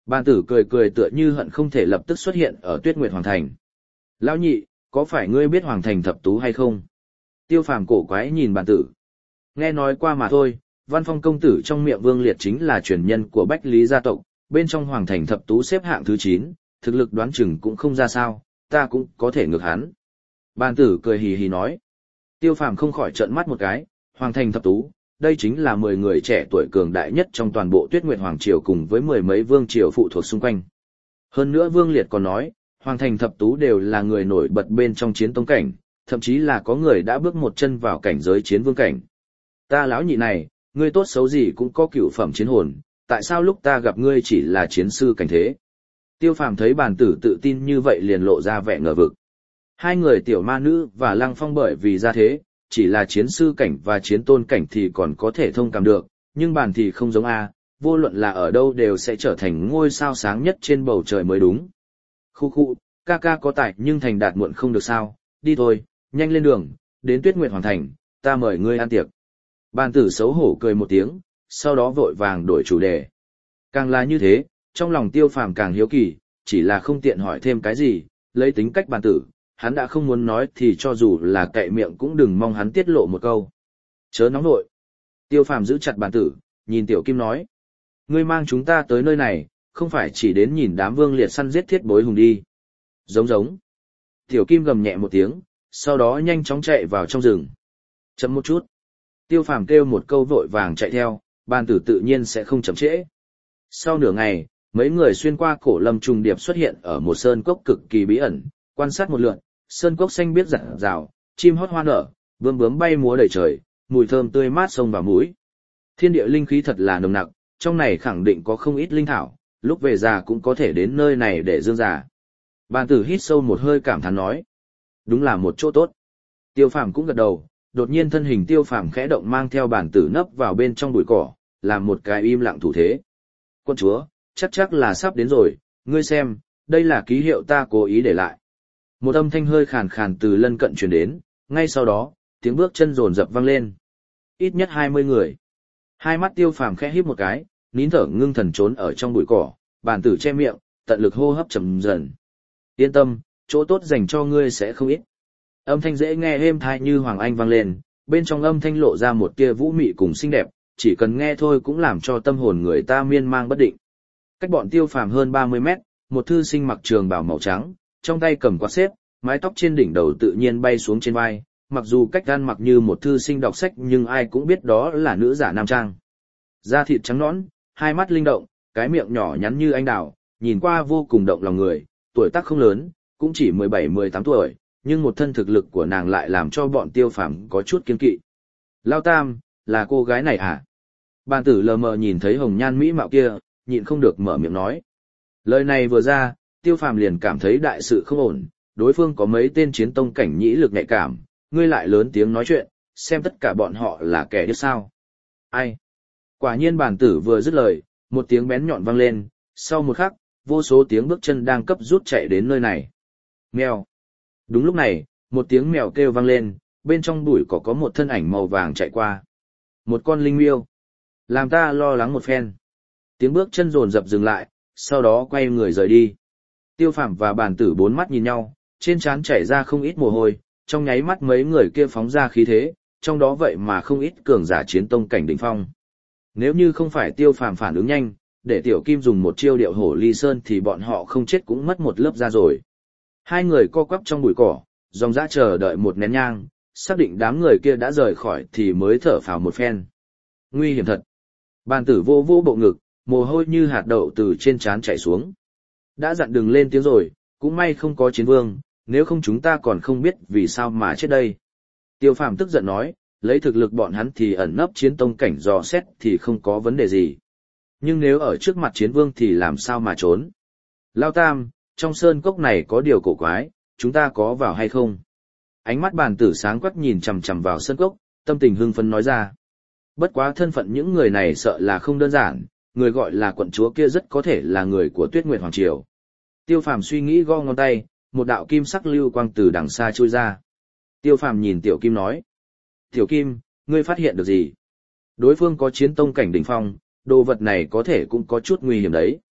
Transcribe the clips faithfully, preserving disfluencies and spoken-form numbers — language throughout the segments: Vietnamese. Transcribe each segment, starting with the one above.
Bàn tử cười cười tựa như hận không thể lập tức xuất hiện ở Tuyết Nguyệt Hoàng Thành. Lão nhị, có phải ngươi biết Hoàng Thành thập tú hay không? Tiêu Phàm cổ quái nhìn bàn tử. Nghe nói qua mà thôi, Văn Phong công tử trong miệng Vương Liệt chính là truyền nhân của Bách Lý gia tộc, bên trong Hoàng Thành thập tú xếp hạng thứ chín, thực lực đoán chừng cũng không ra sao, ta cũng có thể ngược hắn. Bàn tử cười hì hì nói. Tiêu Phàm không khỏi trợn mắt một cái, Hoàng Thành thập tú, đây chính là mười người trẻ tuổi cường đại nhất trong toàn bộ Tuyết Nguyệt Hoàng Triều cùng với mười mấy vương triều phụ thuộc xung quanh. Hơn nữa Vương Liệt còn nói, Hoàng Thành thập tú đều là người nổi bật bên trong chiến tông cảnh, thậm chí là có người đã bước một chân vào cảnh giới chiến vương cảnh. Ta lão nhị này, ngươi tốt xấu gì cũng có cửu phẩm chiến hồn, tại sao lúc ta gặp ngươi chỉ là chiến sư cảnh thế? Tiêu Phàm thấy bàn tử tự tin như vậy liền lộ ra vẻ ngờ vực. Hai người tiểu ma nữ và Lăng Phong bởi vì ra thế, chỉ là chiến sư cảnh và chiến tôn cảnh thì còn có thể thông cảm được, nhưng bàn thì không giống A, vô luận là ở đâu đều sẽ trở thành ngôi sao sáng nhất trên bầu trời mới đúng. Khu khu, ca ca có tài nhưng thành đạt muộn không được sao, đi thôi, nhanh lên đường, đến Tuyết Nguyệt Hoàng Thành, ta mời ngươi ăn tiệc. Bàn tử xấu hổ cười một tiếng, sau đó vội vàng đổi chủ đề. Càng là như thế, trong lòng Tiêu Phàm càng hiếu kỳ, chỉ là không tiện hỏi thêm cái gì, lấy tính cách bàn tử, hắn đã không muốn nói thì cho dù là cậy miệng cũng đừng mong hắn tiết lộ một câu. Chớ nóng nội. Tiêu Phàm giữ chặt bàn tử, nhìn Tiểu Kim nói. Ngươi mang chúng ta tới nơi này, không phải chỉ đến nhìn đám Vương Liệt săn giết thiết bối hùng đi. Giống giống. Tiểu Kim gầm nhẹ một tiếng, sau đó nhanh chóng chạy vào trong rừng. Chậm một chút. Tiêu Phàm kêu một câu vội vàng chạy theo, bàn tử tự nhiên sẽ không chậm trễ. Sau nửa ngày, mấy người xuyên qua cổ lâm trùng điệp xuất hiện ở một sơn cốc cực kỳ bí ẩn, quan sát một lượt, sơn cốc xanh biếc rạng rào, chim hót hoa nở, bướm bướm bay múa đầy trời, mùi thơm tươi mát xông vào mũi. Thiên địa linh khí thật là nồng nặc, trong này khẳng định có không ít linh thảo, lúc về già cũng có thể đến nơi này để dưỡng già. Bàn tử hít sâu một hơi cảm thán nói, đúng là một chỗ tốt. Tiêu Phàm cũng gật đầu, đột nhiên thân hình Tiêu Phàm khẽ động mang theo bàn tử nấp vào bên trong bụi cỏ, làm một cái im lặng thủ thế. Quân chúa, chắc chắc là sắp đến rồi, ngươi xem, đây là ký hiệu ta cố ý để lại. Một âm thanh hơi khàn khàn từ lân cận truyền đến, ngay sau đó, tiếng bước chân rồn rập vang lên. Ít nhất hai mươi người. Hai mắt Tiêu Phàm khẽ híp một cái, nín thở ngưng thần trốn ở trong bụi cỏ, bàn tử che miệng, tận lực hô hấp chậm dần. Yên tâm, chỗ tốt dành cho ngươi sẽ không ít. Âm thanh dễ nghe êm tai như hoàng anh vang lên, bên trong âm thanh lộ ra một tia vũ mị cùng xinh đẹp, chỉ cần nghe thôi cũng làm cho tâm hồn người ta miên man bất định. Cách bọn Tiêu Phàm hơn ba mươi mét, một thư sinh mặc trường bào màu trắng, trong tay cầm quạt xếp, mái tóc trên đỉnh đầu tự nhiên bay xuống trên vai, mặc dù cách ăn mặc như một thư sinh đọc sách nhưng ai cũng biết đó là nữ giả nam trang. Da thịt trắng nõn, hai mắt linh động, cái miệng nhỏ nhắn như anh đào, nhìn qua vô cùng động lòng người, tuổi tác không lớn, cũng chỉ mười bảy mười tám tuổi, nhưng một thân thực lực của nàng lại làm cho bọn Tiêu Phàm có chút kiêng kỵ. Lao Tam, là cô gái này à? Bàn tử lờ mờ nhìn thấy hồng nhan mỹ mạo kia, nhịn không được mở miệng nói. Lời này vừa ra, Tiêu Phàm liền cảm thấy đại sự không ổn, đối phương có mấy tên chiến tông cảnh nhĩ lực nhạy cảm, ngươi lại lớn tiếng nói chuyện, xem tất cả bọn họ là kẻ điếc sao. Ai? Quả nhiên bàn tử vừa dứt lời, một tiếng bén nhọn vang lên, sau một khắc, vô số tiếng bước chân đang cấp rút chạy đến nơi này. Mèo. Đúng lúc này, một tiếng mèo kêu vang lên, bên trong bụi cỏ có một thân ảnh màu vàng chạy qua. Một con linh miêu. Làm ta lo lắng một phen. Tiếng bước chân dồn dập dừng lại, sau đó quay người rời đi. Tiêu Phàm và bàn tử bốn mắt nhìn nhau, trên trán chảy ra không ít mồ hôi, trong nháy mắt mấy người kia phóng ra khí thế, trong đó vậy mà không ít cường giả chiến tông cảnh đỉnh phong. Nếu như không phải Tiêu Phàm phản ứng nhanh, để Tiểu Kim dùng một chiêu điệu hổ ly sơn thì bọn họ không chết cũng mất một lớp da rồi. Hai người co quắp trong bụi cỏ, dòng dã chờ đợi một nén nhang, xác định đám người kia đã rời khỏi thì mới thở phào một phen. Nguy hiểm thật. Bàn tử vô vô bộ ngực, mồ hôi như hạt đậu từ trên trán chảy xuống. Đã dặn đừng lên tiếng rồi, cũng may không có chiến vương, nếu không chúng ta còn không biết vì sao mà chết đây. Tiêu Phàm tức giận nói, lấy thực lực bọn hắn thì ẩn nấp chiến tông cảnh dò xét thì không có vấn đề gì. Nhưng nếu ở trước mặt chiến vương thì làm sao mà trốn. Lao Tam, trong sơn cốc này có điều cổ quái, chúng ta có vào hay không? Ánh mắt bàn tử sáng quắc nhìn chằm chằm vào sơn cốc, tâm tình hưng phấn nói ra. Bất quá thân phận những người này sợ là không đơn giản, người gọi là quận chúa kia rất có thể là người của Tuyết Nguyệt Hoàng Triều. Tiêu Phàm suy nghĩ gõ ngón tay, một đạo kim sắc lưu quang từ đằng xa trôi ra. Tiêu Phàm nhìn Tiểu Kim nói. Tiểu Kim, ngươi phát hiện được gì? Đối phương có chiến tông cảnh đỉnh phong, đồ vật này có thể cũng có chút nguy hiểm đấy.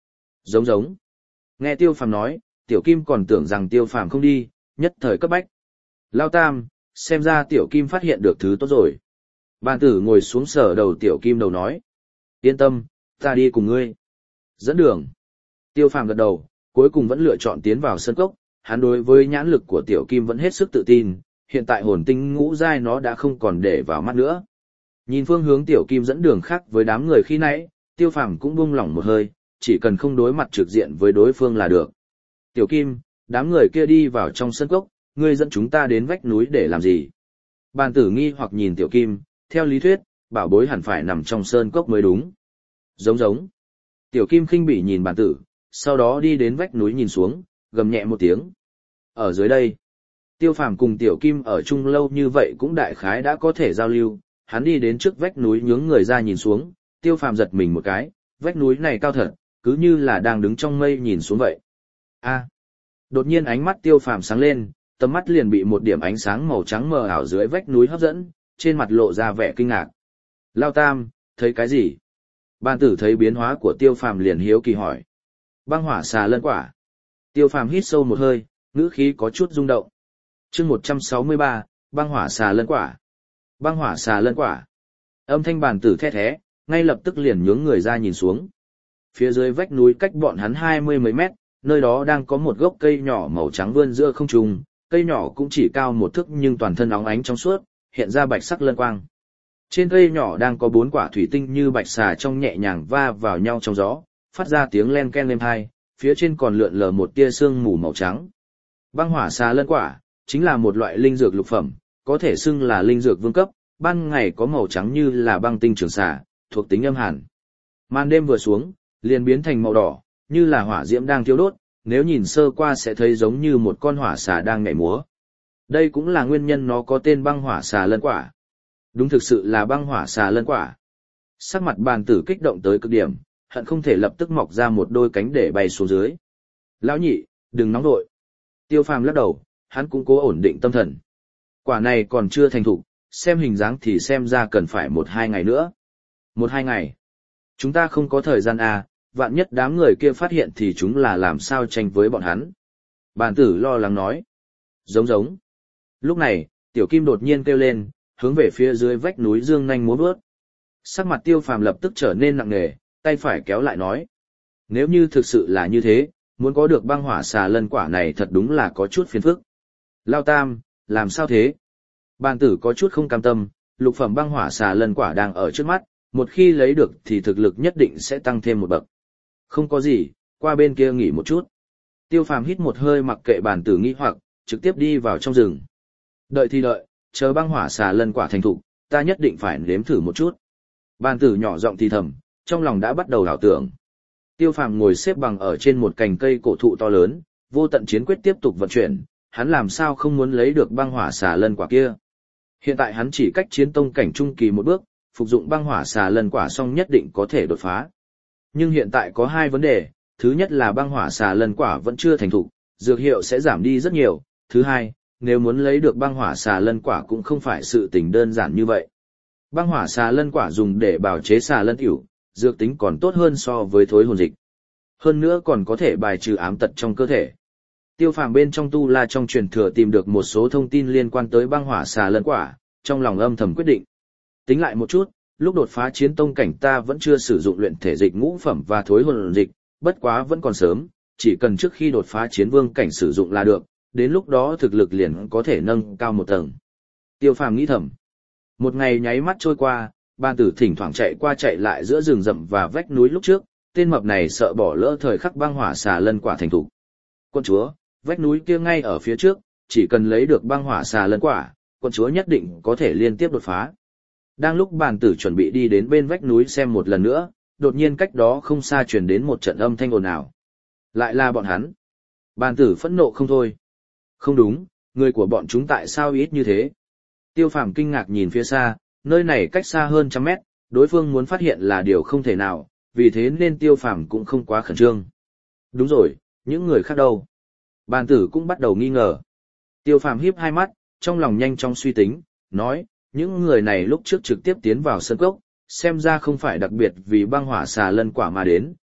Giống giống. Nghe Tiêu Phàm nói, Tiểu Kim còn tưởng rằng Tiêu Phàm không đi, nhất thời cấp bách. Lao Tam, xem ra Tiểu Kim phát hiện được thứ tốt rồi. Bàn tử ngồi xuống sở đầu Tiểu Kim đầu nói. Yên tâm, ta đi cùng ngươi. Dẫn đường. Tiêu Phàm gật đầu, cuối cùng vẫn lựa chọn tiến vào sân cốc, hắn đối với nhãn lực của Tiểu Kim vẫn hết sức tự tin, hiện tại hồn tinh ngũ giai nó đã không còn để vào mắt nữa. Nhìn phương hướng Tiểu Kim dẫn đường khác với đám người khi nãy, Tiêu Phàm cũng buông lỏng một hơi, chỉ cần không đối mặt trực diện với đối phương là được. Tiểu Kim, đám người kia đi vào trong sân cốc, ngươi dẫn chúng ta đến vách núi để làm gì? Bàn tử nghi hoặc nhìn Tiểu Kim, theo lý thuyết, bảo bối hẳn phải nằm trong sơn cốc mới đúng. Giống giống. Tiểu Kim khinh bỉ nhìn bàn tử, sau đó đi đến vách núi nhìn xuống, gầm nhẹ một tiếng. Ở dưới đây, Tiêu Phàm cùng Tiểu Kim ở chung lâu như vậy cũng đại khái đã có thể giao lưu, hắn đi đến trước vách núi nhướng người ra nhìn xuống, Tiêu Phàm giật mình một cái, vách núi này cao thật, cứ như là đang đứng trong mây nhìn xuống vậy. A. Đột nhiên ánh mắt Tiêu Phàm sáng lên, tầm mắt liền bị một điểm ánh sáng màu trắng mờ ảo dưới vách núi hấp dẫn, trên mặt lộ ra vẻ kinh ngạc. Lao Tam, thấy cái gì? Bàn tử thấy biến hóa của Tiêu Phàm liền hiếu kỳ hỏi. Băng hỏa xà lân quả. Tiêu Phàm hít sâu một hơi, ngữ khí có chút rung động. Chương một trăm sáu mươi ba, băng hỏa xà lân quả. Băng hỏa xà lân quả. Âm thanh bàn tử the thé, ngay lập tức liền nhướng người ra nhìn xuống. Phía dưới vách núi cách bọn hắn hai mươi mấy mét, nơi đó đang có một gốc cây nhỏ màu trắng vươn giữa không trung, cây nhỏ cũng chỉ cao một thước nhưng toàn thân óng ánh trong suốt, hiện ra bạch sắc lân quang. Trên cây nhỏ đang có bốn quả thủy tinh như bạch xà trong nhẹ nhàng va vào nhau trong gió, phát ra tiếng len ken êm tai, phía trên còn lượn lờ một tia sương mù màu trắng. Băng hỏa xà lân quả chính là một loại linh dược lục phẩm, có thể xưng là linh dược vương cấp, ban ngày có màu trắng như là băng tinh trường xà, thuộc tính âm hàn. Màn đêm vừa xuống, liền biến thành màu đỏ, như là hỏa diễm đang thiêu đốt, nếu nhìn sơ qua sẽ thấy giống như một con hỏa xà đang nhảy múa. Đây cũng là nguyên nhân nó có tên băng hỏa xà lân quả. Đúng thực sự là băng hỏa xà lân quả. Sắc mặt bàn tử kích động tới cực điểm, hận không thể lập tức mọc ra một đôi cánh để bay xuống dưới. Lão nhị, đừng nóng đội. Tiêu Phàm lắc đầu, hắn cũng cố ổn định tâm thần. Quả này còn chưa thành thục, xem hình dáng thì xem ra cần phải một hai ngày nữa. Một hai ngày. Chúng ta không có thời gian à, vạn nhất đám người kia phát hiện thì chúng là làm sao tranh với bọn hắn. Bàn tử lo lắng nói. Giống giống. Lúc này, Tiểu Kim đột nhiên kêu lên, hướng về phía dưới vách núi dương nhanh múa vớt. Sắc mặt Tiêu Phàm lập tức trở nên nặng nề, tay phải kéo lại nói. Nếu như thực sự là như thế, muốn có được băng hỏa xà lân quả này thật đúng là có chút phiền phức. Lao Tam, làm sao thế? Bàn tử có chút không cam tâm, lục phẩm băng hỏa xà lân quả đang ở trước mắt, một khi lấy được thì thực lực nhất định sẽ tăng thêm một bậc. Không có gì, qua bên kia nghỉ một chút. Tiêu Phàm hít một hơi mặc kệ bàn tử nghi hoặc, trực tiếp đi vào trong rừng. Đợi thì đợi, chờ băng hỏa xà lân quả thành thục, ta nhất định phải nếm thử một chút. Bàn tử nhỏ giọng thì thầm, trong lòng đã bắt đầu ảo tưởng. Tiêu Phàm ngồi xếp bằng ở trên một cành cây cổ thụ to lớn, vô tận chiến quyết tiếp tục vận chuyển, hắn làm sao không muốn lấy được băng hỏa xà lân quả kia. Hiện tại hắn chỉ cách chiến tông cảnh trung kỳ một bước, phục dụng băng hỏa xà lân quả xong nhất định có thể đột phá. Nhưng hiện tại có hai vấn đề, thứ nhất là băng hỏa xà lân quả vẫn chưa thành thục, dược hiệu sẽ giảm đi rất nhiều, thứ hai, nếu muốn lấy được băng hỏa xà lân quả cũng không phải sự tình đơn giản như vậy. Băng hỏa xà lân quả dùng để bào chế xà lân tiểu, dược tính còn tốt hơn so với thối hồn dịch. Hơn nữa còn có thể bài trừ ám tật trong cơ thể. Tiêu Phàm bên trong tu la trong truyền thừa tìm được một số thông tin liên quan tới băng hỏa xà lân quả, trong lòng âm thầm quyết định. Tính lại một chút, lúc đột phá chiến tông cảnh ta vẫn chưa sử dụng luyện thể dịch ngũ phẩm và thối hồn dịch, bất quá vẫn còn sớm, chỉ cần trước khi đột phá chiến vương cảnh sử dụng là được, đến lúc đó thực lực liền có thể nâng cao một tầng. Tiêu Phàm nghĩ thầm. Một ngày nháy mắt trôi qua, Bàn Tử thỉnh thoảng chạy qua chạy lại giữa rừng rậm và vách núi lúc trước, tên mập này sợ bỏ lỡ thời khắc băng hỏa xà lân quả thành thục. Quân chúa, vách núi kia ngay ở phía trước, chỉ cần lấy được băng hỏa xà lân quả, quân chúa nhất định có thể liên tiếp đột phá. Đang lúc Bàn Tử chuẩn bị đi đến bên vách núi xem một lần nữa, đột nhiên cách đó không xa truyền đến một trận âm thanh ồn ào. Lại là bọn hắn. Bàn Tử phẫn nộ không thôi. Không đúng, người của bọn chúng tại sao ít như thế? Tiêu Phàm kinh ngạc nhìn phía xa, nơi này cách xa hơn trăm mét, đối phương muốn phát hiện là điều không thể nào, vì thế nên Tiêu Phàm cũng không quá khẩn trương. Đúng rồi, những người khác đâu? Bàn Tử cũng bắt đầu nghi ngờ. Tiêu Phàm híp hai mắt, trong lòng nhanh chóng suy tính, nói, những người này lúc trước trực tiếp tiến vào sân cốc, xem ra không phải đặc biệt vì băng hỏa xà lân quả mà đến,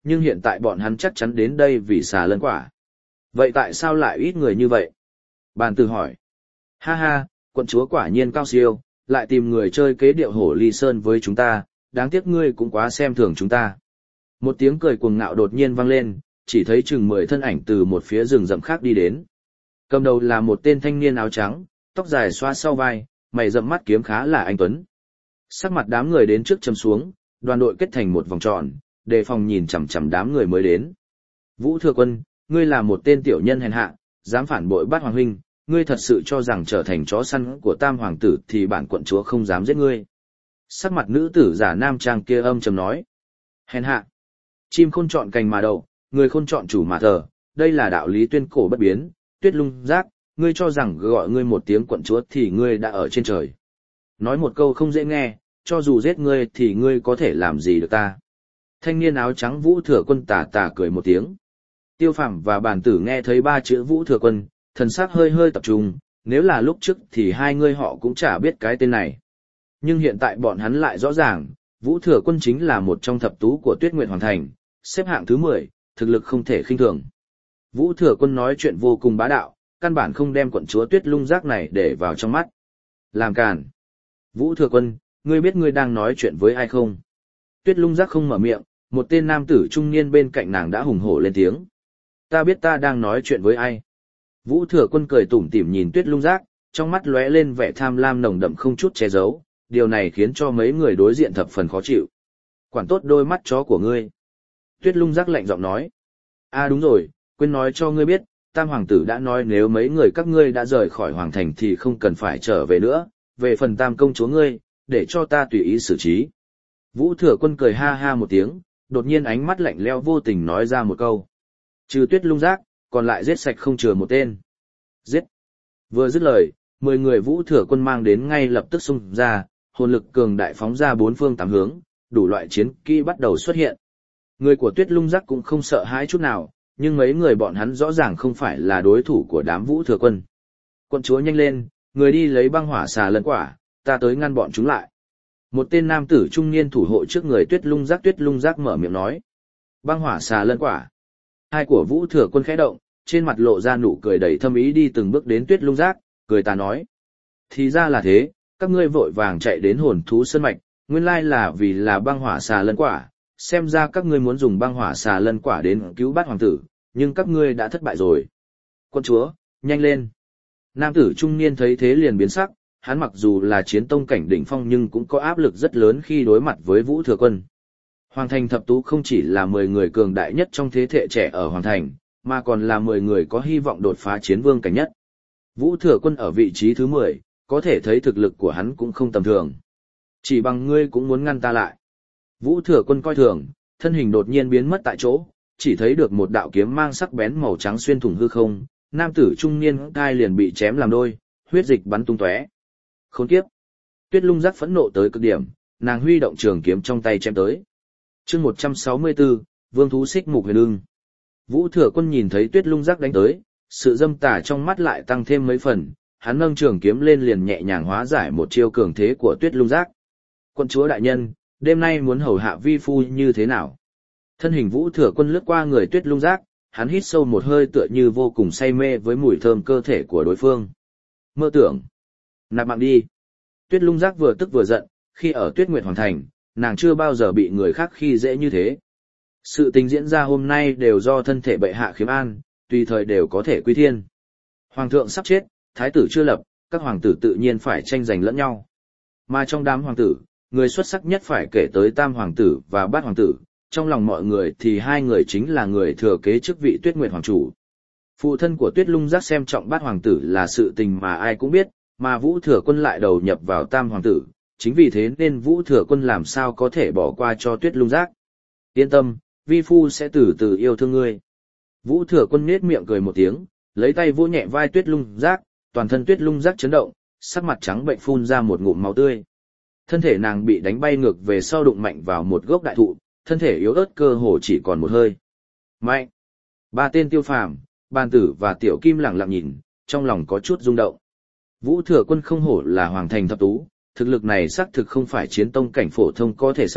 nhưng hiện tại bọn hắn chắc chắn đến đây vì xà lân quả. Vậy tại sao lại ít người như vậy? Bàn tử hỏi. Ha ha, quận chúa quả nhiên cao siêu, lại tìm người chơi kế điệu hổ ly sơn với chúng ta, đáng tiếc ngươi cũng quá xem thường chúng ta. Một tiếng cười cuồng ngạo đột nhiên vang lên, chỉ thấy chừng mười thân ảnh từ một phía rừng rậm khác đi đến. Cầm đầu là một tên thanh niên áo trắng, tóc dài xoa sau vai, mày rậm mắt kiếm khá là anh tuấn. Sắc mặt đám người đến trước châm xuống, đoàn đội kết thành một vòng tròn, đề phòng nhìn chằm chằm đám người mới đến. Vũ Thừa Quân, ngươi là một tên tiểu nhân hèn hạ, dám phản bội Bát Hoàng huynh, ngươi thật sự cho rằng trở thành chó săn của Tam hoàng tử thì bản quận chúa không dám giết ngươi. Sắc mặt nữ tử giả nam trang kia âm trầm nói. Hèn hạ. Chim khôn chọn cành mà đậu, người khôn chọn chủ mà thờ, đây là đạo lý tuyên cổ bất biến. Tuyết Lung Giác, ngươi cho rằng gọi ngươi một tiếng quận chúa thì ngươi đã ở trên trời. Nói một câu không dễ nghe, cho dù giết ngươi thì ngươi có thể làm gì được ta. Thanh niên áo trắng Vũ Thừa Quân tà tà cười một tiếng. Tiêu Phàm và Bàn Tử nghe thấy ba chữ Vũ Thừa Quân, thần sắc hơi hơi tập trung, nếu là lúc trước thì hai người họ cũng chả biết cái tên này. Nhưng hiện tại bọn hắn lại rõ ràng, Vũ Thừa Quân chính là một trong thập tú của Tuyết Nguyệt Hoàng Thành, xếp hạng thứ mười, thực lực không thể khinh thường. Vũ Thừa Quân nói chuyện vô cùng bá đạo, căn bản không đem quận chúa Tuyết Lung Giác này để vào trong mắt. Làm càn. Vũ Thừa Quân, ngươi biết ngươi đang nói chuyện với ai không? Tuyết Lung Giác không mở miệng, một tên nam tử trung niên bên cạnh nàng đã hùng hổ lên tiếng. Ta biết ta đang nói chuyện với ai. Vũ Thừa Quân cười tủm tỉm nhìn Tuyết Lung Giác, trong mắt lóe lên vẻ tham lam nồng đậm không chút che giấu, điều này khiến cho mấy người đối diện thập phần khó chịu. Quản tốt đôi mắt chó của ngươi. Tuyết Lung Giác lạnh giọng nói. À đúng rồi, quên nói cho ngươi biết, Tam hoàng tử đã nói nếu mấy người các ngươi đã rời khỏi hoàng thành thì không cần phải trở về nữa, về phần Tam công chúa ngươi, để cho ta tùy ý xử trí. Vũ Thừa Quân cười ha ha một tiếng, đột nhiên ánh mắt lạnh lẽo vô tình nói ra một câu. Trừ Tuyết Lung Giác, còn lại giết sạch không chừa một tên. Giết. Vừa dứt lời, mười người Vũ Thừa Quân mang đến ngay lập tức xung ra, hồn lực cường đại phóng ra bốn phương tám hướng, đủ loại chiến kỹ bắt đầu xuất hiện. Người của Tuyết Lung Giác cũng không sợ hãi chút nào, nhưng mấy người bọn hắn rõ ràng không phải là đối thủ của đám Vũ Thừa Quân. Quận chúa nhanh lên, người đi lấy băng hỏa xà lân quả, ta tới ngăn bọn chúng lại. Một tên nam tử trung niên thủ hộ trước người Tuyết Lung Giác Tuyết Lung Giác mở miệng nói. Băng hỏa xà lân quả. Hai của Vũ Thừa Quân khẽ động, trên mặt lộ ra nụ cười đầy thâm ý đi từng bước đến Tuyết Lung Giác, cười ta nói. Thì ra là thế, các ngươi vội vàng chạy đến hồn thú sơn mạch, nguyên lai là vì là băng hỏa xà lân quả, xem ra các ngươi muốn dùng băng hỏa xà lân quả đến cứu Bát hoàng tử, nhưng các ngươi đã thất bại rồi. Quân chúa, nhanh lên. Nam tử trung niên thấy thế liền biến sắc, hắn mặc dù là chiến tông cảnh đỉnh phong nhưng cũng có áp lực rất lớn khi đối mặt với Vũ Thừa Quân. Hoàng thành thập tú không chỉ là mười người cường đại nhất trong thế hệ trẻ ở Hoàng thành, mà còn là mười người có hy vọng đột phá chiến vương cảnh nhất. Vũ Thừa Quân ở vị trí thứ mười, có thể thấy thực lực của hắn cũng không tầm thường. Chỉ bằng ngươi cũng muốn ngăn ta lại. Vũ Thừa Quân coi thường, thân hình đột nhiên biến mất tại chỗ, chỉ thấy được một đạo kiếm mang sắc bén màu trắng xuyên thủng hư không, nam tử trung niên cai liền bị chém làm đôi, huyết dịch bắn tung tóe. Khốn kiếp. Tuyết Lung Giác phẫn nộ tới cực điểm, nàng huy động trường kiếm trong tay chém tới. Chương một trăm sáu mươi tư, Vương thú xích mục huyền ưng. Vũ Thừa Quân nhìn thấy Tuyết Lung Giác đánh tới, sự dâm tà trong mắt lại tăng thêm mấy phần, hắn nâng trường kiếm lên liền nhẹ nhàng hóa giải một chiêu cường thế của Tuyết Lung Giác. Quân chúa đại nhân, đêm nay muốn hầu hạ vi phu như thế nào? Thân hình Vũ Thừa Quân lướt qua người Tuyết Lung Giác, hắn hít sâu một hơi tựa như vô cùng say mê với mùi thơm cơ thể của đối phương. Mơ tưởng. Nạp mạng đi. Tuyết Lung Giác vừa tức vừa giận, khi ở Tuyết Nguyệt Hoàng Thành, nàng chưa bao giờ bị người khác khi dễ như thế. Sự tình diễn ra hôm nay đều do thân thể bệ hạ khiếm an, tùy thời đều có thể quy thiên. Hoàng thượng sắp chết, thái tử chưa lập, các hoàng tử tự nhiên phải tranh giành lẫn nhau. Mà trong đám hoàng tử, người xuất sắc nhất phải kể tới Tam hoàng tử và Bát hoàng tử, trong lòng mọi người thì hai người chính là người thừa kế chức vị Tuyết Nguyệt hoàng chủ. Phụ thân của Tuyết Lung Giác xem trọng Bát hoàng tử là sự tình mà ai cũng biết, mà Vũ Thừa Quân lại đầu nhập vào Tam hoàng tử, chính vì thế nên Vũ Thừa Quân làm sao có thể bỏ qua cho Tuyết Lung Giác. Yên tâm, vi phu sẽ từ từ yêu thương ngươi. Vũ Thừa Quân nhếch miệng cười một tiếng, lấy tay vỗ nhẹ vai Tuyết Lung Giác, toàn thân Tuyết Lung Giác chấn động, sắc mặt trắng bệnh phun ra một ngụm máu tươi. Thân thể nàng bị đánh bay ngược về sau đụng mạnh vào một gốc đại thụ, thân thể yếu ớt cơ hồ chỉ còn một hơi. Mạnh! Ba tên Tiêu Phàm, Bàn Tử và Tiểu Kim lặng lặng nhìn, trong lòng có chút rung động. Vũ Thừa Quân không hổ là hoàng thành thập tú, thực lực này xác thực không phải chiến tông cảnh phổ thông có thể sánh,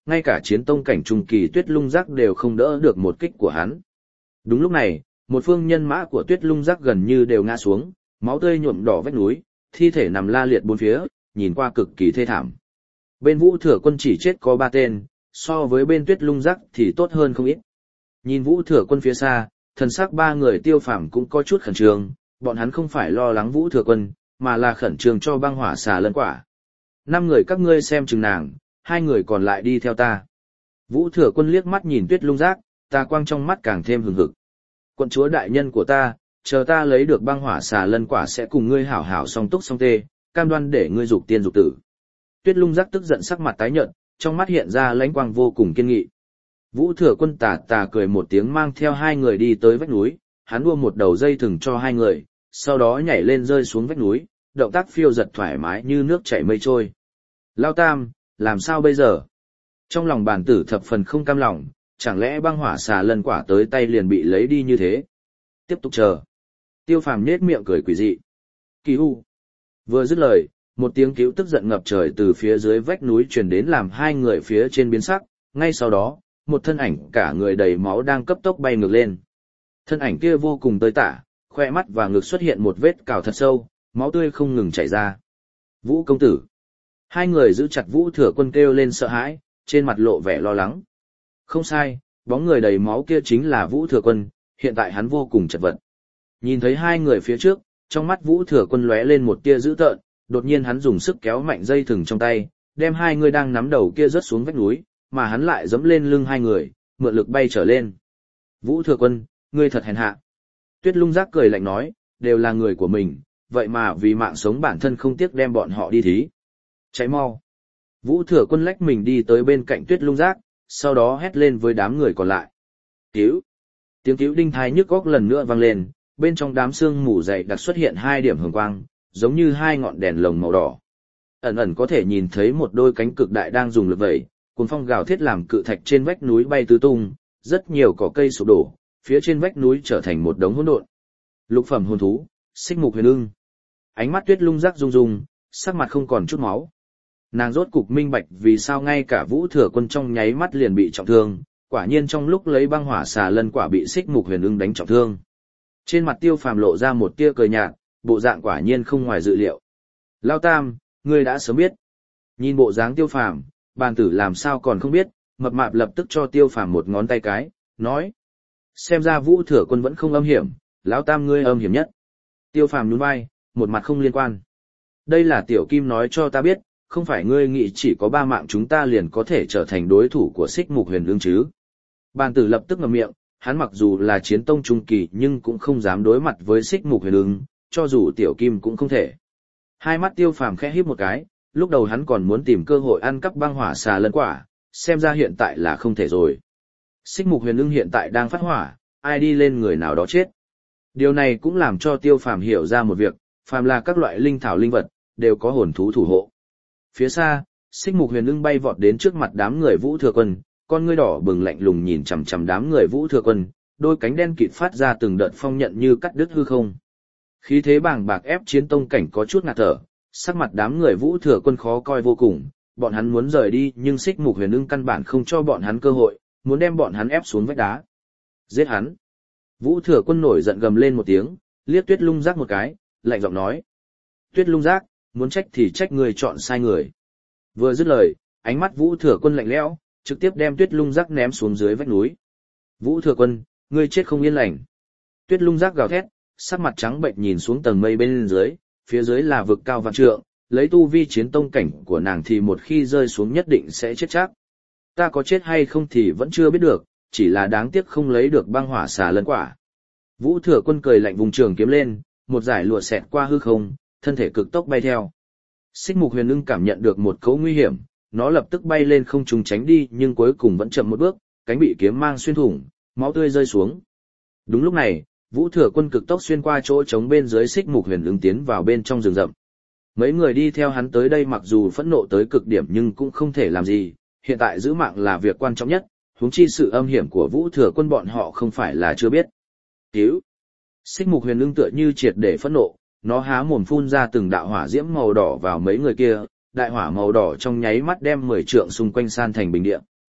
ngay cả chiến tông cảnh trung kỳ Tuyết Lung Giác đều không đỡ được một kích của hắn. Đúng lúc này, một phương nhân mã của Tuyết Lung Giác gần như đều ngã xuống, máu tươi nhuộm đỏ vách núi, thi thể nằm la liệt bốn phía, nhìn qua cực kỳ thê thảm. Bên Vũ Thừa Quân chỉ chết có ba tên, so với bên Tuyết Lung Giác thì tốt hơn không ít. Nhìn Vũ Thừa Quân phía xa, thần sắc ba người Tiêu Phàm cũng có chút khẩn trương, bọn hắn không phải lo lắng Vũ Thừa Quân, mà là khẩn trương cho băng hỏa xà lân quả. Năm người các ngươi xem chừng nàng, hai người còn lại đi theo ta. Vũ Thừa Quân liếc mắt nhìn Tuyết Lung Giác, tà quang trong mắt càng thêm hừng hực. Quận chúa đại nhân của ta, chờ ta lấy được băng hỏa xà lân quả sẽ cùng ngươi hảo hảo song túc song tê, cam đoan để ngươi dục tiên dục tử. Tuyết Lung Giác tức giận sắc mặt tái nhợt, trong mắt hiện ra lãnh quang vô cùng kiên nghị. Vũ Thừa Quân tà tà cười một tiếng mang theo hai người đi tới vách núi, hắn đua một đầu dây thừng cho hai người, sau đó nhảy lên rơi xuống vách núi, động tác phiêu giật thoải mái như nước chảy mây trôi. Lao Tam, làm sao bây giờ? Trong lòng bàn tử thập phần không cam lòng, chẳng lẽ băng hỏa xà lân quả tới tay liền bị lấy đi như thế? Tiếp tục chờ. Tiêu Phàm nhếch miệng cười quỷ dị. Cứu! Vừa dứt lời, một tiếng cứu tức giận ngập trời từ phía dưới vách núi truyền đến làm hai người phía trên biến sắc, ngay sau đó, một thân ảnh cả người đầy máu đang cấp tốc bay ngược lên. Thân ảnh kia vô cùng tơi tả, khoe mắt và ngực xuất hiện một vết cào thật sâu, máu tươi không ngừng chảy ra. Vũ công tử! Hai người giữ chặt Vũ Thừa Quân kêu lên sợ hãi, trên mặt lộ vẻ lo lắng. Không sai, bóng người đầy máu kia chính là Vũ Thừa Quân, hiện tại hắn vô cùng chật vật. Nhìn thấy hai người phía trước, trong mắt Vũ Thừa Quân lóe lên một tia dữ tợn, đột nhiên hắn dùng sức kéo mạnh dây thừng trong tay, đem hai người đang nắm đầu kia rớt xuống vách núi, mà hắn lại giẫm lên lưng hai người, mượn lực bay trở lên. Vũ Thừa Quân, ngươi thật hèn hạ. Tuyết Lung Giác cười lạnh nói, đều là người của mình, vậy mà vì mạng sống bản thân không tiếc đem bọn họ đi thí. Cháy mau. Vũ Thừa Quân lách mình đi tới bên cạnh Tuyết Lung Giác, sau đó hét lên với đám người còn lại. Cứu! Tiếng cứu đinh thai nhức óc lần nữa vang lên, bên trong đám sương mù dày đặc xuất hiện hai điểm hường quang, giống như hai ngọn đèn lồng màu đỏ. Ẩn ẩn có thể nhìn thấy một đôi cánh cực đại đang dùng lực vẩy, cuồng phong gào thét làm cự thạch trên vách núi bay tứ tung, rất nhiều cỏ cây sụp đổ, phía trên vách núi trở thành một đống hỗn độn. Lục phẩm hồn thú, Xích Mục Huyền Ưng. Ánh mắt Tuyết Lung Giác rung rung, sắc mặt không còn chút máu. Nàng rốt cục minh bạch vì sao ngay cả Vũ Thừa Quân trong nháy mắt liền bị trọng thương, quả nhiên trong lúc lấy băng hỏa xà lân quả bị Xích Mục Huyền Ưng đánh trọng thương. Trên mặt Tiêu Phàm lộ ra một tia cười nhạt, bộ dạng quả nhiên không ngoài dự liệu. Lao Tam, ngươi đã sớm biết. Nhìn bộ dáng Tiêu Phàm, bàn tử làm sao còn không biết, mập mạp lập tức cho Tiêu Phàm một ngón tay cái, nói. Xem ra Vũ Thừa Quân vẫn không âm hiểm, Lão Tam ngươi âm hiểm nhất. Tiêu Phàm nhún vai, một mặt không liên quan. Đây là Tiểu Kim nói cho ta biết, không phải ngươi nghĩ chỉ có ba mạng chúng ta liền có thể trở thành đối thủ của Xích Mục Huyền Ưng chứ. Bàn tử lập tức ngậm miệng, hắn mặc dù là chiến tông trung kỳ nhưng cũng không dám đối mặt với Xích Mục Huyền Ưng, cho dù Tiểu Kim cũng không thể. Hai mắt Tiêu Phàm khẽ híp một cái, lúc đầu hắn còn muốn tìm cơ hội ăn cắp băng hỏa xà lân quả, xem ra hiện tại là không thể rồi. Xích Mục Huyền Ưng hiện tại đang phát hỏa, ai đi lên người nào đó chết. Điều này cũng làm cho Tiêu Phàm hiểu ra một việc, phàm là các loại linh thảo linh vật, đều có hồn thú thủ hộ. Phía xa, Xích Mục Huyền Ưng bay vọt đến trước mặt đám người Vũ Thừa Quân, con ngươi đỏ bừng lạnh lùng nhìn chằm chằm đám người Vũ Thừa Quân, đôi cánh đen kịt phát ra từng đợt phong nhận như cắt đứt hư không. Khí thế bàng bạc ép chiến tông cảnh có chút ngạt thở, sắc mặt đám người Vũ Thừa Quân khó coi vô cùng, bọn hắn muốn rời đi nhưng Xích Mục Huyền Ưng căn bản không cho bọn hắn cơ hội, muốn đem bọn hắn ép xuống vách đá. Giết hắn! Vũ Thừa Quân nổi giận gầm lên một tiếng, liếc Tuyết Lung Giác một cái, lạnh giọng nói. Tuyết Lung Giác, muốn trách thì trách người chọn sai người. Vừa dứt lời, ánh mắt Vũ Thừa Quân lạnh lẽo, trực tiếp đem Tuyết Lung Giác ném xuống dưới vách núi. Vũ Thừa Quân, ngươi chết không yên lành. Tuyết Lung Giác gào thét, sắc mặt trắng bệnh nhìn xuống tầng mây bên dưới, phía dưới là vực cao vạn trượng, lấy tu vi chiến tông cảnh của nàng thì một khi rơi xuống nhất định sẽ chết chắc. Ta có chết hay không thì vẫn chưa biết được, chỉ là đáng tiếc không lấy được băng hỏa xà lân quả. Vũ Thừa Quân cười lạnh vùng trường kiếm lên, một giải lụa xẹt qua hư không, thân thể cực tốc bay theo. Xích Mục Huyền Ưng cảm nhận được một cấu nguy hiểm, nó lập tức bay lên không trung tránh đi nhưng cuối cùng vẫn chậm một bước, cánh bị kiếm mang xuyên thủng, máu tươi rơi xuống. Đúng lúc này, Vũ Thừa Quân cực tốc xuyên qua chỗ trống bên dưới Xích Mục Huyền Ưng tiến vào bên trong rừng rậm. Mấy người đi theo hắn tới đây mặc dù phẫn nộ tới cực điểm nhưng cũng không thể làm gì, hiện tại giữ mạng là việc quan trọng nhất, huống chi sự âm hiểm của Vũ Thừa Quân bọn họ không phải là chưa biết. Cứu! Xích Mục Huyền Ưng tựa như triệt để phẫn nộ, nó há mồm phun ra từng đạo hỏa diễm màu đỏ vào mấy người kia, đại hỏa màu đỏ trong nháy mắt đem mười trượng xung quanh san thành bình địa.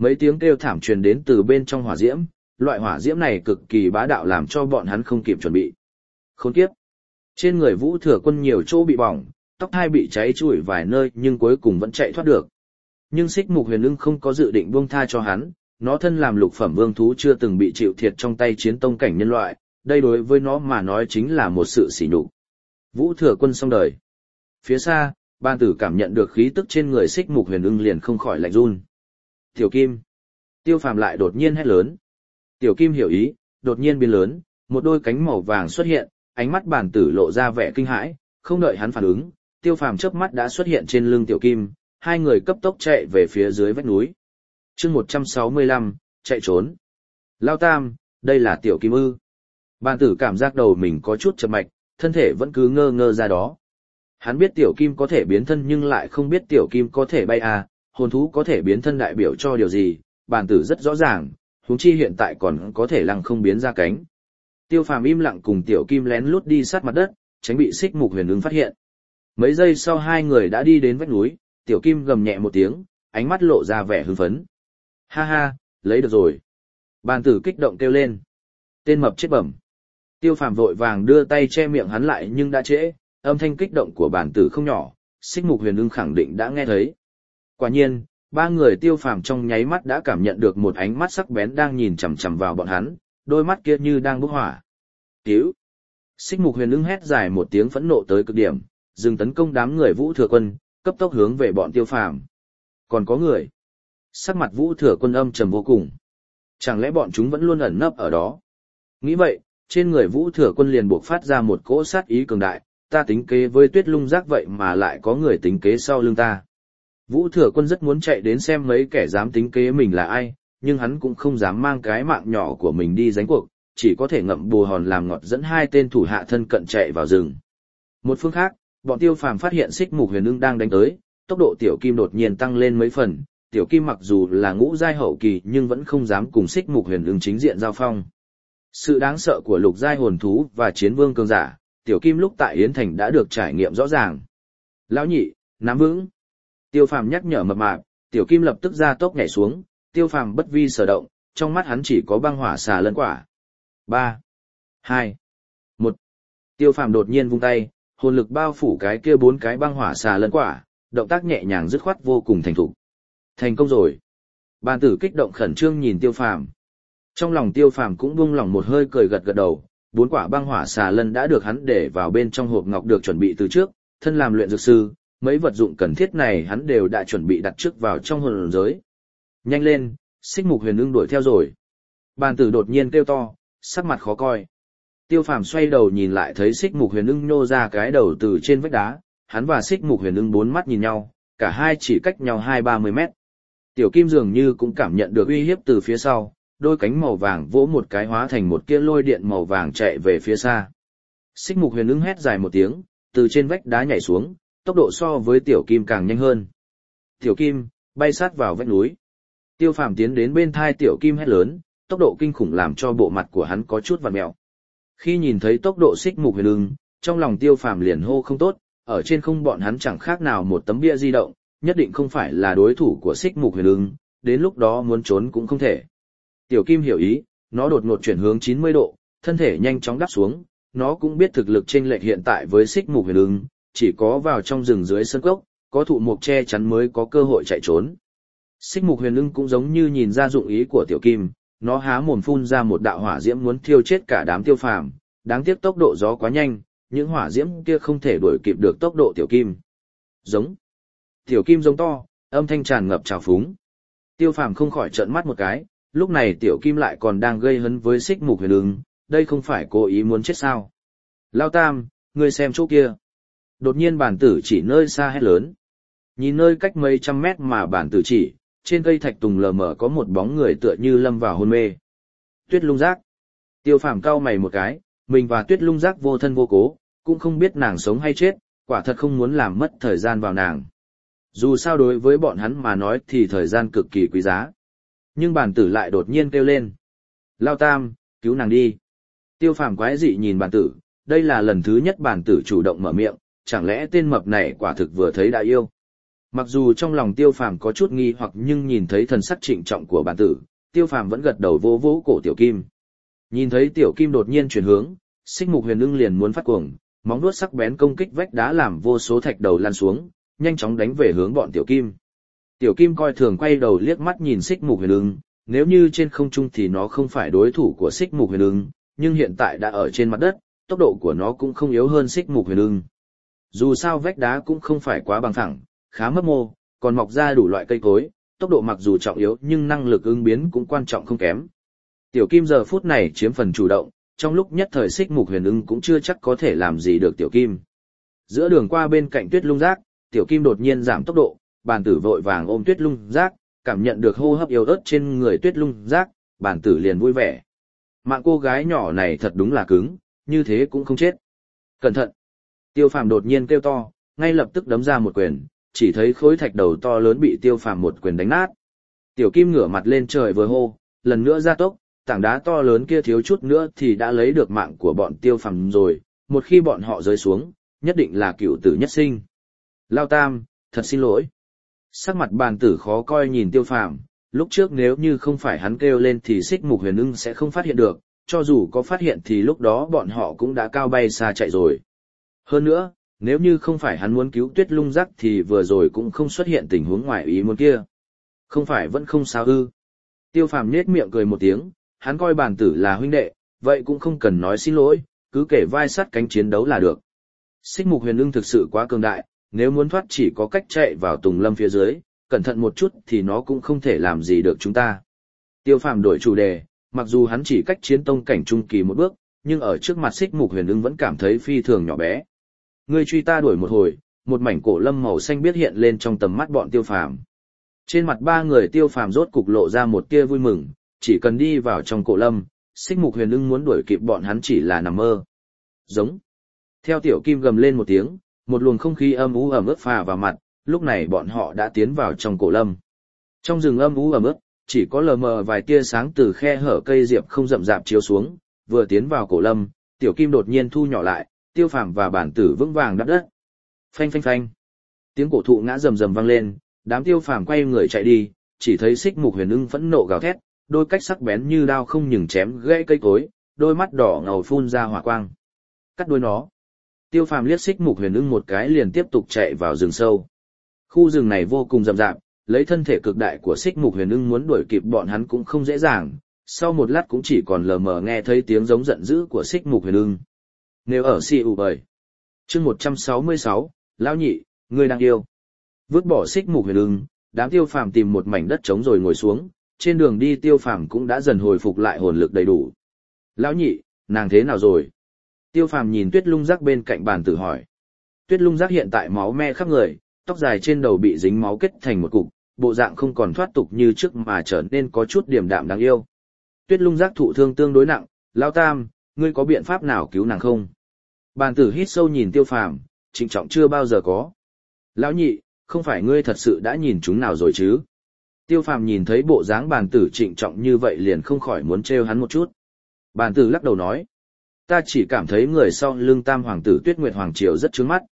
Mấy tiếng kêu thảm truyền đến từ bên trong hỏa diễm, loại hỏa diễm này cực kỳ bá đạo làm cho bọn hắn không kịp chuẩn bị. Khốn kiếp. Trên người Vũ Thừa Quân nhiều chỗ bị bỏng, tóc hai bị cháy trụi vài nơi nhưng cuối cùng vẫn chạy thoát được. Nhưng Xích Mục Huyền Ưng không có dự định buông tha cho hắn, nó thân làm lục phẩm vương thú chưa từng bị chịu thiệt trong tay chiến tông cảnh nhân loại, đây đối với nó mà nói chính là một sự sỉ nhục. Vũ Thừa Quân xong đời. Phía xa, Ban Tử cảm nhận được khí tức trên người Xích Mục Huyền Ưng liền không khỏi lạnh run. Tiểu Kim. Tiêu Phàm lại đột nhiên hét lớn. Tiểu Kim hiểu ý, đột nhiên biến lớn, một đôi cánh màu vàng xuất hiện, ánh mắt Bản Tử lộ ra vẻ kinh hãi, không đợi hắn phản ứng, Tiêu Phàm chớp mắt đã xuất hiện trên lưng Tiểu Kim, hai người cấp tốc chạy về phía dưới vách núi. Chương một trăm sáu mươi lăm, chạy trốn. Lao Tam, đây là Tiểu Kim ư? Bản Tử cảm giác đầu mình có chút chập mạch, thân thể vẫn cứ ngơ ngơ ra đó. Hắn biết Tiểu Kim có thể biến thân nhưng lại không biết Tiểu Kim có thể bay à, hồn thú có thể biến thân đại biểu cho điều gì, Bản Tử rất rõ ràng, huống chi hiện tại còn có thể lăng không biến ra cánh. Tiêu Phàm im lặng cùng Tiểu Kim lén lút đi sát mặt đất, tránh bị Xích Mục Huyền Ưng phát hiện. Mấy giây sau hai người đã đi đến vách núi, Tiểu Kim gầm nhẹ một tiếng, ánh mắt lộ ra vẻ hưng phấn. Ha ha, lấy được rồi. Bản Tử kích động kêu lên. Tên mập chết bẩm. Tiêu Phàm vội vàng đưa tay che miệng hắn lại nhưng đã trễ, âm thanh kích động của Bản Tử không nhỏ, Xích Mục Huyền Ưng khẳng định đã nghe thấy. Quả nhiên, ba người Tiêu Phàm trong nháy mắt đã cảm nhận được một ánh mắt sắc bén đang nhìn chằm chằm vào bọn hắn, đôi mắt kia như đang bốc hỏa. Cứu! Xích Mục Huyền Ưng hét dài một tiếng phẫn nộ tới cực điểm, dừng tấn công đám người Vũ Thừa Quân, cấp tốc hướng về bọn Tiêu Phàm. Còn có người. Sắc mặt Vũ Thừa Quân âm trầm vô cùng. Chẳng lẽ bọn chúng vẫn luôn ẩn nấp ở đó? Nghĩ vậy, trên người Vũ Thừa Quân liền buộc phát ra một cỗ sát ý cường đại, ta tính kế với Tuyết Lung Giác vậy mà lại có người tính kế sau lưng ta. Vũ Thừa Quân rất muốn chạy đến xem mấy kẻ dám tính kế mình là ai, nhưng hắn cũng không dám mang cái mạng nhỏ của mình đi đánh cuộc, chỉ có thể ngậm bù hòn làm ngọt dẫn hai tên thủ hạ thân cận chạy vào rừng. Một phương khác, bọn Tiêu Phàm phát hiện Xích Mục Huyền Ưng đang đánh tới, tốc độ Tiểu Kim đột nhiên tăng lên mấy phần, Tiểu Kim mặc dù là ngũ giai hậu kỳ nhưng vẫn không dám cùng Xích Mục Huyền Ưng chính diện giao phong. Sự đáng sợ của lục giai hồn thú và chiến vương cường giả, Tiểu Kim lúc tại Yến Thành đã được trải nghiệm rõ ràng. Lão nhị, nắm vững. Tiêu Phàm nhắc nhở mập mạp, Tiểu Kim lập tức ra tốc nhảy xuống, Tiêu Phàm bất vi sở động, trong mắt hắn chỉ có băng hỏa xà lân quả. Ba, hai, một. Tiêu Phàm đột nhiên vung tay, hồn lực bao phủ cái kia bốn cái băng hỏa xà lân quả, động tác nhẹ nhàng dứt khoát vô cùng thành thục. Thành công rồi. Bàn tử kích động khẩn trương nhìn Tiêu Phàm. Trong lòng Tiêu Phàm cũng buông lỏng một hơi cười gật gật đầu, bốn quả băng hỏa xà lân đã được hắn để vào bên trong hộp ngọc được chuẩn bị từ trước, thân làm luyện dược sư, mấy vật dụng cần thiết này hắn đều đã chuẩn bị đặt trước vào trong hồn giới. Nhanh lên, Xích Mục Huyền Ưng đuổi theo rồi. Bàn tử đột nhiên kêu to, sắc mặt khó coi. Tiêu Phàm xoay đầu nhìn lại thấy Xích Mục Huyền Ưng nhô ra cái đầu từ trên vách đá, hắn và Xích Mục Huyền Ưng bốn mắt nhìn nhau, cả hai chỉ cách nhau hai ba mươi mét. Tiểu Kim dường như cũng cảm nhận được uy hiếp từ phía sau, đôi cánh màu vàng vỗ một cái hóa thành một kia lôi điện màu vàng chạy về phía xa. Xích Mục Huyền Ưng hét dài một tiếng, từ trên vách đá nhảy xuống, tốc độ so với Tiểu Kim càng nhanh hơn. Tiểu Kim bay sát vào vách núi. Tiêu Phàm tiến đến bên thai Tiểu Kim hét lớn, tốc độ kinh khủng làm cho bộ mặt của hắn có chút vặn mèo. Khi nhìn thấy tốc độ Xích Mục Huyền Ưng, trong lòng Tiêu Phàm liền hô không tốt, ở trên không bọn hắn chẳng khác nào một tấm bia di động, nhất định không phải là đối thủ của Xích Mục Huyền Ưng, đến lúc đó muốn trốn cũng không thể. Tiểu Kim hiểu ý, nó đột ngột chuyển hướng chín mươi độ, thân thể nhanh chóng đáp xuống, nó cũng biết thực lực chênh lệch hiện tại với Xích Mục Huyền Ưng, chỉ có vào trong rừng dưới sân cốc, có thụ mục che chắn mới có cơ hội chạy trốn. Xích Mục Huyền Ưng cũng giống như nhìn ra dụng ý của Tiểu Kim, nó há mồm phun ra một đạo hỏa diễm muốn thiêu chết cả đám Tiêu Phàm, đáng tiếc tốc độ gió quá nhanh, những hỏa diễm kia không thể đuổi kịp được tốc độ Tiểu Kim. Giống. Tiểu Kim giống to, âm thanh tràn ngập trào phúng. Tiêu Phàm không khỏi trợn mắt một cái, lúc này Tiểu Kim lại còn đang gây hấn với Xích Mục Huyền Ưng, đây không phải cố ý muốn chết sao? Lao Tam, ngươi xem chỗ kia. Đột nhiên bản tử chỉ nơi xa hét lớn. Nhìn nơi cách mấy trăm mét mà bản tử chỉ, trên cây thạch tùng lờ mờ có một bóng người tựa như lâm vào hôn mê. Tuyết Lung Giác. Tiêu Phàm cau mày một cái, mình và Tuyết Lung Giác vô thân vô cố, cũng không biết nàng sống hay chết, quả thật không muốn làm mất thời gian vào nàng. Dù sao đối với bọn hắn mà nói thì thời gian cực kỳ quý giá. Nhưng bản tử lại đột nhiên kêu lên. Lao Tam, cứu nàng đi. Tiêu Phàm quái dị nhìn bản tử, đây là lần thứ nhất bản tử chủ động mở miệng, chẳng lẽ tên mập này quả thực vừa thấy đã yêu. Mặc dù trong lòng Tiêu Phàm có chút nghi hoặc nhưng nhìn thấy thần sắc trịnh trọng của bản tử, Tiêu Phàm vẫn gật đầu vỗ vỗ cổ Tiểu Kim. Nhìn thấy Tiểu Kim đột nhiên chuyển hướng, Xích Mục Huyền Ưng liền muốn phát cuồng, móng vuốt sắc bén công kích vách đá làm vô số thạch đầu lăn xuống, nhanh chóng đánh về hướng bọn Tiểu Kim. Tiểu Kim coi thường quay đầu liếc mắt nhìn Xích Mục Huyền Ưng, nếu như trên không trung thì nó không phải đối thủ của Xích Mục Huyền Ưng, nhưng hiện tại đã ở trên mặt đất, tốc độ của nó cũng không yếu hơn Xích Mục Huyền Ưng. Dù sao vách đá cũng không phải quá bằng phẳng, khá mấp mô, còn mọc ra đủ loại cây cối, tốc độ mặc dù trọng yếu nhưng năng lực ứng biến cũng quan trọng không kém. Tiểu Kim giờ phút này chiếm phần chủ động, trong lúc nhất thời Xích Mục Huyền Ưng cũng chưa chắc có thể làm gì được Tiểu Kim. Giữa đường qua bên cạnh Tuyết Lung Giác, Tiểu Kim đột nhiên giảm tốc độ, bản tử vội vàng ôm Tuyết Lung Giác, cảm nhận được hô hấp yếu ớt trên người Tuyết Lung Giác, bản tử liền vui vẻ. Mạng cô gái nhỏ này thật đúng là cứng, như thế cũng không chết. Cẩn thận! Tiêu Phàm đột nhiên kêu to, ngay lập tức đấm ra một quyền, chỉ thấy khối thạch đầu to lớn bị Tiêu Phàm một quyền đánh nát. Tiểu Kim ngửa mặt lên trời vừa hô, lần nữa gia tốc, tảng đá to lớn kia thiếu chút nữa thì đã lấy được mạng của bọn Tiêu Phàm rồi, một khi bọn họ rơi xuống, nhất định là cựu tử nhất sinh. Lao Tam, thật xin lỗi. Sắc mặt bàn tử khó coi nhìn Tiêu Phàm, lúc trước nếu như không phải hắn kêu lên thì Xích Mục Huyền Ưng sẽ không phát hiện được, cho dù có phát hiện thì lúc đó bọn họ cũng đã cao bay xa chạy rồi. Hơn nữa, nếu như không phải hắn muốn cứu Tuyết Lung Giác thì vừa rồi cũng không xuất hiện tình huống ngoài ý muốn kia. Không phải vẫn không sao ư? Tiêu Phàm nhếch miệng cười một tiếng, hắn coi bàn tử là huynh đệ, vậy cũng không cần nói xin lỗi, cứ kể vai sát cánh chiến đấu là được. Xích Mục Huyền Ưng thực sự quá cường đại, nếu muốn thoát chỉ có cách chạy vào Tùng Lâm phía dưới, cẩn thận một chút thì nó cũng không thể làm gì được chúng ta. Tiêu Phàm đổi chủ đề, mặc dù hắn chỉ cách chiến tông cảnh trung kỳ một bước, nhưng ở trước mặt Xích Mục Huyền Ưng vẫn cảm thấy phi thường nhỏ bé. Ngươi truy ta đuổi một hồi, một mảnh cổ lâm màu xanh biết hiện lên trong tầm mắt bọn Tiêu Phàm. Trên mặt ba người Tiêu Phàm rốt cục lộ ra một tia vui mừng, chỉ cần đi vào trong cổ lâm, Xích Mục Huyền Ưng muốn đuổi kịp bọn hắn chỉ là nằm mơ. Giống. Theo Tiểu Kim gầm lên một tiếng, một luồng không khí âm u ẩm ướt phả vào mặt, lúc này bọn họ đã tiến vào trong cổ lâm. Trong rừng âm u ẩm ướt, chỉ có lờ mờ vài tia sáng từ khe hở cây diệp không rậm rạp chiếu xuống, vừa tiến vào cổ lâm, Tiểu Kim đột nhiên thu nhỏ lại, Tiêu Phàm và bản tử vững vàng đắp đất. Phanh phanh phanh. Tiếng cổ thụ ngã rầm rầm vang lên, đám Tiêu Phàm quay người chạy đi, chỉ thấy Xích Mục Huyền Ưng phẫn nộ gào thét, đôi cách sắc bén như đao không ngừng chém gãy cây cối, đôi mắt đỏ ngầu phun ra hỏa quang. Cắt đuôi nó. Tiêu Phàm liếc Xích Mục Huyền Ưng một cái liền tiếp tục chạy vào rừng sâu. Khu rừng này vô cùng rậm rạp, lấy thân thể cực đại của Xích Mục Huyền Ưng muốn đuổi kịp bọn hắn cũng không dễ dàng, sau một lát cũng chỉ còn lờ mờ nghe thấy tiếng giống giận dữ của Xích Mục Huyền Ưng. Nếu ở si ủ bời. Chương một trăm sáu mươi sáu, lão nhị, ngươi đang yêu. Vứt bỏ Xích Mục Huyền Ưng, đám Tiêu Phàm tìm một mảnh đất trống rồi ngồi xuống, trên đường đi Tiêu Phàm cũng đã dần hồi phục lại hồn lực đầy đủ. Lão nhị, nàng thế nào rồi? Tiêu Phàm nhìn Tuyết Lung Giác bên cạnh bàn tử hỏi. Tuyết Lung Giác hiện tại máu me khắp người, tóc dài trên đầu bị dính máu kết thành một cục, bộ dạng không còn thoát tục như trước mà trở nên có chút điềm đạm đáng yêu. Tuyết Lung Giác thụ thương tương đối nặng, Lão Tam, ngươi có biện pháp nào cứu nàng không? Bàn tử hít sâu nhìn Tiêu Phàm, trịnh trọng chưa bao giờ có. Lão nhị, không phải ngươi thật sự đã nhìn chúng nào rồi chứ? Tiêu Phàm nhìn thấy bộ dáng bàn tử trịnh trọng như vậy liền không khỏi muốn trêu hắn một chút. Bàn tử lắc đầu nói, ta chỉ cảm thấy người sau lưng Tam hoàng tử Tuyết Nguyệt hoàng triều rất chướng mắt.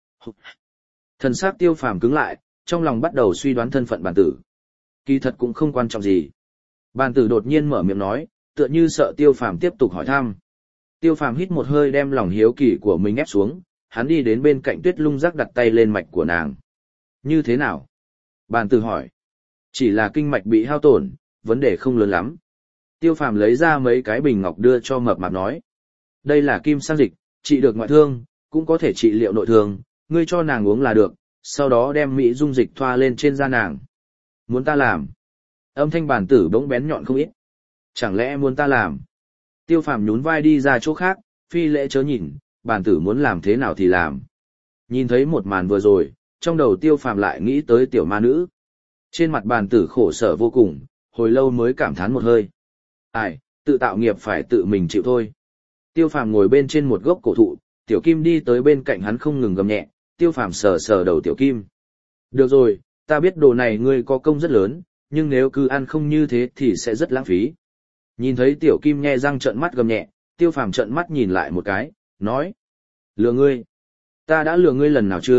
Thần sắc Tiêu Phàm cứng lại, trong lòng bắt đầu suy đoán thân phận bàn tử. Kỳ thật cũng không quan trọng gì. Bàn tử đột nhiên mở miệng nói, tựa như sợ Tiêu Phàm tiếp tục hỏi thăm. Tiêu Phàm hít một hơi đem lòng hiếu kỳ của mình ép xuống, hắn đi đến bên cạnh Tuyết Lung Giác đặt tay lên mạch của nàng. Như thế nào? Bàn tử hỏi. Chỉ là kinh mạch bị hao tổn, vấn đề không lớn lắm. Tiêu Phàm lấy ra mấy cái bình ngọc đưa cho mập mạp nói. Đây là kim sang dịch, trị được ngoại thương, cũng có thể trị liệu nội thương, ngươi cho nàng uống là được, sau đó đem mỹ dung dịch thoa lên trên da nàng. Muốn ta làm? Âm thanh bàn tử bỗng bén nhọn không ít. Chẳng lẽ muốn ta làm? Tiêu Phàm nhún vai đi ra chỗ khác, phi lễ chớ nhìn, bàn tử muốn làm thế nào thì làm. Nhìn thấy một màn vừa rồi, trong đầu Tiêu Phàm lại nghĩ tới tiểu ma nữ. Trên mặt bàn tử khổ sở vô cùng, hồi lâu mới cảm thán một hơi. Ai, tự tạo nghiệp phải tự mình chịu thôi. Tiêu Phàm ngồi bên trên một gốc cổ thụ, Tiểu Kim đi tới bên cạnh hắn không ngừng gầm nhẹ, Tiêu Phàm sờ sờ đầu Tiểu Kim. Được rồi, ta biết đồ này ngươi có công rất lớn, nhưng nếu cứ ăn không như thế thì sẽ rất lãng phí. Nhìn thấy Tiểu Kim nhe răng trợn mắt gầm nhẹ, Tiêu Phàm trợn mắt nhìn lại một cái, nói. Lừa ngươi. Ta đã lừa ngươi lần nào chưa,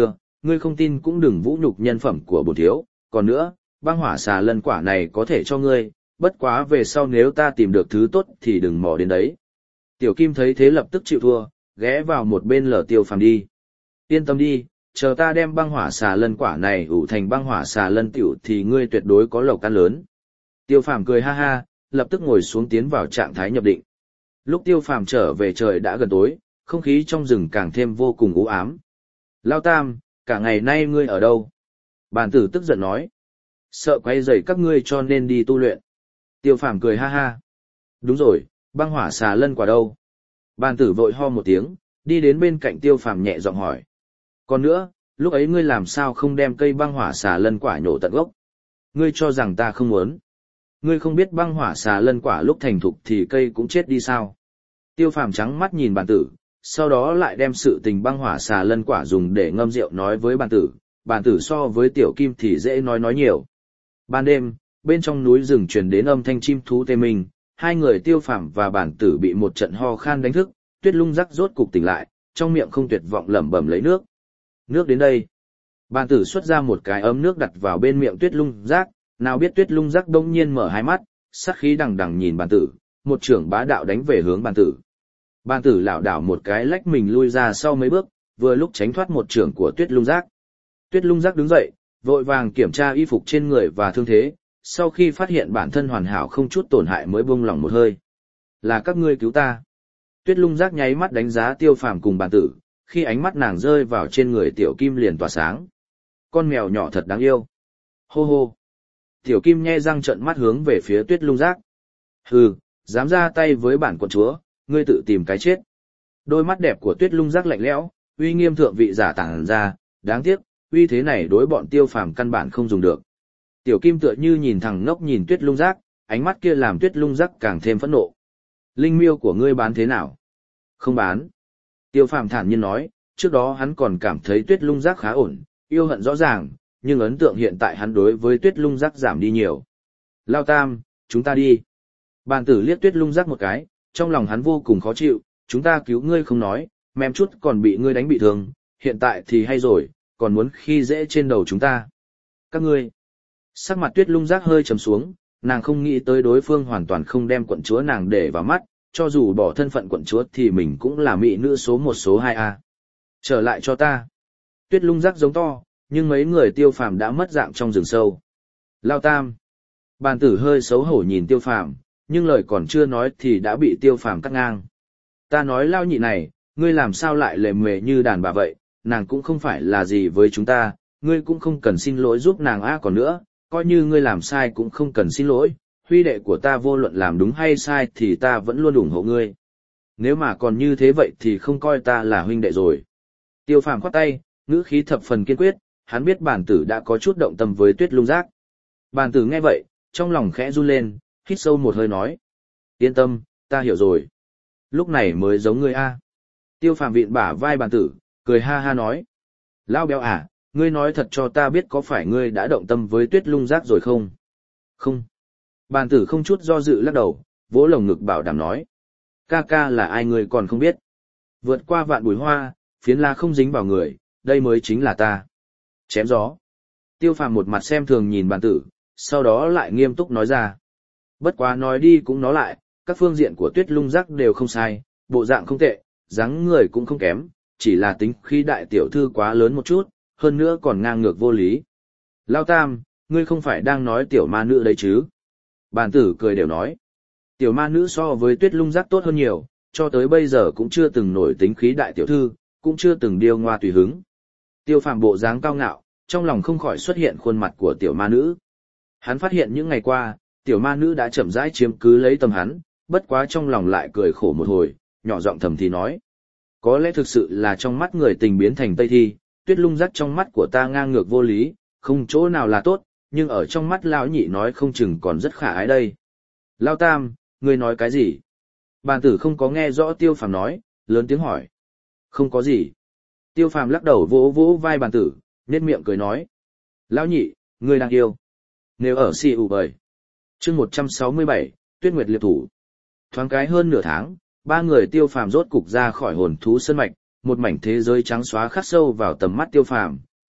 ngươi không tin cũng đừng vũ nhục nhân phẩm của bổn thiếu, còn nữa, băng hỏa xà lân quả này có thể cho ngươi, bất quá về sau nếu ta tìm được thứ tốt thì đừng mò đến đấy. Tiểu Kim thấy thế lập tức chịu thua, ghé vào một bên lờ Tiêu Phàm đi. Yên tâm đi, chờ ta đem băng hỏa xà lân quả này ủ thành băng hỏa xà lân tiểu thì ngươi tuyệt đối có lộc ăn lớn. Tiêu Phàm cười ha ha, lập tức ngồi xuống tiến vào trạng thái nhập định. Lúc Tiêu Phàm trở về trời đã gần tối, không khí trong rừng càng thêm vô cùng u ám. Lao Tam, cả ngày nay ngươi ở đâu? Bàn tử tức giận nói. Sợ quay rầy các ngươi cho nên đi tu luyện. Tiêu Phàm cười ha ha. Đúng rồi, băng hỏa xà lân quả đâu? Bàn tử vội ho một tiếng, đi đến bên cạnh Tiêu Phàm nhẹ giọng hỏi. Còn nữa, lúc ấy ngươi làm sao không đem cây băng hỏa xà lân quả nhổ tận gốc? Ngươi cho rằng ta không muốn. Ngươi không biết băng hỏa xà lân quả lúc thành thục thì cây cũng chết đi sao? Tiêu Phàm trắng mắt nhìn bàn tử, sau đó lại đem sự tình băng hỏa xà lân quả dùng để ngâm rượu nói với bàn tử. Bàn tử so với Tiểu Kim thì dễ nói nói nhiều. Ban đêm, bên trong núi rừng truyền đến âm thanh chim thú tê minh, hai người Tiêu Phàm và bàn tử bị một trận ho khan đánh thức, Tuyết Lung Rắc rốt cục tỉnh lại, trong miệng không tuyệt vọng lẩm bẩm lấy nước. Nước đến đây. Bàn tử xuất ra một cái ấm nước đặt vào bên miệng Tuyết Lung Rắc, nào biết Tuyết Lung Rắc đông nhiên mở hai mắt, sát khí đằng đằng nhìn bàn tử, một trưởng bá đạo đánh về hướng bàn tử. Bàn tử lảo đảo một cái lách mình lui ra sau mấy bước, vừa lúc tránh thoát một trưởng của Tuyết Lung Rắc. Tuyết Lung Rắc đứng dậy, vội vàng kiểm tra y phục trên người và thương thế, sau khi phát hiện bản thân hoàn hảo không chút tổn hại mới buông lỏng một hơi. Là các ngươi cứu ta. Tuyết Lung Rắc nháy mắt đánh giá Tiêu Phàm cùng bàn tử, khi ánh mắt nàng rơi vào trên người Tiểu Kim liền tỏa sáng. Con mèo nhỏ thật đáng yêu. Hô hô. Tiểu Kim nhe răng trợn mắt hướng về phía Tuyết Lung Rắc. Hừ, dám ra tay với bản quận chúa, ngươi tự tìm cái chết. Đôi mắt đẹp của Tuyết Lung Rắc lạnh lẽo, uy nghiêm thượng vị giả tàng ra, đáng tiếc, uy thế này đối bọn Tiêu Phàm căn bản không dùng được. Tiểu Kim tựa như nhìn thằng ngốc nhìn Tuyết Lung Rắc, ánh mắt kia làm Tuyết Lung Rắc càng thêm phẫn nộ. Linh miêu của ngươi bán thế nào? Không bán. Tiêu Phàm thản nhiên nói, trước đó hắn còn cảm thấy Tuyết Lung Rắc khá ổn, yêu hận rõ ràng, nhưng ấn tượng hiện tại hắn đối với Tuyết Lung Rắc giảm đi nhiều. Lao Tam, chúng ta đi. Bàn tử liếc Tuyết Lung Rắc một cái, trong lòng hắn vô cùng khó chịu, chúng ta cứu ngươi không nói, mềm chút còn bị ngươi đánh bị thương, hiện tại thì hay rồi, còn muốn khi dễ trên đầu chúng ta. Các ngươi. Sắc mặt Tuyết Lung Rắc hơi trầm xuống, nàng không nghĩ tới đối phương hoàn toàn không đem quận chúa nàng để vào mắt, cho dù bỏ thân phận quận chúa thì mình cũng là mỹ nữ số một số hai a. Trở lại cho ta. Tuyết Lung Rắc giống to, nhưng mấy người Tiêu Phàm đã mất dạng trong rừng sâu. Lao Tam. Bàn tử hơi xấu hổ nhìn Tiêu Phàm, nhưng lời còn chưa nói thì đã bị Tiêu Phàm cắt ngang. Ta nói Lao nhị này, ngươi làm sao lại lề mề như đàn bà vậy, nàng cũng không phải là gì với chúng ta, ngươi cũng không cần xin lỗi giúp nàng a. Còn nữa, coi như ngươi làm sai cũng không cần xin lỗi, huy đệ của ta vô luận làm đúng hay sai thì ta vẫn luôn ủng hộ ngươi. Nếu mà còn như thế vậy thì không coi ta là huynh đệ rồi. Tiêu Phàm khoát tay, ngữ khí thập phần kiên quyết, hắn biết bản tử đã có chút động tâm với Tuyết Lung Rắc. Bản tử nghe vậy, trong lòng khẽ run lên, hít sâu một hơi nói. Yên tâm, ta hiểu rồi. Lúc này mới giống ngươi a. Tiêu Phàm vịn bả vai bản tử, cười ha ha nói. Lao béo à, ngươi nói thật cho ta biết có phải ngươi đã động tâm với Tuyết Lung Rắc rồi không? Không. Bàn tử không chút do dự lắc đầu, vỗ lồng ngực bảo đảm nói. Ca ca là ai ngươi còn không biết. Vượt qua vạn bụi hoa, phiến la không dính vào người, đây mới chính là ta. Chém gió. Tiêu Phàm một mặt xem thường nhìn bàn tử, sau đó lại nghiêm túc nói ra. Bất quá nói đi cũng nói lại, các phương diện của Tuyết Lung Rắc đều không sai, bộ dạng không tệ, dáng người cũng không kém, chỉ là tính khí đại tiểu thư quá lớn một chút, hơn nữa còn ngang ngược vô lý. Lao Tam, ngươi không phải đang nói tiểu ma nữ đấy chứ? Bàn tử cười đều nói. Tiểu ma nữ so với Tuyết Lung Rắc tốt hơn nhiều, cho tới bây giờ cũng chưa từng nổi tính khí đại tiểu thư, cũng chưa từng điêu ngoa tùy hứng. Tiêu Phàm bộ dáng cao ngạo, trong lòng không khỏi xuất hiện khuôn mặt của tiểu ma nữ. Hắn phát hiện những ngày qua, tiểu ma nữ đã chậm rãi chiếm cứ lấy tâm hắn, bất quá trong lòng lại cười khổ một hồi, nhỏ giọng thầm thì nói. Có lẽ thực sự là trong mắt người tình biến thành Tây Thi, Tuyết Lung Rắc trong mắt của ta ngang ngược vô lý, không chỗ nào là tốt, nhưng ở trong mắt lão nhị nói không chừng còn rất khả ái đây. Lao Tam, ngươi nói cái gì? Bàn tử không có nghe rõ Tiêu Phàm nói, lớn tiếng hỏi. Không có gì. Tiêu Phàm lắc đầu vỗ vỗ vai bàn tử, nhếch miệng cười nói. Lão nhị, ngươi đang yêu. Nếu ở si ủ bời. Chương một trăm sáu mươi bảy, Tuyết Nguyệt liệp thủ. Thoáng cái hơn nửa tháng, ba người Tiêu Phàm rốt cục ra khỏi hồn thú sơn mạch, một mảnh thế giới trắng xóa khắc sâu vào tầm mắt Tiêu Phàm,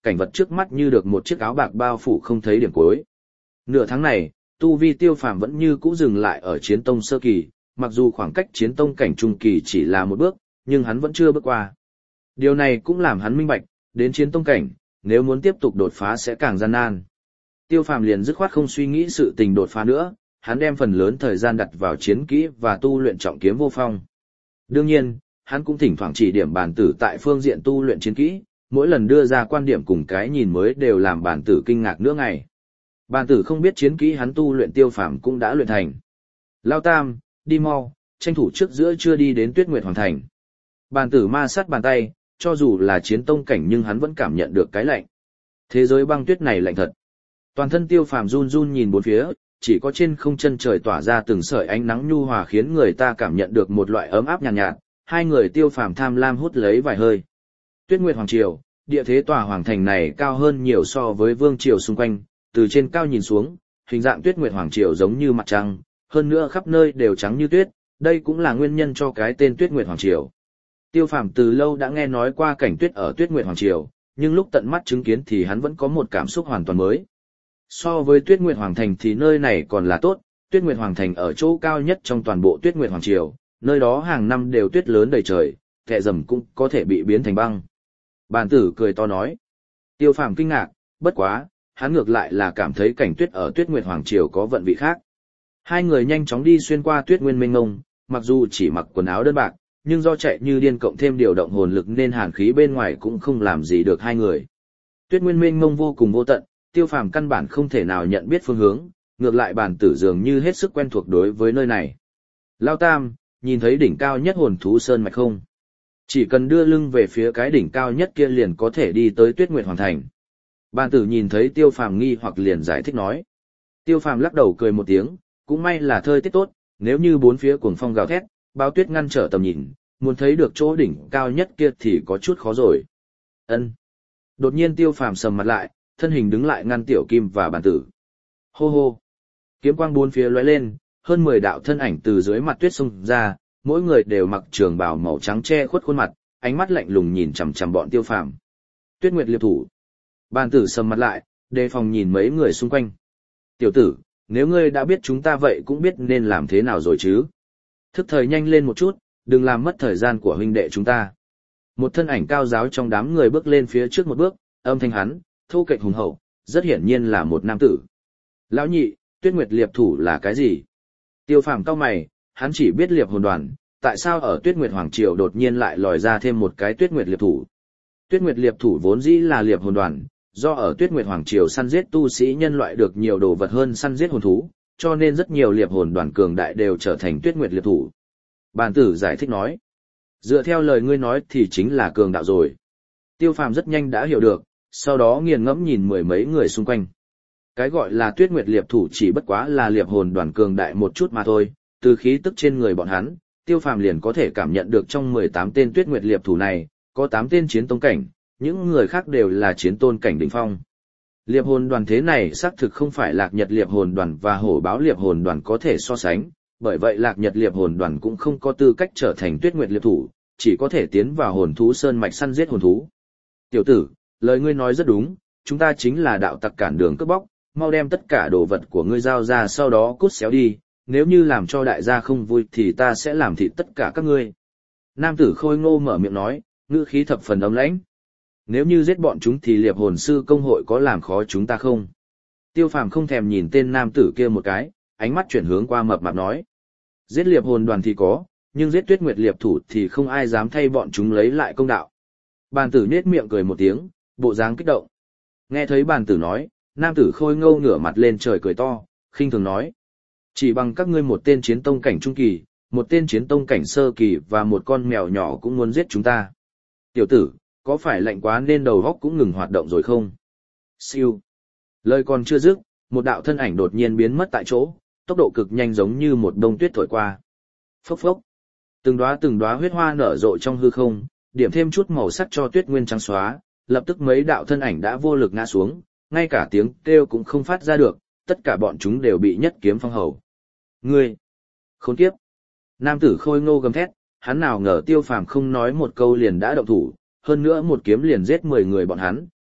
cảnh vật trước mắt như được một chiếc áo bạc bao phủ không thấy điểm cuối. Nửa tháng này, tu vi Tiêu Phàm vẫn như cũ dừng lại ở chiến tông sơ kỳ, mặc dù khoảng cách chiến tông cảnh trung kỳ chỉ là một bước, nhưng hắn vẫn chưa bước qua. Điều này cũng làm hắn minh bạch, đến chiến tông cảnh, nếu muốn tiếp tục đột phá sẽ càng gian nan. Tiêu Phàm liền dứt khoát không suy nghĩ sự tình đột phá nữa, hắn đem phần lớn thời gian đặt vào chiến kỹ và tu luyện trọng kiếm vô phong. Đương nhiên, hắn cũng thỉnh thoảng chỉ điểm bản tử tại phương diện tu luyện chiến kỹ, mỗi lần đưa ra quan điểm cùng cái nhìn mới đều làm bản tử kinh ngạc nữa ngày. Bản tử không biết chiến kỹ hắn tu luyện Tiêu Phàm cũng đã luyện thành. Lao Tam, đi mau, tranh thủ trước giữa chưa đi đến Tuyết Nguyệt Hoàng Thành. Bản tử ma sát bàn tay, cho dù là chiến tông cảnh nhưng hắn vẫn cảm nhận được cái lạnh. Thế giới băng tuyết này lạnh thật. Toàn thân Tiêu Phàm run run nhìn bốn phía, chỉ có trên không chân trời tỏa ra từng sợi ánh nắng nhu hòa khiến người ta cảm nhận được một loại ấm áp nhàn nhạt, nhạt. Hai người Tiêu Phàm tham lam hút lấy vài hơi. Tuyết Nguyệt Hoàng Triều, địa thế tòa hoàng thành này cao hơn nhiều so với vương triều xung quanh, từ trên cao nhìn xuống, hình dạng Tuyết Nguyệt Hoàng Triều giống như mặt trăng, hơn nữa khắp nơi đều trắng như tuyết, đây cũng là nguyên nhân cho cái tên Tuyết Nguyệt Hoàng Triều. Tiêu Phàm từ lâu đã nghe nói qua cảnh tuyết ở Tuyết Nguyệt Hoàng Triều, nhưng lúc tận mắt chứng kiến thì hắn vẫn có một cảm xúc hoàn toàn mới. So với Tuyết Nguyệt Hoàng Thành thì nơi này còn là tốt, Tuyết Nguyệt Hoàng Thành ở chỗ cao nhất trong toàn bộ Tuyết Nguyệt Hoàng Triều, nơi đó hàng năm đều tuyết lớn đầy trời, kẻ rầm cũng có thể bị biến thành băng. Bàn tử cười to nói. Tiêu Phàm kinh ngạc, bất quá, hắn ngược lại là cảm thấy cảnh tuyết ở Tuyết Nguyệt Hoàng Triều có vận vị khác. Hai người nhanh chóng đi xuyên qua tuyết nguyên mênh mông, mặc dù chỉ mặc quần áo đơn bạc, nhưng do chạy như điên cộng thêm điều động hồn lực nên hàn khí bên ngoài cũng không làm gì được hai người. Tuyết nguyên mênh mông vô cùng vô tận, Tiêu Phàm căn bản không thể nào nhận biết phương hướng, ngược lại bản tử dường như hết sức quen thuộc đối với nơi này. Lao Tam, nhìn thấy đỉnh cao nhất hồn thú sơn mạch không? Chỉ cần đưa lưng về phía cái đỉnh cao nhất kia liền có thể đi tới Tuyết Nguyệt Hoàng Thành. Bản tử nhìn thấy Tiêu Phàm nghi hoặc liền giải thích nói. Tiêu Phàm lắc đầu cười một tiếng, cũng may là thời tiết tốt, nếu như bốn phía cuồng phong gào thét, bao tuyết ngăn trở tầm nhìn, muốn thấy được chỗ đỉnh cao nhất kia thì có chút khó rồi. Ân. Đột nhiên Tiêu Phàm sầm mặt lại, thân hình đứng lại ngăn Tiểu Kim và bản tử. Hô hô. Kiếm quang bốn phía lóe lên, hơn mười đạo thân ảnh từ dưới mặt tuyết xông ra, mỗi người đều mặc trường bào màu trắng che khuất khuôn mặt, ánh mắt lạnh lùng nhìn chằm chằm bọn Tiêu Phàm. Tuyết Nguyệt liệp thủ. Bản tử sầm mặt lại, đề phòng nhìn mấy người xung quanh. Tiểu tử, nếu ngươi đã biết chúng ta vậy cũng biết nên làm thế nào rồi chứ. Thức thời nhanh lên một chút, đừng làm mất thời gian của huynh đệ chúng ta. Một thân ảnh cao giáo trong đám người bước lên phía trước một bước, âm thanh hắn, thô kệch hùng hậu, rất hiển nhiên là một nam tử. Lão nhị, Tuyết Nguyệt liệp thủ là cái gì? Tiêu Phàm cau mày, hắn chỉ biết liệp hồn đoàn, tại sao ở Tuyết Nguyệt Hoàng Triều đột nhiên lại lòi ra thêm một cái Tuyết Nguyệt liệp thủ? Tuyết Nguyệt liệp thủ vốn dĩ là liệp hồn đoàn, do ở Tuyết Nguyệt Hoàng Triều săn giết tu sĩ nhân loại được nhiều đồ vật hơn săn giết hồn thú, cho nên rất nhiều liệp hồn đoàn cường đại đều trở thành Tuyết Nguyệt liệp thủ. Bản tử giải thích nói. Dựa theo lời ngươi nói thì chính là cường đạo rồi. Tiêu Phàm rất nhanh đã hiểu được, sau đó nghiền ngẫm nhìn mười mấy người xung quanh. Cái gọi là Tuyết Nguyệt liệp thủ chỉ bất quá là liệp hồn đoàn cường đại một chút mà thôi, từ khí tức trên người bọn hắn, Tiêu Phàm liền có thể cảm nhận được trong mười tám tên Tuyết Nguyệt liệp thủ này, có tám tên chiến tông cảnh, những người khác đều là chiến tôn cảnh đỉnh phong. Liệp hồn đoàn thế này xác thực không phải Lạc Nhật liệp hồn đoàn và Hổ Báo liệp hồn đoàn có thể so sánh, bởi vậy Lạc Nhật liệp hồn đoàn cũng không có tư cách trở thành Tuyết Nguyệt liệp thủ, chỉ có thể tiến vào hồn thú sơn mạch săn giết hồn thú. Tiểu tử, lời ngươi nói rất đúng, chúng ta chính là đạo tặc cản đường cướp bóc, mau đem tất cả đồ vật của ngươi giao ra sau đó cút xéo đi, nếu như làm cho đại gia không vui thì ta sẽ làm thịt tất cả các ngươi. Nam tử Khôi Ngô mở miệng nói, ngữ khí thập phần ấm lãnh. Nếu như giết bọn chúng thì liệp hồn sư công hội có làm khó chúng ta không? Tiêu Phàm không thèm nhìn tên nam tử kia một cái, ánh mắt chuyển hướng qua mập mạp nói. Giết liệp hồn đoàn thì có, nhưng giết Tuyết Nguyệt liệp thủ thì không ai dám thay bọn chúng lấy lại công đạo. Bàn tử nết miệng cười một tiếng, bộ dáng kích động. Nghe thấy bàn tử nói, nam tử Khôi Ngô ngửa mặt lên trời cười to, khinh thường nói. Chỉ bằng các ngươi một tên chiến tông cảnh trung kỳ, một tên chiến tông cảnh sơ kỳ và một con mèo nhỏ cũng muốn giết chúng ta. Tiểu tử, có phải lạnh quá nên đầu óc cũng ngừng hoạt động rồi không? Siêu. Lời còn chưa dứt, một đạo thân ảnh đột nhiên biến mất tại chỗ, tốc độ cực nhanh giống như một đông tuyết thổi qua. Phốc phốc. Từng đóa từng đóa huyết hoa nở rộ trong hư không, điểm thêm chút màu sắc cho tuyết nguyên trắng xóa, lập tức mấy đạo thân ảnh đã vô lực ngã xuống, ngay cả tiếng kêu cũng không phát ra được, tất cả bọn chúng đều bị nhất kiếm phong hầu. Ngươi! Khốn kiếp! Nam tử Khôi Ngô gầm thét, hắn nào ngờ Tiêu Phàm không nói một câu liền đã động thủ, hơn nữa một kiếm liền giết mười người bọn hắn,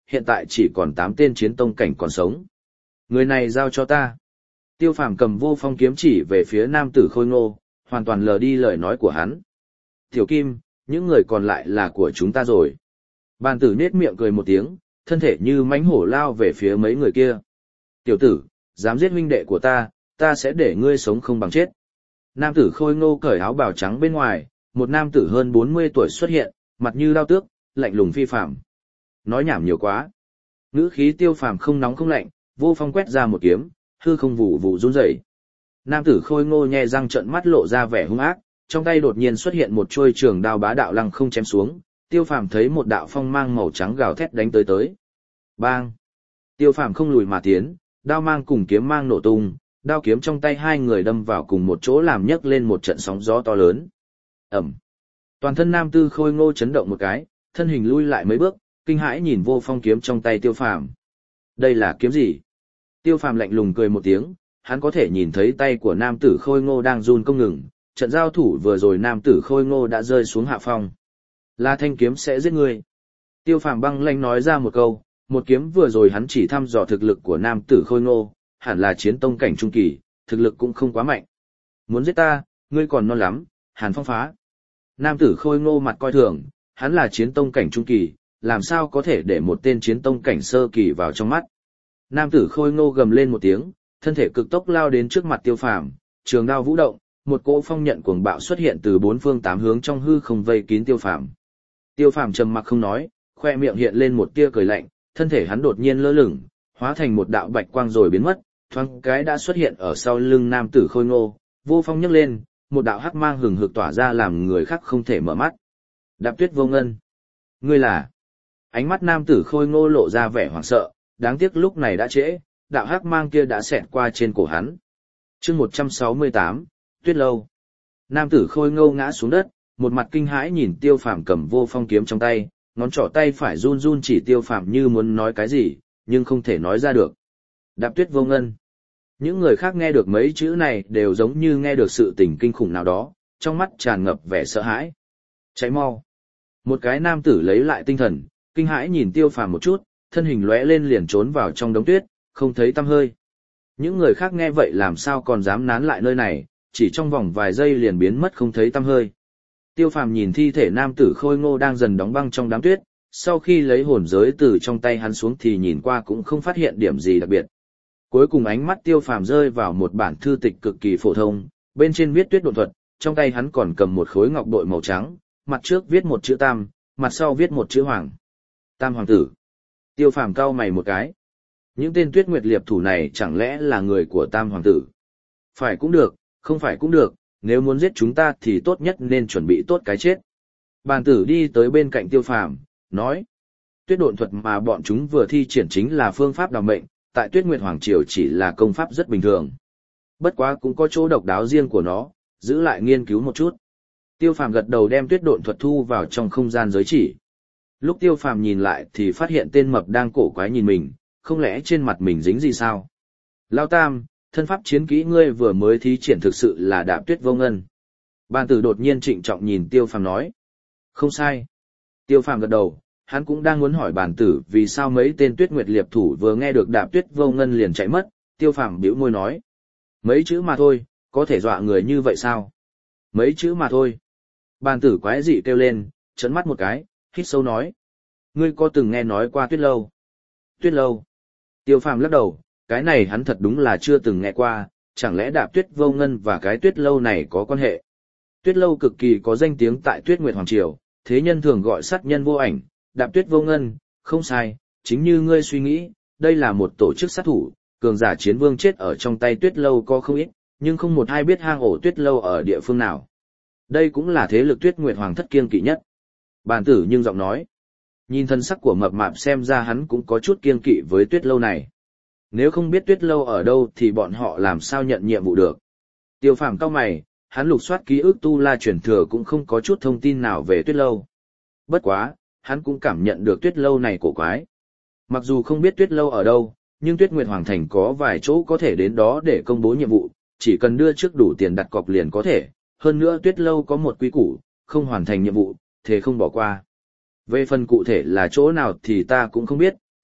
hiện tại chỉ còn tám tên chiến tông cảnh còn sống. Người này giao cho ta. Tiêu Phàm cầm vô phong kiếm chỉ về phía nam tử Khôi Ngô, hoàn toàn lờ đi lời nói của hắn. Tiểu Kim, những người còn lại là của chúng ta rồi. Bàn tử nết miệng cười một tiếng, thân thể như mãnh hổ lao về phía mấy người kia. Tiểu tử, dám giết huynh đệ của ta, ta sẽ để ngươi sống không bằng chết. Nam tử Khôi Ngô cởi áo bào trắng bên ngoài, một nam tử hơn bốn mươi tuổi xuất hiện, mặt như đao tước, lạnh lùng phi phàm. Nói nhảm nhiều quá. Ngữ khí Tiêu Phàm không nóng không lạnh, vô phong quét ra một kiếm, hư không vụ vụ run rẩy. Nam tử Khôi Ngô nhe răng trợn mắt lộ ra vẻ hung ác, trong tay đột nhiên xuất hiện một chuôi trường đao bá đạo lăng không chém xuống, Tiêu Phàm thấy một đạo phong mang màu trắng gào thét đánh tới tới. Bang! Tiêu Phàm không lùi mà tiến, đao mang cùng kiếm mang nổ tung, đao kiếm trong tay hai người đâm vào cùng một chỗ làm nhấc lên một trận sóng gió to lớn. Ẩm! Toàn thân nam tử Khôi Ngô chấn động một cái, thân hình lui lại mấy bước, kinh hãi nhìn vô phong kiếm trong tay Tiêu Phàm. Đây là kiếm gì? Tiêu Phàm lạnh lùng cười một tiếng, hắn có thể nhìn thấy tay của nam tử Khôi Ngô đang run không ngừng, trận giao thủ vừa rồi nam tử Khôi Ngô đã rơi xuống hạ phong. Là thanh kiếm sẽ giết ngươi. Tiêu Phàm băng lãnh nói ra một câu, một kiếm vừa rồi hắn chỉ thăm dò thực lực của nam tử Khôi Ngô, hẳn là chiến tông cảnh trung kỳ, thực lực cũng không quá mạnh. Muốn giết ta, ngươi còn non lắm, Hàn Phong phá. Nam tử Khôi Ngô mặt coi thường, hắn là chiến tông cảnh trung kỳ, làm sao có thể để một tên chiến tông cảnh sơ kỳ vào trong mắt. Nam tử Khôi Ngô gầm lên một tiếng, thân thể cực tốc lao đến trước mặt Tiêu Phàm, trường đao vũ động, một cỗ phong nhận cuồng bạo xuất hiện từ bốn phương tám hướng trong hư không vây kín Tiêu Phàm. Tiêu Phàm trầm mặc không nói, khoe miệng hiện lên một tia cười lạnh, thân thể hắn đột nhiên lơ lửng, hóa thành một đạo bạch quang rồi biến mất, thoáng cái đã xuất hiện ở sau lưng nam tử Khôi Ngô, vô phong nhấc lên, một đạo hắc mang hừng hực tỏa ra làm người khác không thể mở mắt. Đạp Tuyết Vô Ngân, ngươi là? Ánh mắt nam tử Khôi Ngô lộ ra vẻ hoảng sợ, đáng tiếc lúc này đã trễ, đạo hắc mang kia đã xẹt qua trên cổ hắn. Chương một trăm sáu mươi tám, Tuyết Lâu. Nam tử Khôi Ngô ngã xuống đất, một mặt kinh hãi nhìn Tiêu Phàm cầm vô phong kiếm trong tay, ngón trỏ tay phải run run chỉ Tiêu Phàm như muốn nói cái gì, nhưng không thể nói ra được. Đạp Tuyết Vô Ngân. Những người khác nghe được mấy chữ này đều giống như nghe được sự tình kinh khủng nào đó, trong mắt tràn ngập vẻ sợ hãi. Cháy mau. Một cái nam tử lấy lại tinh thần, kinh hãi nhìn Tiêu Phàm một chút, thân hình lóe lên liền trốn vào trong đống tuyết, không thấy tăm hơi. Những người khác nghe vậy làm sao còn dám nán lại nơi này, chỉ trong vòng vài giây liền biến mất không thấy tăm hơi. Tiêu Phàm nhìn thi thể nam tử Khôi Ngô đang dần đóng băng trong đám tuyết, sau khi lấy hồn giới từ trong tay hắn xuống thì nhìn qua cũng không phát hiện điểm gì đặc biệt. Cuối cùng ánh mắt Tiêu Phàm rơi vào một bản thư tịch cực kỳ phổ thông, bên trên viết tuyết độn thuật, trong tay hắn còn cầm một khối ngọc bội màu trắng, mặt trước viết một chữ Tam, mặt sau viết một chữ Hoàng. Tam Hoàng tử. Tiêu Phàm cau mày một cái. Những tên Tuyết Nguyệt liệp thủ này chẳng lẽ là người của Tam Hoàng tử? Phải cũng được, không phải cũng được, nếu muốn giết chúng ta thì tốt nhất nên chuẩn bị tốt cái chết. Bàn tử đi tới bên cạnh Tiêu Phàm, nói. Tuyết độn thuật mà bọn chúng vừa thi triển chính là phương pháp đào mệnh, tại Tuyết Nguyệt Hoàng Triều chỉ là công pháp rất bình thường. Bất quá cũng có chỗ độc đáo riêng của nó, giữ lại nghiên cứu một chút. Tiêu Phàm gật đầu đem tuyết độn thuật thu vào trong không gian giới chỉ. Lúc Tiêu Phàm nhìn lại thì phát hiện tên mập đang cổ quái nhìn mình, không lẽ trên mặt mình dính gì sao? Lao Tam, thân pháp chiến kỹ ngươi vừa mới thí triển thực sự là Đạp Tuyết Vô Ngân. Bàn tử đột nhiên trịnh trọng nhìn Tiêu Phàm nói. Không sai. Tiêu Phàm gật đầu, hắn cũng đang muốn hỏi bàn tử vì sao mấy tên Tuyết Nguyệt liệp thủ vừa nghe được Đạp Tuyết Vô Ngân liền chạy mất. Tiêu Phàm bĩu môi nói. Mấy chữ mà thôi, có thể dọa người như vậy sao? Mấy chữ mà thôi. Bàn tử quái dị kêu lên, trấn mắt một cái, hít sâu nói. Ngươi có từng nghe nói qua Tuyết Lâu? Tuyết Lâu. Tiêu Phàm lắc đầu, cái này hắn thật đúng là chưa từng nghe qua, chẳng lẽ Đạp Tuyết Vô Ngân và cái Tuyết Lâu này có quan hệ? Tuyết Lâu cực kỳ có danh tiếng tại Tuyết Nguyệt Hoàng Triều, thế nhân thường gọi sát nhân vô ảnh, Đạp Tuyết Vô Ngân, không sai, chính như ngươi suy nghĩ, đây là một tổ chức sát thủ, cường giả chiến vương chết ở trong tay Tuyết Lâu có không ít, nhưng không một ai biết hang ổ Tuyết Lâu ở địa phương nào. Đây cũng là thế lực Tuyết Nguyệt Hoàng thất kiêng kỵ nhất. Bàn tử nhưng giọng nói. Nhìn thân sắc của mập mạp xem ra hắn cũng có chút kiêng kỵ với Tuyết Lâu này. Nếu không biết Tuyết Lâu ở đâu thì bọn họ làm sao nhận nhiệm vụ được. Tiêu Phàm cau mày, hắn lục soát ký ức tu la truyền thừa cũng không có chút thông tin nào về Tuyết Lâu. Bất quá, hắn cũng cảm nhận được Tuyết Lâu này cổ quái. Mặc dù không biết Tuyết Lâu ở đâu, nhưng Tuyết Nguyệt Hoàng Thành có vài chỗ có thể đến đó để công bố nhiệm vụ, chỉ cần đưa trước đủ tiền đặt cọc liền có thể. Hơn nữa Tuyết Lâu có một quy củ, không hoàn thành nhiệm vụ, thế không bỏ qua. Về phần cụ thể là chỗ nào thì ta cũng không biết,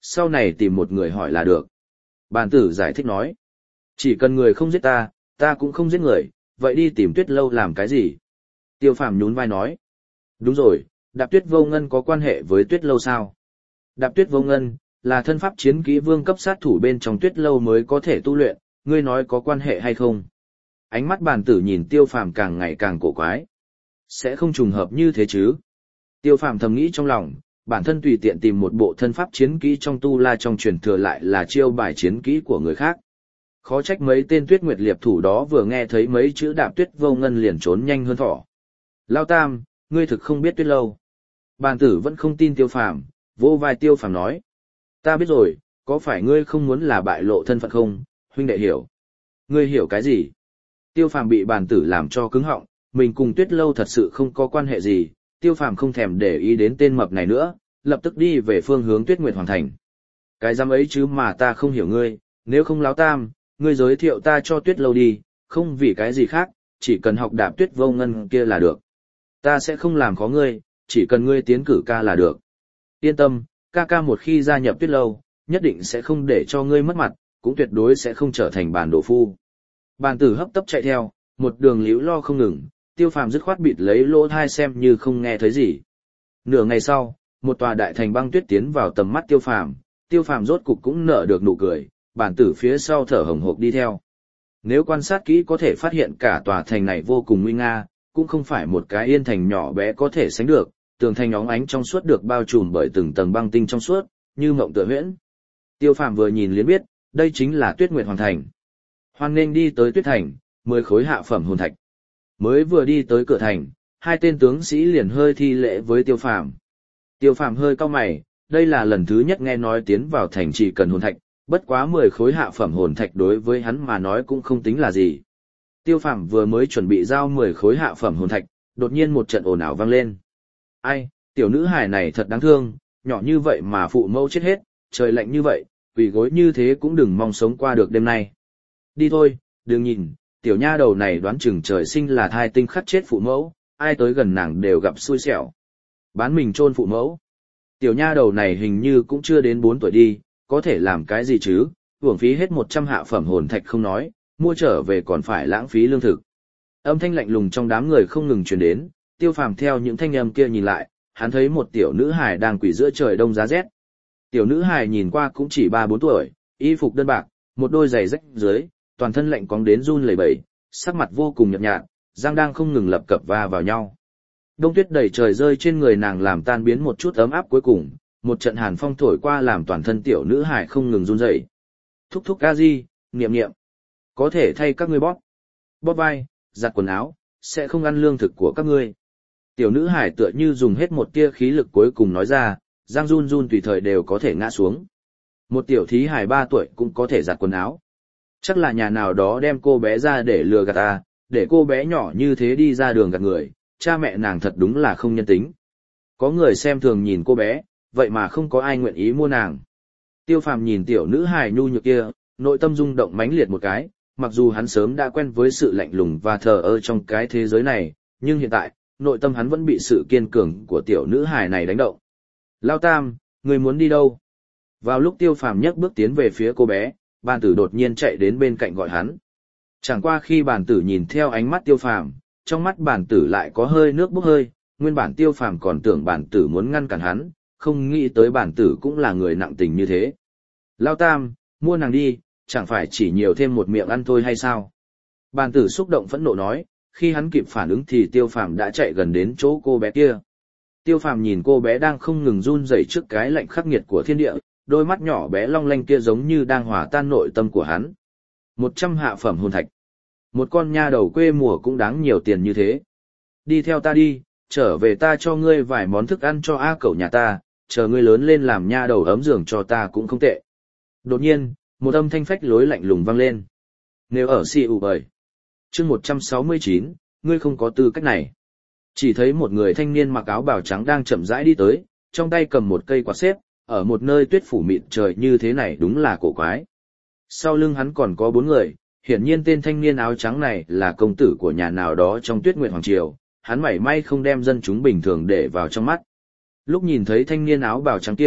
sau này tìm một người hỏi là được. Bàn tử giải thích nói, chỉ cần người không giết ta, ta cũng không giết người, vậy đi tìm Tuyết Lâu làm cái gì? Tiêu Phàm nhún vai nói, đúng rồi, Đạp Tuyết Vô Ngân có quan hệ với Tuyết Lâu sao? Đạp Tuyết Vô Ngân là thân pháp chiến kỹ vương cấp sát thủ bên trong Tuyết Lâu mới có thể tu luyện, ngươi nói có quan hệ hay không? Ánh mắt bàn tử nhìn Tiêu Phàm càng ngày càng cổ quái. Sẽ không trùng hợp như thế chứ? Tiêu Phàm thầm nghĩ trong lòng, bản thân tùy tiện tìm một bộ thân pháp chiến kỹ trong tu la trong truyền thừa lại là chiêu bài chiến kỹ của người khác. Khó trách mấy tên Tuyết Nguyệt liệp thủ đó vừa nghe thấy mấy chữ Đạp Tuyết Vô Ngân liền trốn nhanh hơn thỏ. Lao Tam, ngươi thực không biết Tuyết Lâu. Bàn tử vẫn không tin Tiêu Phàm, vỗ vai Tiêu Phàm nói. Ta biết rồi, có phải ngươi không muốn là bại lộ thân phận không, huynh đệ hiểu. Ngươi hiểu cái gì? Tiêu Phàm bị bàn tử làm cho cứng họng, mình cùng Tuyết Lâu thật sự không có quan hệ gì, Tiêu Phàm không thèm để ý đến tên mập này nữa, lập tức đi về phương hướng Tuyết Nguyệt Hoàng Thành. Cái dám ấy chứ mà ta không hiểu ngươi, nếu không Láo Tam, ngươi giới thiệu ta cho Tuyết Lâu đi, không vì cái gì khác, chỉ cần học Đạp Tuyết Vô Ngân kia là được. Ta sẽ không làm khó ngươi, chỉ cần ngươi tiến cử ca là được. Yên tâm, ca ca một khi gia nhập Tuyết Lâu, nhất định sẽ không để cho ngươi mất mặt, cũng tuyệt đối sẽ không trở thành bàn đổ phu. Bàn tử hấp tấp chạy theo, một đường líu lo không ngừng, Tiêu Phàm dứt khoát bịt lấy lỗ thai xem như không nghe thấy gì. Nửa ngày sau, một tòa đại thành băng tuyết tiến vào tầm mắt Tiêu Phàm, Tiêu Phàm rốt cục cũng nở được nụ cười, bàn tử phía sau thở hổn hộc đi theo. Nếu quan sát kỹ có thể phát hiện cả tòa thành này vô cùng nguy nga, cũng không phải một cái yên thành nhỏ bé có thể sánh được, tường thành óng ánh trong suốt được bao trùm bởi từng tầng băng tinh trong suốt, như mộng tựa huyễn. Tiêu Phàm vừa nhìn liền biết, đây chính là Tuyết Nguyệt Hoàng Thành. Hoan nghênh đi tới Tuyết Thành, mười khối hạ phẩm hồn thạch. Mới vừa đi tới cửa thành, hai tên tướng sĩ liền hơi thi lễ với Tiêu Phàm. Tiêu Phàm hơi cau mày, đây là lần thứ nhất nghe nói tiến vào thành chỉ cần hồn thạch, bất quá mười khối hạ phẩm hồn thạch đối với hắn mà nói cũng không tính là gì. Tiêu Phàm vừa mới chuẩn bị giao mười khối hạ phẩm hồn thạch, đột nhiên một trận ồn ào vang lên. Ai, tiểu nữ hài này thật đáng thương, nhỏ như vậy mà phụ mẫu chết hết, trời lạnh như vậy, quỳ gối như thế cũng đừng mong sống qua được đêm nay. Đi thôi, đừng nhìn, tiểu nha đầu này đoán chừng trời sinh là thai tinh khắc chết phụ mẫu, ai tới gần nàng đều gặp xui xẻo. Bán mình chôn phụ mẫu. Tiểu nha đầu này hình như cũng chưa đến bốn tuổi đi, có thể làm cái gì chứ, uổng phí hết một trăm hạ phẩm hồn thạch không nói, mua trở về còn phải lãng phí lương thực. Âm thanh lạnh lùng trong đám người không ngừng truyền đến, Tiêu Phàm theo những thanh âm kia nhìn lại, hắn thấy một tiểu nữ hài đang quỳ giữa trời đông giá rét. Tiểu nữ hài nhìn qua cũng chỉ ba bốn tuổi, y phục đơn bạc, một đôi giày rách dưới, toàn thân lạnh cóng đến run lẩy bẩy, sắc mặt vô cùng nhợt nhạt, răng đang không ngừng lập cập va vào nhau. Đông tuyết đầy trời rơi trên người nàng làm tan biến một chút ấm áp cuối cùng, một trận hàn phong thổi qua làm toàn thân tiểu nữ hài không ngừng run rẩy. Thúc thúc a di, niệm niệm, có thể thay các ngươi bóp, bóp vai, giặt quần áo, sẽ không ăn lương thực của các ngươi. Tiểu nữ hài tựa như dùng hết một tia khí lực cuối cùng nói ra, răng run run tùy thời đều có thể ngã xuống. Một tiểu thí hài ba tuổi cũng có thể giặt quần áo. Chắc là nhà nào đó đem cô bé ra để lừa gạt ta, để cô bé nhỏ như thế đi ra đường gạt người, cha mẹ nàng thật đúng là không nhân tính. Có người xem thường nhìn cô bé, vậy mà không có ai nguyện ý mua nàng. Tiêu Phàm nhìn tiểu nữ hài nhu nhược kia, nội tâm rung động mãnh liệt một cái, mặc dù hắn sớm đã quen với sự lạnh lùng và thờ ơ trong cái thế giới này, nhưng hiện tại, nội tâm hắn vẫn bị sự kiên cường của tiểu nữ hài này đánh động. Lao Tam, người muốn đi đâu? Vào lúc Tiêu Phàm nhấc bước tiến về phía cô bé, bàn tử đột nhiên chạy đến bên cạnh gọi hắn. Chẳng qua khi bàn tử nhìn theo ánh mắt Tiêu Phàm, trong mắt bàn tử lại có hơi nước bốc hơi, nguyên bản Tiêu Phàm còn tưởng bàn tử muốn ngăn cản hắn, không nghĩ tới bàn tử cũng là người nặng tình như thế. Lao Tam, mua nàng đi, chẳng phải chỉ nhiều thêm một miệng ăn thôi hay sao? Bàn tử xúc động phẫn nộ nói, khi hắn kịp phản ứng thì Tiêu Phàm đã chạy gần đến chỗ cô bé kia. Tiêu Phàm nhìn cô bé đang không ngừng run rẩy trước cái lạnh khắc nghiệt của thiên địa, đôi mắt nhỏ bé long lanh kia giống như đang hòa tan nội tâm của hắn. Một trăm hạ phẩm hồn thạch. Một con nha đầu quê mùa cũng đáng nhiều tiền như thế. Đi theo ta đi, trở về ta cho ngươi vài món thức ăn cho A cẩu nhà ta, chờ ngươi lớn lên làm nha đầu ấm giường cho ta cũng không tệ. Đột nhiên, một âm thanh phách lối lạnh lùng vang lên. Nếu ở si ủ bời. Chương một trăm sáu mươi chín, ngươi không có tư cách này. Chỉ thấy một người thanh niên mặc áo bào trắng đang chậm rãi đi tới, trong tay cầm một cây quạt xếp, ở một nơi tuyết phủ mịn trời như thế này đúng là cổ quái. Sau lưng hắn còn có bốn người, hiển nhiên tên thanh niên áo trắng này là công tử của nhà nào đó trong Tuyết Nguyệt Hoàng Triều, hắn mảy may không đem dân chúng bình thường để vào trong mắt. Lúc nhìn thấy thanh niên áo bào trắng kia,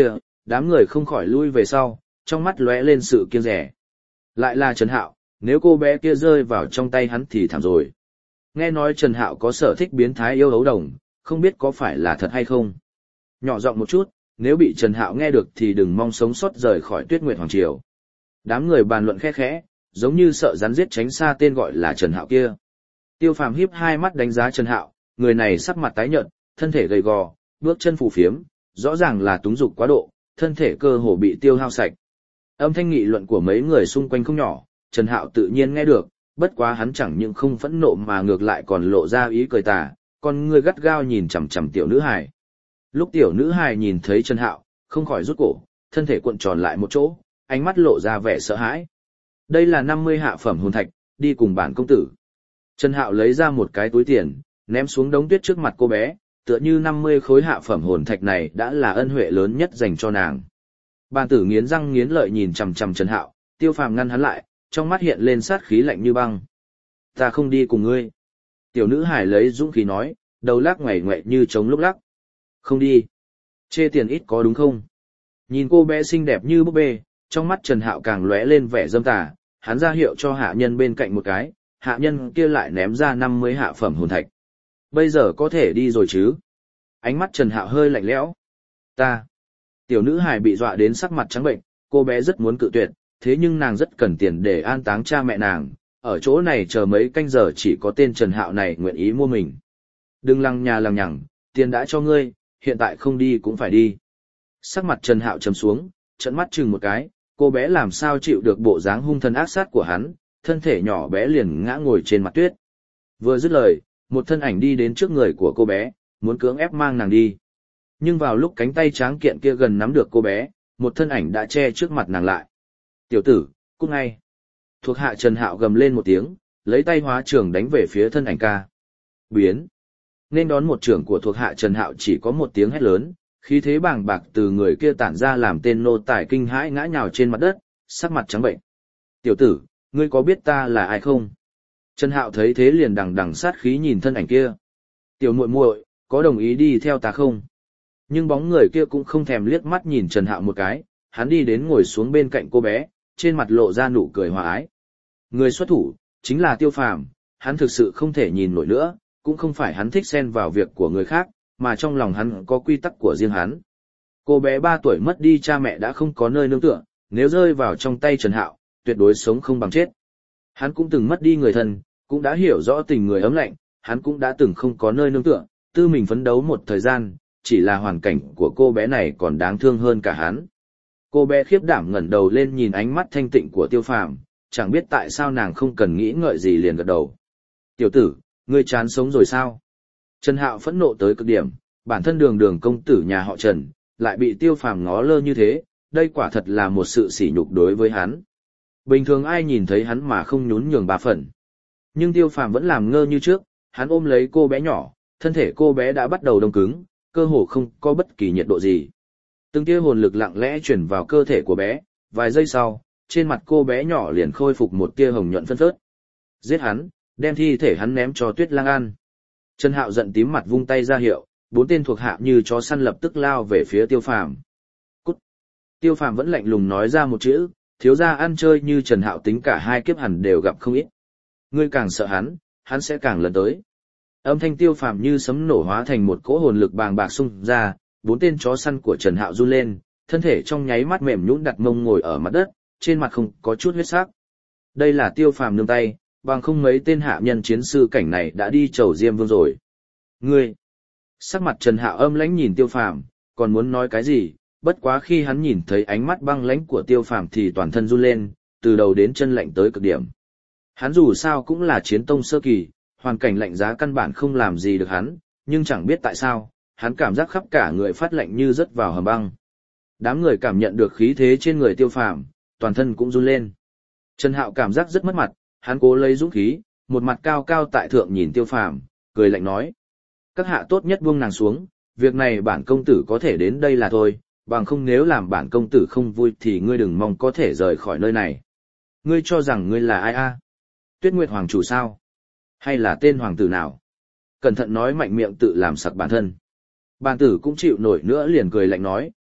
đám người không khỏi lui về sau, trong mắt lóe lên sự kiêng dè. Lại là Trần Hạo, nếu cô bé kia rơi vào trong tay hắn thì thảm rồi. Nghe nói Trần Hạo có sở thích biến thái yêu ấu đồng, không biết có phải là thật hay không. Nhỏ giọng một chút, nếu bị Trần Hạo nghe được thì đừng mong sống sót rời khỏi Tuyết Nguyệt Hoàng Triều. Đám người bàn luận khẽ khẽ, giống như sợ rắn giết tránh xa tên gọi là Trần Hạo kia. Tiêu Phàm híp hai mắt đánh giá Trần Hạo, người này sắc mặt tái nhợt, thân thể gầy gò, bước chân phù phiếm, rõ ràng là túng dục quá độ, thân thể cơ hồ bị tiêu hao sạch. Âm thanh nghị luận của mấy người xung quanh không nhỏ, Trần Hạo tự nhiên nghe được, bất quá hắn chẳng những không phẫn nộ mà ngược lại còn lộ ra ý cười tà, con người gắt gao nhìn chằm chằm tiểu nữ hài. Lúc tiểu nữ hài nhìn thấy Trần Hạo, không khỏi rút cổ, thân thể cuộn tròn lại một chỗ, ánh mắt lộ ra vẻ sợ hãi. Đây là năm mươi hạ phẩm hồn thạch, đi cùng bản công tử. Trần Hạo lấy ra một cái túi tiền, ném xuống đống tuyết trước mặt cô bé, tựa như năm mươi khối hạ phẩm hồn thạch này đã là ân huệ lớn nhất dành cho nàng. Bàn tử nghiến răng nghiến lợi nhìn chằm chằm Trần Hạo, Tiêu Phàm ngăn hắn lại, trong mắt hiện lên sát khí lạnh như băng. Ta không đi cùng ngươi. Tiểu nữ hải lấy dũng khí nói, đầu lắc ngoảy ngoại như trống lúc lắc. Không đi. Chê tiền ít có đúng không? Nhìn cô bé xinh đẹp như búp bê, trong mắt Trần Hạo càng lóe lên vẻ dâm tà, hắn ra hiệu cho hạ nhân bên cạnh một cái, hạ nhân kia lại ném ra năm mươi hạ phẩm hồn thạch. Bây giờ có thể đi rồi chứ? Ánh mắt Trần Hạo hơi lạnh lẽo. Ta. Tiểu nữ hài bị dọa đến sắc mặt trắng bệnh, cô bé rất muốn cự tuyệt, thế nhưng nàng rất cần tiền để an táng cha mẹ nàng, ở chỗ này chờ mấy canh giờ chỉ có tên Trần Hạo này nguyện ý mua mình. Đừng lằng nhà lằng nhằng, tiền đã cho ngươi, hiện tại không đi cũng phải đi. Sắc mặt Trần Hạo trầm xuống, trợn mắt chừng một cái, cô bé làm sao chịu được bộ dáng hung thần ác sát của hắn, thân thể nhỏ bé liền ngã ngồi trên mặt tuyết. Vừa dứt lời, một thân ảnh đi đến trước người của cô bé, muốn cưỡng ép mang nàng đi. Nhưng vào lúc cánh tay tráng kiện kia gần nắm được cô bé, một thân ảnh đã che trước mặt nàng lại. Tiểu tử, cút ngay. Thuộc hạ Trần Hạo gầm lên một tiếng, lấy tay hóa trường đánh về phía thân ảnh ca. Biến. Nên đón một trưởng của thuộc hạ Trần Hạo chỉ có một tiếng hét lớn, khí thế bàng bạc từ người kia tản ra làm tên nô tài kinh hãi ngã nhào trên mặt đất, sắc mặt trắng bệnh. Tiểu tử, ngươi có biết ta là ai không? Trần Hạo thấy thế liền đằng đằng sát khí nhìn thân ảnh kia. Tiểu muội muội, có đồng ý đi theo ta không? Nhưng bóng người kia cũng không thèm liếc mắt nhìn Trần Hạo một cái, hắn đi đến ngồi xuống bên cạnh cô bé, trên mặt lộ ra nụ cười hòa ái. Người xuất thủ, chính là Tiêu Phàm, hắn thực sự không thể nhìn nổi nữa, cũng không phải hắn thích xen vào việc của người khác, mà trong lòng hắn có quy tắc của riêng hắn. Cô bé ba tuổi mất đi cha mẹ đã không có nơi nương tựa, nếu rơi vào trong tay Trần Hạo, tuyệt đối sống không bằng chết. Hắn cũng từng mất đi người thân, cũng đã hiểu rõ tình người ấm lạnh, hắn cũng đã từng không có nơi nương tựa, tư mình phấn đấu một thời gian, chỉ là hoàn cảnh của cô bé này còn đáng thương hơn cả hắn. Cô bé khiếp đảm ngẩng đầu lên nhìn ánh mắt thanh tịnh của Tiêu Phàm, chẳng biết tại sao nàng không cần nghĩ ngợi gì liền gật đầu. Tiểu tử, ngươi chán sống rồi sao? Trần Hạo phẫn nộ tới cực điểm, bản thân đường đường công tử nhà họ Trần, lại bị Tiêu Phàm ngó lơ như thế, đây quả thật là một sự sỉ nhục đối với hắn. Bình thường ai nhìn thấy hắn mà không nhún nhường ba phần. Nhưng Tiêu Phàm vẫn làm ngơ như trước, hắn ôm lấy cô bé nhỏ, thân thể cô bé đã bắt đầu đông cứng, cơ hồ không có bất kỳ nhiệt độ gì. Từng tia hồn lực lặng lẽ chuyển vào cơ thể của bé, vài giây sau, trên mặt cô bé nhỏ liền khôi phục một tia hồng nhuận phân phớt. Giết hắn, đem thi thể hắn ném cho Tuyết Lang ăn. Trần Hạo giận tím mặt vung tay ra hiệu, bốn tên thuộc hạ như chó săn lập tức lao về phía Tiêu Phàm. Cút. Tiêu Phàm vẫn lạnh lùng nói ra một chữ, thiếu gia ăn chơi như Trần Hạo tính cả hai kiếp hẳn đều gặp không ít. Ngươi càng sợ hắn, hắn sẽ càng lần tới. Âm thanh Tiêu Phàm như sấm nổ hóa thành một cỗ hồn lực bàng bạc xung ra, bốn tên chó săn của Trần Hạo run lên, thân thể trong nháy mắt mềm nhũn đặt mông ngồi ở mặt đất, trên mặt không có chút huyết sắc. Đây là Tiêu Phàm nương tay, bằng không mấy tên hạ nhân chiến sư cảnh này đã đi chầu Diêm Vương rồi. Ngươi! Sắc mặt Trần Hạo âm lãnh nhìn Tiêu Phàm, còn muốn nói cái gì, bất quá khi hắn nhìn thấy ánh mắt băng lãnh của Tiêu Phàm thì toàn thân run lên, từ đầu đến chân lạnh tới cực điểm. Hắn dù sao cũng là chiến tông sơ kỳ, hoàn cảnh lạnh giá căn bản không làm gì được hắn, nhưng chẳng biết tại sao, hắn cảm giác khắp cả người phát lạnh như rớt vào hầm băng. Đám người cảm nhận được khí thế trên người Tiêu Phàm, toàn thân cũng run lên. Trần Hạo cảm giác rất mất mặt, hắn cố lấy dũng khí, một mặt cao cao tại thượng nhìn Tiêu Phàm, cười lạnh nói: "Các hạ tốt nhất buông nàng xuống, việc này bản công tử có thể đến đây là thôi, bằng không nếu làm bản công tử không vui thì ngươi đừng mong có thể rời khỏi nơi này. Ngươi cho rằng ngươi là ai a? Tuyết Nguyệt Hoàng chủ sao? Hay là tên hoàng tử nào?" Cẩn thận nói mạnh miệng tự làm sặc bản thân. Bản tử cũng chịu nổi nữa liền cười lạnh nói: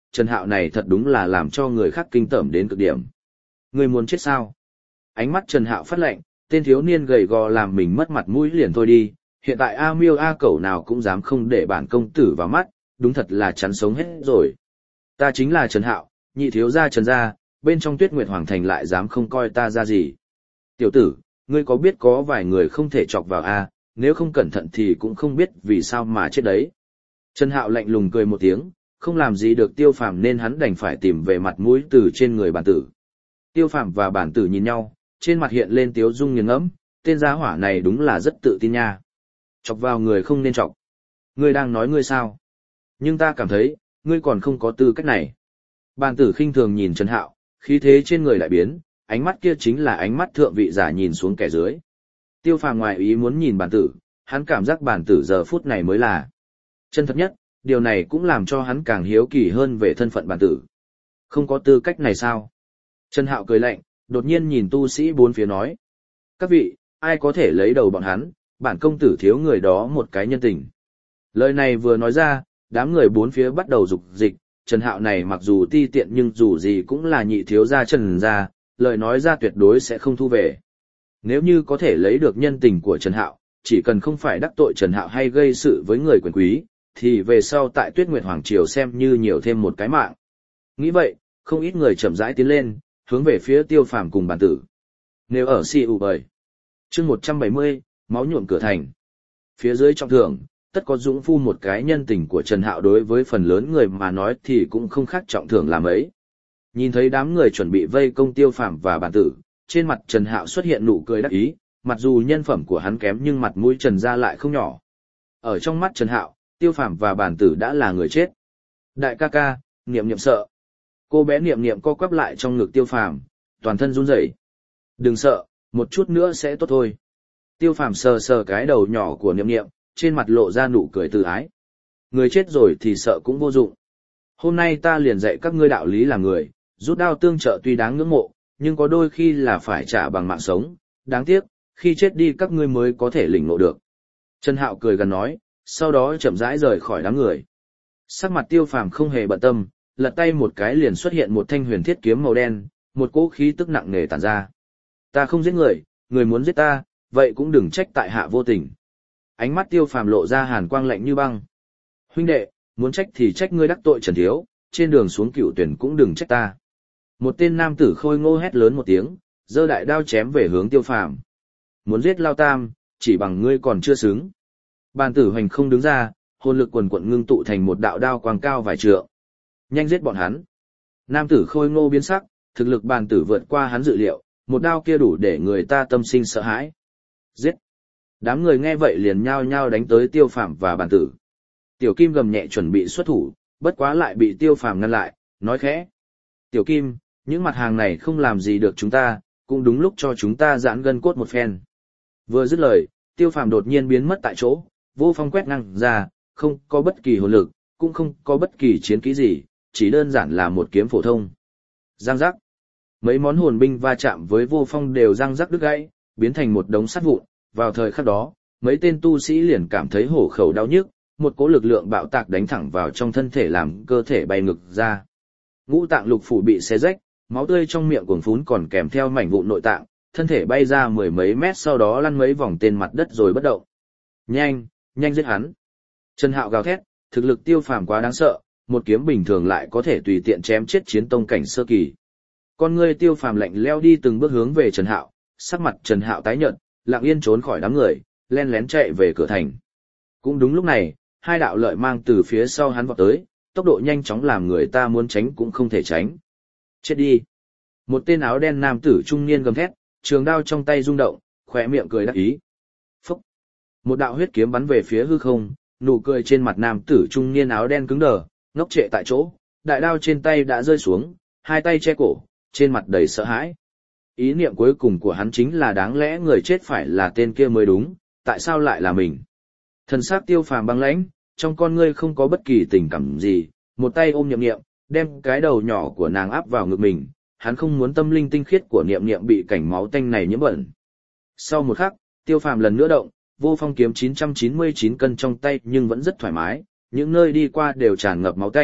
Trần Hạo này thật đúng là làm cho người khác kinh tởm đến cực điểm. Ngươi muốn chết sao? Ánh mắt Trần Hạo phát lạnh, tên thiếu niên gầy gò làm mình mất mặt mũi liền thôi đi, hiện tại A Miêu A Cẩu nào cũng dám không để bản công tử vào mắt, đúng thật là chắn sống hết rồi. Ta chính là Trần Hạo, nhị thiếu gia Trần gia, bên trong Tuyết Nguyệt Hoàng Thành lại dám không coi ta ra gì. Tiểu tử, ngươi có biết có vài người không thể chọc vào A, nếu không cẩn thận thì cũng không biết vì sao mà chết đấy. Trần Hạo lạnh lùng cười một tiếng, không làm gì được Tiêu Phàm nên hắn đành phải tìm về mặt mũi từ trên người bản tử. Tiêu Phàm và bản tử nhìn nhau, trên mặt hiện lên tiếu dung nghiền ngẫm, tên giá hỏa này đúng là rất tự tin nha. Chọc vào người không nên chọc. Ngươi đang nói ngươi sao? Nhưng ta cảm thấy, ngươi còn không có tư cách này. Bản tử khinh thường nhìn Trần Hạo, khí thế trên người lại biến, ánh mắt kia chính là ánh mắt thượng vị giả nhìn xuống kẻ dưới. Tiêu Phàm ngoài ý muốn nhìn bản tử, hắn cảm giác bản tử giờ phút này mới là chân thật nhất, điều này cũng làm cho hắn càng hiếu kỳ hơn về thân phận bản tử. Không có tư cách này sao? Trần Hạo cười lạnh, đột nhiên nhìn tu sĩ bốn phía nói. Các vị, ai có thể lấy đầu bọn hắn, bản công tử thiếu người đó một cái nhân tình. Lời này vừa nói ra, đám người bốn phía bắt đầu rục dịch, Trần Hạo này mặc dù ti tiện nhưng dù gì cũng là nhị thiếu gia Trần gia, lời nói ra tuyệt đối sẽ không thu về. Nếu như có thể lấy được nhân tình của Trần Hạo, chỉ cần không phải đắc tội Trần Hạo hay gây sự với người quyền quý, thì về sau tại Tuyết Nguyệt Hoàng Triều xem như nhiều thêm một cái mạng. Nghĩ vậy, không ít người chậm rãi tiến lên, hướng về phía Tiêu Phàm cùng bản tử. Nếu ở si u bời. Chương một trăm bảy mươi, máu nhuộm cửa thành. Phía dưới trọng thưởng, tất có dũng phu một cái nhân tình của Trần Hạo đối với phần lớn người mà nói thì cũng không khác trọng thưởng làm ấy. Nhìn thấy đám người chuẩn bị vây công Tiêu Phàm và bản tử, trên mặt Trần Hạo xuất hiện nụ cười đắc ý, mặc dù nhân phẩm của hắn kém nhưng mặt mũi Trần gia lại không nhỏ. Ở trong mắt Trần Hạo, Tiêu Phàm và bản tử đã là người chết. Đại ca ca, Niệm Niệm sợ. Cô bé Niệm Niệm co quắp lại trong ngực Tiêu Phàm, toàn thân run rẩy. Đừng sợ, một chút nữa sẽ tốt thôi. Tiêu Phàm sờ sờ cái đầu nhỏ của Niệm Niệm, trên mặt lộ ra nụ cười từ ái. Người chết rồi thì sợ cũng vô dụng. Hôm nay ta liền dạy các ngươi đạo lý làm người, rút đao tương trợ tuy đáng ngưỡng mộ, nhưng có đôi khi là phải trả bằng mạng sống, đáng tiếc, khi chết đi các ngươi mới có thể lĩnh ngộ được. Trần Hạo cười gần nói, sau đó chậm rãi rời khỏi đám người. Sắc mặt Tiêu Phàm không hề bận tâm, lật tay một cái liền xuất hiện một thanh huyền thiết kiếm màu đen, một cỗ khí tức nặng nề tản ra. Ta không giết người, người muốn giết ta, vậy cũng đừng trách tại hạ vô tình. Ánh mắt Tiêu Phàm lộ ra hàn quang lạnh như băng. Huynh đệ, muốn trách thì trách ngươi đắc tội Trần thiếu, trên đường xuống Cựu Tuyển cũng đừng trách ta. Một tên nam tử khôi ngô hét lớn một tiếng, giơ đại đao chém về hướng Tiêu Phàm. Muốn giết Lao Tam, chỉ bằng ngươi còn chưa xứng. Bàn tử hoành không đứng ra, hồn lực quần quận ngưng tụ thành một đạo đao quang cao vài trượng. Nhanh giết bọn hắn. Nam tử khôi ngô biến sắc, thực lực bàn tử vượt qua hắn dự liệu, một đao kia đủ để người ta tâm sinh sợ hãi. Giết. Đám người nghe vậy liền nhao nhao đánh tới Tiêu Phàm và bàn tử. Tiểu Kim gầm nhẹ chuẩn bị xuất thủ, bất quá lại bị Tiêu Phàm ngăn lại, nói khẽ. Tiểu Kim, những mặt hàng này không làm gì được chúng ta, cũng đúng lúc cho chúng ta giãn gân cốt một phen. Vừa dứt lời, Tiêu Phàm đột nhiên biến mất tại chỗ, vô phong quét ngang ra, không có bất kỳ hồn lực, cũng không có bất kỳ chiến kỹ gì, chỉ đơn giản là một kiếm phổ thông. Giang giác. Mấy món hồn binh va chạm với vô phong đều răng rắc đứt gãy, biến thành một đống sắt vụn. Vào thời khắc đó, mấy tên tu sĩ liền cảm thấy hổ khẩu đau nhức, một cỗ lực lượng bạo tạc đánh thẳng vào trong thân thể làm cơ thể bay ngược ra. Ngũ tạng lục phủ bị xé rách, máu tươi trong miệng cuồn phún còn kèm theo mảnh vụn nội tạng, thân thể bay ra mười mấy mét sau đó lăn mấy vòng trên mặt đất rồi bất động. Nhanh, nhanh giết hắn. Trần Hạo gào thét, thực lực Tiêu Phàm quá đáng sợ, một kiếm bình thường lại có thể tùy tiện chém chết chiến tông cảnh sơ kỳ. Con ngươi Tiêu Phàm lạnh lẽo đi từng bước hướng về Trần Hạo, sắc mặt Trần Hạo tái nhợt, lặng yên trốn khỏi đám người, len lén chạy về cửa thành. Cũng đúng lúc này, hai đạo lợi mang từ phía sau hắn vọt tới, tốc độ nhanh chóng làm người ta muốn tránh cũng không thể tránh. Chết đi. Một tên áo đen nam tử trung niên gầm thét, trường đao trong tay rung động, khóe miệng cười đắc ý. Phúc. Một đạo huyết kiếm bắn về phía hư không, nụ cười trên mặt nam tử trung niên áo đen cứng đờ, ngốc trệ tại chỗ, đại đao trên tay đã rơi xuống, hai tay che cổ, trên mặt đầy sợ hãi. Ý niệm cuối cùng của hắn chính là đáng lẽ người chết phải là tên kia mới đúng, tại sao lại là mình? Thần sắc Tiêu Phàm băng lãnh, trong con ngươi không có bất kỳ tình cảm gì, một tay ôm Niệm Niệm, đem cái đầu nhỏ của nàng áp vào ngực mình, hắn không muốn tâm linh tinh khiết của Niệm Niệm bị cảnh máu tanh này nhiễm bẩn. Sau một khắc, Tiêu Phàm lần nữa động, vô phong kiếm chín trăm chín mươi chín cân trong tay nhưng vẫn rất thoải mái, những nơi đi qua đều tràn ngập máu tanh,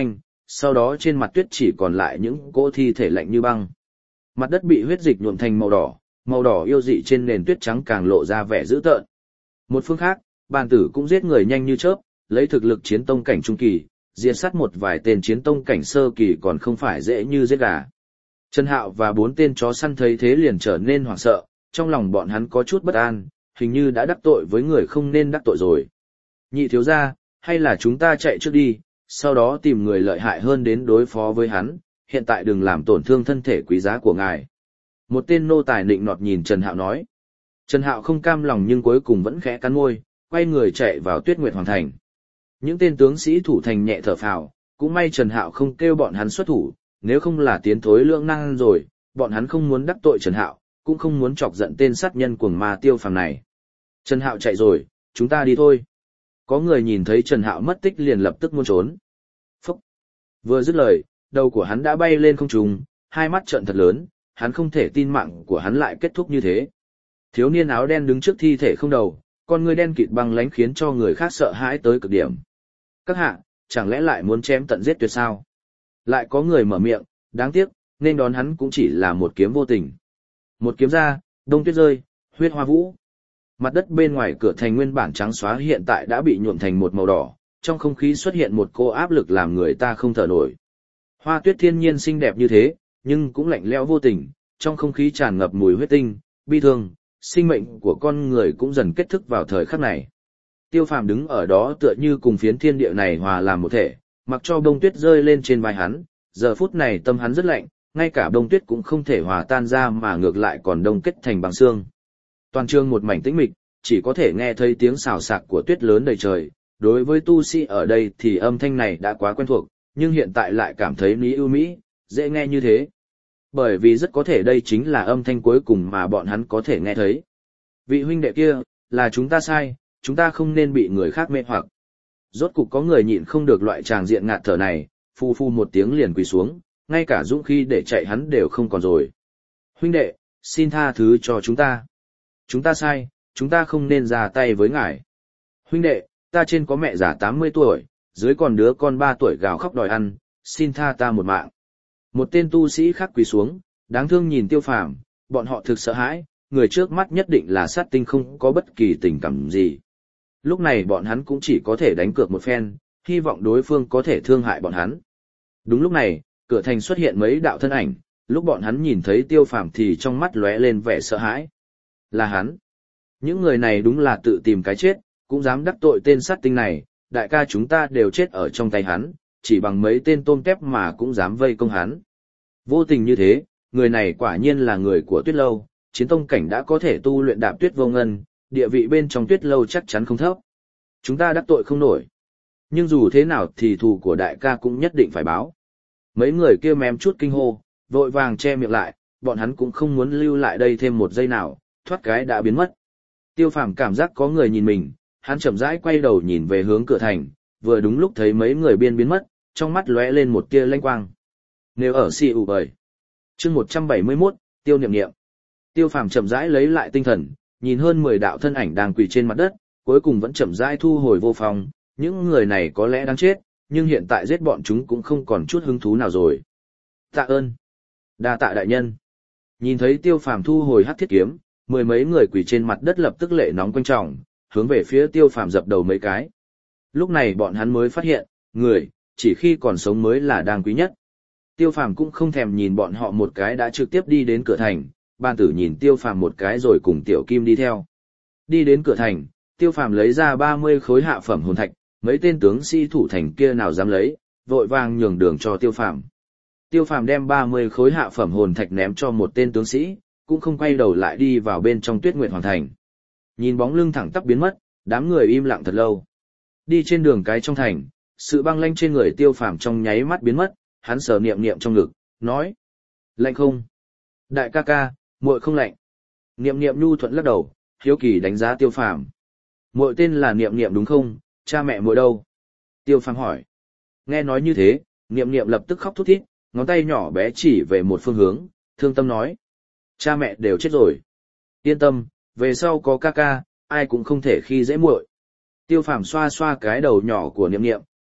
sau đó trên mặt tuyết chỉ còn lại những cỗ thi thể lạnh như băng. Mặt đất bị huyết dịch nhuộm thành màu đỏ, màu đỏ yêu dị trên nền tuyết trắng càng lộ ra vẻ dữ tợn. Một phương khác, bàn tử cũng giết người nhanh như chớp, lấy thực lực chiến tông cảnh trung kỳ, diệt sát một vài tên chiến tông cảnh sơ kỳ còn không phải dễ như giết gà. Trần Hạo và bốn tên chó săn thấy thế liền trở nên hoảng sợ, trong lòng bọn hắn có chút bất an, hình như đã đắc tội với người không nên đắc tội rồi. Nhị thiếu gia, hay là chúng ta chạy trước đi, sau đó tìm người lợi hại hơn đến đối phó với hắn, hiện tại đừng làm tổn thương thân thể quý giá của ngài. Một tên nô tài nịnh nọt nhìn Trần Hạo nói. Trần Hạo không cam lòng nhưng cuối cùng vẫn khẽ cắn môi, quay người chạy vào Tuyết Nguyệt Hoàng Thành. Những tên tướng sĩ thủ thành nhẹ thở phào, cũng may Trần Hạo không kêu bọn hắn xuất thủ, nếu không là tiến thối lưỡng nan rồi, bọn hắn không muốn đắc tội Trần Hạo, cũng không muốn chọc giận tên sát nhân cuồng ma Tiêu Phàm này. Trần Hạo chạy rồi, chúng ta đi thôi. Có người nhìn thấy Trần Hạo mất tích liền lập tức muốn trốn. Phúc! Vừa dứt lời, đầu của hắn đã bay lên không trung, hai mắt trợn thật lớn, hắn không thể tin mạng của hắn lại kết thúc như thế. Thiếu niên áo đen đứng trước thi thể không đầu, con người đen kịt băng lánh khiến cho người khác sợ hãi tới cực điểm. Các hạ, chẳng lẽ lại muốn chém tận giết tuyệt sao? Lại có người mở miệng, đáng tiếc, nên đón hắn cũng chỉ là một kiếm vô tình. Một kiếm ra, đông tuyết rơi, huyết hoa vũ. Mặt đất bên ngoài cửa thành nguyên bản trắng xóa hiện tại đã bị nhuộm thành một màu đỏ, trong không khí xuất hiện một cô áp lực làm người ta không thở nổi. Hoa tuyết thiên nhiên xinh đẹp như thế, nhưng cũng lạnh lẽo vô tình, trong không khí tràn ngập mùi huyết tinh, bi thương, sinh mệnh của con người cũng dần kết thúc vào thời khắc này. Tiêu Phàm đứng ở đó tựa như cùng phiến thiên địa này hòa làm một thể, mặc cho bông tuyết rơi lên trên vai hắn, giờ phút này tâm hắn rất lạnh, ngay cả bông tuyết cũng không thể hòa tan ra mà ngược lại còn đông kết thành băng xương. Toàn trường một mảnh tĩnh mịch, chỉ có thể nghe thấy tiếng xào xạc của tuyết lớn đầy trời. Đối với tu sĩ ở đây thì âm thanh này đã quá quen thuộc, nhưng hiện tại lại cảm thấy lý ưu mỹ, dễ nghe như thế. Bởi vì rất có thể đây chính là âm thanh cuối cùng mà bọn hắn có thể nghe thấy. Vị huynh đệ kia, là chúng ta sai, chúng ta không nên bị người khác mê hoặc. Rốt cục có người nhịn không được loại tràng diện ngạt thở này, phu phu một tiếng liền quỳ xuống, ngay cả dũng khí để chạy hắn đều không còn rồi. Huynh đệ, xin tha thứ cho chúng ta. Chúng ta sai, chúng ta không nên ra tay với ngài. Huynh đệ, ta trên có mẹ già tám mươi tuổi, dưới còn đứa con ba tuổi gào khóc đòi ăn, xin tha ta một mạng. Một tên tu sĩ khác quỳ xuống, đáng thương nhìn Tiêu Phàm, bọn họ thực sợ hãi, người trước mắt nhất định là sát tinh không có bất kỳ tình cảm gì. Lúc này bọn hắn cũng chỉ có thể đánh cược một phen, hy vọng đối phương có thể thương hại bọn hắn. Đúng lúc này, cửa thành xuất hiện mấy đạo thân ảnh, lúc bọn hắn nhìn thấy Tiêu Phàm thì trong mắt lóe lên vẻ sợ hãi. Là hắn. Những người này đúng là tự tìm cái chết, cũng dám đắc tội tên sát tinh này, đại ca chúng ta đều chết ở trong tay hắn, chỉ bằng mấy tên tôm tép mà cũng dám vây công hắn. Vô tình như thế, người này quả nhiên là người của Tuyết Lâu, chiến tông cảnh đã có thể tu luyện đạp tuyết vô ngân, địa vị bên trong Tuyết Lâu chắc chắn không thấp. Chúng ta đắc tội không nổi. Nhưng dù thế nào thì thù của đại ca cũng nhất định phải báo. Mấy người kia mém chút kinh hô, vội vàng che miệng lại, bọn hắn cũng không muốn lưu lại đây thêm một giây nào, thoát cái đã biến mất. Tiêu Phàm cảm giác có người nhìn mình, hắn chậm rãi quay đầu nhìn về hướng cửa thành, vừa đúng lúc thấy mấy người biên biến mất, trong mắt lóe lên một tia lanh quang. Nếu ở si ủ bời. Chương một trăm bảy mươi mốt, Tiêu Niệm Niệm. Tiêu Phàm chậm rãi lấy lại tinh thần, nhìn hơn mười đạo thân ảnh đang quỳ trên mặt đất, cuối cùng vẫn chậm rãi thu hồi vô phòng, những người này có lẽ đáng chết, nhưng hiện tại giết bọn chúng cũng không còn chút hứng thú nào rồi. Tạ ơn. Đa tạ đại nhân. Nhìn thấy Tiêu Phàm thu hồi hắc thiết kiếm, mười mấy người quỳ trên mặt đất lập tức lệ nóng quanh tròng, hướng về phía Tiêu Phàm dập đầu mấy cái. Lúc này bọn hắn mới phát hiện, người, chỉ khi còn sống mới là đáng quý nhất. Tiêu Phàm cũng không thèm nhìn bọn họ một cái đã trực tiếp đi đến cửa thành, Ban Tử nhìn Tiêu Phàm một cái rồi cùng Tiểu Kim đi theo. Đi đến cửa thành, Tiêu Phàm lấy ra ba mươi khối hạ phẩm hồn thạch, mấy tên tướng sĩ thủ thành kia nào dám lấy, vội vàng nhường đường cho Tiêu Phàm. Tiêu Phàm đem ba mươi khối hạ phẩm hồn thạch ném cho một tên tướng sĩ, cũng không quay đầu lại đi vào bên trong Tuyết Nguyệt Hoàng Thành. Nhìn bóng lưng thẳng tắp biến mất, đám người im lặng thật lâu. Đi trên đường cái trong thành, sự băng lanh trên người Tiêu Phàm trong nháy mắt biến mất, hắn sờ Niệm Niệm trong ngực, nói: "Lạnh không?" "Đại ca ca, muội không lạnh." Niệm Niệm nhu thuận lắc đầu, hiếu kỳ đánh giá Tiêu Phàm. "Muội tên là Niệm Niệm đúng không? Cha mẹ muội đâu?" Tiêu Phàm hỏi. Nghe nói như thế, Niệm Niệm lập tức khóc thút thít, ngón tay nhỏ bé chỉ về một phương hướng, thương tâm nói: "Cha mẹ đều chết rồi. Yên tâm, về sau có ca ca, ai cũng không thể khi dễ muội." Tiêu Phàm xoa xoa cái đầu nhỏ của Niệm Niệm,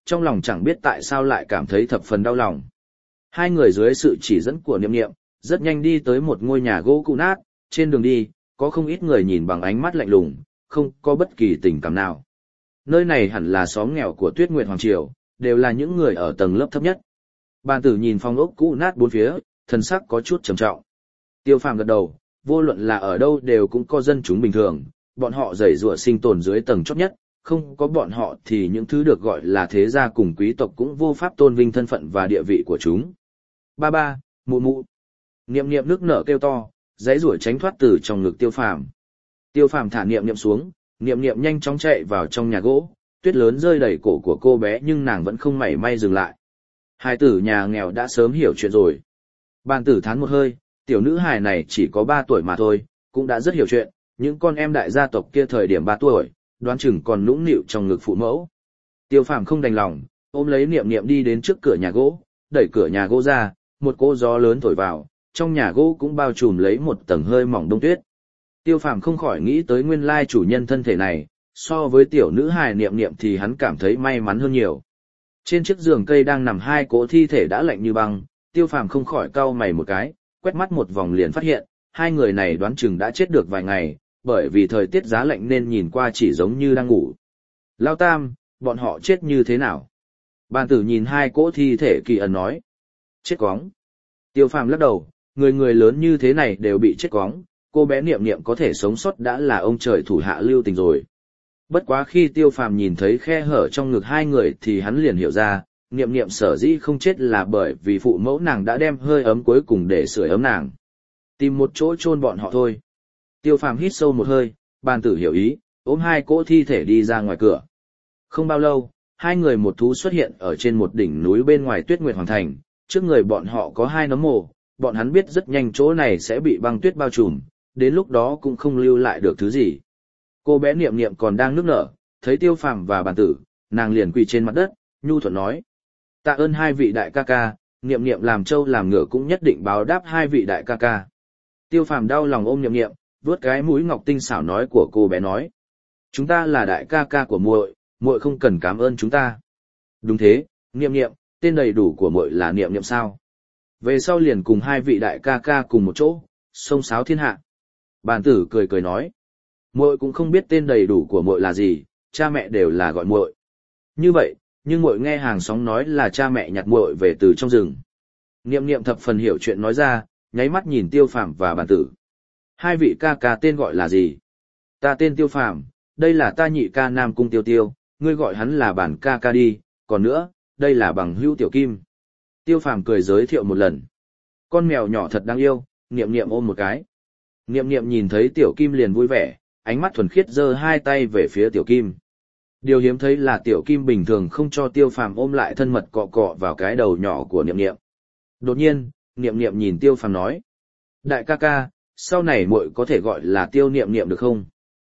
trong lòng chẳng biết tại sao lại cảm thấy thập phần đau lòng. Hai người dưới sự chỉ dẫn của Niệm Niệm, rất nhanh đi tới một ngôi nhà gỗ cũ nát, trên đường đi, có không ít người nhìn bằng ánh mắt lạnh lùng, không có bất kỳ tình cảm nào. Nơi này hẳn là xóm nghèo của Tuyết Nguyệt Hoàng Triều, đều là những người ở tầng lớp thấp nhất. Bàn tử nhìn phong ốc cũ nát bốn phía, thần sắc có chút trầm trọng. Tiêu Phàm gật đầu, vô luận là ở đâu đều cũng có dân chúng bình thường, bọn họ rầy rủa sinh tồn dưới tầng chót nhất, không có bọn họ thì những thứ được gọi là thế gia cùng quý tộc cũng vô pháp tôn vinh thân phận và địa vị của chúng. Ba ba, mụ mụ. Niệm Niệm nước nở kêu to, giãy giụa tránh thoát từ trong ngực Tiêu Phàm. Tiêu Phàm thả Niệm Niệm xuống, Niệm Niệm nhanh chóng chạy vào trong nhà gỗ, tuyết lớn rơi đầy cổ của cô bé nhưng nàng vẫn không mảy may dừng lại. Hài tử nhà nghèo đã sớm hiểu chuyện rồi. Bàn tử thán một hơi, tiểu nữ hài này chỉ có ba tuổi mà thôi, cũng đã rất hiểu chuyện, những con em đại gia tộc kia thời điểm ba tuổi, đoán chừng còn nũng nịu trong ngực phụ mẫu. Tiêu Phàm không đành lòng, ôm lấy Niệm Niệm đi đến trước cửa nhà gỗ, đẩy cửa nhà gỗ ra, một cỗ gió lớn thổi vào, trong nhà gỗ cũng bao trùm lấy một tầng hơi mỏng đông tuyết. Tiêu Phàm không khỏi nghĩ tới nguyên lai chủ nhân thân thể này, so với tiểu nữ hài Niệm Niệm thì hắn cảm thấy may mắn hơn nhiều. Trên chiếc giường cây đang nằm hai cỗ thi thể đã lạnh như băng, Tiêu Phàm không khỏi cau mày một cái, quét mắt một vòng liền phát hiện, hai người này đoán chừng đã chết được vài ngày, bởi vì thời tiết giá lạnh nên nhìn qua chỉ giống như đang ngủ. Lao Tam, bọn họ chết như thế nào? Bàn tử nhìn hai cỗ thi thể kỳ ẩn nói. Chết cóng. Tiêu Phàm lắc đầu, người người lớn như thế này đều bị chết cóng, cô bé Niệm Niệm có thể sống sót đã là ông trời thủ hạ lưu tình rồi. Bất quá khi Tiêu Phàm nhìn thấy khe hở trong ngực hai người thì hắn liền hiểu ra, Niệm Niệm sở dĩ không chết là bởi vì phụ mẫu nàng đã đem hơi ấm cuối cùng để sưởi ấm nàng. Tìm một chỗ chôn bọn họ thôi. Tiêu Phàm hít sâu một hơi, bàn tử hiểu ý, ôm hai cỗ thi thể đi ra ngoài cửa. Không bao lâu, hai người một thú xuất hiện ở trên một đỉnh núi bên ngoài Tuyết Nguyệt Hoàng Thành, trước người bọn họ có hai nấm mồ, bọn hắn biết rất nhanh chỗ này sẽ bị băng tuyết bao trùm, đến lúc đó cũng không lưu lại được thứ gì. Cô bé Niệm Niệm còn đang nức nở, thấy Tiêu Phàm và bàn tử, nàng liền quỳ trên mặt đất, nhu thuận nói: "Tạ ơn hai vị đại ca ca, Niệm Niệm làm trâu làm ngựa cũng nhất định báo đáp hai vị đại ca ca." Tiêu Phàm đau lòng ôm Niệm Niệm, vuốt cái mũi ngọc tinh xảo nói của cô bé nói: "Chúng ta là đại ca ca của muội, muội không cần cảm ơn chúng ta." "Đúng thế, Niệm Niệm, tên đầy đủ của muội là Niệm Niệm sao?" Về sau liền cùng hai vị đại ca ca cùng một chỗ, xông xáo thiên hạ. Bàn tử cười cười nói: "Muội cũng không biết tên đầy đủ của muội là gì, cha mẹ đều là gọi muội." Như vậy, nhưng muội nghe hàng xóm nói là cha mẹ nhặt muội về từ trong rừng. Niệm Niệm thập phần hiểu chuyện nói ra, nháy mắt nhìn Tiêu Phàm và bàn tử. "Hai vị ca ca tên gọi là gì?" "Ta tên Tiêu Phàm, đây là ta nhị ca Nam Cung Tiêu Tiêu, ngươi gọi hắn là bản ca ca đi, còn nữa, đây là bằng hữu Tiểu Kim." Tiêu Phàm cười giới thiệu một lần. Con mèo nhỏ thật đáng yêu, Niệm Niệm ôm một cái. Niệm Niệm nhìn thấy Tiểu Kim liền vui vẻ, ánh mắt thuần khiết giơ hai tay về phía Tiểu Kim. Điều hiếm thấy là Tiểu Kim bình thường không cho Tiêu Phàm ôm lại thân mật cọ cọ vào cái đầu nhỏ của Niệm Niệm. Đột nhiên, Niệm Niệm nhìn Tiêu Phàm nói: "Đại ca ca, sau này muội có thể gọi là Tiêu Niệm Niệm được không?"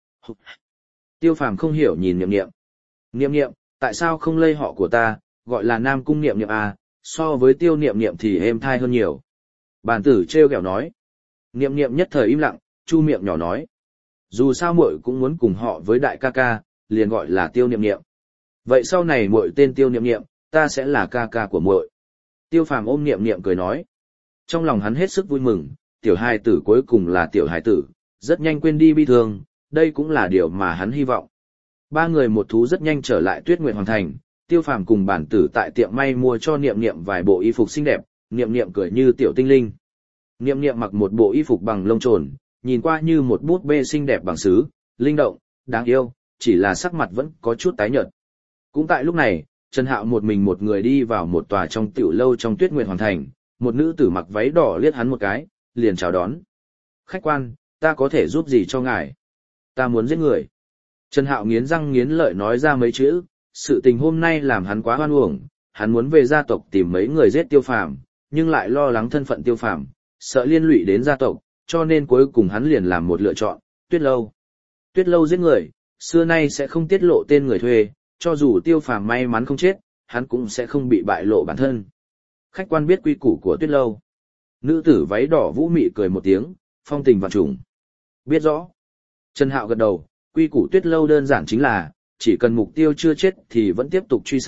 Tiêu Phàm không hiểu nhìn Niệm Niệm. "Niệm Niệm, tại sao không lây họ của ta, gọi là Nam Cung Niệm Niệm à, so với Tiêu Niệm Niệm thì êm thai hơn nhiều." Bàn tử trêu ghẹo nói. Niệm Niệm nhất thời im lặng, chu miệng nhỏ nói: "Dù sao muội cũng muốn cùng họ với đại ca ca, liền gọi là Tiêu Niệm Niệm. Vậy sau này muội tên Tiêu Niệm Niệm, ta sẽ là ca ca của muội." Tiêu Phàm ôm Niệm Niệm cười nói. Trong lòng hắn hết sức vui mừng, tiểu hài tử cuối cùng là tiểu hài tử, rất nhanh quên đi bi thương, đây cũng là điều mà hắn hy vọng. Ba người một thú rất nhanh trở lại Tuyết Nguyệt Hoàng Thành, Tiêu Phàm cùng bản tử tại tiệm may mua cho Niệm Niệm vài bộ y phục xinh đẹp, Niệm Niệm cười như tiểu tinh linh. Niệm Niệm mặc một bộ y phục bằng lông trồn, nhìn qua như một bút bê xinh đẹp bằng sứ, linh động, đáng yêu, chỉ là sắc mặt vẫn có chút tái nhợt. Cũng tại lúc này, Trần Hạo một mình một người đi vào một tòa trong tiểu lâu trong Tuyết Nguyệt Hoàng Thành, một nữ tử mặc váy đỏ liếc hắn một cái, liền chào đón. "Khách quan, ta có thể giúp gì cho ngài?" "Ta muốn giết người." Trần Hạo nghiến răng nghiến lợi nói ra mấy chữ, sự tình hôm nay làm hắn quá hoan uổng, hắn muốn về gia tộc tìm mấy người giết Tiêu Phàm, nhưng lại lo lắng thân phận Tiêu Phàm, sợ liên lụy đến gia tộc, cho nên cuối cùng hắn liền làm một lựa chọn, Tuyết Lâu. Tuyết Lâu giết người, xưa nay sẽ không tiết lộ tên người thuê, cho dù Tiêu Phàm may mắn không chết, hắn cũng sẽ không bị bại lộ bản thân. Khách quan biết quy củ của Tuyết Lâu. Nữ tử váy đỏ vũ mị cười một tiếng, phong tình vạn trùng. Biết rõ. Trần Hạo gật đầu, quy củ Tuyết Lâu đơn giản chính là, chỉ cần mục tiêu chưa chết thì vẫn tiếp tục truy sát,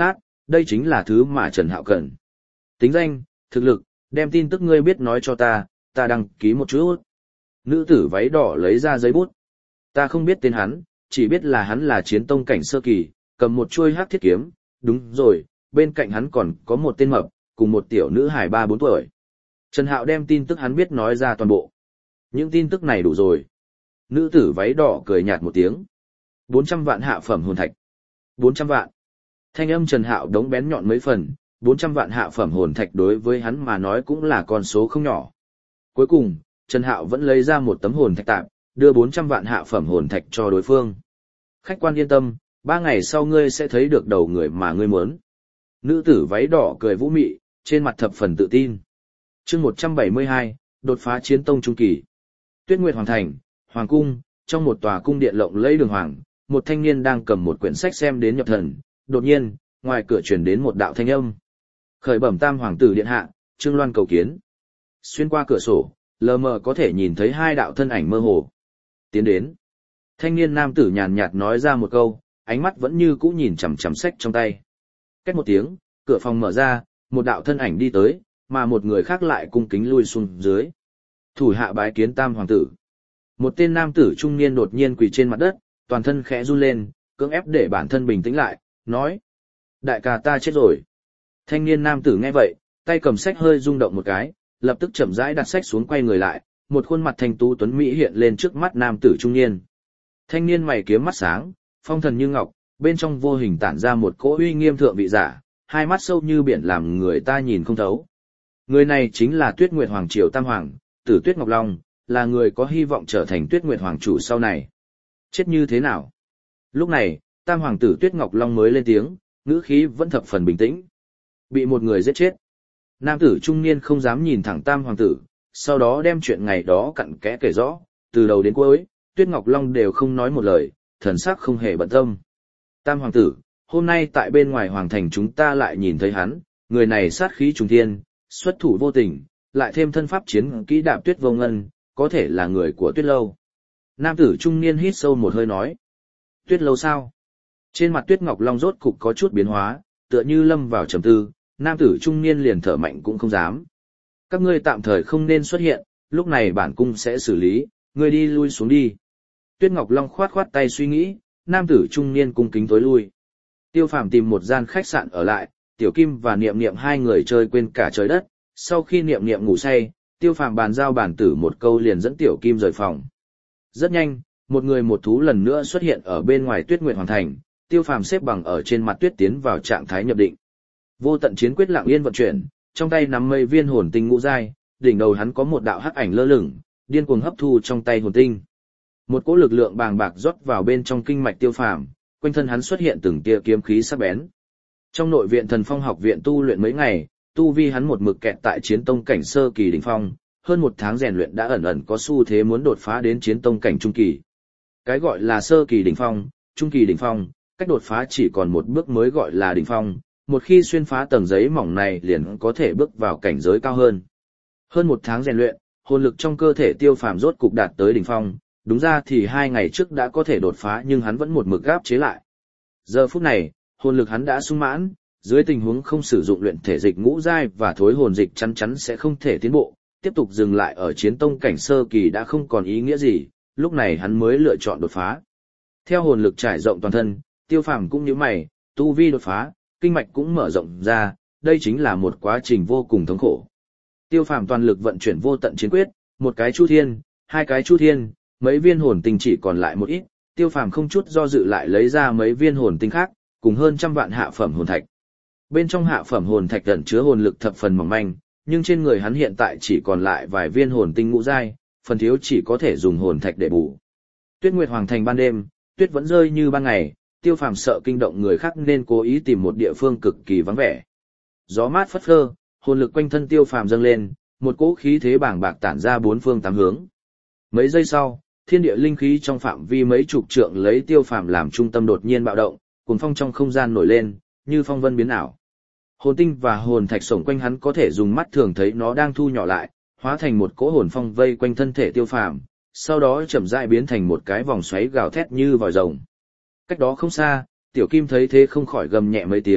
đây chính là thứ mà Trần Hạo cần. Tính danh, thực lực, đem tin tức ngươi biết nói cho ta, ta đăng ký một chút. Nữ tử váy đỏ lấy ra giấy bút. Ta không biết tên hắn, chỉ biết là hắn là chiến tông cảnh sơ kỳ, cầm một chuôi hắc thiết kiếm, đúng rồi, bên cạnh hắn còn có một tên mập, cùng một tiểu nữ hài ba bốn tuổi. Trần Hạo đem tin tức hắn biết nói ra toàn bộ. Những tin tức này đủ rồi. Nữ tử váy đỏ cười nhạt một tiếng. bốn trăm vạn hạ phẩm hồn thạch. bốn trăm vạn. Thanh âm Trần Hạo đống bén nhọn mấy phần, bốn trăm vạn hạ phẩm hồn thạch đối với hắn mà nói cũng là con số không nhỏ. Cuối cùng, Trần Hạo vẫn lấy ra một tấm hồn thạch tạm, đưa bốn trăm vạn hạ phẩm hồn thạch cho đối phương. Khách quan yên tâm, ba ngày sau ngươi sẽ thấy được đầu người mà ngươi muốn. Nữ tử váy đỏ cười vũ mị, trên mặt thập phần tự tin. Chương một trăm bảy mươi hai, đột phá chiến tông trung kỳ. Tuyết Nguyệt Hoàng Thành, Hoàng Cung, trong một tòa cung điện lộng lẫy đường hoàng, một thanh niên đang cầm một quyển sách xem đến nhập thần, đột nhiên, ngoài cửa truyền đến một đạo thanh âm. Khởi bẩm Tam Hoàng tử điện hạ, Trương Loan cầu kiến. Xuyên qua cửa sổ, lờ mờ có thể nhìn thấy hai đạo thân ảnh mơ hồ. Tiến đến. Thanh niên nam tử nhàn nhạt nói ra một câu, ánh mắt vẫn như cũ nhìn chằm chằm sách trong tay. Cách một tiếng, cửa phòng mở ra, một đạo thân ảnh đi tới, mà một người khác lại cung kính lui xuống dưới. Thủ hạ bái kiến Tam Hoàng tử. Một tên nam tử trung niên đột nhiên quỳ trên mặt đất, toàn thân khẽ run lên, cưỡng ép để bản thân bình tĩnh lại, nói. Đại ca ta chết rồi. Thanh niên nam tử nghe vậy, tay cầm sách hơi rung động một cái, lập tức chậm rãi đặt sách xuống quay người lại, một khuôn mặt thanh tú tuấn mỹ hiện lên trước mắt nam tử trung niên. Thanh niên mày kiếm mắt sáng, phong thần như ngọc, bên trong vô hình tản ra một cỗ uy nghiêm thượng vị giả, hai mắt sâu như biển làm người ta nhìn không thấu. Người này chính là Tuyết Nguyệt Hoàng triều Tam Hoàng, Tử Tuyết Ngọc Long, là người có hy vọng trở thành Tuyết Nguyệt Hoàng chủ sau này. Chết như thế nào? Lúc này, Tam Hoàng tử Tuyết Ngọc Long mới lên tiếng, ngữ khí vẫn thập phần bình tĩnh. Bị một người giết chết. Nam tử trung niên không dám nhìn thẳng Tam Hoàng tử, sau đó đem chuyện ngày đó cặn kẽ kể rõ, từ đầu đến cuối, Tuyết Ngọc Long đều không nói một lời, thần sắc không hề bận tâm. Tam Hoàng tử, hôm nay tại bên ngoài Hoàng thành chúng ta lại nhìn thấy hắn, người này sát khí trùng thiên, xuất thủ vô tình, lại thêm thân pháp chiến kỹ đạp tuyết vô ngân, có thể là người của Tuyết Lâu. Nam tử trung niên hít sâu một hơi nói. Tuyết Lâu sao? Trên mặt Tuyết Ngọc Long rốt cục có chút biến hóa, tựa như lâm vào trầm tư, nam tử trung niên liền thở mạnh cũng không dám. Các ngươi tạm thời không nên xuất hiện, lúc này bản cung sẽ xử lý, ngươi đi lui xuống đi. Tuyết Ngọc Long khoát khoát tay suy nghĩ, nam tử trung niên cung kính tối lui. Tiêu Phàm tìm một gian khách sạn ở lại, Tiểu Kim và Niệm Niệm hai người chơi quên cả trời đất, sau khi Niệm Niệm ngủ say, Tiêu Phàm bàn giao bản tử một câu liền dẫn Tiểu Kim rời phòng. Rất nhanh, một người một thú lần nữa xuất hiện ở bên ngoài Tuyết Nguyệt Hoàng thành, Tiêu Phàm xếp bằng ở trên mặt tuyết tiến vào trạng thái nhập định. Vô tận chiến quyết lặng yên vận chuyển, trong tay nắm mây viên hồn tinh ngũ giai, đỉnh đầu hắn có một đạo hắc ảnh lơ lửng, điên cuồng hấp thu trong tay hồn tinh. Một cỗ lực lượng bàng bạc rót vào bên trong kinh mạch Tiêu Phàm, quanh thân hắn xuất hiện từng tia kiếm khí sắc bén. Trong nội viện Thần Phong học viện tu luyện mấy ngày, tu vi hắn một mực kẹt tại chiến tông cảnh sơ kỳ đỉnh phong, hơn một tháng rèn luyện đã ẩn ẩn có xu thế muốn đột phá đến chiến tông cảnh trung kỳ. Cái gọi là sơ kỳ đỉnh phong, trung kỳ đỉnh phong, cách đột phá chỉ còn một bước mới gọi là đỉnh phong, một khi xuyên phá tầng giấy mỏng này liền có thể bước vào cảnh giới cao hơn. Hơn một tháng rèn luyện, hồn lực trong cơ thể Tiêu Phàm rốt cục đạt tới đỉnh phong, đúng ra thì hai ngày trước đã có thể đột phá nhưng hắn vẫn một mực gáp chế lại. Giờ phút này, hồn lực hắn đã sung mãn, dưới tình huống không sử dụng luyện thể dịch ngũ giai và thối hồn dịch chắn chắn sẽ không thể tiến bộ, tiếp tục dừng lại ở chiến tông cảnh sơ kỳ đã không còn ý nghĩa gì, lúc này hắn mới lựa chọn đột phá. Theo hồn lực trải rộng toàn thân, Tiêu Phàm cũng nhíu mày, tu vi đột phá, kinh mạch cũng mở rộng ra, đây chính là một quá trình vô cùng thống khổ. Tiêu Phàm toàn lực vận chuyển vô tận chiến quyết, một cái chu thiên, hai cái chu thiên, mấy viên hồn tinh chỉ còn lại một ít, Tiêu Phàm không chút do dự lại lấy ra mấy viên hồn tinh khác, cùng hơn trăm vạn hạ phẩm hồn thạch. Bên trong hạ phẩm hồn thạch ẩn chứa hồn lực thập phần mỏng manh, nhưng trên người hắn hiện tại chỉ còn lại vài viên hồn tinh ngũ giai, phần thiếu chỉ có thể dùng hồn thạch để bù. Tuyết Nguyệt Hoàng thành ban đêm, tuyết vẫn rơi như ban ngày, Tiêu Phàm sợ kinh động người khác nên cố ý tìm một địa phương cực kỳ vắng vẻ. Gió mát phất phơ, hồn lực quanh thân Tiêu Phàm dâng lên, một cỗ khí thế bàng bạc tản ra bốn phương tám hướng. Mấy giây sau, thiên địa linh khí trong phạm vi mấy chục trượng lấy Tiêu Phàm làm trung tâm đột nhiên bạo động, cuồng phong trong không gian nổi lên, như phong vân biến ảo. Hồn tinh và hồn thạch xổng quanh hắn có thể dùng mắt thường thấy nó đang thu nhỏ lại, hóa thành một cỗ hồn phong vây quanh thân thể Tiêu Phàm, sau đó chậm rãi biến thành một cái vòng xoáy gào thét như vòi rồng. Cách đó không xa, Tiểu Kim thấy thế không khỏi gầm nhẹ mấy tiếng,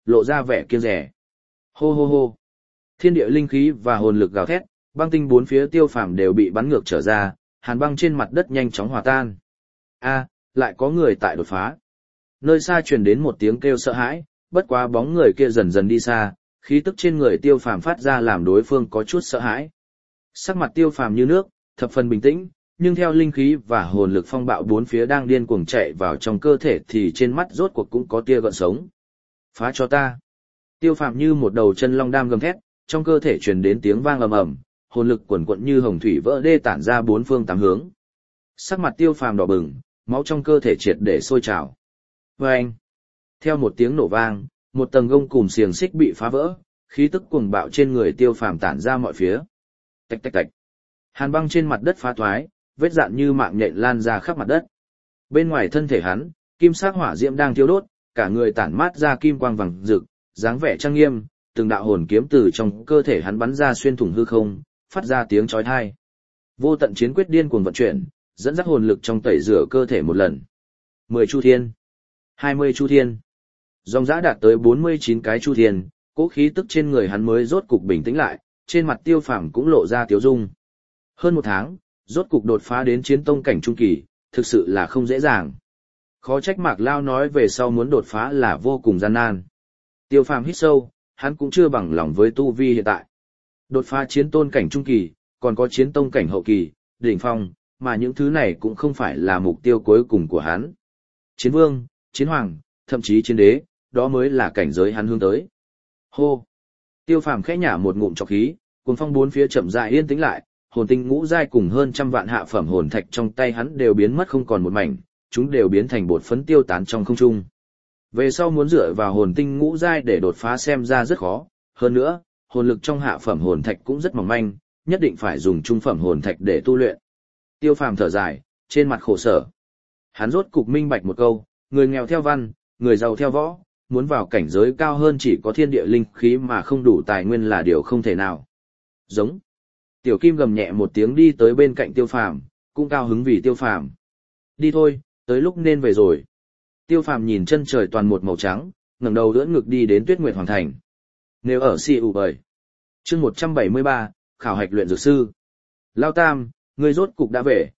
lộ ra vẻ kiêng rẻ. Hô hô hô. Thiên địa linh khí và hồn lực gào thét, băng tinh bốn phía Tiêu Phàm đều bị bắn ngược trở ra, hàn băng trên mặt đất nhanh chóng hòa tan. A, lại có người tại đột phá. Nơi xa truyền đến một tiếng kêu sợ hãi, bất quá bóng người kia dần dần đi xa, khí tức trên người Tiêu Phàm phát ra làm đối phương có chút sợ hãi. Sắc mặt Tiêu Phàm như nước, thập phần bình tĩnh, nhưng theo linh khí và hồn lực phong bạo bốn phía đang điên cuồng chạy vào trong cơ thể thì trên mắt rốt cuộc cũng có tia gợn sống. Phá cho ta. Tiêu Phàm như một đầu chân long đam gầm thét, trong cơ thể truyền đến tiếng vang ầm ầm, hồn lực quần quận như hồng thủy vỡ đê tản ra bốn phương tám hướng. Sắc mặt Tiêu Phàm đỏ bừng, máu trong cơ thể triệt để sôi trào. Oeng! Theo một tiếng nổ vang, một tầng gông cùm xiềng xích bị phá vỡ, khí tức cuồng bạo trên người Tiêu Phàm tản ra mọi phía. Tạch tạch tạch. Hàn băng trên mặt đất phá thoái, vết dạn như mạng nhện lan ra khắp mặt đất. Bên ngoài thân thể hắn, kim sắc hỏa diễm đang thiêu đốt, cả người tản mát ra kim quang vàng rực, dáng vẻ trang nghiêm, từng đạo hồn kiếm từ trong cơ thể hắn bắn ra xuyên thủng hư không, phát ra tiếng chói tai. Vô tận chiến quyết điên cuồng vận chuyển, dẫn dắt hồn lực trong tẩy rửa cơ thể một lần. mười chu thiên, hai mươi chu thiên. Dòng dã đạt tới bốn mươi chín cái chu thiên, cố khí tức trên người hắn mới rốt cục bình tĩnh lại, trên mặt Tiêu Phàm cũng lộ ra tiếu dung. Hơn một tháng, rốt cục đột phá đến chiến tông cảnh trung kỳ, thực sự là không dễ dàng. Khó trách Mạc Lao nói về sau muốn đột phá là vô cùng gian nan. Tiêu Phàm hít sâu, hắn cũng chưa bằng lòng với tu vi hiện tại. Đột phá chiến tôn cảnh trung kỳ, còn có chiến tông cảnh hậu kỳ, đỉnh phong, mà những thứ này cũng không phải là mục tiêu cuối cùng của hắn. Chiến vương, chiến hoàng, thậm chí chiến đế, đó mới là cảnh giới hắn hướng tới. Hô! Tiêu Phàm khẽ nhả một ngụm trọc khí, cuồng phong bốn phía chậm rãi yên tĩnh lại, hồn tinh ngũ giai cùng hơn trăm vạn hạ phẩm hồn thạch trong tay hắn đều biến mất không còn một mảnh, chúng đều biến thành bột phấn tiêu tán trong không trung. Về sau muốn dựa vào hồn tinh ngũ giai để đột phá xem ra rất khó, hơn nữa, hồn lực trong hạ phẩm hồn thạch cũng rất mỏng manh, nhất định phải dùng trung phẩm hồn thạch để tu luyện. Tiêu Phàm thở dài, trên mặt khổ sở. Hắn rốt cục minh bạch một câu, người nghèo theo văn, người giàu theo võ, muốn vào cảnh giới cao hơn chỉ có thiên địa linh khí mà không đủ tài nguyên là điều không thể nào. Giống. Tiểu Kim gầm nhẹ một tiếng đi tới bên cạnh Tiêu Phàm, cũng cao hứng vì Tiêu Phàm. Đi thôi, tới lúc nên về rồi. Tiêu Phàm nhìn chân trời toàn một màu trắng, ngẩng đầu đỡ ngực đi đến Tuyết Nguyệt Hoàng Thành. Nếu ở si ủ bời. Chương một trăm bảy mươi ba, khảo hạch luyện dược sư. Lao Tam, ngươi rốt cục đã về,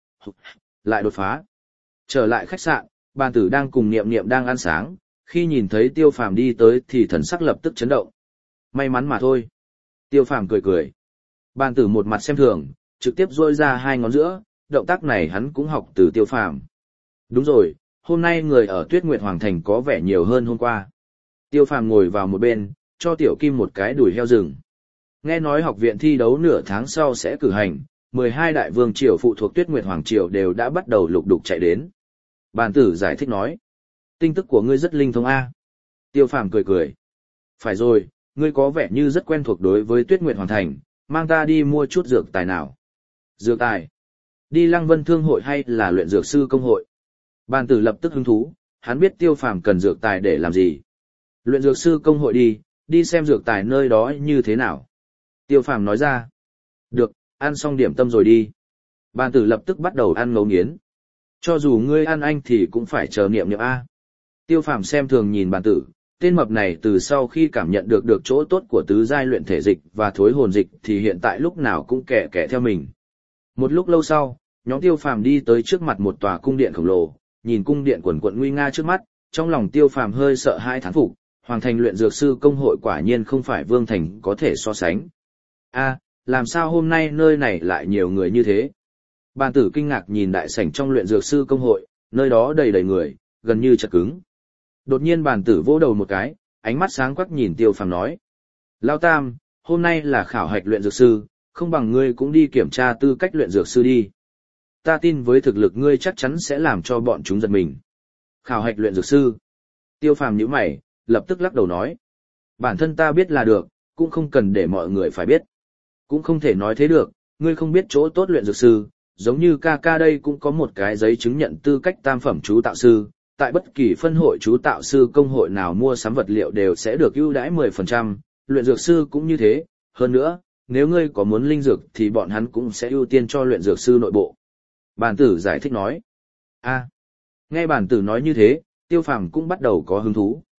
lại đột phá. Trở lại khách sạn, Bàn Tử đang cùng Niệm Niệm đang ăn sáng, khi nhìn thấy Tiêu Phàm đi tới thì thần sắc lập tức chấn động. May mắn mà thôi. Tiêu Phàm cười cười. Bàn Tử một mặt xem thường, trực tiếp duỗi ra hai ngón giữa, động tác này hắn cũng học từ Tiêu Phàm. Đúng rồi, hôm nay người ở Tuyết Nguyệt Hoàng Thành có vẻ nhiều hơn hôm qua. Tiêu Phàm ngồi vào một bên, cho Tiểu Kim một cái đùi heo rừng. Nghe nói học viện thi đấu nửa tháng sau sẽ cử hành, mười hai đại vương triều phụ thuộc Tuyết Nguyệt Hoàng triều đều đã bắt đầu lục đục chạy đến. Bàn Tử giải thích nói, tin tức của ngươi rất linh thông a. Tiêu Phàm cười cười. Phải rồi, ngươi có vẻ như rất quen thuộc đối với Tuyết Nguyệt Hoàng Thành, mang ta đi mua chút dược tài nào. Dược tài? Đi Lăng Vân Thương hội hay là luyện dược sư công hội? Bàn Tử lập tức hứng thú, hắn biết Tiêu Phàm cần dược tài để làm gì. Luyện dược sư công hội đi, đi xem dược tài nơi đó như thế nào. Tiêu Phàm nói ra. Được, ăn xong điểm tâm rồi đi. Bàn Tử lập tức bắt đầu ăn ngấu nghiến. Cho dù ngươi ăn anh thì cũng phải chờ Niệm Niệm a. Tiêu Phàm xem thường nhìn Bàn Tử, tên mập này từ sau khi cảm nhận được được chỗ tốt của tứ giai luyện thể dịch và thối hồn dịch thì hiện tại lúc nào cũng kẻ kẻ theo mình. Một lúc lâu sau, nhóm Tiêu Phàm đi tới trước mặt một tòa cung điện khổng lồ, nhìn cung điện quần quận nguy nga trước mắt, trong lòng Tiêu Phàm hơi sợ hãi thán phục, Hoàng Thành luyện dược sư công hội quả nhiên không phải Vương Thành có thể so sánh. A, làm sao hôm nay nơi này lại nhiều người như thế? Bàn Tử kinh ngạc nhìn đại sảnh trong luyện dược sư công hội, nơi đó đầy đầy người, gần như chật cứng. Đột nhiên Bàn Tử vỗ đầu một cái, ánh mắt sáng quắc nhìn Tiêu Phàm nói: Lao Tam, hôm nay là khảo hạch luyện dược sư, không bằng ngươi cũng đi kiểm tra tư cách luyện dược sư đi. Ta tin với thực lực ngươi chắc chắn sẽ làm cho bọn chúng giật mình. Khảo hạch luyện dược sư. Tiêu Phàm nhíu mày, lập tức lắc đầu nói: Bản thân ta biết là được, cũng không cần để mọi người phải biết. Cũng không thể nói thế được, ngươi không biết chỗ tốt luyện dược sư, giống như ca ca đây cũng có một cái giấy chứng nhận tư cách tam phẩm chú tạo sư, tại bất kỳ phân hội chú tạo sư công hội nào mua sắm vật liệu đều sẽ được ưu đãi mười phần trăm, luyện dược sư cũng như thế, hơn nữa, nếu ngươi có muốn linh dược thì bọn hắn cũng sẽ ưu tiên cho luyện dược sư nội bộ. Bàn Tử giải thích nói. A, nghe Bàn Tử nói như thế, Tiêu Phàm cũng bắt đầu có hứng thú.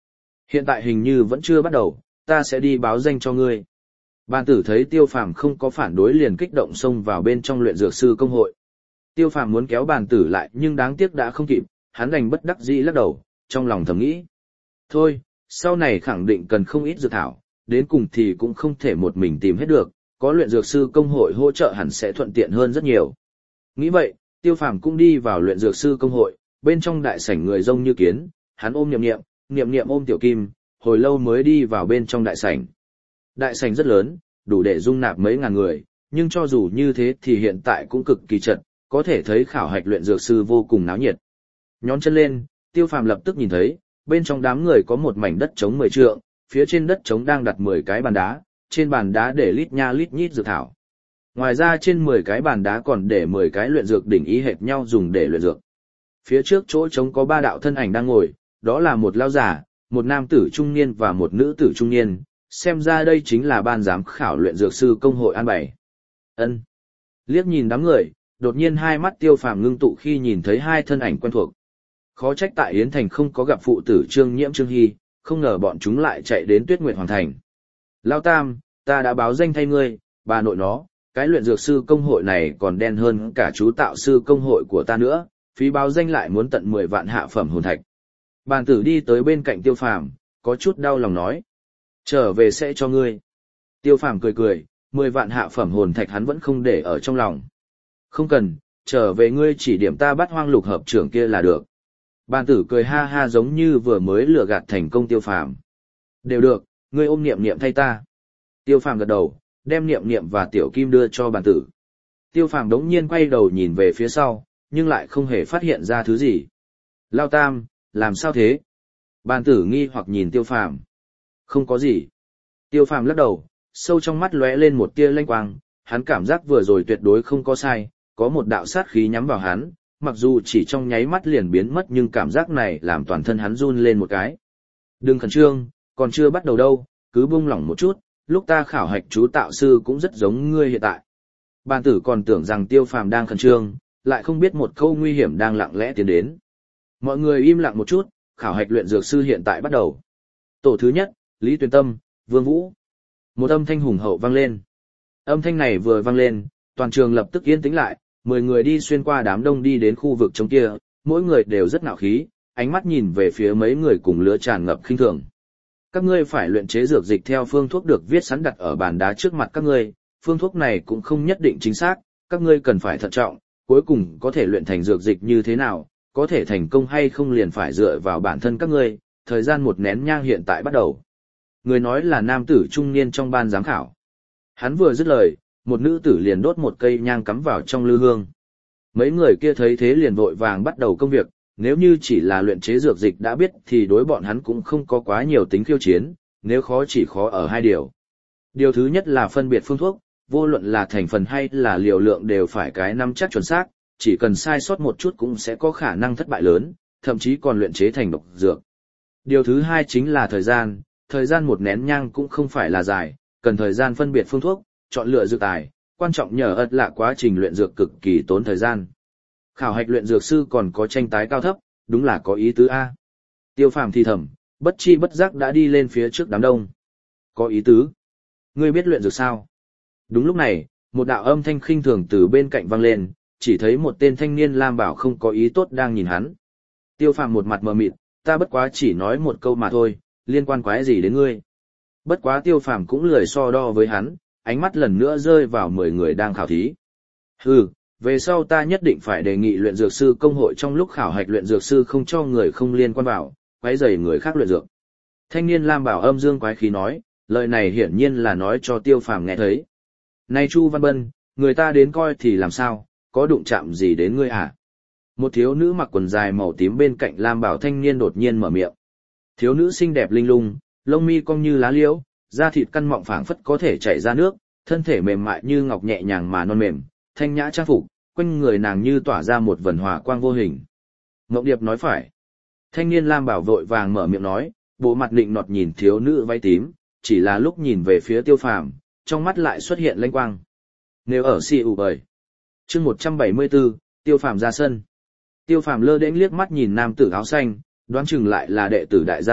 Hiện tại hình như vẫn chưa bắt đầu, ta sẽ đi báo danh cho ngươi. Bàn tử thấy Tiêu Phàm không có phản đối liền kích động xông vào bên trong luyện dược sư công hội. Tiêu Phàm muốn kéo bàn tử lại nhưng đáng tiếc đã không kịp, hắn đành bất đắc dĩ lắc đầu, trong lòng thầm nghĩ. Thôi, sau này khẳng định cần không ít dược thảo, đến cùng thì cũng không thể một mình tìm hết được, có luyện dược sư công hội hỗ trợ hẳn sẽ thuận tiện hơn rất nhiều. Nghĩ vậy, Tiêu Phàm cũng đi vào luyện dược sư công hội, bên trong đại sảnh người rông như kiến, hắn ôm Niệm Niệm, Niệm Niệm ôm Tiểu Kim, hồi lâu mới đi vào bên trong đại sảnh. Đại sảnh rất lớn, đủ để dung nạp mấy ngàn người, nhưng cho dù như thế thì hiện tại cũng cực kỳ chật, có thể thấy khảo hạch luyện dược sư vô cùng náo nhiệt. Nhón chân lên, Tiêu Phàm lập tức nhìn thấy, bên trong đám người có một mảnh đất trống mười trượng, phía trên đất trống đang đặt mười cái bàn đá, trên bàn đá để lít nha lít nhít dược thảo. Ngoài ra trên mười cái bàn đá còn để mười cái luyện dược đỉnh ý hệt nhau dùng để luyện dược. Phía trước chỗ trống có ba đạo thân ảnh đang ngồi, đó là một lão giả, một nam tử trung niên và một nữ tử trung niên, xem ra đây chính là ban giám khảo luyện dược sư công hội an bày. Ân. Liếc nhìn đám người, đột nhiên hai mắt Tiêu Phàm ngưng tụ khi nhìn thấy hai thân ảnh quen thuộc. Khó trách tại Yến Thành không có gặp phụ tử Trương Nhiễm Trương Hy, không ngờ bọn chúng lại chạy đến Tuyết Nguyệt Hoàng Thành. Lão Tam, ta đã báo danh thay ngươi, bà nội nó, cái luyện dược sư công hội này còn đen hơn cả chú tạo sư công hội của ta nữa, phí báo danh lại muốn tận mười vạn hạ phẩm hồn thạch. Bàn tử đi tới bên cạnh Tiêu Phàm, có chút đau lòng nói. Trở về sẽ cho ngươi. Tiêu Phàm cười cười, mười vạn hạ phẩm hồn thạch hắn vẫn không để ở trong lòng. Không cần, trở về ngươi chỉ điểm ta bắt hoang lục hợp trưởng kia là được. Bàn tử cười ha ha giống như vừa mới lừa gạt thành công Tiêu Phàm. Đều được, ngươi ôm Niệm Niệm thay ta. Tiêu Phàm gật đầu, đem Niệm Niệm và Tiểu Kim đưa cho bàn tử. Tiêu Phàm đống nhiên quay đầu nhìn về phía sau, nhưng lại không hề phát hiện ra thứ gì. Lao Tam, làm sao thế? Bàn tử nghi hoặc nhìn Tiêu Phàm. Không có gì. Tiêu Phàm lắc đầu, sâu trong mắt lóe lên một tia lanh quang, hắn cảm giác vừa rồi tuyệt đối không có sai, có một đạo sát khí nhắm vào hắn, mặc dù chỉ trong nháy mắt liền biến mất nhưng cảm giác này làm toàn thân hắn run lên một cái. Đừng khẩn trương, còn chưa bắt đầu đâu, cứ buông lỏng một chút, lúc ta khảo hạch chú tạo sư cũng rất giống ngươi hiện tại. Bàn tử còn tưởng rằng Tiêu Phàm đang khẩn trương, lại không biết một câu nguy hiểm đang lặng lẽ tiến đến. Mọi người im lặng một chút, khảo hạch luyện dược sư hiện tại bắt đầu. Tổ thứ nhất, Lý Tuyền Tâm, Vương Vũ. Một âm thanh hùng hậu vang lên. Âm thanh này vừa vang lên, toàn trường lập tức yên tĩnh lại, mười người đi xuyên qua đám đông đi đến khu vực trống kia, mỗi người đều rất ngạo khí, ánh mắt nhìn về phía mấy người cùng lứa tràn ngập khinh thường. Các ngươi phải luyện chế dược dịch theo phương thuốc được viết sẵn đặt ở bàn đá trước mặt các ngươi, phương thuốc này cũng không nhất định chính xác, các ngươi cần phải thận trọng, cuối cùng có thể luyện thành dược dịch như thế nào, có thể thành công hay không liền phải dựa vào bản thân các ngươi, thời gian một nén nhang hiện tại bắt đầu. Người nói là nam tử trung niên trong ban giám khảo. Hắn vừa dứt lời, một nữ tử liền đốt một cây nhang cắm vào trong lư hương. Mấy người kia thấy thế liền vội vàng bắt đầu công việc, nếu như chỉ là luyện chế dược dịch đã biết thì đối bọn hắn cũng không có quá nhiều tính khiêu chiến, nếu khó chỉ khó ở hai điều. Điều thứ nhất là phân biệt phương thuốc, vô luận là thành phần hay là liều lượng đều phải cái nắm chắc chuẩn xác, chỉ cần sai sót một chút cũng sẽ có khả năng thất bại lớn, thậm chí còn luyện chế thành độc dược. Điều thứ hai chính là thời gian, thời gian một nén nhang cũng không phải là dài, cần thời gian phân biệt phương thuốc, chọn lựa dược tài, quan trọng nhờ ật là quá trình luyện dược cực kỳ tốn thời gian. Khảo hạch luyện dược sư còn có tranh tái cao thấp, đúng là có ý tứ A. Tiêu Phàm thì thầm, bất chi bất giác đã đi lên phía trước đám đông. Có ý tứ. Ngươi biết luyện dược sao? Đúng lúc này, một đạo âm thanh khinh thường từ bên cạnh vang lên, chỉ thấy một tên thanh niên lam bảo không có ý tốt đang nhìn hắn. Tiêu Phàm một mặt mờ mịt, ta bất quá chỉ nói một câu mà thôi, liên quan quái gì đến ngươi. Bất quá Tiêu Phàm cũng lười so đo với hắn, ánh mắt lần nữa rơi vào mười người đang khảo thí. Hừ, về sau ta nhất định phải đề nghị luyện dược sư công hội trong lúc khảo hạch luyện dược sư không cho người không liên quan vào, quấy rầy người khác luyện dược. Thanh niên lam bảo âm dương quái khí nói, lời này hiển nhiên là nói cho Tiêu Phàm nghe thấy. Này Chu Văn Bân, người ta đến coi thì làm sao, có đụng chạm gì đến ngươi à? Một thiếu nữ mặc quần dài màu tím bên cạnh lam bảo thanh niên đột nhiên mở miệng. Thiếu nữ xinh đẹp linh lung, lông mi cong như lá liễu, da thịt căn mọng phảng phất có thể chảy ra nước, thân thể mềm mại như ngọc nhẹ nhàng mà non mềm, thanh nhã trang phục, quanh người nàng như tỏa ra một vần hòa quang vô hình. Ngọc Điệp nói phải. Thanh niên lam bảo vội vàng mở miệng nói, bộ mặt định nọt nhìn thiếu nữ váy tím, chỉ là lúc nhìn về phía Tiêu Phàm, trong mắt lại xuất hiện lanh quang. Nếu ở si ủ bời. Chương một trăm bảy mươi tư, Tiêu Phàm ra sân. Tiêu Phàm lơ đễnh liếc mắt nhìn nam tử áo xanh, đoán chừng lại là đệ tử đại gia tộc,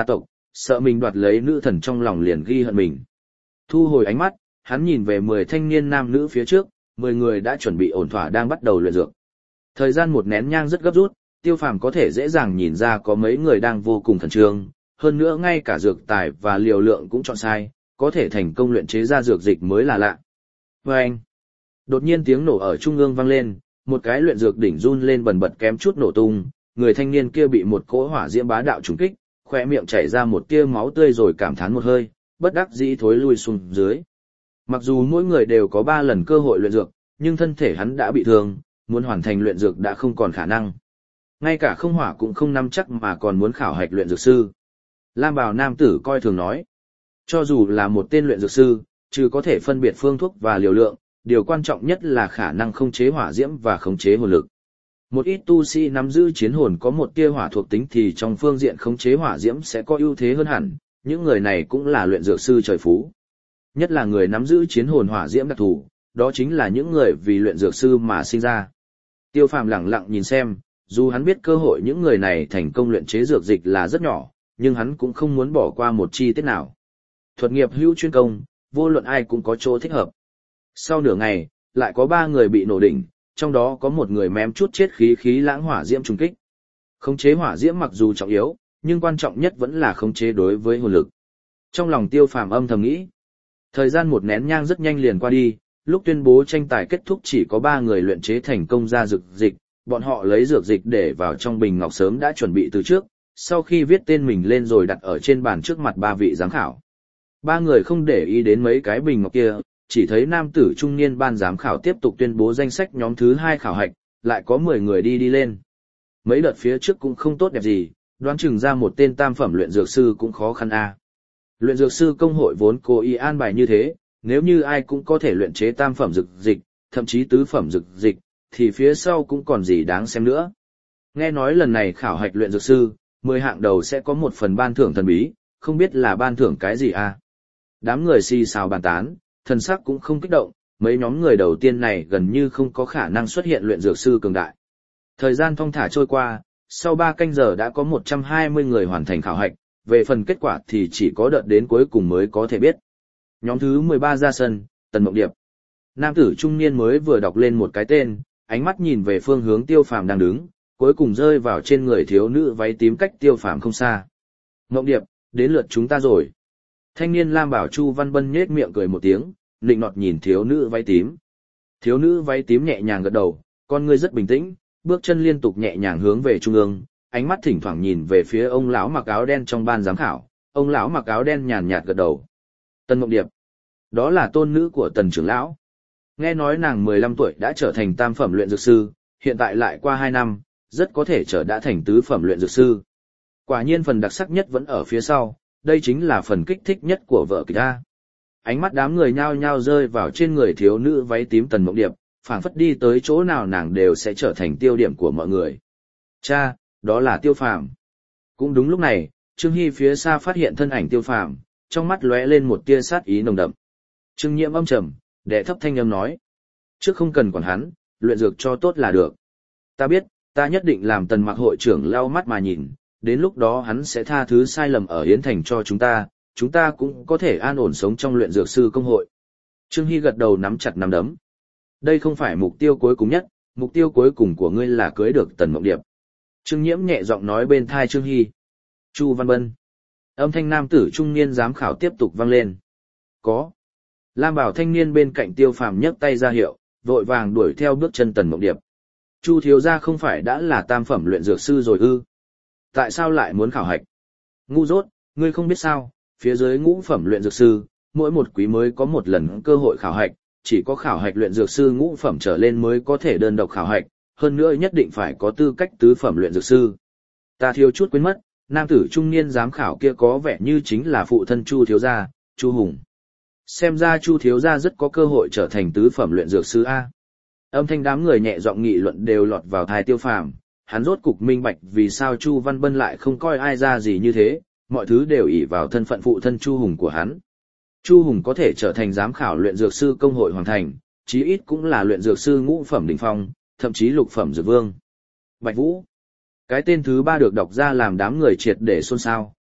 sợ mình đoạt lấy nữ thần trong lòng liền ghi hận mình. Thu hồi ánh mắt, hắn nhìn về mười thanh niên nam nữ phía trước, mười người đã chuẩn bị ổn thỏa đang bắt đầu luyện dược. Thời gian một nén nhang rất gấp rút, Tiêu Phàm có thể dễ dàng nhìn ra có mấy người đang vô cùng khẩn trương, hơn nữa ngay cả dược tài và liều lượng cũng chọn sai, có thể thành công luyện chế ra dược dịch mới là lạ. Và anh, đột nhiên tiếng nổ ở trung ương vang lên, một cái luyện dược đỉnh run lên bần bật kém chút nổ tung, người thanh niên kia bị một cỗ hỏa diễm bá đạo trúng kích, khóe miệng chảy ra một tia máu tươi rồi cảm thán một hơi, bất đắc dĩ thối lui xuống dưới. Mặc dù mỗi người đều có ba lần cơ hội luyện dược, nhưng thân thể hắn đã bị thương, muốn hoàn thành luyện dược đã không còn khả năng. Ngay cả không hỏa cũng không nắm chắc mà còn muốn khảo hạch luyện dược sư. Lam bào nam tử coi thường nói, cho dù là một tên luyện dược sư, trừ có thể phân biệt phương thuốc và liều lượng, điều quan trọng nhất là khả năng khống chế hỏa diễm và khống chế hồn lực. Một ít tu sĩ nắm giữ chiến hồn có một tia hỏa thuộc tính thì trong phương diện khống chế hỏa diễm sẽ có ưu thế hơn hẳn, những người này cũng là luyện dược sư trời phú. Nhất là người nắm giữ chiến hồn hỏa diễm đặc thù, đó chính là những người vì luyện dược sư mà sinh ra. Tiêu Phàm lẳng lặng nhìn xem, dù hắn biết cơ hội những người này thành công luyện chế dược dịch là rất nhỏ, nhưng hắn cũng không muốn bỏ qua một chi tiết nào. Thuật nghiệp hữu chuyên công, vô luận ai cũng có chỗ thích hợp. Sau nửa ngày, lại có ba người bị nổ đỉnh, trong đó có một người mém chút chết khí khí lãng hỏa diễm trùng kích. Khống chế hỏa diễm mặc dù trọng yếu, nhưng quan trọng nhất vẫn là khống chế đối với hồn lực. Trong lòng Tiêu Phàm âm thầm nghĩ, thời gian một nén nhang rất nhanh liền qua đi, lúc tuyên bố tranh tài kết thúc chỉ có ba người luyện chế thành công ra dược dịch, bọn họ lấy dược dịch để vào trong bình ngọc sớm đã chuẩn bị từ trước, sau khi viết tên mình lên rồi đặt ở trên bàn trước mặt ba vị giám khảo. Ba người không để ý đến mấy cái bình ngọc kia, chỉ thấy nam tử trung niên ban giám khảo tiếp tục tuyên bố danh sách nhóm thứ hai khảo hạch, lại có mười người đi đi lên. Mấy đợt phía trước cũng không tốt đẹp gì, đoán chừng ra một tên tam phẩm luyện dược sư cũng khó khăn a. Luyện dược sư công hội vốn cố ý an bài như thế, nếu như ai cũng có thể luyện chế tam phẩm dược dịch, thậm chí tứ phẩm dược dịch, thì phía sau cũng còn gì đáng xem nữa. Nghe nói lần này khảo hạch luyện dược sư, mười hạng đầu sẽ có một phần ban thưởng thần bí, không biết là ban thưởng cái gì a. Đám người xì xào bàn tán, thần sắc cũng không kích động, mấy nhóm người đầu tiên này gần như không có khả năng xuất hiện luyện dược sư cường đại. Thời gian thong thả trôi qua, sau ba canh giờ đã có một trăm hai mươi người hoàn thành khảo hạch, về phần kết quả thì chỉ có đợt đến cuối cùng mới có thể biết. Nhóm thứ mười ba ra sân, Tần Mộng Điệp. Nam tử trung niên mới vừa đọc lên một cái tên, ánh mắt nhìn về phương hướng Tiêu Phàm đang đứng, cuối cùng rơi vào trên người thiếu nữ váy tím cách Tiêu Phàm không xa. Mộng Điệp, đến lượt chúng ta rồi. Thanh niên lam bảo Chu Văn Bân nhếch miệng cười một tiếng, nịnh nọt nhìn thiếu nữ váy tím. Thiếu nữ váy tím nhẹ nhàng gật đầu, con ngươi rất bình tĩnh, bước chân liên tục nhẹ nhàng hướng về trung ương, ánh mắt thỉnh thoảng nhìn về phía ông lão mặc áo đen trong ban giám khảo. Ông lão mặc áo đen nhàn nhạt gật đầu. Tần Mộng Điệp, đó là tôn nữ của Tần trưởng lão. Nghe nói nàng mười lăm tuổi đã trở thành tam phẩm luyện dược sư, hiện tại lại qua hai năm, rất có thể trở đã thành tứ phẩm luyện dược sư. Quả nhiên phần đặc sắc nhất vẫn ở phía sau, đây chính là phần kích thích nhất của vở kịch A. Ánh mắt đám người nhao nhao rơi vào trên người thiếu nữ váy tím Tần Mộng Điệp, phảng phất đi tới chỗ nào nàng đều sẽ trở thành tiêu điểm của mọi người. Cha, đó là Tiêu Phàm. Cũng đúng lúc này, Trương Hy phía xa phát hiện thân ảnh Tiêu Phàm, trong mắt lóe lên một tia sát ý nồng đậm. Trương Nhiễm âm trầm, đệ thấp thanh âm nói: "Trước không cần quản hắn, luyện dược cho tốt là được. Ta biết, ta nhất định làm Tần Mặc hội trưởng lau mắt mà nhìn, đến lúc đó hắn sẽ tha thứ sai lầm ở Yến Thành cho chúng ta, chúng ta cũng có thể an ổn sống trong luyện dược sư công hội." Trương Hy gật đầu nắm chặt nắm đấm. Đây không phải mục tiêu cuối cùng nhất, mục tiêu cuối cùng của ngươi là cưới được Tần Mộng Điệp. Trương Nhiễm nhẹ giọng nói bên tai Trương Hy. Chu Văn Bân. Âm thanh nam tử trung niên giám khảo tiếp tục vang lên. Có. Lam bảo thanh niên bên cạnh Tiêu Phàm nhấc tay ra hiệu, vội vàng đuổi theo bước chân Tần Mộng Điệp. Chu thiếu gia không phải đã là tam phẩm luyện dược sư rồi ư? Tại sao lại muốn khảo hạch? Ngu dốt, ngươi không biết sao, phía dưới ngũ phẩm luyện dược sư, mỗi một quý mới có một lần cơ hội khảo hạch, chỉ có khảo hạch luyện dược sư ngũ phẩm trở lên mới có thể đơn độc khảo hạch, hơn nữa nhất định phải có tư cách tứ phẩm luyện dược sư. Ta thiếu chút quên mất, nam tử trung niên giám khảo kia có vẻ như chính là phụ thân Chu thiếu gia, Chu Hùng. Xem ra Chu thiếu gia rất có cơ hội trở thành tứ phẩm luyện dược sư a. Âm thanh đám người nhẹ giọng nghị luận đều lọt vào tai Tiêu Phàm, hắn rốt cục minh bạch vì sao Chu Văn Bân lại không coi ai ra gì như thế, mọi thứ đều ỷ vào thân phận phụ thân Chu Hùng của hắn. Chu Hùng có thể trở thành giám khảo luyện dược sư công hội hoàn thành, chí ít cũng là luyện dược sư ngũ phẩm đỉnh phong, thậm chí lục phẩm dược vương. Bạch Vũ. Cái tên thứ ba được đọc ra làm đám người triệt để xôn xao,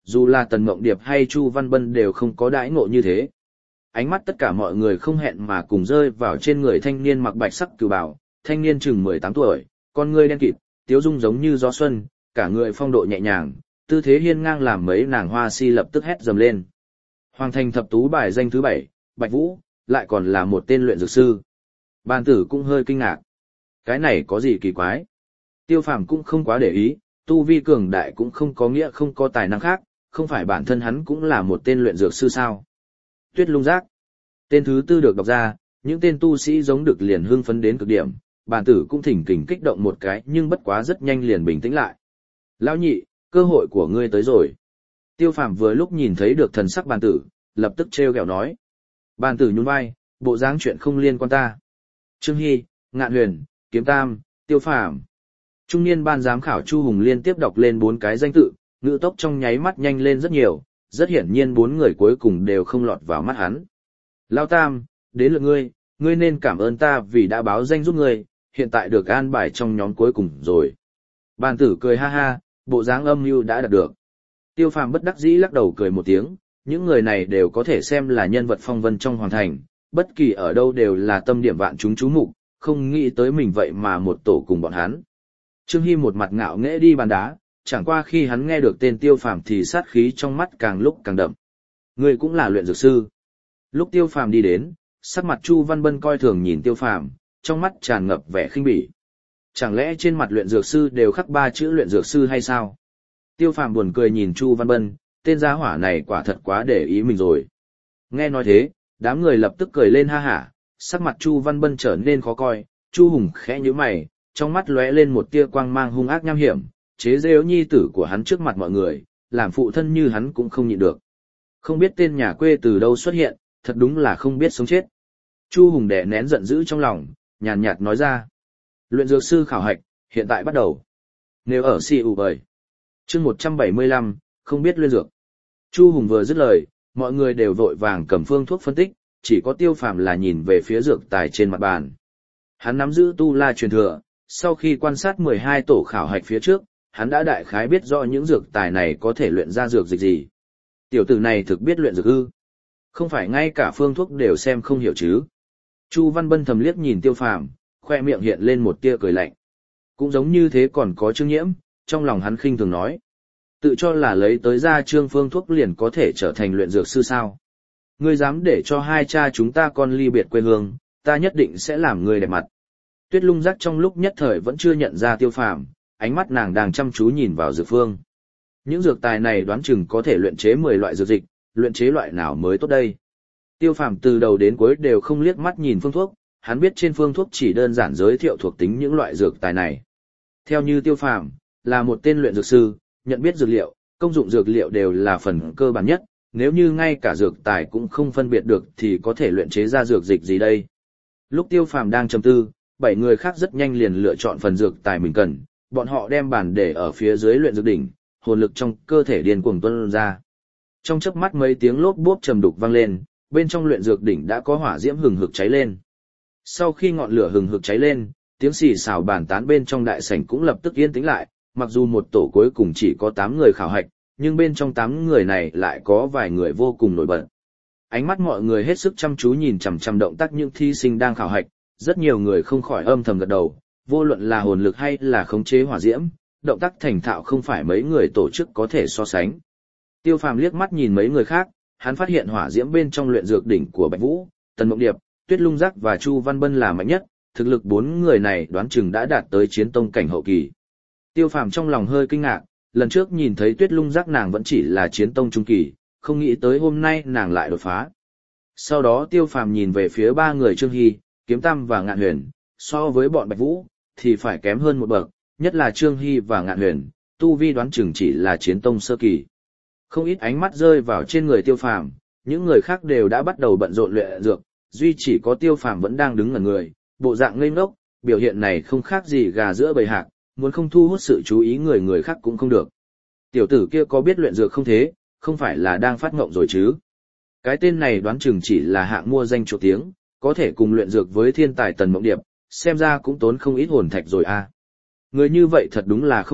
dù là Tần Mộng Điệp hay Chu Văn Bân đều không có đãi ngộ như thế. Ánh mắt tất cả mọi người không hẹn mà cùng rơi vào trên người thanh niên mặc bạch sắc cửu bào, thanh niên chừng mười tám tuổi, con ngươi đen kịt, tiếu dung giống như gió xuân, cả người phong độ nhẹ nhàng, tư thế hiên ngang làm mấy nàng hoa si lập tức hét dầm lên. Hoàng thành thập tú bài danh thứ bảy, Bạch Vũ, lại còn là một tên luyện dược sư. Bàn tử cũng hơi kinh ngạc. Cái này có gì kỳ quái? Tiêu Phàm cũng không quá để ý, tu vi cường đại cũng không có nghĩa không có tài năng khác, không phải bản thân hắn cũng là một tên luyện dược sư sao? Tuyết Lung Giác. Tên thứ tư được đọc ra, những tên tu sĩ giống được liền hưng phấn đến cực điểm, bàn tử cũng thỉnh kình kích động một cái nhưng bất quá rất nhanh liền bình tĩnh lại. Lão nhị, cơ hội của ngươi tới rồi. Tiêu Phàm vừa lúc nhìn thấy được thần sắc bàn tử, lập tức trêu ghẹo nói. Bàn tử nhún vai, bộ dáng chuyện không liên quan ta. Trương Hy, Ngạn Huyền, Kiếm Tam, Tiêu Phàm. Trung niên ban giám khảo Chu Hùng liên tiếp đọc lên bốn cái danh tự, ngữ tốc trong nháy mắt nhanh lên rất nhiều, rất hiển nhiên bốn người cuối cùng đều không lọt vào mắt hắn. Lao Tam, đến lượt ngươi, ngươi nên cảm ơn ta vì đã báo danh giúp ngươi, hiện tại được an bài trong nhóm cuối cùng rồi. Bàn tử cười ha ha, bộ dáng âm mưu đã đạt được. Tiêu Phàm bất đắc dĩ lắc đầu cười một tiếng, những người này đều có thể xem là nhân vật phong vân trong hoàng thành, bất kỳ ở đâu đều là tâm điểm vạn chúng chú mục, không nghĩ tới mình vậy mà một tổ cùng bọn hắn. Trương Hy một mặt ngạo nghễ đi bàn đá, chẳng qua khi hắn nghe được tên Tiêu Phàm thì sát khí trong mắt càng lúc càng đậm. Ngươi cũng là luyện dược sư. Lúc Tiêu Phàm đi đến, sắc mặt Chu Văn Bân coi thường nhìn Tiêu Phàm, trong mắt tràn ngập vẻ khinh bỉ. Chẳng lẽ trên mặt luyện dược sư đều khắc ba chữ luyện dược sư hay sao? Tiêu Phàm buồn cười nhìn Chu Văn Bân, tên gia hỏa này quả thật quá để ý mình rồi. Nghe nói thế, đám người lập tức cười lên ha hả, sắc mặt Chu Văn Bân trở nên khó coi, Chu Hùng khẽ nhíu mày, trong mắt lóe lên một tia quang mang hung ác nham hiểm, chế giễu nhi tử của hắn trước mặt mọi người, làm phụ thân như hắn cũng không nhịn được. Không biết tên nhà quê từ đâu xuất hiện, thật đúng là không biết sống chết. Chu Hùng đè nén giận dữ trong lòng, nhàn nhạt nói ra. Luyện dược sư khảo hạch, hiện tại bắt đầu. Nếu ở si ủ bời. Chương một trăm bảy mươi lăm, không biết luyện dược. Chu Hùng vừa dứt lời, mọi người đều vội vàng cầm phương thuốc phân tích, chỉ có Tiêu Phàm là nhìn về phía dược tài trên mặt bàn. Hắn nắm giữ tu la truyền thừa, sau khi quan sát mười hai tổ khảo hạch phía trước, hắn đã đại khái biết rõ những dược tài này có thể luyện ra dược dịch gì. Tiểu tử này thực biết luyện dược ư? Không phải ngay cả phương thuốc đều xem không hiểu chứ? Chu Văn Bân thầm liếc nhìn Tiêu Phàm, khoe miệng hiện lên một tia cười lạnh. Cũng giống như thế còn có Trương Nhiễm, trong lòng hắn khinh thường nói. Tự cho là lấy tới ra trương phương thuốc liền có thể trở thành luyện dược sư sao. Ngươi dám để cho hai cha chúng ta con ly biệt quê hương, ta nhất định sẽ làm ngươi đẹp mặt. Tuyết Lung Giác trong lúc nhất thời vẫn chưa nhận ra Tiêu Phàm, ánh mắt nàng đang chăm chú nhìn vào dược phương. Những dược tài này đoán chừng có thể luyện chế mười loại dược dịch, luyện chế loại nào mới tốt đây. Tiêu Phàm từ đầu đến cuối đều không liếc mắt nhìn phương thuốc, hắn biết trên phương thuốc chỉ đơn giản giới thiệu thuộc tính những loại dược tài này. Theo như Tiêu Phàm, là một tên luyện dược sư, nhận biết dược liệu, công dụng dược liệu đều là phần cơ bản nhất, nếu như ngay cả dược tài cũng không phân biệt được thì có thể luyện chế ra dược dịch gì đây. Lúc Tiêu Phàm đang trầm tư, bảy người khác rất nhanh liền lựa chọn phần dược tài mình cần, bọn họ đem bàn để ở phía dưới luyện dược đỉnh, hồn lực trong cơ thể điên cuồng tuôn ra. Trong chớp mắt mấy tiếng lốp bốp trầm đục vang lên, bên trong luyện dược đỉnh đã có hỏa diễm hừng hực cháy lên. Sau khi ngọn lửa hừng hực cháy lên, tiếng xì xào bàn tán bên trong đại sảnh cũng lập tức yên tĩnh lại, mặc dù một tổ cuối cùng chỉ có tám người khảo hạch, nhưng bên trong tám người này lại có vài người vô cùng nổi bật. Ánh mắt mọi người hết sức chăm chú nhìn chằm chằm động tác những thí sinh đang khảo hạch, rất nhiều người không khỏi âm thầm gật đầu, vô luận là hồn lực hay là khống chế hỏa diễm, động tác thành thạo không phải mấy người tổ chức có thể so sánh. Tiêu Phàm liếc mắt nhìn mấy người khác, hắn phát hiện hỏa diễm bên trong luyện dược đỉnh của Bạch Vũ, Tần Mộng Điệp, Tuyết Lung Giác và Chu Văn Bân là mạnh nhất, thực lực bốn người này đoán chừng đã đạt tới chiến tông cảnh hậu kỳ. Tiêu Phàm trong lòng hơi kinh ngạc, lần trước nhìn thấy Tuyết Lung Giác nàng vẫn chỉ là chiến tông trung kỳ, không nghĩ tới hôm nay nàng lại đột phá. Sau đó Tiêu Phàm nhìn về phía ba người Trương Hy, Kiếm Tam và Ngạn Huyền, so với bọn Bạch Vũ thì phải kém hơn một bậc, nhất là Trương Hy và Ngạn Huyền, tu vi đoán chừng chỉ là chiến tông sơ kỳ. Không ít ánh mắt rơi vào trên người Tiêu Phàm, những người khác đều đã bắt đầu bận rộn luyện dược, duy chỉ có Tiêu Phàm vẫn đang đứng ngẩn người, bộ dạng ngây ngốc, biểu hiện này không khác gì gà giữa bầy hạc, muốn không thu hút sự chú ý người người khác cũng không được. Tiểu tử kia có biết luyện dược không thế, không phải là đang phát ngộng rồi chứ? Cái tên này đoán chừng chỉ là hạng mua danh chuộc tiếng, có thể cùng luyện dược với thiên tài Tần Mộng Điệp, xem ra cũng tốn không ít hồn thạch rồi a. Người như vậy thật đúng là không ít,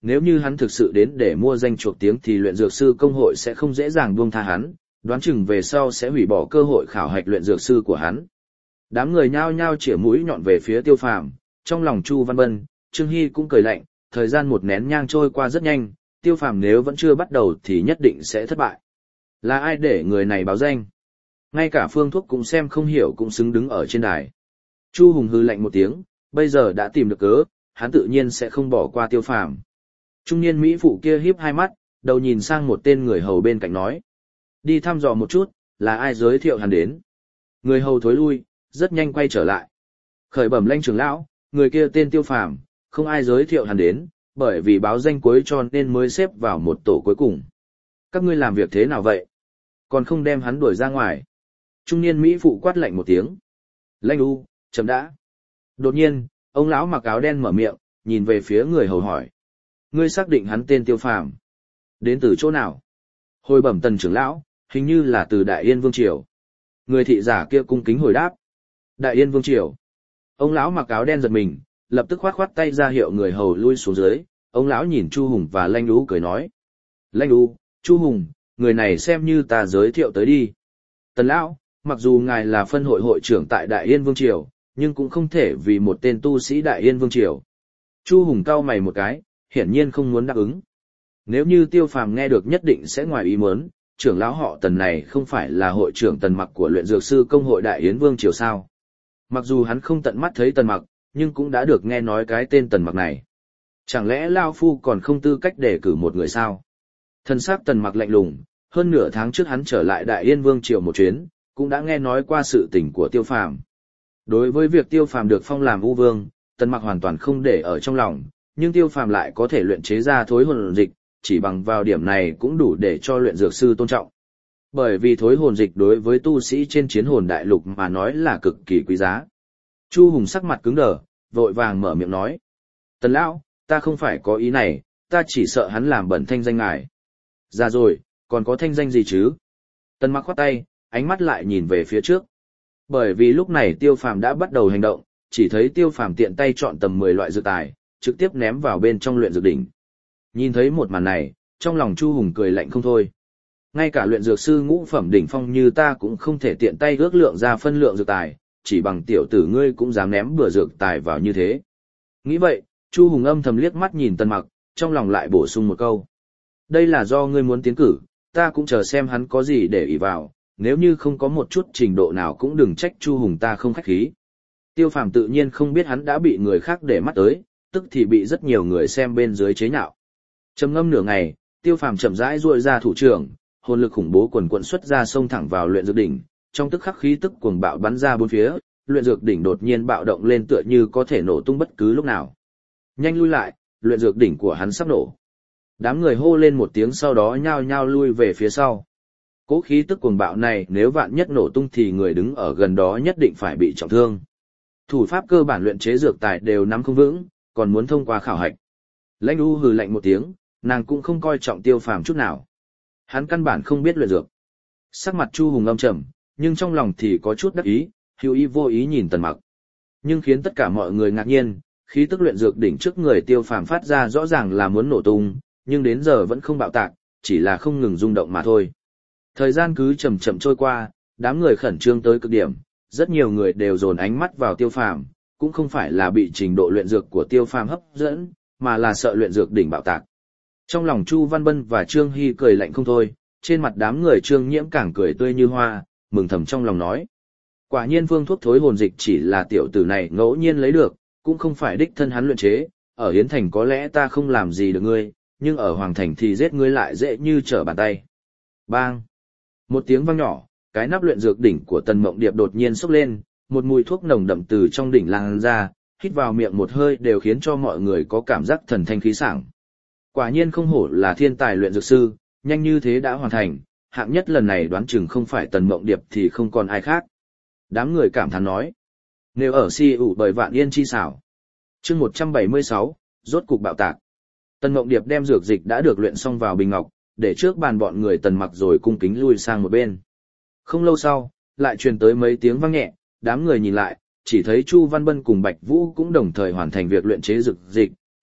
Nếu như hắn thực sự đến để mua danh chuộc tiếng thì luyện dược sư công hội sẽ không dễ dàng buông tha hắn, đoán chừng về sau sẽ hủy bỏ cơ hội khảo hạch luyện dược sư của hắn. Đám người nhao nhao chĩa mũi nhọn về phía Tiêu Phàm, trong lòng Chu Văn Bân, Trương Hy cũng cười lạnh, thời gian một nén nhang trôi qua rất nhanh, Tiêu Phàm nếu vẫn chưa bắt đầu thì nhất định sẽ thất bại. Là ai để người này báo danh? Ngay cả Phương Thuốc cũng xem không hiểu cũng xứng đứng ở trên đài. Chu Hùng hừ lạnh một tiếng, bây giờ đã tìm được cớ, hắn tự nhiên sẽ không bỏ qua Tiêu Phàm. Trung niên mỹ phụ kia híp hai mắt, đầu nhìn sang một tên người hầu bên cạnh nói: "Đi thăm dò một chút, là ai giới thiệu hắn đến?" Người hầu thối lui, rất nhanh quay trở lại. Khởi bẩm Lãnh trưởng lão, người kia tên Tiêu Phàm, không ai giới thiệu hắn đến, bởi vì báo danh cuối cho nên mới xếp vào một tổ cuối cùng. Các ngươi làm việc thế nào vậy? Còn không đem hắn đuổi ra ngoài. Trung niên mỹ phụ quát lạnh một tiếng. Lãnh U, chấm đã. Đột nhiên, ông lão mặc áo đen mở miệng, nhìn về phía người hầu hỏi: "Ngươi xác định hắn tên Tiêu Phàm? Đến từ chỗ nào?" Hồi bẩm Tần trưởng lão, hình như là từ Đại Yên Vương triều. Người thị giả kia cung kính hồi đáp: "Đại Yên Vương triều." Ông lão mặc áo đen giật mình, lập tức khoát khoát tay ra hiệu người hầu lui xuống dưới. Ông lão nhìn Chu Hùng và Lãnh U cười nói: "Lãnh U, Chu Hùng, người này xem như ta giới thiệu tới đi. Tần lão, mặc dù ngài là phân hội hội trưởng tại Đại Yên Vương triều, nhưng cũng không thể vì một tên tu sĩ Đại Yên Vương triều." Chu Hùng cau mày một cái, hiển nhiên không muốn đáp ứng. Nếu như Tiêu Phàm nghe được nhất định sẽ ngoài ý muốn, trưởng lão họ Tần này không phải là hội trưởng Tần Mặc của luyện dược sư công hội Đại Yến Vương triều sao? Mặc dù hắn không tận mắt thấy Tần Mặc, nhưng cũng đã được nghe nói cái tên Tần Mặc này. Chẳng lẽ Lao Phu còn không tư cách để cử một người sao? Thân xác Tần Mặc lạnh lùng, hơn nửa tháng trước hắn trở lại Đại Yên Vương triều một chuyến, cũng đã nghe nói qua sự tình của Tiêu Phàm. Đối với việc Tiêu Phàm được phong làm U Vương, Tần Mặc hoàn toàn không để ở trong lòng, nhưng Tiêu Phàm lại có thể luyện chế ra thối hồn dịch, chỉ bằng vào điểm này cũng đủ để cho luyện dược sư tôn trọng. Bởi vì thối hồn dịch đối với tu sĩ trên chiến hồn đại lục mà nói là cực kỳ quý giá. Chu Hùng sắc mặt cứng đờ, vội vàng mở miệng nói: "Tần lão, ta không phải có ý này, ta chỉ sợ hắn làm bẩn thanh danh ngài." "Ra rồi, còn có thanh danh gì chứ?" Tần Mặc khoát tay, ánh mắt lại nhìn về phía trước. Bởi vì lúc này Tiêu Phàm đã bắt đầu hành động, chỉ thấy Tiêu Phàm tiện tay chọn tầm mười loại dược tài, trực tiếp ném vào bên trong luyện dược đỉnh. Nhìn thấy một màn này, trong lòng Chu Hùng cười lạnh không thôi. Ngay cả luyện dược sư ngũ phẩm đỉnh phong như ta cũng không thể tiện tay ước lượng ra phân lượng dược tài, chỉ bằng tiểu tử ngươi cũng dám ném bừa dược tài vào như thế. Nghĩ vậy, Chu Hùng âm thầm liếc mắt nhìn Tần Mặc, trong lòng lại bổ sung một câu: "Đây là do ngươi muốn tiến cử, ta cũng chờ xem hắn có gì để ỷ vào, nếu như không có một chút trình độ nào cũng đừng trách Chu Hùng ta không khách khí." Tiêu Phàm tự nhiên không biết hắn đã bị người khác để mắt tới, tức thì bị rất nhiều người xem bên dưới chế nhạo. Trầm ngâm nửa ngày, Tiêu Phàm chậm rãi duỗi ra thủ trưởng, hồn lực khủng bố quần quần xuất ra xông thẳng vào luyện dược đỉnh, trong tức khắc khí tức cuồng bạo bắn ra bốn phía, luyện dược đỉnh đột nhiên bạo động lên tựa như có thể nổ tung bất cứ lúc nào. Nhanh lui lại, luyện dược đỉnh của hắn sắp nổ. Đám người hô lên một tiếng sau đó nhao nhao lui về phía sau. Cố khí tức cuồng bạo này nếu vạn nhất nổ tung thì người đứng ở gần đó nhất định phải bị trọng thương. Thủ pháp cơ bản luyện chế dược tài đều nắm không vững, còn muốn thông qua khảo hạch. Lãnh U hừ lạnh một tiếng, nàng cũng không coi trọng Tiêu Phàm chút nào. Hắn căn bản không biết luyện dược. Sắc mặt Chu Hùng âm trầm, nhưng trong lòng thì có chút đắc ý, hữu ý vô ý nhìn Tần Mặc. Nhưng khiến tất cả mọi người ngạc nhiên, khí tức luyện dược đỉnh trước người Tiêu Phàm phát ra rõ ràng là muốn nổ tung, nhưng đến giờ vẫn không bạo tạc, chỉ là không ngừng rung động mà thôi. Thời gian cứ chậm chậm trôi qua, đám người khẩn trương tới cực điểm, rất nhiều người đều dồn ánh mắt vào Tiêu Phàm, cũng không phải là bị trình độ luyện dược của Tiêu Phàm hấp dẫn, mà là sợ luyện dược đỉnh bạo tạc. Trong lòng Chu Văn Bân và Trương Hy cười lạnh không thôi, trên mặt đám người Trương Nhiễm càng cười tươi như hoa, mừng thầm trong lòng nói: quả nhiên phương thuốc thối hồn dịch chỉ là tiểu tử này ngẫu nhiên lấy được, cũng không phải đích thân hắn luyện chế, ở Hiến Thành có lẽ ta không làm gì được ngươi, nhưng ở Hoàng Thành thì giết ngươi lại dễ như trở bàn tay. Bang! Một tiếng vang nhỏ, cái nắp luyện dược đỉnh của Tần Mộng Điệp đột nhiên xốc lên, một mùi thuốc nồng đậm từ trong đỉnh lan ra, hít vào miệng một hơi đều khiến cho mọi người có cảm giác thần thanh khí sảng. Quả nhiên không hổ là thiên tài luyện dược sư, nhanh như thế đã hoàn thành, hạng nhất lần này đoán chừng không phải Tần Mộng Điệp thì không còn ai khác. Đám người cảm thán nói. Nếu ở si ủ bởi vạn yên chi xảo. Chương một trăm bảy mươi sáu, rốt cục bạo tạc. Tần Mộng Điệp đem dược dịch đã được luyện xong vào bình ngọc, để trước bàn bọn người Tần Mặc rồi cung kính lui sang một bên. Không lâu sau, lại truyền tới mấy tiếng vang nhẹ, đám người nhìn lại, chỉ thấy Chu Văn Bân cùng Bạch Vũ cũng đồng thời hoàn thành việc luyện chế dược dịch,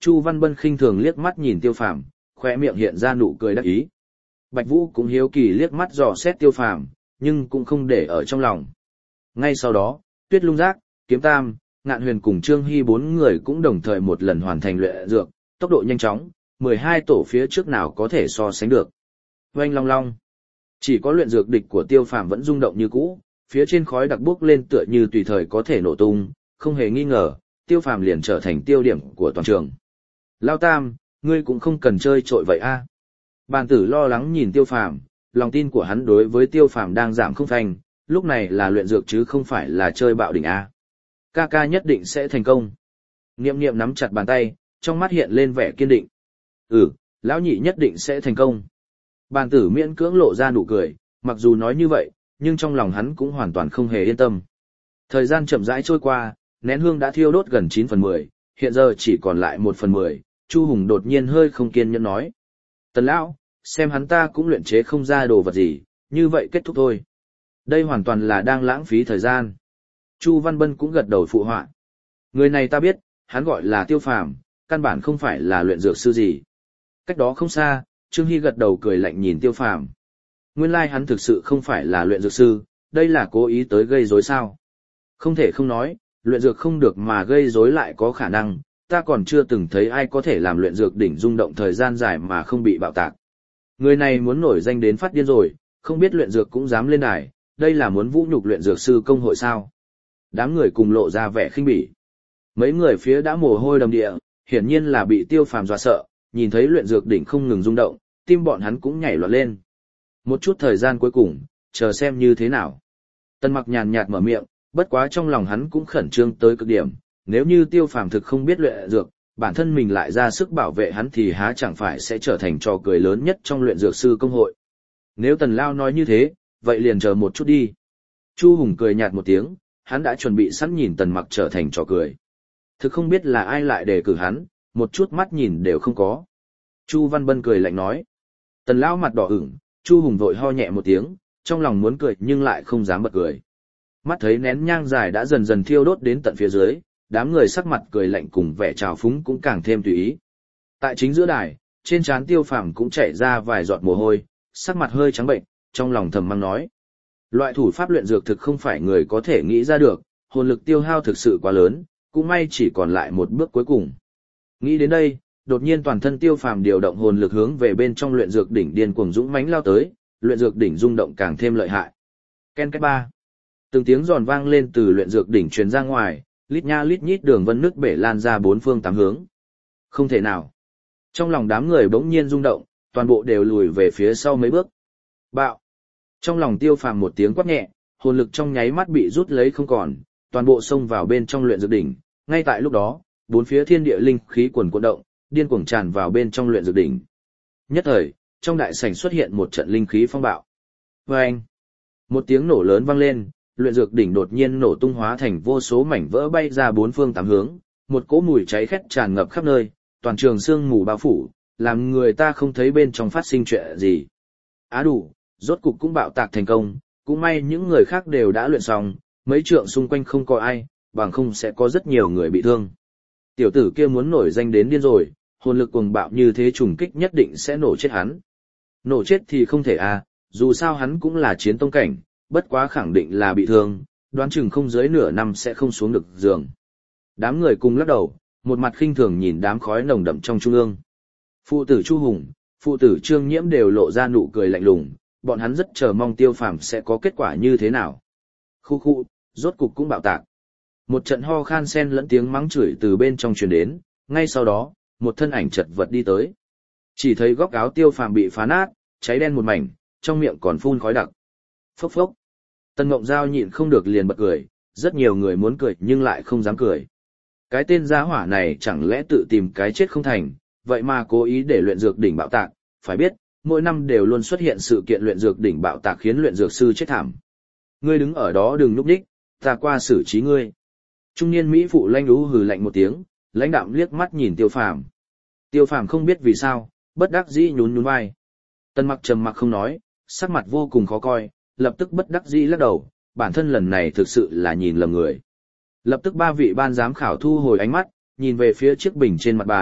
Chu Văn Bân khinh thường liếc mắt nhìn Tiêu Phàm, khóe miệng hiện ra nụ cười đắc ý. Bạch Vũ cũng hiếu kỳ liếc mắt dò xét Tiêu Phàm, nhưng cũng không để ở trong lòng. Ngay sau đó, Tuyết Lung Giác, Kiếm Tam, Ngạn Huyền cùng Trương Hy bốn người cũng đồng thời một lần hoàn thành luyện dược, tốc độ nhanh chóng, mười hai tổ phía trước nào có thể so sánh được. Oanh long long. Chỉ có luyện dược địch của Tiêu Phàm vẫn rung động như cũ, phía trên khói đặc bốc lên tựa như tùy thời có thể nổ tung, không hề nghi ngờ, Tiêu Phàm liền trở thành tiêu điểm của toàn trường. Lao Tam, ngươi cũng không cần chơi trội vậy a. Bàn tử lo lắng nhìn Tiêu Phàm, lòng tin của hắn đối với Tiêu Phàm đang giảm không phanh, lúc này là luyện dược chứ không phải là chơi bạo đỉnh a. Ca ca nhất định sẽ thành công. Niệm Niệm nắm chặt bàn tay, trong mắt hiện lên vẻ kiên định. Ừ, lão nhị nhất định sẽ thành công. Bàn tử miễn cưỡng lộ ra nụ cười, mặc dù nói như vậy, nhưng trong lòng hắn cũng hoàn toàn không hề yên tâm. Thời gian chậm rãi trôi qua, nén hương đã thiêu đốt gần chín phần mười, hiện giờ chỉ còn lại một phần mười. Chu Hùng đột nhiên hơi không kiên nhẫn nói. Tần lão, xem hắn ta cũng luyện chế không ra đồ vật gì, như vậy kết thúc thôi. Đây hoàn toàn là đang lãng phí thời gian. Chu Văn Bân cũng gật đầu phụ họa. Người này ta biết, hắn gọi là Tiêu Phàm, căn bản không phải là luyện dược sư gì. Cách đó không xa, Trương Hy gật đầu cười lạnh nhìn Tiêu Phàm. Nguyên lai hắn thực sự không phải là luyện dược sư, đây là cố ý tới gây rối sao? Không thể không nói, luyện dược không được mà gây rối lại có khả năng, ta còn chưa từng thấy ai có thể làm luyện dược đỉnh rung động thời gian dài mà không bị bạo tạc. Người này muốn nổi danh đến phát điên rồi, không biết luyện dược cũng dám lên đài, đây là muốn vũ nhục luyện dược sư công hội sao? Đám người cùng lộ ra vẻ khinh bỉ. Mấy người phía đã mồ hôi đầm địa, hiển nhiên là bị Tiêu Phàm dọa sợ, nhìn thấy luyện dược đỉnh không ngừng rung động, tim bọn hắn cũng nhảy loạn lên. Một chút thời gian cuối cùng, chờ xem như thế nào. Tân Mặc nhàn nhạt mở miệng, bất quá trong lòng hắn cũng khẩn trương tới cực điểm, nếu như Tiêu Phàm thực không biết luyện dược, bản thân mình lại ra sức bảo vệ hắn thì há chẳng phải sẽ trở thành trò cười lớn nhất trong luyện dược sư công hội. Nếu Tần Lao nói như thế, vậy liền chờ một chút đi. Chu Hùng cười nhạt một tiếng, hắn đã chuẩn bị sẵn nhìn Tần Mặc trở thành trò cười. Thực không biết là ai lại đề cử hắn, một chút mắt nhìn đều không có. Chu Văn Bân cười lạnh nói. Tần Lão mặt đỏ ửng, Chu Hùng vội ho nhẹ một tiếng, trong lòng muốn cười nhưng lại không dám bật cười. Mắt thấy nén nhang dài đã dần dần thiêu đốt đến tận phía dưới, đám người sắc mặt cười lạnh cùng vẻ trào phúng cũng càng thêm tùy ý. Tại chính giữa đài, trên trán Tiêu Phàm cũng chảy ra vài giọt mồ hôi, sắc mặt hơi trắng bệnh, trong lòng thầm mắng nói. Loại thủ pháp luyện dược thực không phải người có thể nghĩ ra được, hồn lực tiêu hao thực sự quá lớn, cũng may chỉ còn lại một bước cuối cùng. Nghĩ đến đây, đột nhiên toàn thân Tiêu Phàm điều động hồn lực hướng về bên trong luyện dược đỉnh điên cuồng dũng mãnh lao tới, luyện dược đỉnh rung động càng thêm lợi hại. Ken két ba. Từng tiếng giòn vang lên từ luyện dược đỉnh truyền ra ngoài, lít nha lít nhít đường vân nước bể lan ra bốn phương tám hướng. Không thể nào. Trong lòng đám người bỗng nhiên rung động, toàn bộ đều lùi về phía sau mấy bước. Bạo. Trong lòng Tiêu Phàm một tiếng quát nhẹ, hồn lực trong nháy mắt bị rút lấy không còn, toàn bộ xông vào bên trong luyện dược đỉnh. Ngay tại lúc đó, bốn phía thiên địa linh khí quần cuộn động, điên cuồng tràn vào bên trong luyện dược đỉnh. Nhất thời, trong đại sảnh xuất hiện một trận linh khí phong bạo. Oeng! Một tiếng nổ lớn vang lên, luyện dược đỉnh đột nhiên nổ tung hóa thành vô số mảnh vỡ bay ra bốn phương tám hướng, một cỗ mùi cháy khét tràn ngập khắp nơi, toàn trường sương mù bao phủ, làm người ta không thấy bên trong phát sinh chuyện gì. Á đủ, rốt cục cũng bạo tạc thành công, cũng may những người khác đều đã luyện xong, mấy trượng xung quanh không có ai, bằng không sẽ có rất nhiều người bị thương. Tiểu tử kia muốn nổi danh đến điên rồi, hồn lực cuồng bạo như thế trùng kích nhất định sẽ nổ chết hắn. Nổ chết thì không thể à, dù sao hắn cũng là chiến tông cảnh, bất quá khẳng định là bị thương, đoán chừng không dưới nửa năm sẽ không xuống được giường. Đám người cùng lắc đầu, một mặt khinh thường nhìn đám khói nồng đậm trong trung ương. Phụ tử Chu Hùng, phụ tử Trương Nhiễm đều lộ ra nụ cười lạnh lùng, bọn hắn rất chờ mong Tiêu Phàm sẽ có kết quả như thế nào. Khu khu, rốt cục cũng bạo tạc. Một trận ho khan xen lẫn tiếng mắng chửi từ bên trong truyền đến, ngay sau đó, một thân ảnh chật vật đi tới. Chỉ thấy góc áo Tiêu Phàm bị phá nát, cháy đen một mảnh, trong miệng còn phun khói đặc. Phốc phốc. Tân Ngộng Giao nhịn không được liền bật cười, rất nhiều người muốn cười nhưng lại không dám cười. Cái tên gia hỏa này chẳng lẽ tự tìm cái chết không thành, vậy mà cố ý để luyện dược đỉnh bạo tạc, phải biết, mỗi năm đều luôn xuất hiện sự kiện luyện dược đỉnh bạo tạc khiến luyện dược sư chết thảm. Ngươi đứng ở đó đừng nhúc nhích, ta qua xử trí ngươi. Trung niên mỹ phụ lanh lú hừ lạnh một tiếng, lãnh đạm liếc mắt nhìn Tiêu Phàm. Tiêu Phàm không biết vì sao, bất đắc dĩ nhún nhún vai. Tân Mặc trầm mặc không nói, sắc mặt vô cùng khó coi, lập tức bất đắc dĩ lắc đầu, bản thân lần này thực sự là nhìn lầm người. Lập tức ba vị ban giám khảo thu hồi ánh mắt, nhìn về phía chiếc bình trên mặt bàn,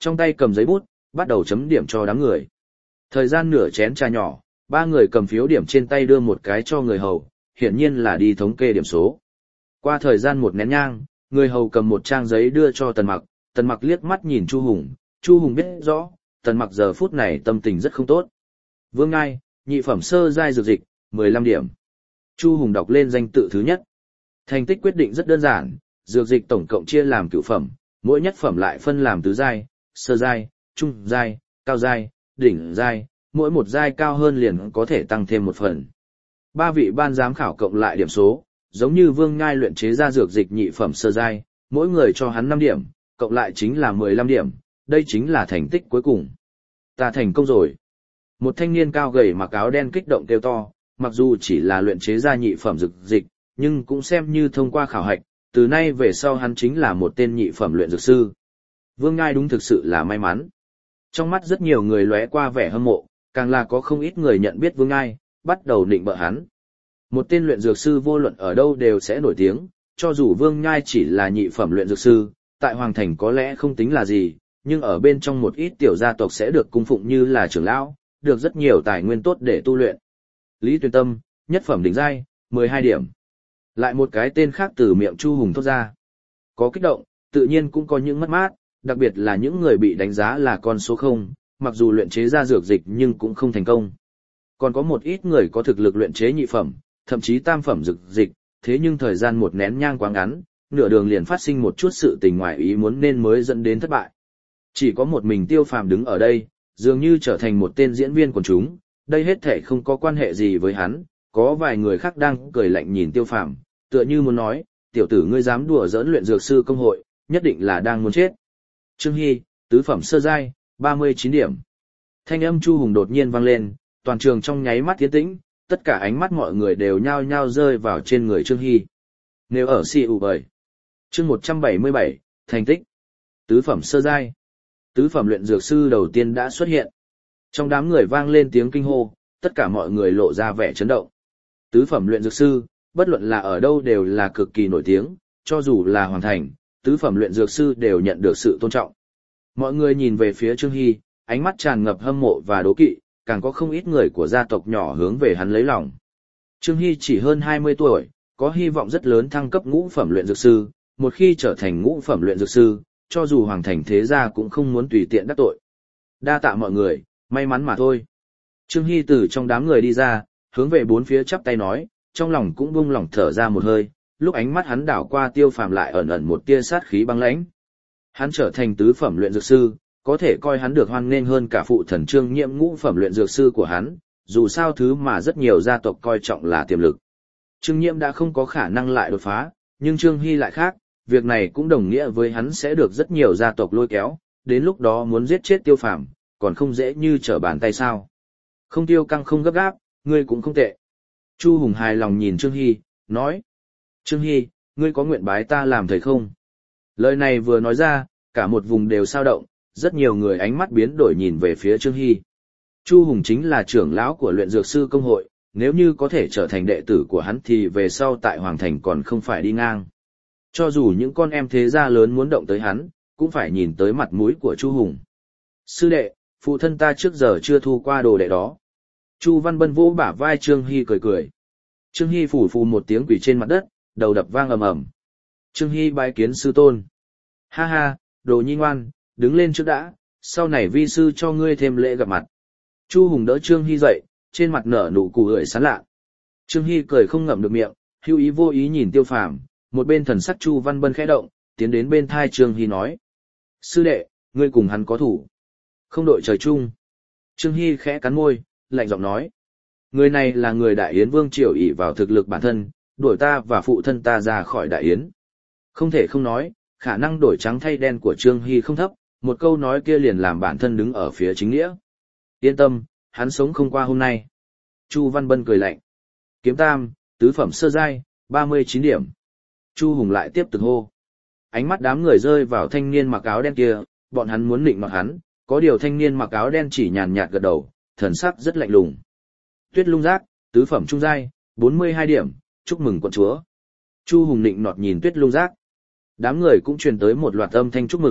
trong tay cầm giấy bút, bắt đầu chấm điểm cho đám người. Thời gian nửa chén trà nhỏ, ba người cầm phiếu điểm trên tay đưa một cái cho người hầu, hiển nhiên là đi thống kê điểm số. Qua thời gian một nén nhang, người hầu cầm một trang giấy đưa cho Tần Mặc, Tần Mặc liếc mắt nhìn Chu Hùng, Chu Hùng biết rõ, Tần Mặc giờ phút này tâm tình rất không tốt. Vương Ngai, nhị phẩm sơ giai dược dịch, mười lăm điểm. Chu Hùng đọc lên danh tự thứ nhất. Thành tích quyết định rất đơn giản, dược dịch tổng cộng chia làm cửu phẩm, mỗi nhất phẩm lại phân làm tứ giai, sơ giai, trung giai, cao giai, đỉnh giai, mỗi một giai cao hơn liền có thể tăng thêm một phần. Ba vị ban giám khảo cộng lại điểm số, giống như Vương Ngai luyện chế ra dược dịch nhị phẩm sơ giai, mỗi người cho hắn năm điểm, cộng lại chính là mười lăm điểm, đây chính là thành tích cuối cùng. Ta thành công rồi. Một thanh niên cao gầy mặc áo đen kích động kêu to, mặc dù chỉ là luyện chế ra nhị phẩm dược dịch, nhưng cũng xem như thông qua khảo hạch, từ nay về sau hắn chính là một tên nhị phẩm luyện dược sư. Vương Ngai đúng thực sự là may mắn. Trong mắt rất nhiều người lóe qua vẻ hâm mộ, càng là có không ít người nhận biết Vương Ngai, bắt đầu nịnh bợ hắn. Một tên luyện dược sư vô luận ở đâu đều sẽ nổi tiếng, cho dù Vương Ngai chỉ là nhị phẩm luyện dược sư, tại Hoàng Thành có lẽ không tính là gì, nhưng ở bên trong một ít tiểu gia tộc sẽ được cung phụng như là trưởng lão, được rất nhiều tài nguyên tốt để tu luyện. Lý Tuyền Tâm, nhất phẩm đỉnh giai, mười hai điểm. Lại một cái tên khác từ miệng Chu Hùng thốt ra. Có kích động, tự nhiên cũng có những mất mát, đặc biệt là những người bị đánh giá là con số không, mặc dù luyện chế ra dược dịch nhưng cũng không thành công. Còn có một ít người có thực lực luyện chế nhị phẩm, thậm chí tam phẩm dược dịch, thế nhưng thời gian một nén nhang quá ngắn, nửa đường liền phát sinh một chút sự tình ngoài ý muốn nên mới dẫn đến thất bại. Chỉ có một mình Tiêu Phàm đứng ở đây, dường như trở thành một tên diễn viên quần chúng, đây hết thể không có quan hệ gì với hắn, có vài người khác đang cười lạnh nhìn Tiêu Phàm, tựa như muốn nói, tiểu tử ngươi dám đùa giỡn luyện dược sư công hội, nhất định là đang muốn chết. Trương Hy, tứ phẩm sơ giai, ba mươi chín điểm. Thanh âm Chu Hùng đột nhiên vang lên, toàn trường trong nháy mắt tiến tĩnh, tất cả ánh mắt mọi người đều nhao nhao rơi vào trên người Trương Hy. Nếu ở si u bảy. Chương một trăm bảy mươi bảy, thành tích. Tứ phẩm sơ giai. Tứ phẩm luyện dược sư đầu tiên đã xuất hiện. Trong đám người vang lên tiếng kinh hô, tất cả mọi người lộ ra vẻ chấn động. Tứ phẩm luyện dược sư, bất luận là ở đâu đều là cực kỳ nổi tiếng, cho dù là Hoàng Thành, tứ phẩm luyện dược sư đều nhận được sự tôn trọng. Mọi người nhìn về phía Trương Hy, ánh mắt tràn ngập hâm mộ và đố kỵ, càng có không ít người của gia tộc nhỏ hướng về hắn lấy lòng. Trương Hy chỉ hơn hai mươi tuổi, có hy vọng rất lớn thăng cấp ngũ phẩm luyện dược sư, một khi trở thành ngũ phẩm luyện dược sư, cho dù Hoàng Thành thế gia cũng không muốn tùy tiện đắc tội. Đa tạ mọi người, may mắn mà thôi. Trương Hy từ trong đám người đi ra, hướng về bốn phía chắp tay nói, trong lòng cũng buông lỏng thở ra một hơi, lúc ánh mắt hắn đảo qua Tiêu Phàm lại ẩn ẩn một tia sát khí băng lãnh. Hắn trở thành tứ phẩm luyện dược sư, có thể coi hắn được hoan nghênh hơn cả phụ thần Trương Nhiễm ngũ phẩm luyện dược sư của hắn, dù sao thứ mà rất nhiều gia tộc coi trọng là tiềm lực. Trương Nhiễm đã không có khả năng lại đột phá, nhưng Trương Hy lại khác, việc này cũng đồng nghĩa với hắn sẽ được rất nhiều gia tộc lôi kéo, đến lúc đó muốn giết chết Tiêu Phàm, còn không dễ như trở bàn tay sao. Không tiêu căng không gấp gáp, ngươi cũng không tệ. Chu Hùng hài lòng nhìn Trương Hy, nói. Trương Hy, ngươi có nguyện bái ta làm thầy không? Lời này vừa nói ra, cả một vùng đều sao động, rất nhiều người ánh mắt biến đổi nhìn về phía Trương Hy. Chu Hùng chính là trưởng lão của luyện dược sư công hội, nếu như có thể trở thành đệ tử của hắn thì về sau tại Hoàng Thành còn không phải đi ngang. Cho dù những con em thế gia lớn muốn động tới hắn, cũng phải nhìn tới mặt mũi của Chu Hùng. Sư đệ, phụ thân ta trước giờ chưa thu qua đồ đệ đó. Chu Văn Bân vỗ bả vai Trương Hy cười cười. Trương Hy phủ phù một tiếng quỳ trên mặt đất, đầu đập vang ầm ầm. Trương Hy bái kiến sư tôn. Ha ha, đồ nhi ngoan, đứng lên trước đã, sau này vi sư cho ngươi thêm lễ gặp mặt. Chu Hùng đỡ Trương Hy dậy, trên mặt nở nụ cười sán lạ. Trương Hy cười không ngậm được miệng, hữu ý vô ý nhìn Tiêu Phàm, một bên thần sắc Chu Văn Bân khẽ động, tiến đến bên thai Trương Hy nói. Sư đệ, ngươi cùng hắn có thủ. Không đội trời chung. Trương Hy khẽ cắn môi, lạnh giọng nói. Người này là người Đại Yến Vương Triều ỷ vào thực lực bản thân, đuổi ta và phụ thân ta ra khỏi Đại Yến. Không thể không nói, khả năng đổi trắng thay đen của Trương Hy không thấp, một câu nói kia liền làm bản thân đứng ở phía chính nghĩa. Yên tâm, hắn sống không qua hôm nay. Chu Văn Bân cười lạnh. Kiếm tam, tứ phẩm sơ giai, ba mươi chín điểm. Chu Hùng lại tiếp tục hô. Ánh mắt đám người rơi vào thanh niên mặc áo đen kia, bọn hắn muốn nịnh mặc hắn, có điều thanh niên mặc áo đen chỉ nhàn nhạt gật đầu, thần sắc rất lạnh lùng. Tuyết Lung Giác, tứ phẩm trung giai, bốn mươi hai điểm, chúc mừng quận chúa. Chu Hùng nịnh nọt nhìn Tuyết Lung Giác. Đám người cũng truyền tới một loạt âm thanh chúc mừng,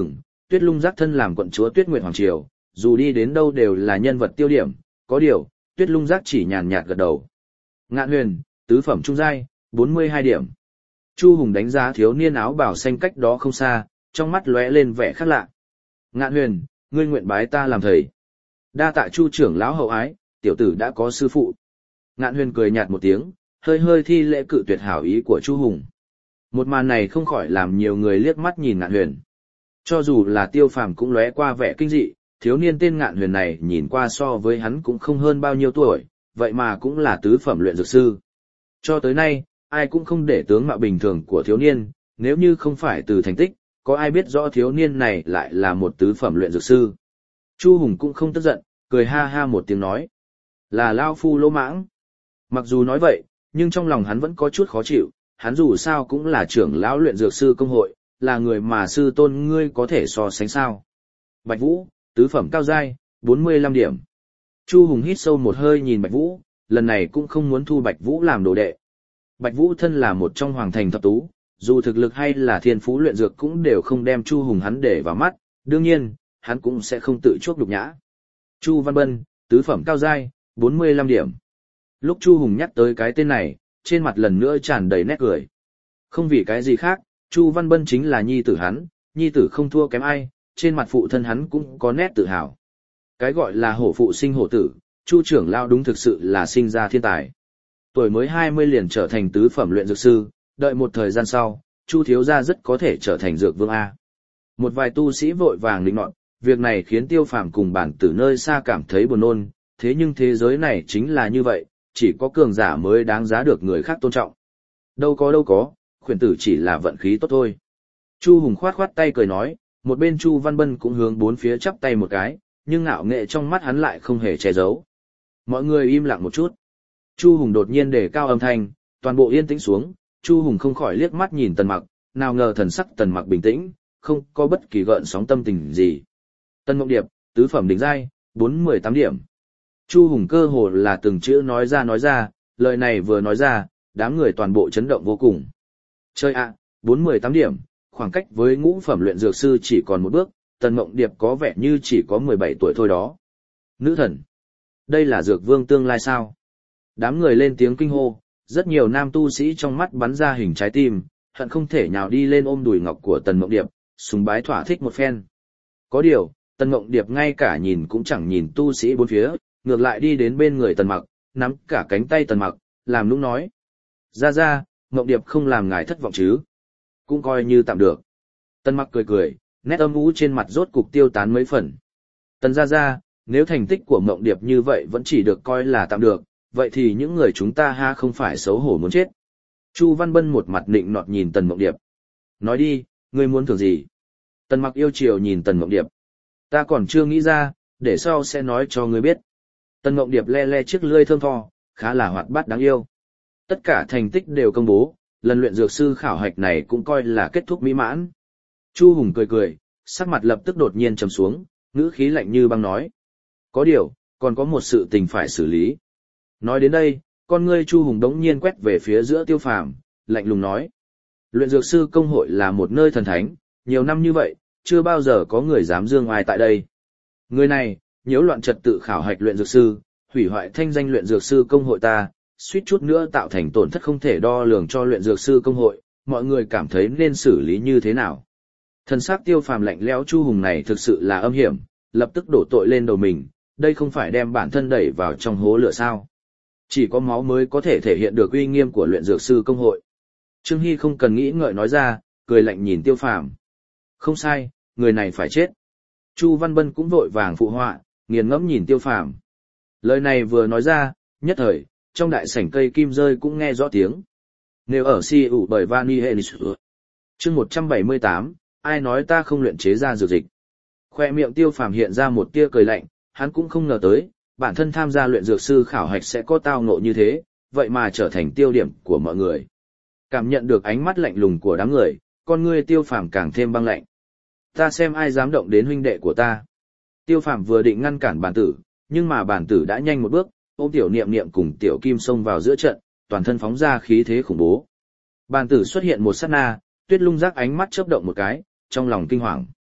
Tuyết Lung Giác thân làm quận chúa Tuyết Nguyệt Hoàng Triều, dù đi đến đâu đều là nhân vật tiêu điểm, có điều, Tuyết Lung Giác chỉ nhàn nhạt gật đầu. Ngạn Huyền, tứ phẩm trung giai, bốn mươi hai điểm. Chu Hùng đánh giá thiếu niên áo bào xanh cách đó không xa, trong mắt lóe lên vẻ khác lạ. Ngạn Huyền, ngươi nguyện bái ta làm thầy. Đa tạ Chu trưởng lão hậu ái, tiểu tử đã có sư phụ. Ngạn Huyền cười nhạt một tiếng, hơi hơi thi lễ cự tuyệt hảo ý của Chu Hùng. Một màn này không khỏi làm nhiều người liếc mắt nhìn Ngạn Huyền. Cho dù là Tiêu Phàm cũng lóe qua vẻ kinh dị, thiếu niên tên Ngạn Huyền này nhìn qua so với hắn cũng không hơn bao nhiêu tuổi, vậy mà cũng là tứ phẩm luyện dược sư. Cho tới nay, ai cũng không để tướng mạo bình thường của thiếu niên, nếu như không phải từ thành tích, có ai biết rõ thiếu niên này lại là một tứ phẩm luyện dược sư. Chu Hùng cũng không tức giận, cười ha ha một tiếng nói. Là Lao Phu lỗ mãng. Mặc dù nói vậy, nhưng trong lòng hắn vẫn có chút khó chịu, hắn dù sao cũng là trưởng lão luyện dược sư công hội, là người mà sư tôn ngươi có thể so sánh sao. Bạch Vũ, tứ phẩm cao giai, bốn mươi lăm điểm. Chu Hùng hít sâu một hơi nhìn Bạch Vũ, lần này cũng không muốn thu Bạch Vũ làm đồ đệ. Bạch Vũ thân là một trong hoàng thành thập tú, dù thực lực hay là thiên phú luyện dược cũng đều không đem Chu Hùng hắn để vào mắt, đương nhiên, hắn cũng sẽ không tự chuốc nhục nhã. Chu Văn Bân, tứ phẩm cao giai, bốn mươi lăm điểm. Lúc Chu Hùng nhắc tới cái tên này, trên mặt lần nữa tràn đầy nét cười. Không vì cái gì khác, Chu Văn Bân chính là nhi tử hắn, nhi tử không thua kém ai, trên mặt phụ thân hắn cũng có nét tự hào. Cái gọi là hổ phụ sinh hổ tử, Chu trưởng lão đúng thực sự là sinh ra thiên tài. Tuổi mới hai mươi liền trở thành tứ phẩm luyện dược sư, đợi một thời gian sau, Chu thiếu gia rất có thể trở thành dược vương A. Một vài tu sĩ vội vàng lĩnh nọt, việc này khiến Tiêu Phàm cùng bản tử nơi xa cảm thấy buồn nôn, thế nhưng thế giới này chính là như vậy, chỉ có cường giả mới đáng giá được người khác tôn trọng. Đâu có đâu có, khuyển tử chỉ là vận khí tốt thôi. Chu Hùng khoát khoát tay cười nói, một bên Chu Văn Bân cũng hướng bốn phía chắp tay một cái, nhưng ngạo nghệ trong mắt hắn lại không hề che giấu. Mọi người im lặng một chút. Chu Hùng đột nhiên đề cao âm thanh, toàn bộ yên tĩnh xuống, Chu Hùng không khỏi liếc mắt nhìn Tần Mặc, nào ngờ thần sắc Tần Mặc bình tĩnh, không có bất kỳ gợn sóng tâm tình gì. Tân Mộng Điệp, tứ phẩm đỉnh giai, bốn mươi tám điểm. Chu Hùng cơ hồ là từng chữ nói ra nói ra, lời này vừa nói ra, đám người toàn bộ chấn động vô cùng. Chơi ạ, bốn mươi tám điểm, khoảng cách với ngũ phẩm luyện dược sư chỉ còn một bước, Tần Mộng Điệp có vẻ như chỉ có mười bảy tuổi thôi đó. Nữ thần, đây là dược vương tương lai sao? Đám người lên tiếng kinh hô, rất nhiều nam tu sĩ trong mắt bắn ra hình trái tim, hận không thể nhào đi lên ôm đùi ngọc của Tần Mộng Điệp, sùng bái thỏa thích một phen. Có điều, Tần Mộng Điệp ngay cả nhìn cũng chẳng nhìn tu sĩ bốn phía, ngược lại đi đến bên người Tần Mặc, nắm cả cánh tay Tần Mặc, làm nũng nói. Ra ra, Mộng Điệp không làm ngài thất vọng chứ? Cũng coi như tạm được. Tần Mặc cười cười, nét âm u trên mặt rốt cục tiêu tán mấy phần. Tần ra ra, nếu thành tích của Mộng Điệp như vậy vẫn chỉ được coi là tạm được, vậy thì những người chúng ta ha không phải xấu hổ muốn chết. Chu Văn Bân một mặt nịnh nọt nhìn Tần Mộng Điệp. Nói đi, ngươi muốn thưởng gì? Tần Mặc yêu chiều nhìn Tần Mộng Điệp. Ta còn chưa nghĩ ra, để sau sẽ nói cho ngươi biết. Tần Mộng Điệp le le chiếc lưỡi thơm tho, khá là hoạt bát đáng yêu. Tất cả thành tích đều công bố, lần luyện dược sư khảo hạch này cũng coi là kết thúc mỹ mãn. Chu Hùng cười cười, sắc mặt lập tức đột nhiên trầm xuống, ngữ khí lạnh như băng nói. Có điều, còn có một sự tình phải xử lý. Nói đến đây, con ngươi Chu Hùng đống nhiên quét về phía giữa Tiêu Phàm, lạnh lùng nói. Luyện dược sư công hội là một nơi thần thánh, nhiều năm như vậy, chưa bao giờ có người dám dương ai tại đây. Người này, nhiễu loạn trật tự khảo hạch luyện dược sư, hủy hoại thanh danh luyện dược sư công hội ta, suýt chút nữa tạo thành tổn thất không thể đo lường cho luyện dược sư công hội, mọi người cảm thấy nên xử lý như thế nào. Thần sắc Tiêu Phàm lạnh lẽo Chu Hùng này thực sự là âm hiểm, lập tức đổ tội lên đầu mình, đây không phải đem bản thân đẩy vào trong hố lửa sao. Chỉ có máu mới có thể thể hiện được uy nghiêm của luyện dược sư công hội. Trương Hy không cần nghĩ ngợi nói ra, cười lạnh nhìn Tiêu Phàm. Không sai, người này phải chết. Chu Văn Bân cũng vội vàng phụ họa, nghiền ngẫm nhìn Tiêu Phàm. Lời này vừa nói ra, nhất thời, trong đại sảnh cây kim rơi cũng nghe rõ tiếng. Nếu ở si ủ bởi Vani Henis. Chương một trăm bảy mươi tám, ai nói ta không luyện chế ra dược dịch. Khoe miệng Tiêu Phàm hiện ra một tia cười lạnh, hắn cũng không ngờ tới, bản thân tham gia luyện dược sư khảo hạch sẽ có tao ngộ như thế, vậy mà trở thành tiêu điểm của mọi người. Cảm nhận được ánh mắt lạnh lùng của đám người, con ngươi Tiêu Phàm càng thêm băng lạnh. Ta xem ai dám động đến huynh đệ của ta. Tiêu Phàm vừa định ngăn cản bản tử, nhưng mà bản tử đã nhanh một bước, ôm tiểu niệm niệm cùng tiểu kim xông vào giữa trận, toàn thân phóng ra khí thế khủng bố. Bản tử xuất hiện một sát na, Tuyết Lung Giác ánh mắt chớp động một cái, trong lòng kinh hoàng.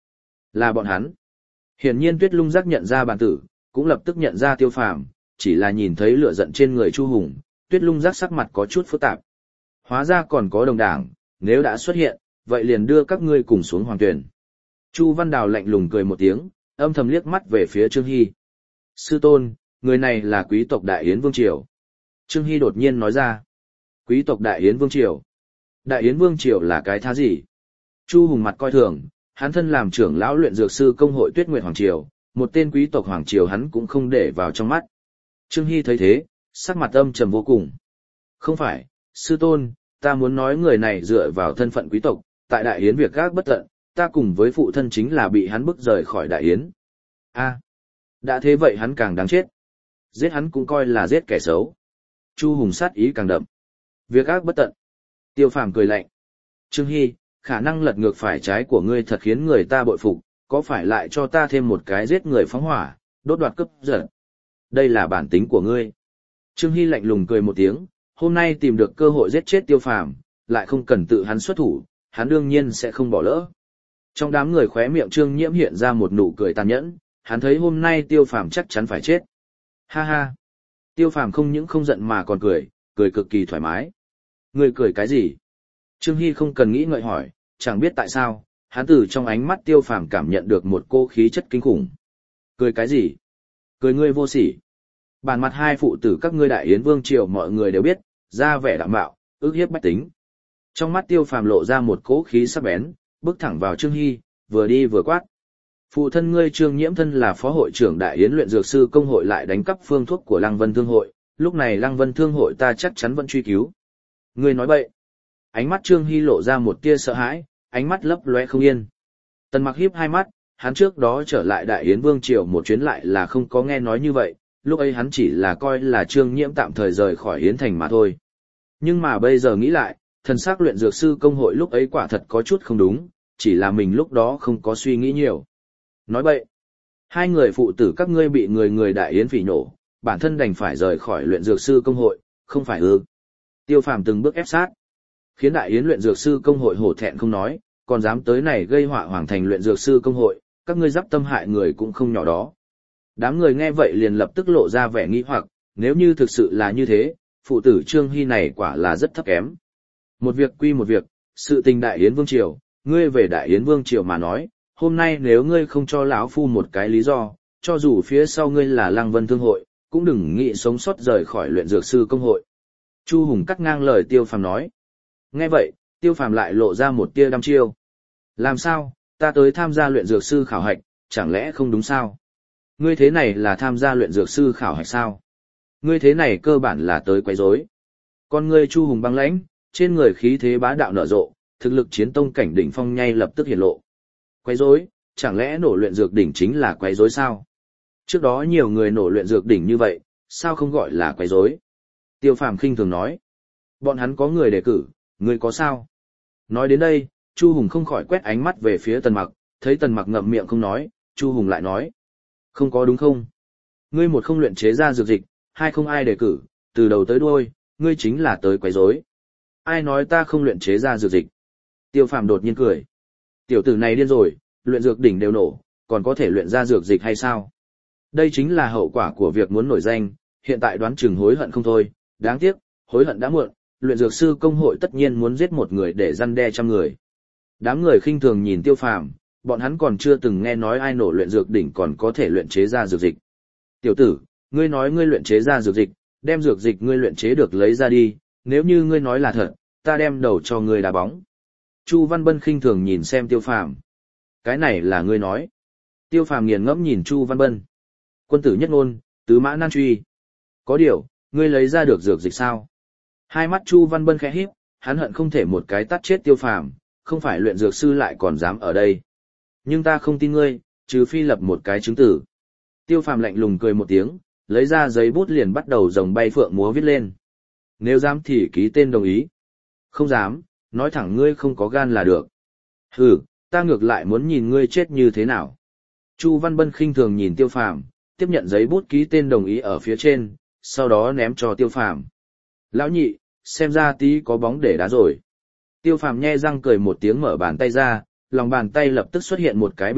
Là bọn hắn. Hiển nhiên Tuyết Lung Giác nhận ra bản tử, cũng lập tức nhận ra Tiêu Phàm, chỉ là nhìn thấy lửa giận trên người Chu Hùng, Tuyết Lung Giác sắc mặt có chút phức tạp. Hóa ra còn có đồng đảng, nếu đã xuất hiện, vậy liền đưa các ngươi cùng xuống hoàng tuyển. Chu Văn Đào lạnh lùng cười một tiếng, âm thầm liếc mắt về phía Trương Hy. Sư tôn, người này là quý tộc Đại Yến Vương Triều. Trương Hy đột nhiên nói ra. Quý tộc Đại Yến Vương Triều. Đại Yến Vương Triều là cái thá gì? Chu Hùng mặt coi thường, hắn thân làm trưởng lão luyện dược sư công hội Tuyết Nguyệt Hoàng Triều, một tên quý tộc Hoàng Triều hắn cũng không để vào trong mắt. Trương Hy thấy thế, sắc mặt âm trầm vô cùng. Không phải, sư tôn, ta muốn nói người này dựa vào thân phận quý tộc, tại Đại Yến việc gác bất tận, ta cùng với phụ thân chính là bị hắn bức rời khỏi Đại Yến. A, đã thế vậy hắn càng đáng chết. Giết hắn cũng coi là giết kẻ xấu. Chu Hùng sát ý càng đậm. Việc ác bất tận. Tiêu Phàm cười lạnh. Trương Hy, khả năng lật ngược phải trái của ngươi thật khiến người ta bội phục, có phải lại cho ta thêm một cái giết người phóng hỏa, đốt đoạt cướp giật. Đây là bản tính của ngươi. Trương Hy lạnh lùng cười một tiếng, hôm nay tìm được cơ hội giết chết Tiêu Phàm, lại không cần tự hắn xuất thủ, hắn đương nhiên sẽ không bỏ lỡ. Trong đám người khóe miệng Trương Nhiễm hiện ra một nụ cười tàn nhẫn, hắn thấy hôm nay Tiêu Phàm chắc chắn phải chết. Ha ha. Tiêu Phàm không những không giận mà còn cười, cười cực kỳ thoải mái. Ngươi cười cái gì? Trương Hy không cần nghĩ ngợi hỏi, chẳng biết tại sao, hắn từ trong ánh mắt Tiêu Phàm cảm nhận được một cô khí chất kinh khủng. Cười cái gì? Cười ngươi vô sỉ. Bản mặt hai phụ tử các ngươi Đại Yến Vương Triều mọi người đều biết, ra vẻ đạm bạo, ức hiếp bách tính. Trong mắt Tiêu Phàm lộ ra một cỗ khí sắc bén, bước thẳng vào Trương Hy, vừa đi vừa quát. Phụ thân ngươi Trương Nhiễm thân là phó hội trưởng Đại Yến luyện dược sư công hội lại đánh cắp phương thuốc của Lăng Vân Thương hội, lúc này Lăng Vân Thương hội ta chắc chắn vẫn truy cứu. Ngươi nói bậy. Ánh mắt Trương Hy lộ ra một tia sợ hãi, ánh mắt lấp lóe không yên. Tần Mặc híp hai mắt, hắn trước đó trở lại Đại Yến Vương Triều một chuyến lại là không có nghe nói như vậy, lúc ấy hắn chỉ là coi là Trương Nhiễm tạm thời rời khỏi Yến Thành mà thôi. Nhưng mà bây giờ nghĩ lại, thần sắc luyện dược sư công hội lúc ấy quả thật có chút không đúng, chỉ là mình lúc đó không có suy nghĩ nhiều. Nói bậy. Hai người phụ tử các ngươi bị người người Đại Yến phỉ nổ, bản thân đành phải rời khỏi luyện dược sư công hội, không phải ư? Tiêu Phàm từng bước ép sát, khiến Đại Yến luyện dược sư công hội hổ thẹn không nói, còn dám tới này gây họa hoàng thành luyện dược sư công hội, các ngươi giáp tâm hại người cũng không nhỏ đó. Đám người nghe vậy liền lập tức lộ ra vẻ nghi hoặc, nếu như thực sự là như thế, phụ tử Trương Hy này quả là rất thấp kém. Một việc quy một việc, sự tình Đại Yến Vương Triều, ngươi về Đại Yến Vương Triều mà nói, hôm nay nếu ngươi không cho lão phu một cái lý do, cho dù phía sau ngươi là Lăng Vân Thương hội, cũng đừng nghĩ sống sót rời khỏi luyện dược sư công hội. Chu Hùng cắt ngang lời Tiêu Phàm nói. Nghe vậy, Tiêu Phàm lại lộ ra một tia đăm chiêu. Làm sao, ta tới tham gia luyện dược sư khảo hạch, chẳng lẽ không đúng sao? Ngươi thế này là tham gia luyện dược sư khảo hạch sao? Ngươi thế này cơ bản là tới quấy rối. Con ngươi Chu Hùng băng lãnh, trên người khí thế bá đạo nở rộ, thực lực chiến tông cảnh đỉnh phong nhay lập tức hiển lộ. Quấy rối, chẳng lẽ nổ luyện dược đỉnh chính là quấy rối sao? Trước đó nhiều người nổ luyện dược đỉnh như vậy, sao không gọi là quấy rối? Tiêu Phàm khinh thường nói. Bọn hắn có người đề cử, ngươi có sao? Nói đến đây, Chu Hùng không khỏi quét ánh mắt về phía Tần Mặc, thấy Tần Mặc ngậm miệng không nói, Chu Hùng lại nói. Không có đúng không? Ngươi một không luyện chế ra dược dịch, hai không ai đề cử, từ đầu tới đuôi, ngươi chính là tới quấy rối. Ai nói ta không luyện chế ra dược dịch? Tiêu Phàm đột nhiên cười. Tiểu tử này điên rồi, luyện dược đỉnh đều nổ, còn có thể luyện ra dược dịch hay sao? Đây chính là hậu quả của việc muốn nổi danh, hiện tại đoán chừng hối hận không thôi, đáng tiếc, hối hận đã muộn, luyện dược sư công hội tất nhiên muốn giết một người để răn đe trăm người. Đám người khinh thường nhìn Tiêu Phàm, bọn hắn còn chưa từng nghe nói ai nổ luyện dược đỉnh còn có thể luyện chế ra dược dịch. Tiểu tử, ngươi nói ngươi luyện chế ra dược dịch, đem dược dịch ngươi luyện chế được lấy ra đi, nếu như ngươi nói là thật, ta đem đầu cho ngươi đá bóng. Chu Văn Bân khinh thường nhìn xem Tiêu Phàm. Cái này là ngươi nói. Tiêu Phàm nghiền ngẫm nhìn Chu Văn Bân. Quân tử nhất ngôn, tứ mã nan truy. Có điều, ngươi lấy ra được dược dịch sao? Hai mắt Chu Văn Bân khẽ híp, hắn hận không thể một cái tát chết Tiêu Phàm, không phải luyện dược sư lại còn dám ở đây. Nhưng ta không tin ngươi, trừ phi lập một cái chứng tử. Tiêu Phàm lạnh lùng cười một tiếng, lấy ra giấy bút liền bắt đầu rồng bay phượng múa viết lên. Nếu dám thì ký tên đồng ý. Không dám, nói thẳng ngươi không có gan là được. Hừ, ta ngược lại muốn nhìn ngươi chết như thế nào. Chu Văn Bân khinh thường nhìn Tiêu Phàm, tiếp nhận giấy bút ký tên đồng ý ở phía trên, sau đó ném cho Tiêu Phàm. Lão nhị, xem ra tí có bóng để đá rồi. Tiêu Phàm nhe răng cười một tiếng mở bàn tay ra, lòng bàn tay lập tức xuất hiện một cái bình ngọc,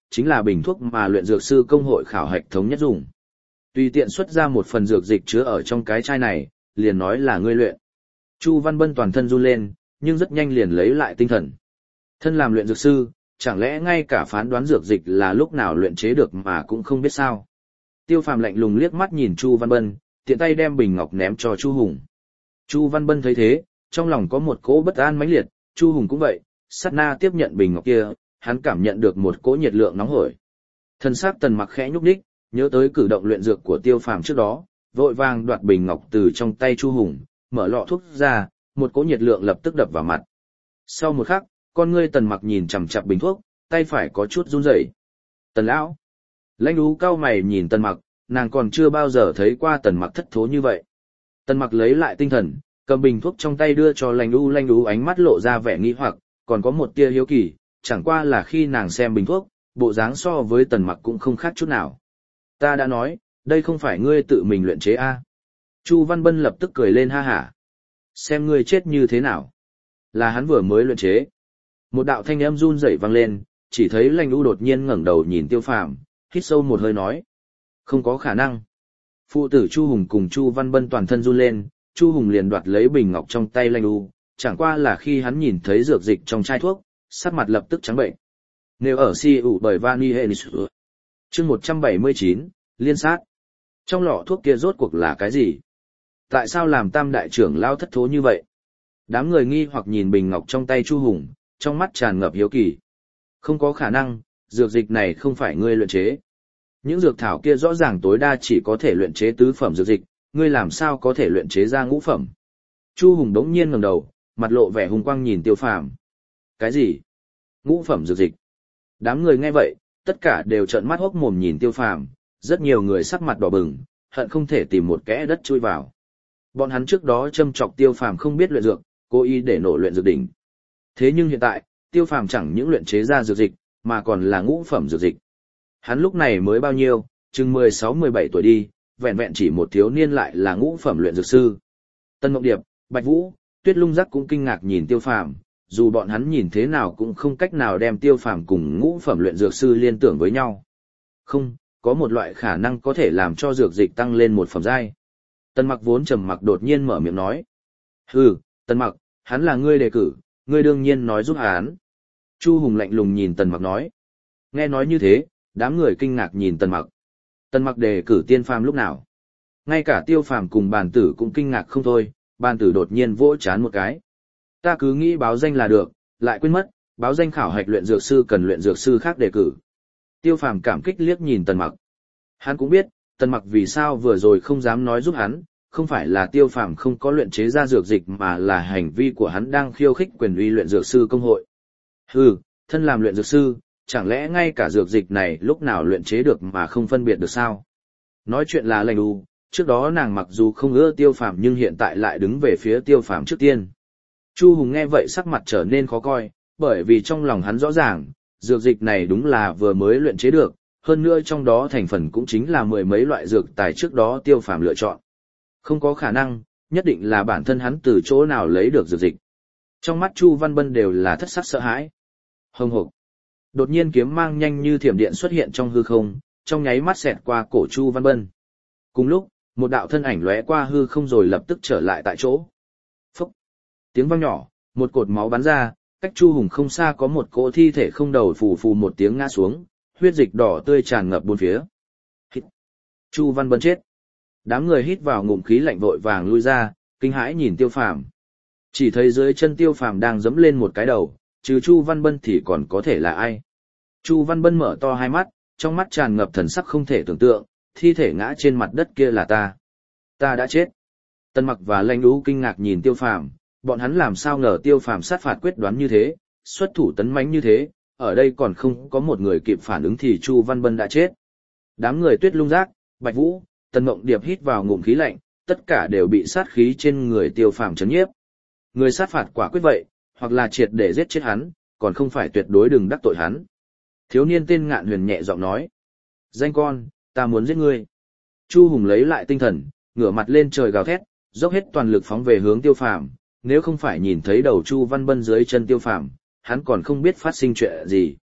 chính là bình thuốc mà luyện dược sư công hội khảo hạch thống nhất dùng. Tùy tiện xuất ra một phần dược dịch chứa ở trong cái chai này, liền nói là ngươi luyện. Chu Văn Bân toàn thân run lên, nhưng rất nhanh liền lấy lại tinh thần. Thân làm luyện dược sư, chẳng lẽ ngay cả phán đoán dược dịch là lúc nào luyện chế được mà cũng không biết sao? Tiêu Phàm lạnh lùng liếc mắt nhìn Chu Văn Bân, tiện tay đem bình ngọc ném cho Chu Hùng. Chu Văn Bân thấy thế, trong lòng có một cỗ bất an mãnh liệt, Chu Hùng cũng vậy, sát na tiếp nhận bình ngọc kia, hắn cảm nhận được một cỗ nhiệt lượng nóng hổi. Thân xác Tần Mặc khẽ nhúc nhích, nhớ tới cử động luyện dược của Tiêu Phàm trước đó, vội vàng đoạt bình ngọc từ trong tay Chu Hùng, mở lọ thuốc ra, một cỗ nhiệt lượng lập tức đập vào mặt. Sau một khắc, con ngươi Tần Mặc nhìn chằm chằm bình thuốc, tay phải có chút run rẩy. Tần lão. Lãnh Ú cau mày nhìn Tần Mặc, nàng còn chưa bao giờ thấy qua Tần Mặc thất thố như vậy. Tần Mặc lấy lại tinh thần, cầm bình thuốc trong tay đưa cho Lãnh Ú, Lãnh Ú ánh mắt lộ ra vẻ nghi hoặc, còn có một tia hiếu kỳ, chẳng qua là khi nàng xem bình thuốc, bộ dáng so với Tần Mặc cũng không khác chút nào. Ta đã nói, đây không phải ngươi tự mình luyện chế a? Chu Văn Bân lập tức cười lên ha hả. Xem ngươi chết như thế nào? Là hắn vừa mới luyện chế. Một đạo thanh âm run rẩy vang lên, chỉ thấy Lãnh Ú đột nhiên ngẩng đầu nhìn Tiêu Phàm, hít sâu một hơi nói: "Không có khả năng." Phụ tử Chu Hùng cùng Chu Văn Bân toàn thân run lên, Chu Hùng liền đoạt lấy bình ngọc trong tay Lãnh Ú, chẳng qua là khi hắn nhìn thấy dược dịch trong chai thuốc, sắc mặt lập tức trắng bệnh. Nếu ở si ủ bởi Vani Henis. Chương một trăm bảy mươi chín, liên sát. Trong lọ thuốc kia rốt cuộc là cái gì? Tại sao làm Tam đại trưởng lao thất thố như vậy? Đám người nghi hoặc nhìn bình ngọc trong tay Chu Hùng, trong mắt tràn ngập hiếu kỳ. Không có khả năng, dược dịch này không phải ngươi luyện chế. Những dược thảo kia rõ ràng tối đa chỉ có thể luyện chế tứ phẩm dược dịch, ngươi làm sao có thể luyện chế ra ngũ phẩm? Chu Hùng đống nhiên ngẩng đầu, mặt lộ vẻ hung quang nhìn Tiêu Phàm. Cái gì? Ngũ phẩm dược dịch? Đám người nghe vậy, tất cả đều trợn mắt hốc mồm nhìn Tiêu Phàm, rất nhiều người sắc mặt đỏ bừng, hận không thể tìm một kẽ đất chui vào. Bọn hắn trước đó châm chọc Tiêu Phàm không biết luyện dược, cố ý để nổ luyện dược đỉnh. Thế nhưng hiện tại, Tiêu Phàm chẳng những luyện chế ra dược dịch, mà còn là ngũ phẩm dược dịch. Hắn lúc này mới bao nhiêu, chừng mười sáu mười bảy tuổi đi, vẹn vẹn chỉ một thiếu niên lại là ngũ phẩm luyện dược sư. Tân Ngọc Điệp, Bạch Vũ, Tuyết Lung Giác cũng kinh ngạc nhìn Tiêu Phàm, dù bọn hắn nhìn thế nào cũng không cách nào đem Tiêu Phàm cùng ngũ phẩm luyện dược sư liên tưởng với nhau. Không, có một loại khả năng có thể làm cho dược dịch tăng lên một phẩm giai. Tần Mặc vốn trầm mặc đột nhiên mở miệng nói. Hừ, Tần Mặc, hắn là ngươi đề cử, ngươi đương nhiên nói giúp hắn. Chu Hùng lạnh lùng nhìn Tần Mặc nói. Nghe nói như thế, đám người kinh ngạc nhìn Tần Mặc. Tần Mặc đề cử Tiên Phàm lúc nào? Ngay cả Tiêu Phàm cùng Bàn Tử cũng kinh ngạc không thôi, Bàn Tử đột nhiên vỗ chán một cái. Ta cứ nghĩ báo danh là được, lại quên mất, báo danh khảo hạch luyện dược sư cần luyện dược sư khác đề cử. Tiêu Phàm cảm kích liếc nhìn Tần Mặc. Hắn cũng biết, Tần Mặc vì sao vừa rồi không dám nói giúp hắn, không phải là Tiêu Phàm không có luyện chế ra dược dịch mà là hành vi của hắn đang khiêu khích quyền uy luyện dược sư công hội. Hừ, thân làm luyện dược sư, chẳng lẽ ngay cả dược dịch này lúc nào luyện chế được mà không phân biệt được sao? Nói chuyện là Lãnh Ú, trước đó nàng mặc dù không ưa Tiêu Phàm nhưng hiện tại lại đứng về phía Tiêu Phàm trước tiên. Chu Hùng nghe vậy sắc mặt trở nên khó coi, bởi vì trong lòng hắn rõ ràng, dược dịch này đúng là vừa mới luyện chế được, hơn nữa trong đó thành phần cũng chính là mười mấy loại dược tài trước đó Tiêu Phàm lựa chọn. Không có khả năng, nhất định là bản thân hắn từ chỗ nào lấy được dược dịch. Trong mắt Chu Văn Bân đều là thất sắc sợ hãi. Hồng hộc. Đột nhiên kiếm mang nhanh như thiểm điện xuất hiện trong hư không, trong nháy mắt xẹt qua cổ Chu Văn Bân. Cùng lúc, một đạo thân ảnh lóe qua hư không rồi lập tức trở lại tại chỗ. Phốc. Tiếng vang nhỏ, một cột máu bắn ra, cách Chu Hùng không xa có một cỗ thi thể không đầu phù phù một tiếng ngã xuống, huyết dịch đỏ tươi tràn ngập bốn phía. Hít. Chu Văn Bân chết. Đám người hít vào ngụm khí lạnh vội vàng lui ra, kinh hãi nhìn Tiêu Phàm. Chỉ thấy dưới chân Tiêu Phàm đang giẫm lên một cái đầu, trừ Chu Văn Bân thì còn có thể là ai? Chu Văn Bân mở to hai mắt, trong mắt tràn ngập thần sắc không thể tưởng tượng, thi thể ngã trên mặt đất kia là ta. Ta đã chết. Tần Mặc và Lãnh Ú kinh ngạc nhìn Tiêu Phàm, bọn hắn làm sao ngờ Tiêu Phàm sát phạt quyết đoán như thế, xuất thủ tấn mãnh như thế, ở đây còn không có một người kịp phản ứng thì Chu Văn Bân đã chết. Đám người Tuyết Lung Giác, Bạch Vũ, Tần Mộng Điệp hít vào ngụm khí lạnh, tất cả đều bị sát khí trên người Tiêu Phàm chấn nhiếp. Người sát phạt quả quyết vậy, hoặc là triệt để giết chết hắn, còn không phải tuyệt đối đừng đắc tội hắn. Thiếu niên tên Ngạn Huyền nhẹ giọng nói. Danh con, ta muốn giết ngươi. Chu Hùng lấy lại tinh thần, ngửa mặt lên trời gào thét, dốc hết toàn lực phóng về hướng Tiêu Phàm. Nếu không phải nhìn thấy đầu Chu Văn Bân dưới chân Tiêu Phàm, hắn còn không biết phát sinh chuyện gì.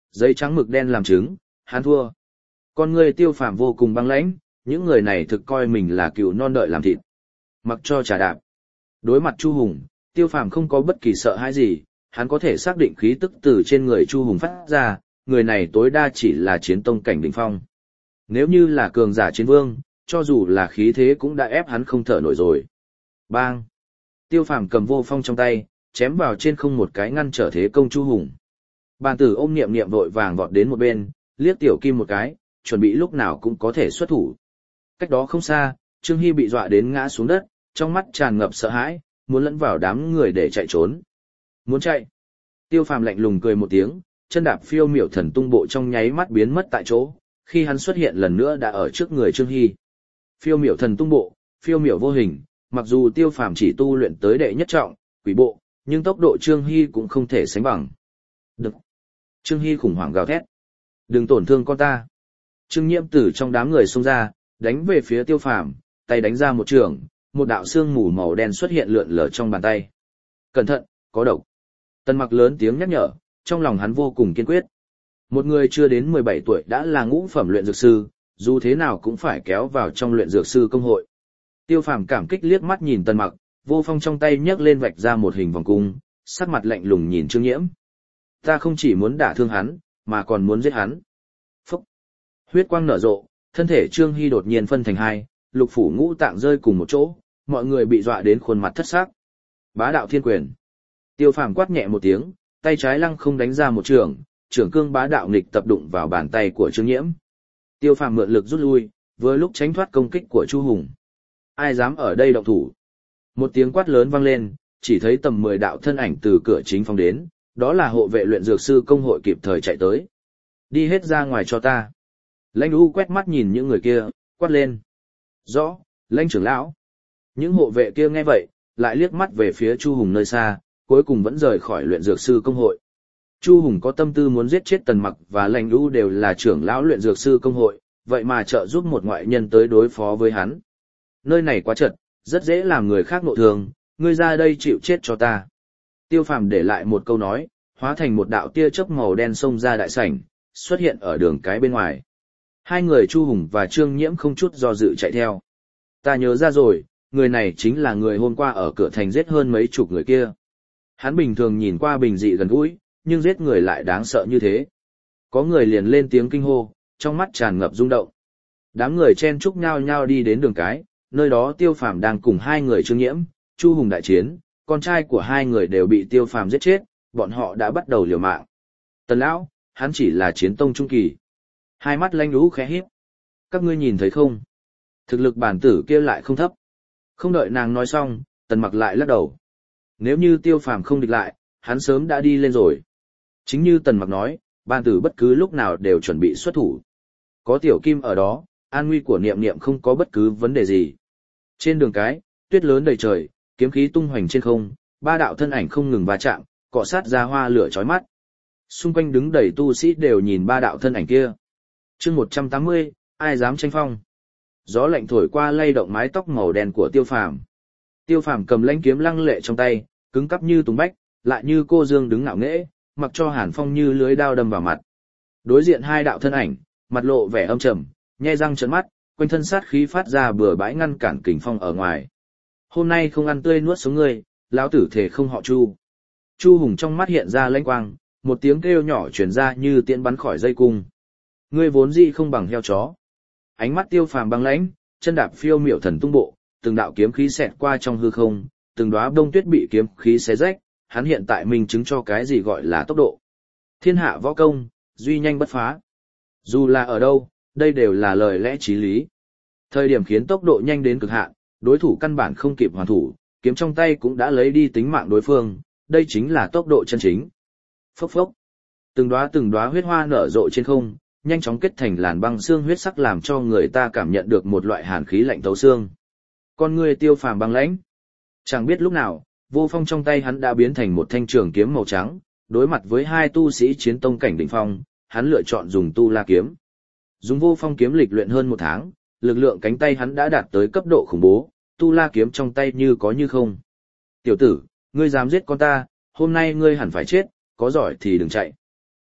Giấy trắng mực đen làm chứng, hắn thua. Con người Tiêu Phàm vô cùng băng lãnh, những người này thực coi mình là cừu non đợi làm thịt. Mặc cho trà đạp. Đối mặt Chu Hùng, Tiêu Phàm không có bất kỳ sợ hãi gì, hắn có thể xác định khí tức từ trên người Chu Hùng phát ra, người này tối đa chỉ là chiến tông cảnh đỉnh phong. Nếu như là cường giả chiến vương, cho dù là khí thế cũng đã ép hắn không thở nổi rồi. Bang! Tiêu Phàm cầm vô phong trong tay, chém vào trên không một cái ngăn trở thế công Chu Hùng. Bàn tử ôm niệm niệm vội vàng vọt đến một bên, liếc Tiểu Kim một cái, chuẩn bị lúc nào cũng có thể xuất thủ. Cách đó không xa, Trương Hy bị dọa đến ngã xuống đất, trong mắt tràn ngập sợ hãi, muốn lẫn vào đám người để chạy trốn. Muốn chạy? Tiêu Phàm lạnh lùng cười một tiếng, chân đạp phiêu miểu thần tung bộ trong nháy mắt biến mất tại chỗ, khi hắn xuất hiện lần nữa đã ở trước người Trương Hy. Phiêu miểu thần tung bộ, phiêu miểu vô hình, mặc dù Tiêu Phàm chỉ tu luyện tới đệ nhất trọng, quỷ bộ, nhưng tốc độ Trương Hy cũng không thể sánh bằng. Được. Trương Hy khủng hoảng gào thét. Đừng tổn thương con ta. Trương Nhiễm từ trong đám người xông ra, đánh về phía Tiêu Phàm, tay đánh ra một trường, một đạo xương mù màu đen xuất hiện lượn lờ trong bàn tay. Cẩn thận, có độc. Tần Mặc lớn tiếng nhắc nhở, trong lòng hắn vô cùng kiên quyết. Một người chưa đến mười bảy tuổi đã là ngũ phẩm luyện dược sư, dù thế nào cũng phải kéo vào trong luyện dược sư công hội. Tiêu Phàm cảm kích liếc mắt nhìn Tần Mặc, vô phong trong tay nhấc lên vạch ra một hình vòng cung, sắc mặt lạnh lùng nhìn Trương Nhiễm. Ta không chỉ muốn đả thương hắn, mà còn muốn giết hắn. Phúc! Huyết quang nở rộ, thân thể Trương Hy đột nhiên phân thành hai, lục phủ ngũ tạng rơi cùng một chỗ, mọi người bị dọa đến khuôn mặt thất xác. Bá đạo thiên quyền. Tiêu Phàm quát nhẹ một tiếng, tay trái lăng không đánh ra một trường, trường cương bá đạo nghịch tập đụng vào bàn tay của Trương Nhiễm. Tiêu Phàm mượn lực rút lui, vừa lúc tránh thoát công kích của Chu Hùng. Ai dám ở đây động thủ? Một tiếng quát lớn vang lên, chỉ thấy tầm mười đạo thân ảnh từ cửa chính phóng đến, đó là hộ vệ luyện dược sư công hội kịp thời chạy tới. Đi hết ra ngoài cho ta. Lãnh U quét mắt nhìn những người kia, quát lên. Rõ, lãnh trưởng lão. Những hộ vệ kia nghe vậy, lại liếc mắt về phía Chu Hùng nơi xa, cuối cùng vẫn rời khỏi luyện dược sư công hội. Chu Hùng có tâm tư muốn giết chết Tần Mặc và Lãnh U đều là trưởng lão luyện dược sư công hội, vậy mà trợ giúp một ngoại nhân tới đối phó với hắn. Nơi này quá chật, rất dễ làm người khác nội thương, ngươi ra đây chịu chết cho ta. Tiêu Phàm để lại một câu nói, hóa thành một đạo tia chớp màu đen xông ra đại sảnh, xuất hiện ở đường cái bên ngoài. Hai người Chu Hùng và Trương Nhiễm không chút do dự chạy theo. Ta nhớ ra rồi, người này chính là người hôm qua ở cửa thành giết hơn mấy chục người kia. Hắn bình thường nhìn qua bình dị gần gũi, nhưng giết người lại đáng sợ như thế. Có người liền lên tiếng kinh hô, trong mắt tràn ngập rung động. Đám người chen chúc nhao nhao đi đến đường cái, nơi đó Tiêu Phàm đang cùng hai người Trương Nhiễm, Chu Hùng đại chiến, con trai của hai người đều bị Tiêu Phàm giết chết, bọn họ đã bắt đầu liều mạng. Tần lão, hắn chỉ là chiến tông trung kỳ. Hai mắt Lãnh U khẽ híp. Các ngươi nhìn thấy không? Thực lực bản tử kia lại không thấp. Không đợi nàng nói xong, Tần Mặc lại lắc đầu. Nếu như Tiêu Phàm không địch lại, hắn sớm đã đi lên rồi. Chính như Tần Mặc nói, bản tử bất cứ lúc nào đều chuẩn bị xuất thủ. Có Tiểu Kim ở đó, an nguy của Niệm Niệm không có bất cứ vấn đề gì. Trên đường cái, tuyết lớn đầy trời, kiếm khí tung hoành trên không, ba đạo thân ảnh không ngừng va chạm, cọ sát ra hoa lửa chói mắt. Xung quanh đứng đầy tu sĩ đều nhìn ba đạo thân ảnh kia. Chương một trăm tám mươi, ai dám tranh phong? Gió lạnh thổi qua lay động mái tóc màu đen của Tiêu Phàm. Tiêu Phàm cầm lãnh kiếm lăng lệ trong tay, cứng cắp như tùng bách, lại như cô dương đứng ngạo nghễ, mặc cho hàn phong như lưới đao đâm vào mặt. Đối diện hai đạo thân ảnh, mặt lộ vẻ âm trầm, nhe răng trợn mắt, quanh thân sát khí phát ra bừa bãi ngăn cản kình phong ở ngoài. Hôm nay không ăn tươi nuốt sống ngươi, lão tử thể không họ Chu. Chu Hùng trong mắt hiện ra lãnh quang, một tiếng kêu nhỏ truyền ra như tiễn bắn khỏi dây cung. Ngươi vốn dĩ không bằng heo chó. Ánh mắt Tiêu Phàm băng lãnh, chân đạp phiêu miểu thần tung bộ, từng đạo kiếm khí xẹt qua trong hư không, từng đóa đông tuyết bị kiếm khí xé rách, hắn hiện tại minh chứng cho cái gì gọi là tốc độ. Thiên hạ võ công, duy nhanh bất phá. Dù là ở đâu, đây đều là lời lẽ chí lý. Thời điểm khiến tốc độ nhanh đến cực hạn, đối thủ căn bản không kịp hoàn thủ, kiếm trong tay cũng đã lấy đi tính mạng đối phương, đây chính là tốc độ chân chính. Phốc phốc. Từng đóa từng đóa huyết hoa nở rộ trên không, nhanh chóng kết thành làn băng xương huyết sắc làm cho người ta cảm nhận được một loại hàn khí lạnh thấu xương. Con người Tiêu Phàm băng lãnh. Chẳng biết lúc nào, vô phong trong tay hắn đã biến thành một thanh trường kiếm màu trắng, đối mặt với hai tu sĩ chiến tông cảnh đỉnh phong, hắn lựa chọn dùng tu la kiếm. Dùng vô phong kiếm lịch luyện hơn một tháng, lực lượng cánh tay hắn đã đạt tới cấp độ khủng bố, tu la kiếm trong tay như có như không. Tiểu tử, ngươi dám giết con ta, hôm nay ngươi hẳn phải chết, có giỏi thì đừng chạy.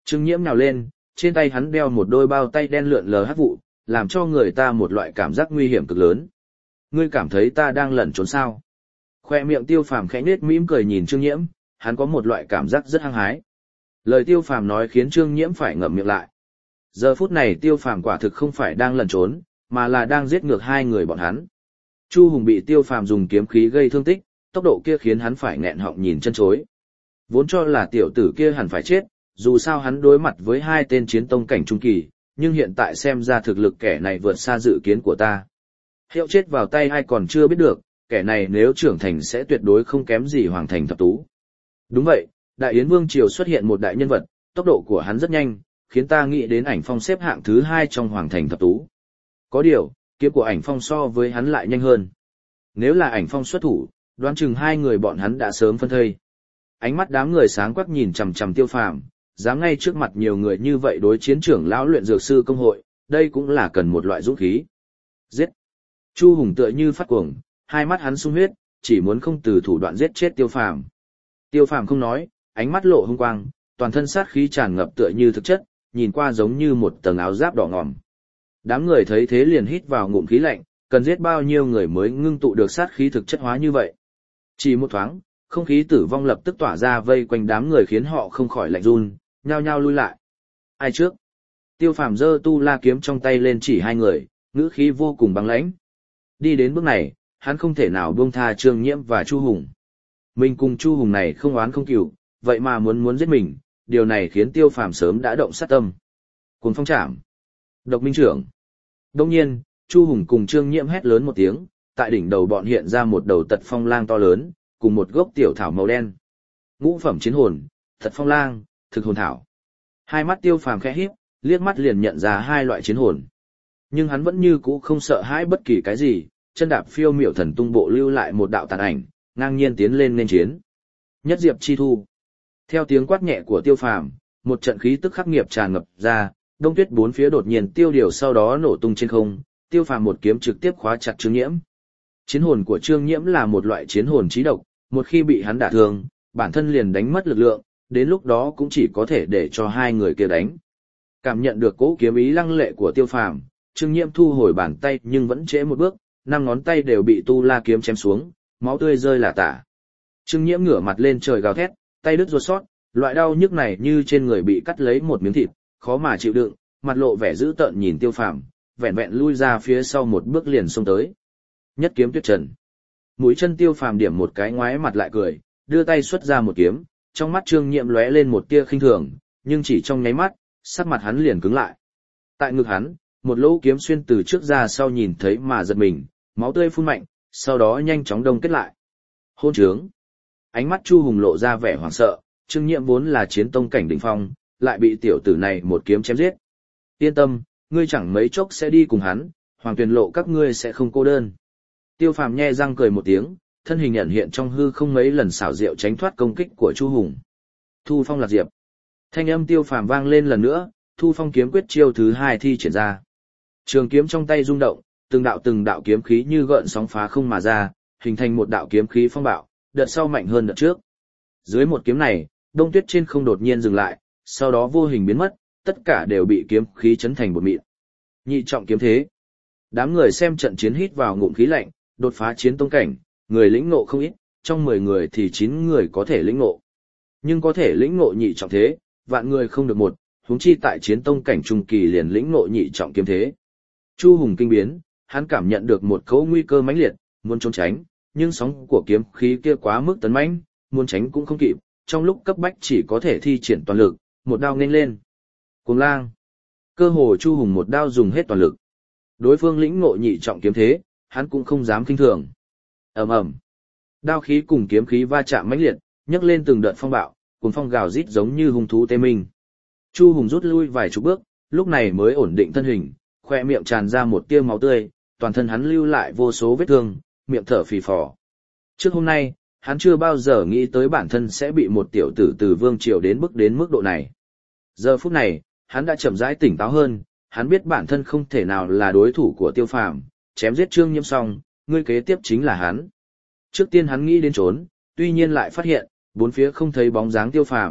Trương Nhiễm nhào lên, trên tay hắn đeo một đôi bao tay đen lượn lờ hắc vụ, làm cho người ta một loại cảm giác nguy hiểm cực lớn. Ngươi cảm thấy ta đang lẩn trốn sao? Khoe miệng Tiêu Phàm khẽ nhếch mỉm cười nhìn Trương Nhiễm, hắn có một loại cảm giác rất hăng hái. Lời Tiêu Phàm nói khiến Trương Nhiễm phải ngậm miệng lại. Giờ phút này Tiêu Phàm quả thực không phải đang lẩn trốn, mà là đang giết ngược hai người bọn hắn. Chu Hùng bị Tiêu Phàm dùng kiếm khí gây thương tích, tốc độ kia khiến hắn phải nghẹn họng nhìn chân chối. Vốn cho là tiểu tử kia hẳn phải chết, dù sao hắn đối mặt với hai tên chiến tông cảnh trung kỳ, nhưng hiện tại xem ra thực lực kẻ này vượt xa dự kiến của ta. Hiệu chết vào tay ai còn chưa biết được, kẻ này nếu trưởng thành sẽ tuyệt đối không kém gì Hoàng Thành Thập Tú. Đúng vậy, Đại Yến Vương Triều xuất hiện một đại nhân vật, tốc độ của hắn rất nhanh, khiến ta nghĩ đến Ảnh Phong xếp hạng thứ hai trong Hoàng Thành Thập Tú. Có điều, kiếm của Ảnh Phong so với hắn lại nhanh hơn. Nếu là Ảnh Phong xuất thủ, đoán chừng hai người bọn hắn đã sớm phân thây. Ánh mắt đám người sáng quắc nhìn chằm chằm Tiêu Phàm, dám ngay trước mặt nhiều người như vậy đối chiến trưởng lão luyện dược sư công hội, đây cũng là cần một loại dũng khí. Giết! Chu Hùng tựa như phát cuồng, hai mắt hắn sung huyết, chỉ muốn không từ thủ đoạn giết chết Tiêu Phàm. Tiêu Phàm không nói, ánh mắt lộ hung quang, toàn thân sát khí tràn ngập tựa như thực chất, nhìn qua giống như một tầng áo giáp đỏ ngòm. Đám người thấy thế liền hít vào ngụm khí lạnh, cần giết bao nhiêu người mới ngưng tụ được sát khí thực chất hóa như vậy. Chỉ một thoáng, không khí tử vong lập tức tỏa ra vây quanh đám người khiến họ không khỏi lạnh run, nhao nhao lui lại. Ai trước? Tiêu Phàm giơ tu la kiếm trong tay lên chỉ hai người, ngữ khí vô cùng băng lãnh. Đi đến bước này, hắn không thể nào buông tha Trương Nhiễm và Chu Hùng. Mình cùng Chu Hùng này không oán không cừu, vậy mà muốn muốn giết mình, điều này khiến Tiêu Phàm sớm đã động sát tâm. Cuồng phong chạm. Độc minh trưởng. Đông nhiên, Chu Hùng cùng Trương Nhiễm hét lớn một tiếng, tại đỉnh đầu bọn hiện ra một đầu tật phong lang to lớn, cùng một gốc tiểu thảo màu đen. Ngũ phẩm chiến hồn, tật phong lang, thực hồn thảo. Hai mắt Tiêu Phàm khẽ híp, liếc mắt liền nhận ra hai loại chiến hồn. Nhưng hắn vẫn như cũ không sợ hãi bất kỳ cái gì, chân đạp phiêu miểu thần tung bộ lưu lại một đạo tàn ảnh, ngang nhiên tiến lên nên chiến. Nhất diệp chi thu. Theo tiếng quát nhẹ của Tiêu Phàm, một trận khí tức khắc nghiệt tràn ngập ra, đông tuyết bốn phía đột nhiên tiêu điều sau đó nổ tung trên không, Tiêu Phàm một kiếm trực tiếp khóa chặt Trương Nhiễm. Chiến hồn của Trương Nhiễm là một loại chiến hồn chí độc, một khi bị hắn đả thương, bản thân liền đánh mất lực lượng, đến lúc đó cũng chỉ có thể để cho hai người kia đánh. Cảm nhận được cỗ kiếm ý lăng lệ của Tiêu Phàm, Trương Nhiễm thu hồi bàn tay nhưng vẫn trễ một bước, năm ngón tay đều bị tu la kiếm chém xuống, máu tươi rơi lả tả. Trương Nhiễm ngửa mặt lên trời gào thét, tay đứt ruột sót, loại đau nhức này như trên người bị cắt lấy một miếng thịt, khó mà chịu đựng, mặt lộ vẻ dữ tợn nhìn Tiêu Phàm, vẹn vẹn lui ra phía sau một bước liền xông tới. Nhất kiếm tuyết trần. Mũi chân Tiêu Phàm điểm một cái ngoái mặt lại cười, đưa tay xuất ra một kiếm, trong mắt Trương Nhiễm lóe lên một tia khinh thường, nhưng chỉ trong nháy mắt, sắc mặt hắn liền cứng lại. Tại ngực hắn, một lỗ kiếm xuyên từ trước ra sau nhìn thấy mà giật mình, máu tươi phun mạnh, sau đó nhanh chóng đông kết lại. Hôn trướng. Ánh mắt Chu Hùng lộ ra vẻ hoảng sợ, Trương Nhiễm vốn là chiến tông cảnh đỉnh phong, lại bị tiểu tử này một kiếm chém giết. Yên tâm, ngươi chẳng mấy chốc sẽ đi cùng hắn, Hoàng Tuyền Lộ các ngươi sẽ không cô đơn. Tiêu Phàm nhe răng cười một tiếng, thân hình ẩn hiện trong hư không mấy lần xảo diệu tránh thoát công kích của Chu Hùng. Thu Phong Lạc Diệp. Thanh âm Tiêu Phàm vang lên lần nữa, Thu Phong kiếm quyết chiêu thứ hai thi triển ra. Trường kiếm trong tay rung động, từng đạo từng đạo kiếm khí như gợn sóng phá không mà ra, hình thành một đạo kiếm khí phong bạo, đợt sau mạnh hơn đợt trước. Dưới một kiếm này, đông tuyết trên không đột nhiên dừng lại, sau đó vô hình biến mất, tất cả đều bị kiếm khí chấn thành bột mịn. Nhị trọng kiếm thế. Đám người xem trận chiến hít vào ngụm khí lạnh, đột phá chiến tông cảnh, người lĩnh ngộ không ít, trong mười người thì chín người có thể lĩnh ngộ. Nhưng có thể lĩnh ngộ nhị trọng thế, vạn người không được một, huống chi tại chiến tông cảnh trung kỳ liền lĩnh ngộ nhị trọng kiếm thế. Chu Hùng kinh biến, hắn cảm nhận được một cỗ nguy cơ mãnh liệt, muốn trốn tránh, nhưng sóng của kiếm khí kia quá mức tấn mãnh, muốn tránh cũng không kịp, trong lúc cấp bách chỉ có thể thi triển toàn lực, một đao nghênh lên. Cuồng lang. Cơ hồ Chu Hùng một đao dùng hết toàn lực. Đối phương lĩnh ngộ nhị trọng kiếm thế, hắn cũng không dám khinh thường. Ầm ầm. Đao khí cùng kiếm khí va chạm mãnh liệt, nhấc lên từng đợt phong bạo, cuồng phong gào rít giống như hung thú tê minh. Chu Hùng rút lui vài chục bước, lúc này mới ổn định thân hình, khoe miệng tràn ra một tia máu tươi, toàn thân hắn lưu lại vô số vết thương, miệng thở phì phò. Trước hôm nay, hắn chưa bao giờ nghĩ tới bản thân sẽ bị một tiểu tử từ vương triều đến bức đến mức độ này. Giờ phút này, hắn đã chậm rãi tỉnh táo hơn, hắn biết bản thân không thể nào là đối thủ của Tiêu Phàm, chém giết Trương Nhiễm xong, người kế tiếp chính là hắn. Trước tiên hắn nghĩ đến trốn, tuy nhiên lại phát hiện, bốn phía không thấy bóng dáng Tiêu Phàm,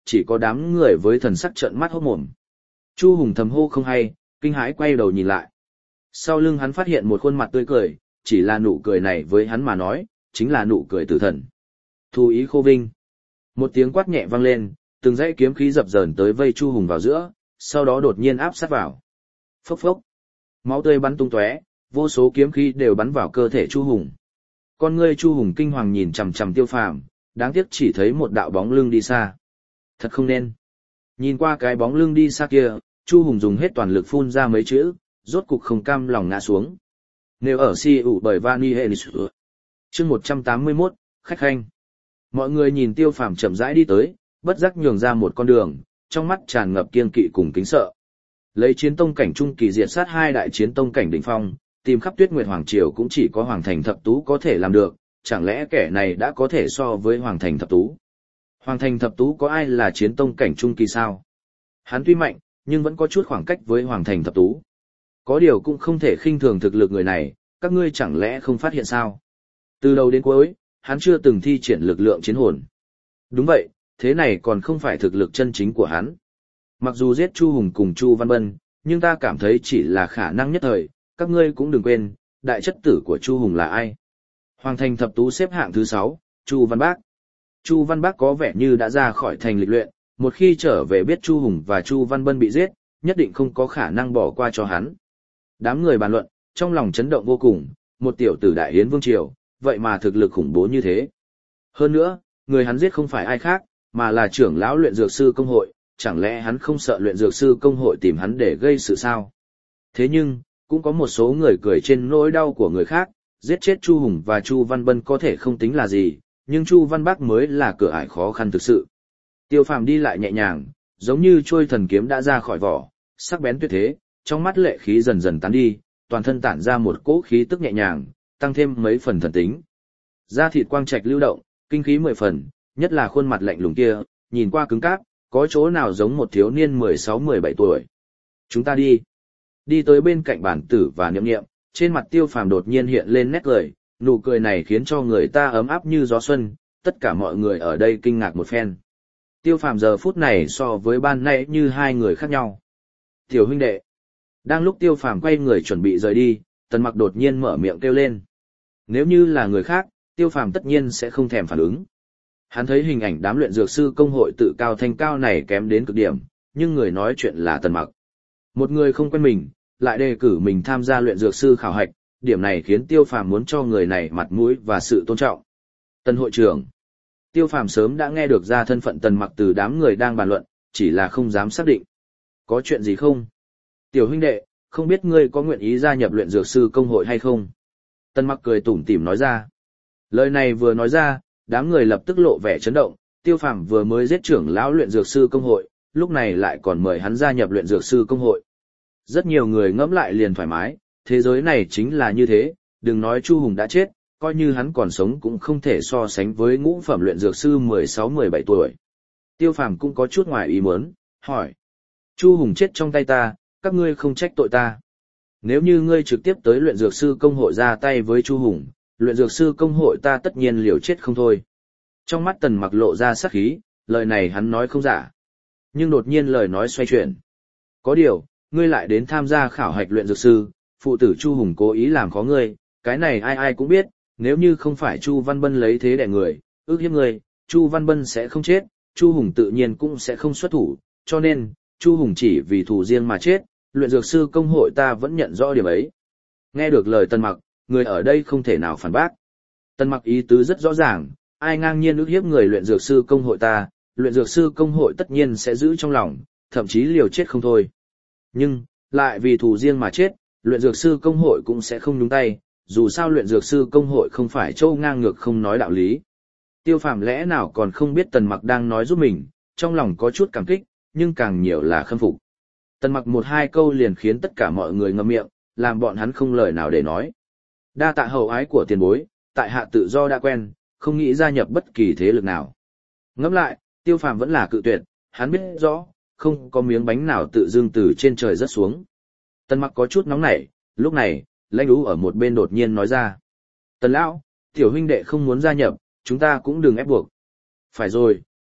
chỉ có đám người với thần sắc trợn mắt hốt mồm. Chu Hùng thầm hô không hay, kinh hãi quay đầu nhìn lại. Sau lưng hắn phát hiện một khuôn mặt tươi cười, chỉ là nụ cười này với hắn mà nói, chính là nụ cười tử thần. Thu ý khô vinh. Một tiếng quát nhẹ vang lên, từng dãy kiếm khí dập dờn tới vây Chu Hùng vào giữa, sau đó đột nhiên áp sát vào. Phốc phốc. Máu tươi bắn tung tóe, vô số kiếm khí đều bắn vào cơ thể Chu Hùng. Con ngươi Chu Hùng kinh hoàng nhìn chằm chằm Tiêu Phàm, đáng tiếc chỉ thấy một đạo bóng lưng đi xa. Thật không nên. Nhìn qua cái bóng lưng đi xa kia, Chu Hùng dùng hết toàn lực phun ra mấy chữ, rốt cục không cam lòng ngã xuống. Nếu ở si ủ bởi Vani Helis. Chương một trăm tám mươi mốt, khách khanh. Mọi người nhìn Tiêu Phàm chậm rãi đi tới, bất giác nhường ra một con đường, trong mắt tràn ngập kiên kỵ cùng kính sợ. Lấy chiến tông cảnh trung kỳ diệt sát hai đại chiến tông cảnh đỉnh phong, tìm khắp Tuyết Nguyệt Hoàng Triều cũng chỉ có Hoàng Thành Thập Tú có thể làm được, chẳng lẽ kẻ này đã có thể so với Hoàng Thành Thập Tú? Hoàng Thành Thập Tú có ai là chiến tông cảnh trung kỳ sao? Hắn tuy mạnh, nhưng vẫn có chút khoảng cách với Hoàng Thành Thập Tú. Có điều cũng không thể khinh thường thực lực người này, các ngươi chẳng lẽ không phát hiện sao? Từ đầu đến cuối, hắn chưa từng thi triển lực lượng chiến hồn. Đúng vậy, thế này còn không phải thực lực chân chính của hắn. Mặc dù giết Chu Hùng cùng Chu Văn Bân, nhưng ta cảm thấy chỉ là khả năng nhất thời, các ngươi cũng đừng quên, đại chất tử của Chu Hùng là ai. Hoàng Thành Thập Tú xếp hạng thứ sáu, Chu Văn Bác. Chu Văn Bác có vẻ như đã ra khỏi thành lịch luyện, một khi trở về biết Chu Hùng và Chu Văn Bân bị giết, nhất định không có khả năng bỏ qua cho hắn. Đám người bàn luận, trong lòng chấn động vô cùng, một tiểu tử đại hiến vương triều, vậy mà thực lực khủng bố như thế. Hơn nữa, người hắn giết không phải ai khác, mà là trưởng lão luyện dược sư công hội, chẳng lẽ hắn không sợ luyện dược sư công hội tìm hắn để gây sự sao? Thế nhưng, cũng có một số người cười trên nỗi đau của người khác, giết chết Chu Hùng và Chu Văn Bân có thể không tính là gì, nhưng Chu Văn Bác mới là cửa ải khó khăn thực sự. Tiêu Phàm đi lại nhẹ nhàng, giống như trôi thần kiếm đã ra khỏi vỏ, sắc bén tuyệt thế, trong mắt lệ khí dần dần tán đi, toàn thân tản ra một cỗ khí tức nhẹ nhàng, tăng thêm mấy phần thần tính. Da thịt quang trạch lưu động, kinh khí mười phần, nhất là khuôn mặt lạnh lùng kia, nhìn qua cứng cáp, có chỗ nào giống một thiếu niên mười sáu mười bảy tuổi. Chúng ta đi. Đi tới bên cạnh bản tử và Niệm Niệm, trên mặt Tiêu Phàm đột nhiên hiện lên nét cười, nụ cười này khiến cho người ta ấm áp như gió xuân, tất cả mọi người ở đây kinh ngạc một phen. Tiêu Phàm giờ phút này so với ban nãy như hai người khác nhau. Tiểu huynh đệ. Đang lúc Tiêu Phàm quay người chuẩn bị rời đi, Tần Mặc đột nhiên mở miệng kêu lên. Nếu như là người khác, Tiêu Phàm tất nhiên sẽ không thèm phản ứng. Hắn thấy hình ảnh đám luyện dược sư công hội tự cao thanh cao này kém đến cực điểm, nhưng người nói chuyện là Tần Mặc. Một người không quen mình, lại đề cử mình tham gia luyện dược sư khảo hạch, điểm này khiến Tiêu Phàm muốn cho người này mặt mũi và sự tôn trọng. Tần hội trưởng. Tiêu Phàm sớm đã nghe được ra thân phận Tần Mặc từ đám người đang bàn luận, chỉ là không dám xác định. Có chuyện gì không? Tiểu huynh đệ, không biết ngươi có nguyện ý gia nhập luyện dược sư công hội hay không? Tần Mặc cười tủm tỉm nói ra. Lời này vừa nói ra, đám người lập tức lộ vẻ chấn động, Tiêu Phàm vừa mới giết trưởng lão luyện dược sư công hội, lúc này lại còn mời hắn gia nhập luyện dược sư công hội. Rất nhiều người ngẫm lại liền thoải mái, thế giới này chính là như thế, đừng nói Chu Hùng đã chết, coi như hắn còn sống cũng không thể so sánh với ngũ phẩm luyện dược sư mười sáu mười bảy tuổi. Tiêu Phàm cũng có chút ngoài ý muốn, hỏi. Chu Hùng chết trong tay ta, các ngươi không trách tội ta. Nếu như ngươi trực tiếp tới luyện dược sư công hội ra tay với Chu Hùng, luyện dược sư công hội ta tất nhiên liều chết không thôi. Trong mắt Tần Mặc lộ ra sắc khí, lời này hắn nói không giả. Nhưng đột nhiên lời nói xoay chuyển. Có điều, ngươi lại đến tham gia khảo hạch luyện dược sư, phụ tử Chu Hùng cố ý làm khó ngươi, cái này ai ai cũng biết, nếu như không phải Chu Văn Bân lấy thế đè người, ước hiếp ngươi, Chu Văn Bân sẽ không chết, Chu Hùng tự nhiên cũng sẽ không xuất thủ, cho nên, Chu Hùng chỉ vì thù riêng mà chết, luyện dược sư công hội ta vẫn nhận rõ điểm ấy. Nghe được lời Tần Mặc, người ở đây không thể nào phản bác. Tần Mặc ý tứ rất rõ ràng, ai ngang nhiên ước hiếp người luyện dược sư công hội ta, luyện dược sư công hội tất nhiên sẽ giữ trong lòng, thậm chí liều chết không thôi. Nhưng, lại vì thù riêng mà chết, luyện dược sư công hội cũng sẽ không nhúng tay, dù sao luyện dược sư công hội không phải châu ngang ngược không nói đạo lý. Tiêu Phàm lẽ nào còn không biết Tần Mặc đang nói giúp mình, trong lòng có chút cảm kích, nhưng càng nhiều là khâm phục. Tần Mặc một hai câu liền khiến tất cả mọi người ngậm miệng, làm bọn hắn không lời nào để nói. Đa tạ hậu ái của tiền bối, tại hạ tự do đã quen, không nghĩ gia nhập bất kỳ thế lực nào. Ngẫm lại, Tiêu Phàm vẫn là cự tuyệt, hắn biết rõ, không có miếng bánh nào tự dưng từ trên trời rớt xuống. Tần Mặc có chút nóng nảy, lúc này, Lãnh Ú ở một bên đột nhiên nói ra. Tần lão, tiểu huynh đệ không muốn gia nhập, chúng ta cũng đừng ép buộc. Phải rồi,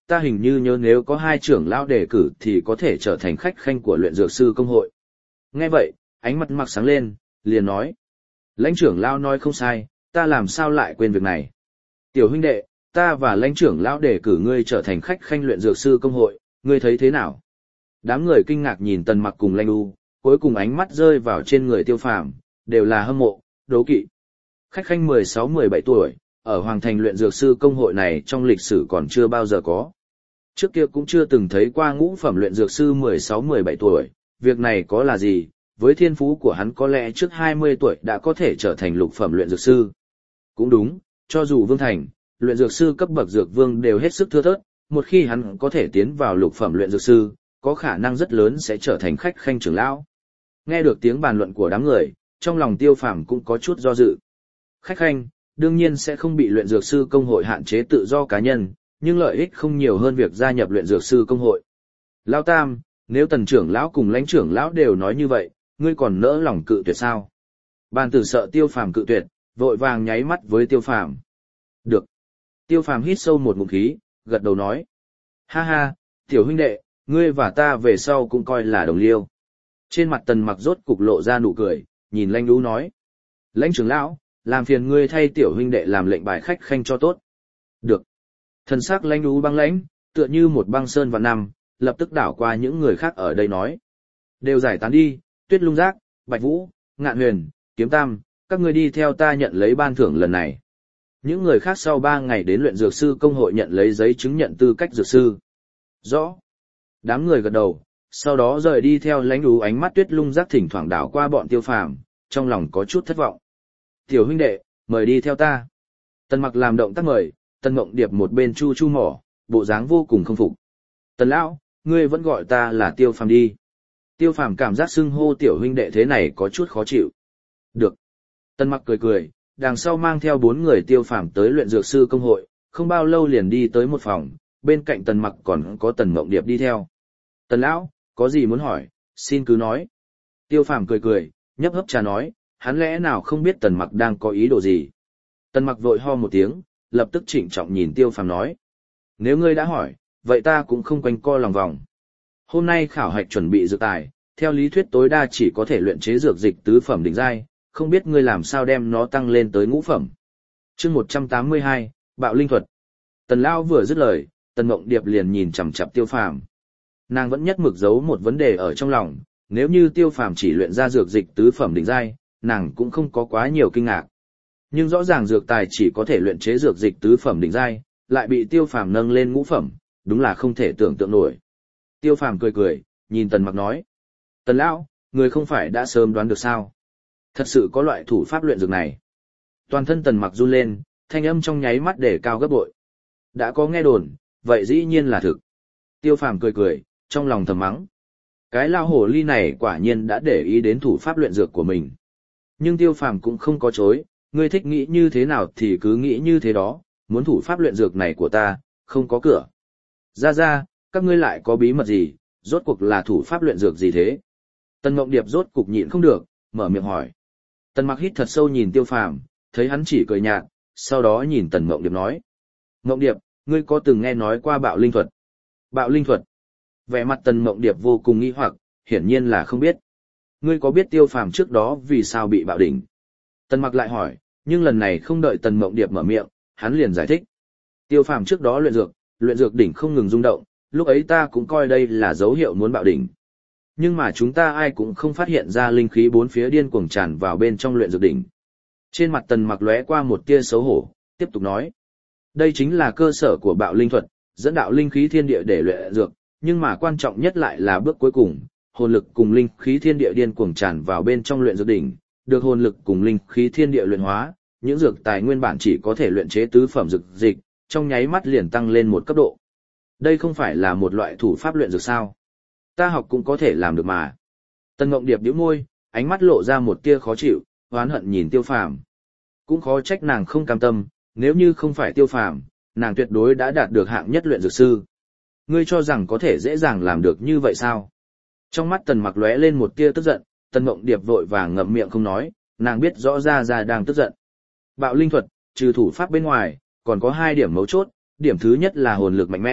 ta hình như nhớ nếu có hai trưởng lão đề cử thì có thể trở thành khách khanh của luyện dược sư công hội. Nghe vậy, ánh mắt Mặc sáng lên, liền nói. Lãnh trưởng lão nói không sai, ta làm sao lại quên việc này. Tiểu huynh đệ, ta và lãnh trưởng lão đề cử ngươi trở thành khách khanh luyện dược sư công hội, ngươi thấy thế nào? Đám người kinh ngạc nhìn Tần Mặc cùng Lãnh U, cuối cùng ánh mắt rơi vào trên người Tiêu Phàm, đều là hâm mộ, đố kỵ. Khách khanh mười sáu mười bảy tuổi, ở Hoàng Thành luyện dược sư công hội này trong lịch sử còn chưa bao giờ có. Trước kia cũng chưa từng thấy qua ngũ phẩm luyện dược sư mười sáu mười bảy tuổi, việc này có là gì, với thiên phú của hắn có lẽ trước hai mươi tuổi đã có thể trở thành lục phẩm luyện dược sư. Cũng đúng, cho dù Vương Thành, luyện dược sư cấp bậc dược vương đều hết sức thưa thớt, một khi hắn có thể tiến vào lục phẩm luyện dược sư, có khả năng rất lớn sẽ trở thành khách khanh trưởng lão. Nghe được tiếng bàn luận của đám người, trong lòng Tiêu Phàm cũng có chút do dự. Khách khanh, đương nhiên sẽ không bị luyện dược sư công hội hạn chế tự do cá nhân, nhưng lợi ích không nhiều hơn việc gia nhập luyện dược sư công hội. Lão Tam, nếu Tần trưởng lão cùng Lãnh trưởng lão đều nói như vậy, ngươi còn nỡ lòng cự tuyệt sao? Bàn tử sợ Tiêu Phàm cự tuyệt, vội vàng nháy mắt với Tiêu Phàm. Được. Tiêu Phàm hít sâu một ngụm khí, gật đầu nói. Ha ha, tiểu huynh đệ, ngươi và ta về sau cũng coi là đồng liêu. Trên mặt Tần Mặc rốt cục lộ ra nụ cười, nhìn Lãnh Đú nói. Lãnh trưởng lão, làm phiền ngươi thay tiểu huynh đệ làm lệnh bài khách khanh cho tốt. Được. Thần sắc Lãnh Đú băng lãnh, tựa như một băng sơn vạn năm, lập tức đảo qua những người khác ở đây nói. Đều giải tán đi, Tuyết Lung Giác, Bạch Vũ, Ngạn Huyền, Kiếm Tam, các ngươi đi theo ta nhận lấy ban thưởng lần này. Những người khác sau ba ngày đến luyện dược sư công hội nhận lấy giấy chứng nhận tư cách dược sư. Rõ. Đám người gật đầu, sau đó rời đi theo Lãnh Đú. Ánh mắt Tuyết Lung Giác thỉnh thoảng đảo qua bọn Tiêu Phàm, trong lòng có chút thất vọng. Tiểu huynh đệ, mời đi theo ta. Tần Mặc làm động tác mời, Tần Mộng Điệp một bên chu chu mỏ, bộ dáng vô cùng không phục. Tần lão, ngươi vẫn gọi ta là Tiêu Phàm đi. Tiêu Phàm cảm giác xưng hô tiểu huynh đệ thế này có chút khó chịu. Được. Tần Mặc cười cười, đằng sau mang theo bốn người Tiêu Phàm tới luyện dược sư công hội, không bao lâu liền đi tới một phòng, bên cạnh Tần Mặc còn có Tần Mộng Điệp đi theo. Tần lão, có gì muốn hỏi, xin cứ nói. Tiêu Phàm cười cười, nhấp hấp trà nói, hắn lẽ nào không biết Tần Mặc đang có ý đồ gì. Tần Mặc vội ho một tiếng, lập tức trịnh trọng nhìn Tiêu Phàm nói. Nếu ngươi đã hỏi, vậy ta cũng không quanh co lòng vòng. Hôm nay khảo hạch chuẩn bị dược tài, theo lý thuyết tối đa chỉ có thể luyện chế dược dịch tứ phẩm đỉnh giai, không biết ngươi làm sao đem nó tăng lên tới ngũ phẩm. Chương một trăm tám mươi hai, Bạo linh thuật. Tần lão vừa dứt lời, Tần Mộng Điệp liền nhìn chằm chằm Tiêu Phàm. Nàng vẫn nhất mực giấu một vấn đề ở trong lòng, nếu như Tiêu Phàm chỉ luyện ra dược dịch tứ phẩm đỉnh giai, nàng cũng không có quá nhiều kinh ngạc. Nhưng rõ ràng dược tài chỉ có thể luyện chế dược dịch tứ phẩm đỉnh giai, lại bị Tiêu Phàm nâng lên ngũ phẩm, đúng là không thể tưởng tượng nổi. Tiêu Phàm cười cười, nhìn Tần Mặc nói: "Tần lão, người không phải đã sớm đoán được sao? Thật sự có loại thủ pháp luyện dược này." Toàn thân Tần Mặc run lên, thanh âm trong nháy mắt để cao gấp bội. Đã có nghe đồn, vậy dĩ nhiên là thực. Tiêu Phàm cười cười, trong lòng thầm mắng: cái lao hổ ly này quả nhiên đã để ý đến thủ pháp luyện dược của mình. Nhưng Tiêu Phàm cũng không có chối, ngươi thích nghĩ như thế nào thì cứ nghĩ như thế đó, muốn thủ pháp luyện dược này của ta, không có cửa. Ra ra, các ngươi lại có bí mật gì, rốt cuộc là thủ pháp luyện dược gì thế? Tần Mộng Điệp rốt cục nhịn không được, mở miệng hỏi. Tần Mặc hít thật sâu nhìn Tiêu Phàm, thấy hắn chỉ cười nhạt, sau đó nhìn Tần Mộng Điệp nói: Mộng Điệp, ngươi có từng nghe nói qua bạo linh thuật? Bạo linh thuật? Vẻ mặt Tần Mộng Điệp vô cùng nghi hoặc, hiển nhiên là không biết. Ngươi có biết Tiêu Phàm trước đó vì sao bị bạo đỉnh? Tần Mặc lại hỏi, nhưng lần này không đợi Tần Mộng Điệp mở miệng, hắn liền giải thích. Tiêu Phàm trước đó luyện dược, luyện dược đỉnh không ngừng rung động, lúc ấy ta cũng coi đây là dấu hiệu muốn bạo đỉnh. Nhưng mà chúng ta ai cũng không phát hiện ra linh khí bốn phía điên cuồng tràn vào bên trong luyện dược đỉnh. Trên mặt Tần Mặc lóe qua một tia xấu hổ, tiếp tục nói. Đây chính là cơ sở của bạo linh thuật, dẫn đạo linh khí thiên địa để luyện dược, nhưng mà quan trọng nhất lại là bước cuối cùng, hồn lực cùng linh khí thiên địa điên cuồng tràn vào bên trong luyện dược đỉnh, được hồn lực cùng linh khí thiên địa luyện hóa, những dược tài nguyên bản chỉ có thể luyện chế tứ phẩm dược dịch, trong nháy mắt liền tăng lên một cấp độ. Đây không phải là một loại thủ pháp luyện dược sao? Ta học cũng có thể làm được mà. Tần Mộng Điệp nhíu môi, ánh mắt lộ ra một tia khó chịu, oán hận nhìn Tiêu Phàm. Cũng khó trách nàng không cam tâm, nếu như không phải Tiêu Phàm, nàng tuyệt đối đã đạt được hạng nhất luyện dược sư. Ngươi cho rằng có thể dễ dàng làm được như vậy sao? Trong mắt Tần Mặc lóe lên một tia tức giận, Tần Mộng Điệp vội vàng ngậm miệng không nói, nàng biết rõ ra ra đang tức giận. Bạo linh thuật, trừ thủ pháp bên ngoài, còn có hai điểm mấu chốt, điểm thứ nhất là hồn lực mạnh mẽ,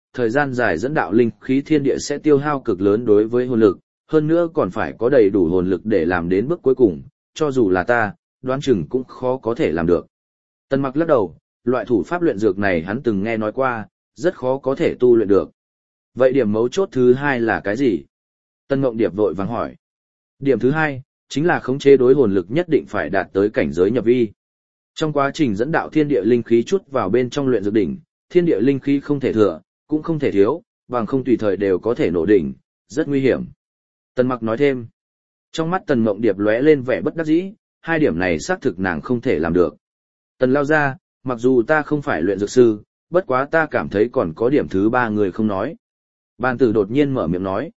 thời gian dài dẫn đạo linh khí thiên địa sẽ tiêu hao cực lớn đối với hồn lực, hơn nữa còn phải có đầy đủ hồn lực để làm đến bước cuối cùng, cho dù là ta, đoán chừng cũng khó có thể làm được. Tần Mặc lắc đầu, loại thủ pháp luyện dược này hắn từng nghe nói qua, rất khó có thể tu luyện được. Vậy điểm mấu chốt thứ hai là cái gì? Tân Ngộng Điệp vội vàng hỏi. Điểm thứ hai, chính là khống chế đối hồn lực nhất định phải đạt tới cảnh giới nhập vi. Trong quá trình dẫn đạo thiên địa linh khí chút vào bên trong luyện dược đỉnh, thiên địa linh khí không thể thừa, cũng không thể thiếu, bằng không tùy thời đều có thể nổ đỉnh, rất nguy hiểm. Tần Mặc nói thêm. Trong mắt Tần Ngộng Điệp lóe lên vẻ bất đắc dĩ, hai điểm này xác thực nàng không thể làm được. Tần lao ra, mặc dù ta không phải luyện dược sư, bất quá ta cảm thấy còn có điểm thứ ba người không nói. Bàn tử đột nhiên mở miệng nói.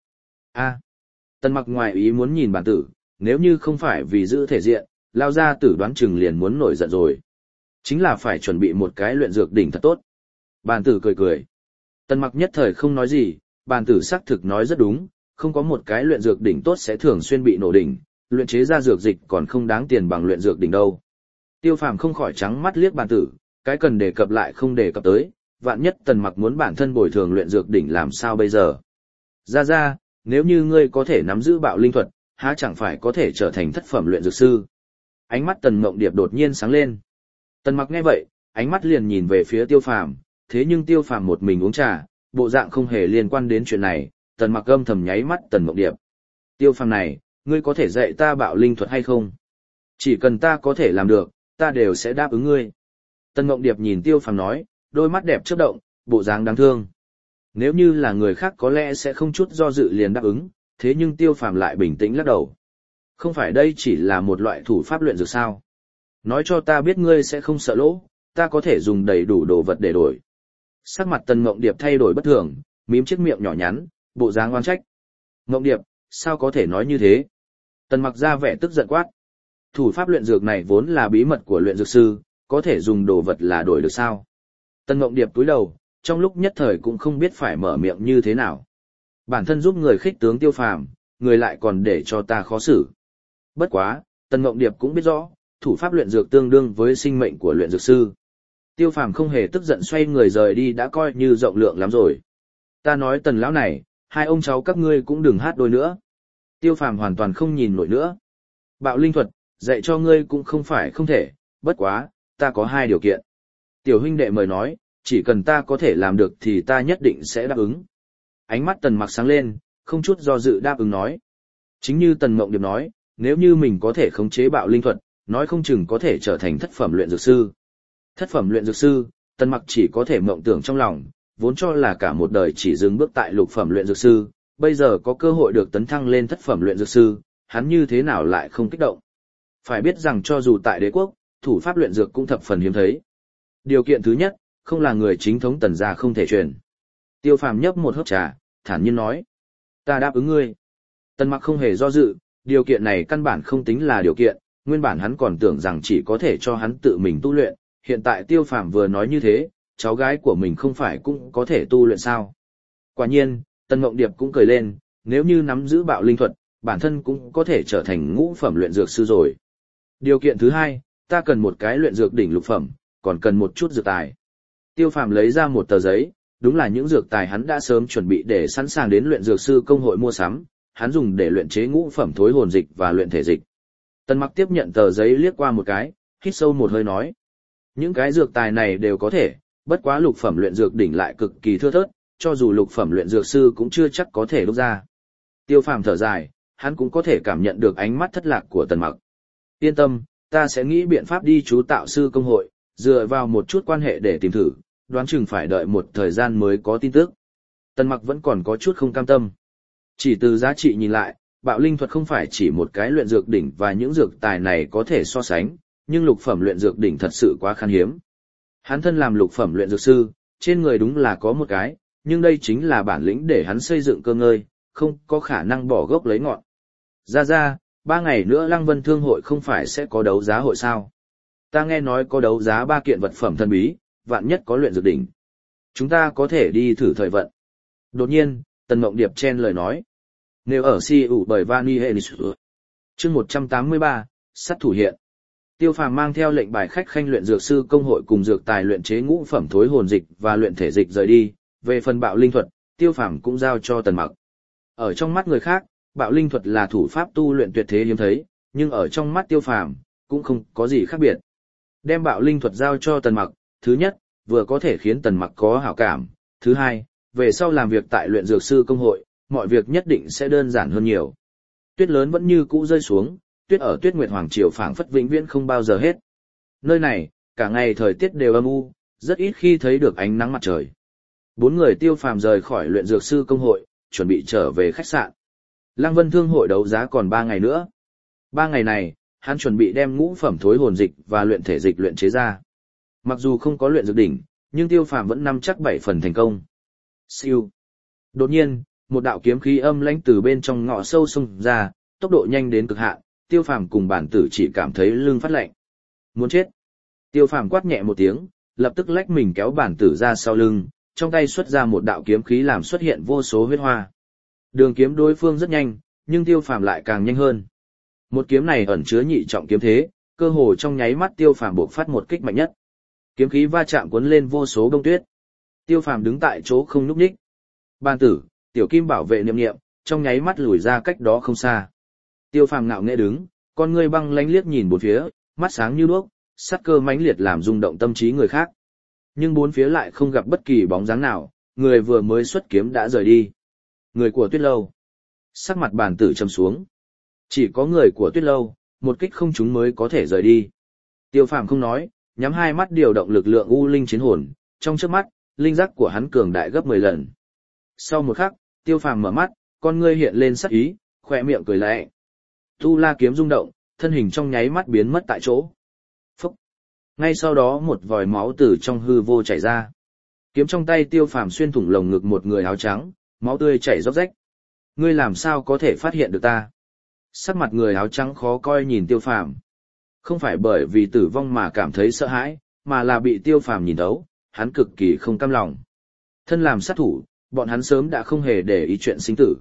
a Tần Mặc ngoài ý muốn nhìn bàn tử, nếu như không phải vì giữ thể diện, lao ra tử đoán chừng liền muốn nổi giận rồi. Chính là phải chuẩn bị một cái luyện dược đỉnh thật tốt. Bàn tử cười cười. Tần Mặc nhất thời không nói gì, bàn tử xác thực nói rất đúng, không có một cái luyện dược đỉnh tốt sẽ thường xuyên bị nổ đỉnh, luyện chế ra dược dịch còn không đáng tiền bằng luyện dược đỉnh đâu. Tiêu Phàm không khỏi trắng mắt liếc bàn tử, cái cần đề cập lại không đề cập tới, vạn nhất Tần Mặc muốn bản thân bồi thường luyện dược đỉnh làm sao bây giờ. Ra ra, nếu như ngươi có thể nắm giữ bạo linh thuật, há chẳng phải có thể trở thành thất phẩm luyện dược sư. Ánh mắt Tần Mộng Điệp đột nhiên sáng lên. Tần Mặc nghe vậy, ánh mắt liền nhìn về phía Tiêu Phàm, thế nhưng Tiêu Phàm một mình uống trà, bộ dạng không hề liên quan đến chuyện này, Tần Mặc âm thầm nháy mắt Tần Mộng Điệp. Tiêu Phàm này, ngươi có thể dạy ta bạo linh thuật hay không? Chỉ cần ta có thể làm được, ta đều sẽ đáp ứng ngươi. Tần Mộng Điệp nhìn Tiêu Phàm nói, đôi mắt đẹp chớp động, bộ dáng đáng thương. Nếu như là người khác có lẽ sẽ không chút do dự liền đáp ứng, thế nhưng Tiêu Phàm lại bình tĩnh lắc đầu. Không phải đây chỉ là một loại thủ pháp luyện dược sao? Nói cho ta biết ngươi sẽ không sợ lỗ, ta có thể dùng đầy đủ đồ vật để đổi. Sắc mặt Tần Mộng Điệp thay đổi bất thường, mím chiếc miệng nhỏ nhắn, bộ dáng oan trách. Mộng Điệp, sao có thể nói như thế? Tần Mặc ra vẻ tức giận quát. Thủ pháp luyện dược này vốn là bí mật của luyện dược sư, có thể dùng đồ vật là đổi được sao? Tần Mộng Điệp cúi đầu, trong lúc nhất thời cũng không biết phải mở miệng như thế nào. Bản thân giúp người khích tướng Tiêu Phàm, người lại còn để cho ta khó xử. Bất quá, Tần Mộng Điệp cũng biết rõ, thủ pháp luyện dược tương đương với sinh mệnh của luyện dược sư. Tiêu Phàm không hề tức giận xoay người rời đi đã coi như rộng lượng lắm rồi. Ta nói Tần lão này, hai ông cháu các ngươi cũng đừng hát đôi nữa. Tiêu Phàm hoàn toàn không nhìn nổi nữa. Bạo linh thuật, dạy cho ngươi cũng không phải không thể, bất quá, ta có hai điều kiện. Tiểu huynh đệ mời nói, chỉ cần ta có thể làm được thì ta nhất định sẽ đáp ứng. Ánh mắt Tần Mặc sáng lên, không chút do dự đáp ứng nói. Chính như Tần Mộng Điệp nói, nếu như mình có thể khống chế bạo linh thuật, nói không chừng có thể trở thành thất phẩm luyện dược sư. Thất phẩm luyện dược sư, Tần Mặc chỉ có thể mộng tưởng trong lòng, vốn cho là cả một đời chỉ dừng bước tại lục phẩm luyện dược sư, bây giờ có cơ hội được tấn thăng lên thất phẩm luyện dược sư, hắn như thế nào lại không kích động. Phải biết rằng cho dù tại đế quốc, thủ pháp luyện dược cũng thập phần hiếm thấy. Điều kiện thứ nhất, không là người chính thống Tần gia không thể truyền. Tiêu Phàm nhấp một hớp trà, thản nhiên nói. Ta đáp ứng ngươi. Tần Mặc không hề do dự, điều kiện này căn bản không tính là điều kiện, nguyên bản hắn còn tưởng rằng chỉ có thể cho hắn tự mình tu luyện, hiện tại Tiêu Phàm vừa nói như thế, cháu gái của mình không phải cũng có thể tu luyện sao. Quả nhiên, Tần Mộng Điệp cũng cười lên, nếu như nắm giữ bạo linh thuật, bản thân cũng có thể trở thành ngũ phẩm luyện dược sư rồi. Điều kiện thứ hai, ta cần một cái luyện dược đỉnh lục phẩm, còn cần một chút dược tài. Tiêu Phàm lấy ra một tờ giấy, đúng là những dược tài hắn đã sớm chuẩn bị để sẵn sàng đến luyện dược sư công hội mua sắm, hắn dùng để luyện chế ngũ phẩm thối hồn dịch và luyện thể dịch. Tần Mặc tiếp nhận tờ giấy liếc qua một cái, hít sâu một hơi nói. Những cái dược tài này đều có thể, bất quá lục phẩm luyện dược đỉnh lại cực kỳ thưa thớt, cho dù lục phẩm luyện dược sư cũng chưa chắc có thể đúc ra. Tiêu Phàm thở dài, hắn cũng có thể cảm nhận được ánh mắt thất lạc của Tần Mặc. Yên tâm, ta sẽ nghĩ biện pháp đi chú tạo sư công hội, dựa vào một chút quan hệ để tìm thử, đoán chừng phải đợi một thời gian mới có tin tức. Tần Mặc vẫn còn có chút không cam tâm. Chỉ từ giá trị nhìn lại, bạo linh thuật không phải chỉ một cái luyện dược đỉnh và những dược tài này có thể so sánh, nhưng lục phẩm luyện dược đỉnh thật sự quá khan hiếm. Hắn thân làm lục phẩm luyện dược sư, trên người đúng là có một cái, nhưng đây chính là bản lĩnh để hắn xây dựng cơ ngơi, không có khả năng bỏ gốc lấy ngọn. Ra ra, ba ngày nữa Lăng Vân Thương hội không phải sẽ có đấu giá hội sao? Ta nghe nói có đấu giá ba kiện vật phẩm thần bí, vạn nhất có luyện dược đỉnh. Chúng ta có thể đi thử thời vận. Đột nhiên, Tần Mộng Điệp chen lời nói. Nếu ở si ủ bởi Vani Henis. Chương một trăm tám mươi ba, sát thủ hiện. Tiêu Phàm mang theo lệnh bài khách khanh luyện dược sư công hội cùng dược tài luyện chế ngũ phẩm thối hồn dịch và luyện thể dịch rời đi, về phần bạo linh thuật, Tiêu Phàm cũng giao cho Tần Mặc. Ở trong mắt người khác, bạo linh thuật là thủ pháp tu luyện tuyệt thế hiếm thấy, nhưng ở trong mắt Tiêu Phàm cũng không có gì khác biệt. Đem bạo linh thuật giao cho Tần Mặc, thứ nhất, vừa có thể khiến Tần Mặc có hảo cảm, thứ hai, về sau làm việc tại luyện dược sư công hội, mọi việc nhất định sẽ đơn giản hơn nhiều. Tuyết lớn vẫn như cũ rơi xuống, tuyết ở Tuyết Nguyệt Hoàng Triều phảng phất vĩnh viễn không bao giờ hết. Nơi này, cả ngày thời tiết đều âm u, rất ít khi thấy được ánh nắng mặt trời. Bốn người Tiêu Phàm rời khỏi luyện dược sư công hội, chuẩn bị trở về khách sạn. Lăng Vân Thương hội đấu giá còn ba ngày nữa. Ba ngày này, hắn chuẩn bị đem ngũ phẩm thối hồn dịch và luyện thể dịch luyện chế ra. Mặc dù không có luyện dược đỉnh, nhưng Tiêu Phàm vẫn nắm chắc bảy phần thành công. Siêu. Đột nhiên, một đạo kiếm khí âm lãnh từ bên trong ngõ sâu xông ra, tốc độ nhanh đến cực hạn, Tiêu Phàm cùng bản tử chỉ cảm thấy lưng phát lạnh. Muốn chết. Tiêu Phàm quát nhẹ một tiếng, lập tức lách mình kéo bản tử ra sau lưng, trong tay xuất ra một đạo kiếm khí làm xuất hiện vô số huyết hoa. Đường kiếm đối phương rất nhanh, nhưng Tiêu Phàm lại càng nhanh hơn. Một kiếm này ẩn chứa nhị trọng kiếm thế, cơ hồ trong nháy mắt Tiêu Phàm bộc phát một kích mạnh nhất. Kiếm khí va chạm cuốn lên vô số bông tuyết. Tiêu Phàm đứng tại chỗ không nhúc nhích. Ban tử, Tiểu Kim bảo vệ niệm niệm, trong nháy mắt lùi ra cách đó không xa. Tiêu Phàm ngạo nghễ đứng, con ngươi băng lãnh liếc nhìn bốn phía, mắt sáng như đuốc, sát cơ mãnh liệt làm rung động tâm trí người khác. Nhưng bốn phía lại không gặp bất kỳ bóng dáng nào, người vừa mới xuất kiếm đã rời đi. Người của Tuyết Lâu. Sắc mặt bàn tử trầm xuống. Chỉ có người của Tuyết Lâu, một kích không trúng mới có thể rời đi. Tiêu Phàm không nói, nhắm hai mắt điều động lực lượng u linh chiến hồn, trong chớp mắt, linh giác của hắn cường đại gấp mười lần. Sau một khắc, Tiêu Phàm mở mắt, con ngươi hiện lên sắc ý, khóe miệng cười lạnh. Tu La kiếm rung động, thân hình trong nháy mắt biến mất tại chỗ. Phốc. Ngay sau đó một vòi máu từ trong hư vô chảy ra. Kiếm trong tay Tiêu Phàm xuyên thủng lồng ngực một người áo trắng, máu tươi chảy róc rách. Ngươi làm sao có thể phát hiện được ta? Sắc mặt người áo trắng khó coi nhìn Tiêu Phàm. Không phải bởi vì tử vong mà cảm thấy sợ hãi, mà là bị Tiêu Phàm nhìn thấu, hắn cực kỳ không cam lòng. Thân làm sát thủ, bọn hắn sớm đã không hề để ý chuyện sinh tử.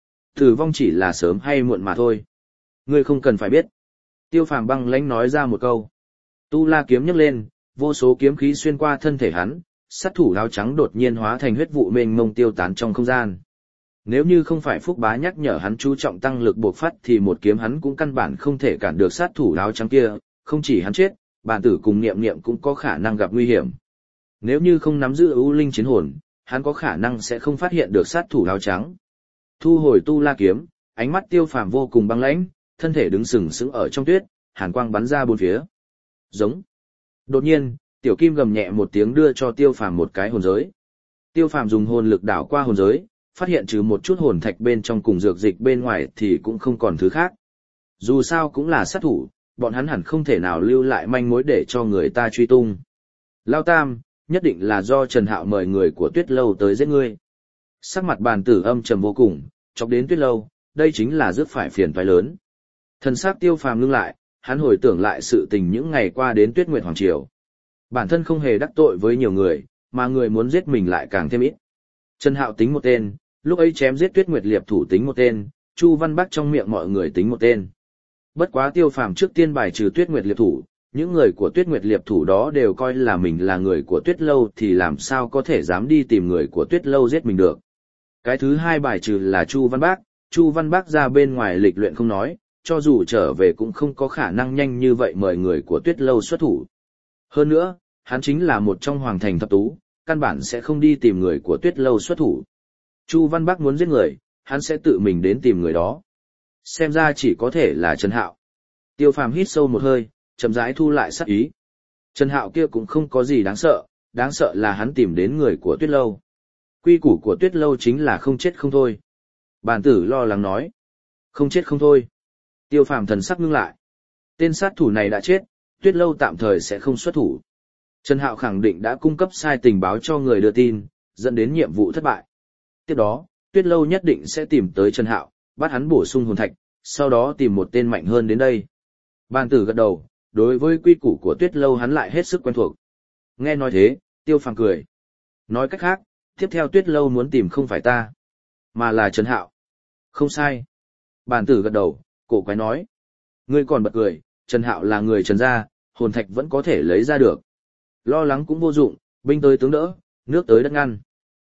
Tử vong chỉ là sớm hay muộn mà thôi. Ngươi không cần phải biết. Tiêu Phàm băng lãnh nói ra một câu. Tu La kiếm nhấc lên, vô số kiếm khí xuyên qua thân thể hắn, sát thủ áo trắng đột nhiên hóa thành huyết vụ mênh mông tiêu tán trong không gian. Nếu như không phải Phúc Bá nhắc nhở hắn chú trọng tăng lực bộc phát thì một kiếm hắn cũng căn bản không thể cản được sát thủ áo trắng kia, không chỉ hắn chết, bản tử cùng niệm niệm cũng có khả năng gặp nguy hiểm. Nếu như không nắm giữ ưu linh chiến hồn, hắn có khả năng sẽ không phát hiện được sát thủ áo trắng. Thu hồi Tu La kiếm, ánh mắt Tiêu Phàm vô cùng băng lãnh, thân thể đứng sừng sững ở trong tuyết, hàn quang bắn ra bốn phía. Giống. Đột nhiên, Tiểu Kim gầm nhẹ một tiếng đưa cho Tiêu Phàm một cái hồn giới. Tiêu Phàm dùng hồn lực đảo qua hồn giới, phát hiện trừ một chút hồn thạch bên trong cùng dược dịch bên ngoài thì cũng không còn thứ khác. Dù sao cũng là sát thủ, bọn hắn hẳn không thể nào lưu lại manh mối để cho người ta truy tung. Lao Tam, nhất định là do Trần Hạo mời người của Tuyết Lâu tới giết ngươi. Sắc mặt bàn tử âm trầm vô cùng, chọc đến Tuyết Lâu, đây chính là rước phải phiền toái lớn. Thần sắc Tiêu Phàm ngưng lại, hắn hồi tưởng lại sự tình những ngày qua đến Tuyết Nguyệt Hoàng Triều. Bản thân không hề đắc tội với nhiều người, mà người muốn giết mình lại càng thêm ít. Trần Hạo tính một tên, lúc ấy chém giết Tuyết Nguyệt Liệp thủ tính một tên, Chu Văn Bắc trong miệng mọi người tính một tên. Bất quá Tiêu Phàm trước tiên bài trừ Tuyết Nguyệt Liệp thủ, những người của Tuyết Nguyệt Liệp thủ đó đều coi là mình là người của Tuyết Lâu thì làm sao có thể dám đi tìm người của Tuyết Lâu giết mình được. Cái thứ hai bài trừ là Chu Văn Bắc, Chu Văn Bắc ra bên ngoài lịch luyện không nói, cho dù trở về cũng không có khả năng nhanh như vậy mời người của Tuyết Lâu xuất thủ. Hơn nữa, hắn chính là một trong hoàng thành thập tú, căn bản sẽ không đi tìm người của Tuyết Lâu xuất thủ. Chu Văn Bắc muốn giết người, hắn sẽ tự mình đến tìm người đó. Xem ra chỉ có thể là Trần Hạo. Tiêu Phàm hít sâu một hơi, chậm rãi thu lại sát ý. Trần Hạo kia cũng không có gì đáng sợ, đáng sợ là hắn tìm đến người của Tuyết Lâu. Quy củ của Tuyết Lâu chính là không chết không thôi. Bản tử lo lắng nói. Không chết không thôi. Tiêu Phàm thần sắc ngưng lại. Tên sát thủ này đã chết, Tuyết Lâu tạm thời sẽ không xuất thủ. Trần Hạo khẳng định đã cung cấp sai tình báo cho người đưa tin, dẫn đến nhiệm vụ thất bại. Tiếp đó, Tuyết Lâu nhất định sẽ tìm tới Trần Hạo, bắt hắn bổ sung hồn thạch, sau đó tìm một tên mạnh hơn đến đây. Bàn tử gật đầu, đối với quy củ của Tuyết Lâu hắn lại hết sức quen thuộc. Nghe nói thế, Tiêu Phàm cười. Nói cách khác, tiếp theo Tuyết Lâu muốn tìm không phải ta, mà là Trần Hạo. Không sai. Bàn tử gật đầu, cổ quái nói. Ngươi còn bật cười, Trần Hạo là người Trần gia, hồn thạch vẫn có thể lấy ra được. Lo lắng cũng vô dụng, binh tới tướng đỡ, nước tới đất ngăn.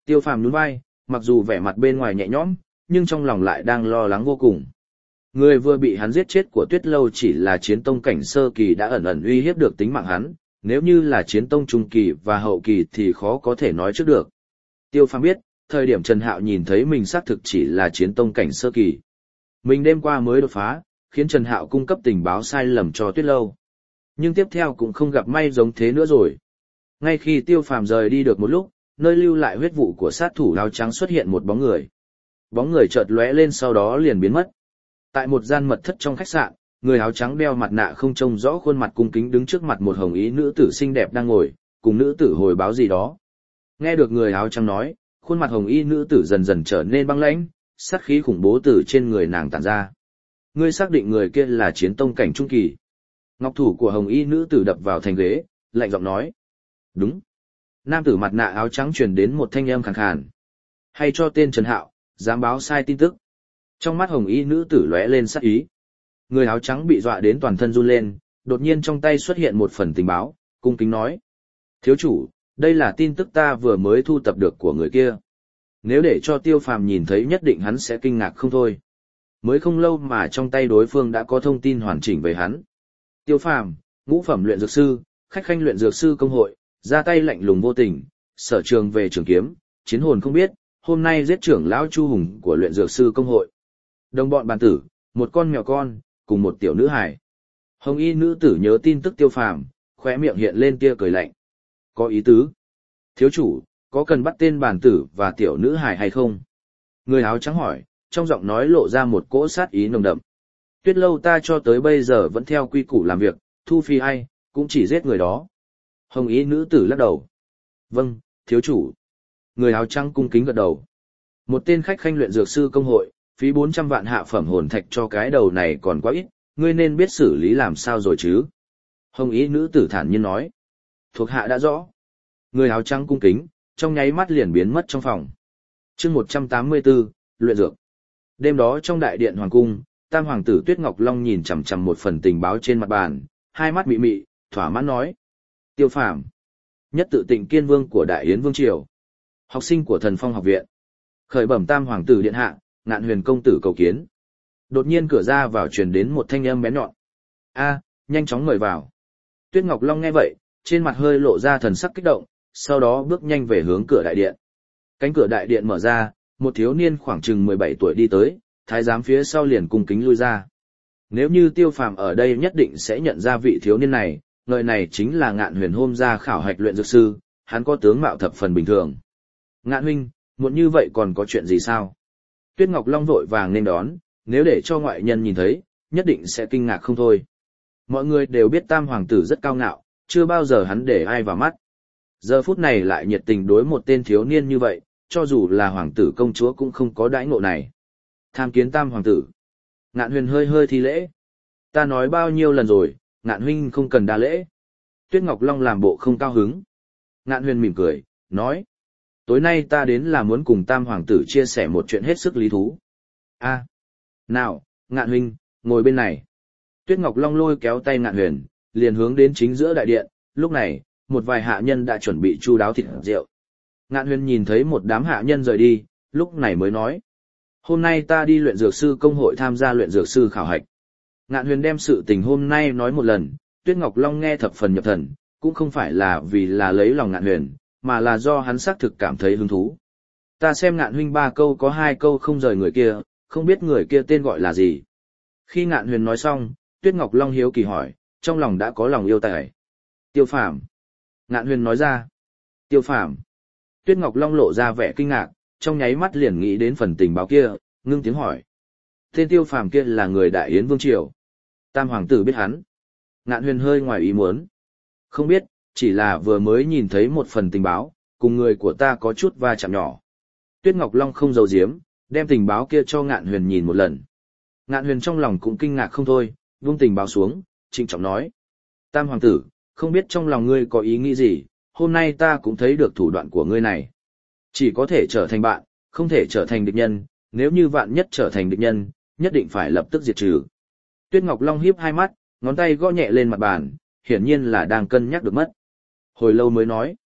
Tiêu Phàm nhún vai, mặc dù vẻ mặt bên ngoài nhẹ nhõm, nhưng trong lòng lại đang lo lắng vô cùng. Người vừa bị hắn giết chết của Tuyết Lâu chỉ là chiến tông cảnh sơ kỳ đã ẩn ẩn uy hiếp được tính mạng hắn, nếu như là chiến tông trung kỳ và hậu kỳ thì khó có thể nói trước được. Tiêu Phàm biết, thời điểm Trần Hạo nhìn thấy mình xác thực chỉ là chiến tông cảnh sơ kỳ. Mình đêm qua mới đột phá, khiến Trần Hạo cung cấp tình báo sai lầm cho Tuyết Lâu. Nhưng tiếp theo cũng không gặp may giống thế nữa rồi. Ngay khi Tiêu Phàm rời đi được một lúc, nơi lưu lại huyết vụ của sát thủ áo trắng xuất hiện một bóng người. Bóng người chợt lóe lên sau đó liền biến mất. Tại một gian mật thất trong khách sạn, người áo trắng đeo mặt nạ không trông rõ khuôn mặt cung kính đứng trước mặt một hồng ý nữ tử xinh đẹp đang ngồi, cùng nữ tử hồi báo gì đó. Nghe được người áo trắng nói, khuôn mặt hồng y nữ tử dần dần trở nên băng lãnh, sát khí khủng bố từ trên người nàng tản ra. Ngươi xác định người kia là chiến tông cảnh trung kỳ. Ngọc thủ của hồng y nữ tử đập vào thành ghế, lạnh giọng nói. Đúng. Nam tử mặt nạ áo trắng truyền đến một thanh âm khàn khàn. Hay cho tên Trần Hạo, dám báo sai tin tức. Trong mắt hồng y nữ tử lóe lên sát ý. Người áo trắng bị dọa đến toàn thân run lên, đột nhiên trong tay xuất hiện một phần tình báo, cung kính nói. Thiếu chủ, đây là tin tức ta vừa mới thu tập được của người kia. Nếu để cho Tiêu Phàm nhìn thấy nhất định hắn sẽ kinh ngạc không thôi. Mới không lâu mà trong tay đối phương đã có thông tin hoàn chỉnh về hắn. Tiêu Phàm, ngũ phẩm luyện dược sư, khách khanh luyện dược sư công hội, ra tay lạnh lùng vô tình, sở trường về trường kiếm, chiến hồn không biết, hôm nay giết trưởng lão Chu Hùng của luyện dược sư công hội. Đồng bọn bàn tử, một con mèo con, cùng một tiểu nữ hài. Hồng y nữ tử nhớ tin tức Tiêu Phàm, khóe miệng hiện lên tia cười lạnh. Có ý tứ. Thiếu chủ, có cần bắt tên bàn tử và tiểu nữ hài hay không? Người áo trắng hỏi, trong giọng nói lộ ra một cỗ sát ý nồng đậm. Tuyết Lâu ta cho tới bây giờ vẫn theo quy củ làm việc, thu phi ai, cũng chỉ giết người đó. Hồng y nữ tử lắc đầu. Vâng, thiếu chủ. Người áo trắng cung kính gật đầu. Một tên khách khanh luyện dược sư công hội, phí bốn trăm vạn hạ phẩm hồn thạch cho cái đầu này còn quá ít, ngươi nên biết xử lý làm sao rồi chứ. Hồng y nữ tử thản nhiên nói. Thuộc hạ đã rõ. Người áo trắng cung kính, trong nháy mắt liền biến mất trong phòng. Chương một trăm tám mươi tư, luyện dược. Đêm đó trong đại điện hoàng cung, Tam hoàng tử Tuyết Ngọc Long nhìn chằm chằm một phần tình báo trên mặt bàn, hai mắt mị mị, thỏa mãn nói: Tiêu Phàm, nhất tự Tịnh Kiên Vương của Đại Yến Vương triều, học sinh của Thần Phong học viện. Khởi bẩm Tam hoàng tử điện hạ, Ngạn Huyền công tử cầu kiến. Đột nhiên cửa ra vào truyền đến một thanh âm bén nhọn. A, nhanh chóng mời vào. Tuyết Ngọc Long nghe vậy, trên mặt hơi lộ ra thần sắc kích động, sau đó bước nhanh về hướng cửa đại điện. Cánh cửa đại điện mở ra, một thiếu niên khoảng chừng mười bảy tuổi đi tới, thái giám phía sau liền cung kính lui ra. Nếu như Tiêu Phàm ở đây nhất định sẽ nhận ra vị thiếu niên này, người này chính là Ngạn Huyền hôm ra khảo hạch luyện dược sư, hắn có tướng mạo thập phần bình thường. Ngạn huynh, muộn như vậy còn có chuyện gì sao? Tuyết Ngọc Long vội vàng nên đón, nếu để cho ngoại nhân nhìn thấy, nhất định sẽ kinh ngạc không thôi. Mọi người đều biết Tam hoàng tử rất cao ngạo, chưa bao giờ hắn để ai vào mắt. Giờ phút này lại nhiệt tình đối một tên thiếu niên như vậy, cho dù là hoàng tử công chúa cũng không có đãi ngộ này. Tham kiến Tam hoàng tử. Ngạn Huyền hơi hơi thi lễ. Ta nói bao nhiêu lần rồi, Ngạn huynh không cần đa lễ. Tuyết Ngọc Long làm bộ không cao hứng. Ngạn Huyền mỉm cười, nói: Tối nay ta đến là muốn cùng Tam hoàng tử chia sẻ một chuyện hết sức lý thú. A, nào, Ngạn huynh, ngồi bên này. Tuyết Ngọc Long lôi kéo tay Ngạn Huyền, liền hướng đến chính giữa đại điện. Lúc này, một vài hạ nhân đã chuẩn bị chu đáo thịt rượu. Ngạn Huyền nhìn thấy một đám hạ nhân rời đi, lúc này mới nói: Hôm nay ta đi luyện dược sư công hội tham gia luyện dược sư khảo hạch. Ngạn Huyền đem sự tình hôm nay nói một lần, Tuyết Ngọc Long nghe thập phần nhập thần, cũng không phải là vì là lấy lòng Ngạn Huyền, mà là do hắn xác thực cảm thấy hứng thú. Ta xem Ngạn huynh ba câu có hai câu không rời người kia, không biết người kia tên gọi là gì. Khi Ngạn Huyền nói xong, Tuyết Ngọc Long hiếu kỳ hỏi, trong lòng đã có lòng yêu tài. Tiêu Phàm. Ngạn Huyền nói ra. Tiêu Phàm. Tuyết Ngọc Long lộ ra vẻ kinh ngạc, trong nháy mắt liền nghĩ đến phần tình báo kia, ngưng tiếng hỏi. Tên Tiêu Phàm kia là người Đại Yến Vương triều. Tam hoàng tử biết hắn. Ngạn Huyền hơi ngoài ý muốn. Không biết, chỉ là vừa mới nhìn thấy một phần tình báo, cùng người của ta có chút va chạm nhỏ. Tuyết Ngọc Long không giấu giếm, đem tình báo kia cho Ngạn Huyền nhìn một lần. Ngạn Huyền trong lòng cũng kinh ngạc không thôi, vung tình báo xuống, trịnh trọng nói. Tam hoàng tử, không biết trong lòng ngươi có ý nghĩ gì, hôm nay ta cũng thấy được thủ đoạn của ngươi này. Chỉ có thể trở thành bạn, không thể trở thành địch nhân, nếu như vạn nhất trở thành địch nhân, nhất định phải lập tức diệt trừ. Tuyết Ngọc Long híp hai mắt, ngón tay gõ nhẹ lên mặt bàn, hiển nhiên là đang cân nhắc được mất. Hồi lâu mới nói.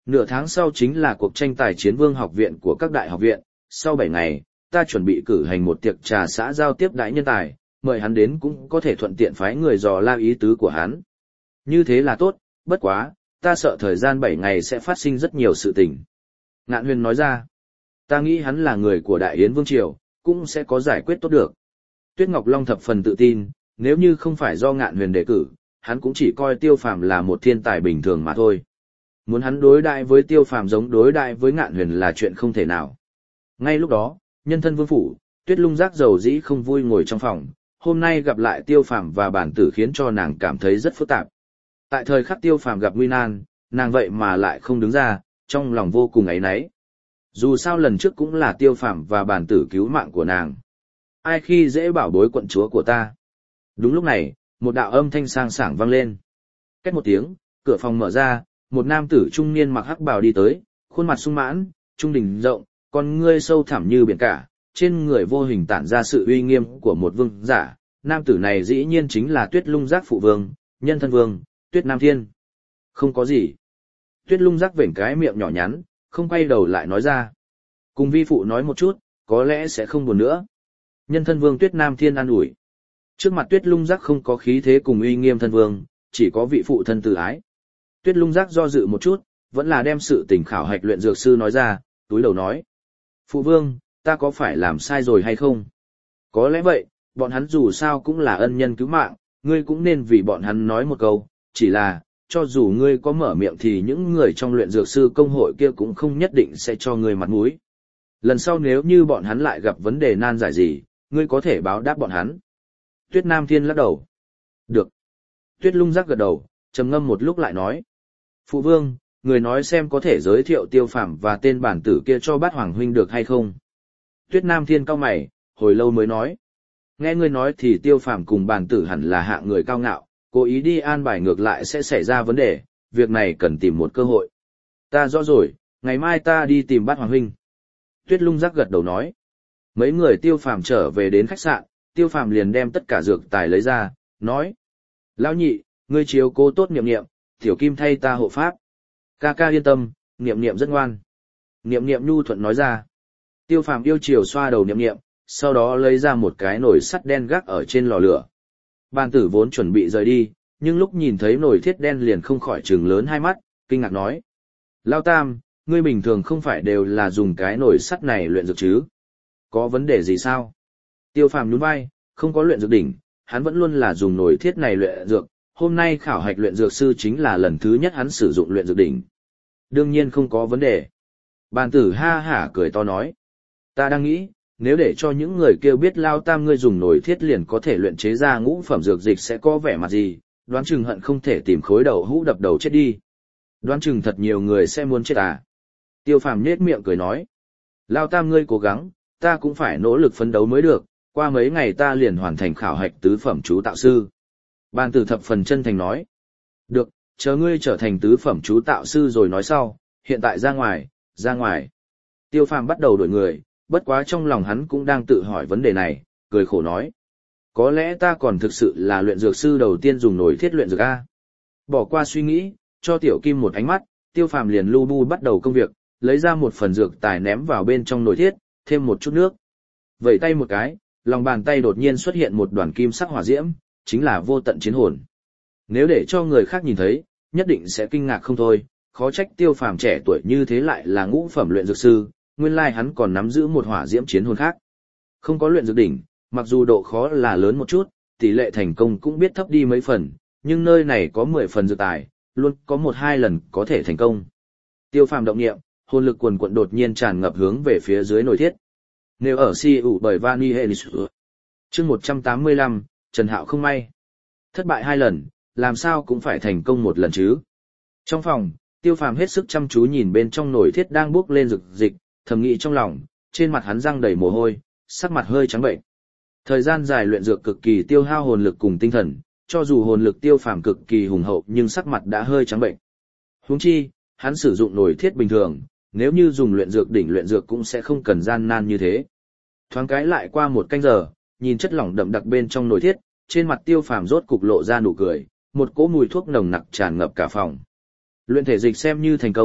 Nửa tháng sau chính là cuộc tranh tài chiến vương học viện của các đại học viện, sau bảy ngày, ta chuẩn bị cử hành một tiệc trà xã giao tiếp đại nhân tài, mời hắn đến cũng có thể thuận tiện phái người dò la ý tứ của hắn. Như thế là tốt, bất quá, ta sợ thời gian bảy ngày sẽ phát sinh rất nhiều sự tình. Ngạn Huyền nói ra, ta nghĩ hắn là người của Đại Yến Vương Triều, cũng sẽ có giải quyết tốt được. Tuyết Ngọc Long thập phần tự tin, nếu như không phải do Ngạn Huyền đề cử, hắn cũng chỉ coi Tiêu Phàm là một thiên tài bình thường mà thôi. Muốn hắn đối đại với Tiêu Phàm giống đối đại với Ngạn Huyền là chuyện không thể nào. Ngay lúc đó, nhân thân vương phủ, Tuyết Lung Giác dầu dĩ không vui ngồi trong phòng, hôm nay gặp lại Tiêu Phàm và bản tử khiến cho nàng cảm thấy rất phức tạp. Tại thời khắc Tiêu Phàm gặp nguy nan, nàng vậy mà lại không đứng ra, trong lòng vô cùng áy náy. Dù sao lần trước cũng là Tiêu Phàm và bản tử cứu mạng của nàng. Ai khi dễ bảo bối quận chúa của ta. Đúng lúc này, một đạo âm thanh sang sảng vang lên. Két một tiếng, cửa phòng mở ra, một nam tử trung niên mặc hắc bào đi tới, khuôn mặt sung mãn, trung đỉnh rộng, con ngươi sâu thẳm như biển cả, trên người vô hình tản ra sự uy nghiêm của một vương giả. Nam tử này dĩ nhiên chính là Tuyết Lung Giác phụ vương, nhân thân vương, Tuyết Nam Thiên. Không có gì. Tuyết Lung Giác vểnh cái miệng nhỏ nhắn, không quay đầu lại nói ra. Cùng vi phụ nói một chút, có lẽ sẽ không buồn nữa. Nhân thân vương Tuyết Nam Thiên an ủi. Trước mặt Tuyết Lung Giác không có khí thế cùng uy nghiêm thân vương, chỉ có vị phụ thân tự ái. Tuyết Lung Giác do dự một chút, vẫn là đem sự tình khảo hạch luyện dược sư nói ra, túi đầu nói. Phụ vương, ta có phải làm sai rồi hay không? Có lẽ vậy, bọn hắn dù sao cũng là ân nhân cứu mạng, ngươi cũng nên vì bọn hắn nói một câu, chỉ là, cho dù ngươi có mở miệng thì những người trong luyện dược sư công hội kia cũng không nhất định sẽ cho ngươi mặt mũi. Lần sau nếu như bọn hắn lại gặp vấn đề nan giải gì, ngươi có thể báo đáp bọn hắn. Tuyết Nam Thiên lắc đầu. Được. Tuyết Lung Giác gật đầu, trầm ngâm một lúc lại nói. Phụ vương, người nói xem có thể giới thiệu Tiêu Phàm và tên bản tử kia cho Bát Hoàng huynh được hay không? Tuyết Nam Thiên cau mày, hồi lâu mới nói. Nghe ngươi nói thì Tiêu Phàm cùng bản tử hẳn là hạng người cao ngạo, cố ý đi an bài ngược lại sẽ xảy ra vấn đề, việc này cần tìm một cơ hội. Ta rõ rồi, ngày mai ta đi tìm Bát Hoàng huynh. Tuyết Lung Giác gật đầu nói. Mấy người Tiêu Phàm trở về đến khách sạn, Tiêu Phàm liền đem tất cả dược tài lấy ra, nói. Lão nhị, ngươi chiếu cố tốt Niệm Niệm, Tiểu Kim thay ta hộ pháp. Ca ca yên tâm, Niệm Niệm rất ngoan. Niệm Niệm nhu thuận nói ra. Tiêu Phàm yêu chiều xoa đầu Niệm Niệm, sau đó lấy ra một cái nồi sắt đen gác ở trên lò lửa. Bàn tử vốn chuẩn bị rời đi, nhưng lúc nhìn thấy nồi thiết đen liền không khỏi trừng lớn hai mắt, kinh ngạc nói. Lao Tam, ngươi bình thường không phải đều là dùng cái nồi sắt này luyện dược chứ? Có vấn đề gì sao? Tiêu Phàm nhún vai, không có luyện dược đỉnh, hắn vẫn luôn là dùng nồi thiết này luyện dược, hôm nay khảo hạch luyện dược sư chính là lần thứ nhất hắn sử dụng luyện dược đỉnh. Đương nhiên không có vấn đề. Bàn tử ha hả cười to nói. Ta đang nghĩ, nếu để cho những người kêu biết Lao Tam ngươi dùng nồi thiết liền có thể luyện chế ra ngũ phẩm dược dịch sẽ có vẻ mặt gì, đoán chừng hận không thể tìm khối đầu hũ đập đầu chết đi. Đoán chừng thật nhiều người sẽ muốn chết à. Tiêu Phàm nhếch miệng cười nói. Lao Tam ngươi cố gắng, ta cũng phải nỗ lực phấn đấu mới được, qua mấy ngày ta liền hoàn thành khảo hạch tứ phẩm chú tạo sư. Bàn tử thập phần chân thành nói. Được, chờ ngươi trở thành tứ phẩm chú tạo sư rồi nói sau, hiện tại ra ngoài, ra ngoài. Tiêu Phàm bắt đầu đổi người, bất quá trong lòng hắn cũng đang tự hỏi vấn đề này, cười khổ nói. Có lẽ ta còn thực sự là luyện dược sư đầu tiên dùng nồi thiết luyện dược A. Bỏ qua suy nghĩ, cho Tiểu Kim một ánh mắt, Tiêu Phàm liền lu bu bắt đầu công việc, lấy ra một phần dược tài ném vào bên trong nồi thiết, thêm một chút nước. Vẩy tay một cái, lòng bàn tay đột nhiên xuất hiện một đoàn kim sắc hỏa diễm, chính là vô tận chiến hồn. Nếu để cho người khác nhìn thấy, nhất định sẽ kinh ngạc không thôi, khó trách Tiêu Phàm trẻ tuổi như thế lại là ngũ phẩm luyện dược sư, nguyên lai hắn còn nắm giữ một hỏa diễm chiến hồn khác. Không có luyện dược đỉnh, mặc dù độ khó là lớn một chút, tỷ lệ thành công cũng biết thấp đi mấy phần, nhưng nơi này có mười phần dược tài, luôn có một hai lần có thể thành công. Tiêu Phàm động niệm, hồn lực quần quận đột nhiên tràn ngập hướng về phía dưới nồi thiết. Nếu ở si ủ bởi Vani Helis. Chương một trăm tám mươi lăm, Trần Hạo không may. Thất bại hai lần, làm sao cũng phải thành công một lần chứ. Trong phòng, Tiêu Phàm hết sức chăm chú nhìn bên trong nồi thiết đang bốc lên dược dịch, thầm nghĩ trong lòng, trên mặt hắn răng đầy mồ hôi, sắc mặt hơi trắng bệnh. Thời gian dài luyện dược cực kỳ tiêu hao hồn lực cùng tinh thần, cho dù hồn lực Tiêu Phàm cực kỳ hùng hậu nhưng sắc mặt đã hơi trắng bệnh. Huống chi, hắn sử dụng nồi thiết bình thường, nếu như dùng luyện dược đỉnh luyện dược cũng sẽ không cần gian nan như thế. Thoáng cái lại qua một canh giờ, nhìn chất lỏng đậm đặc bên trong nồi thiết, trên mặt Tiêu Phàm rốt cục lộ ra nụ cười, một cỗ mùi thuốc nồng nặc tràn ngập cả phòng. Luyện thể dịch xem như thành công,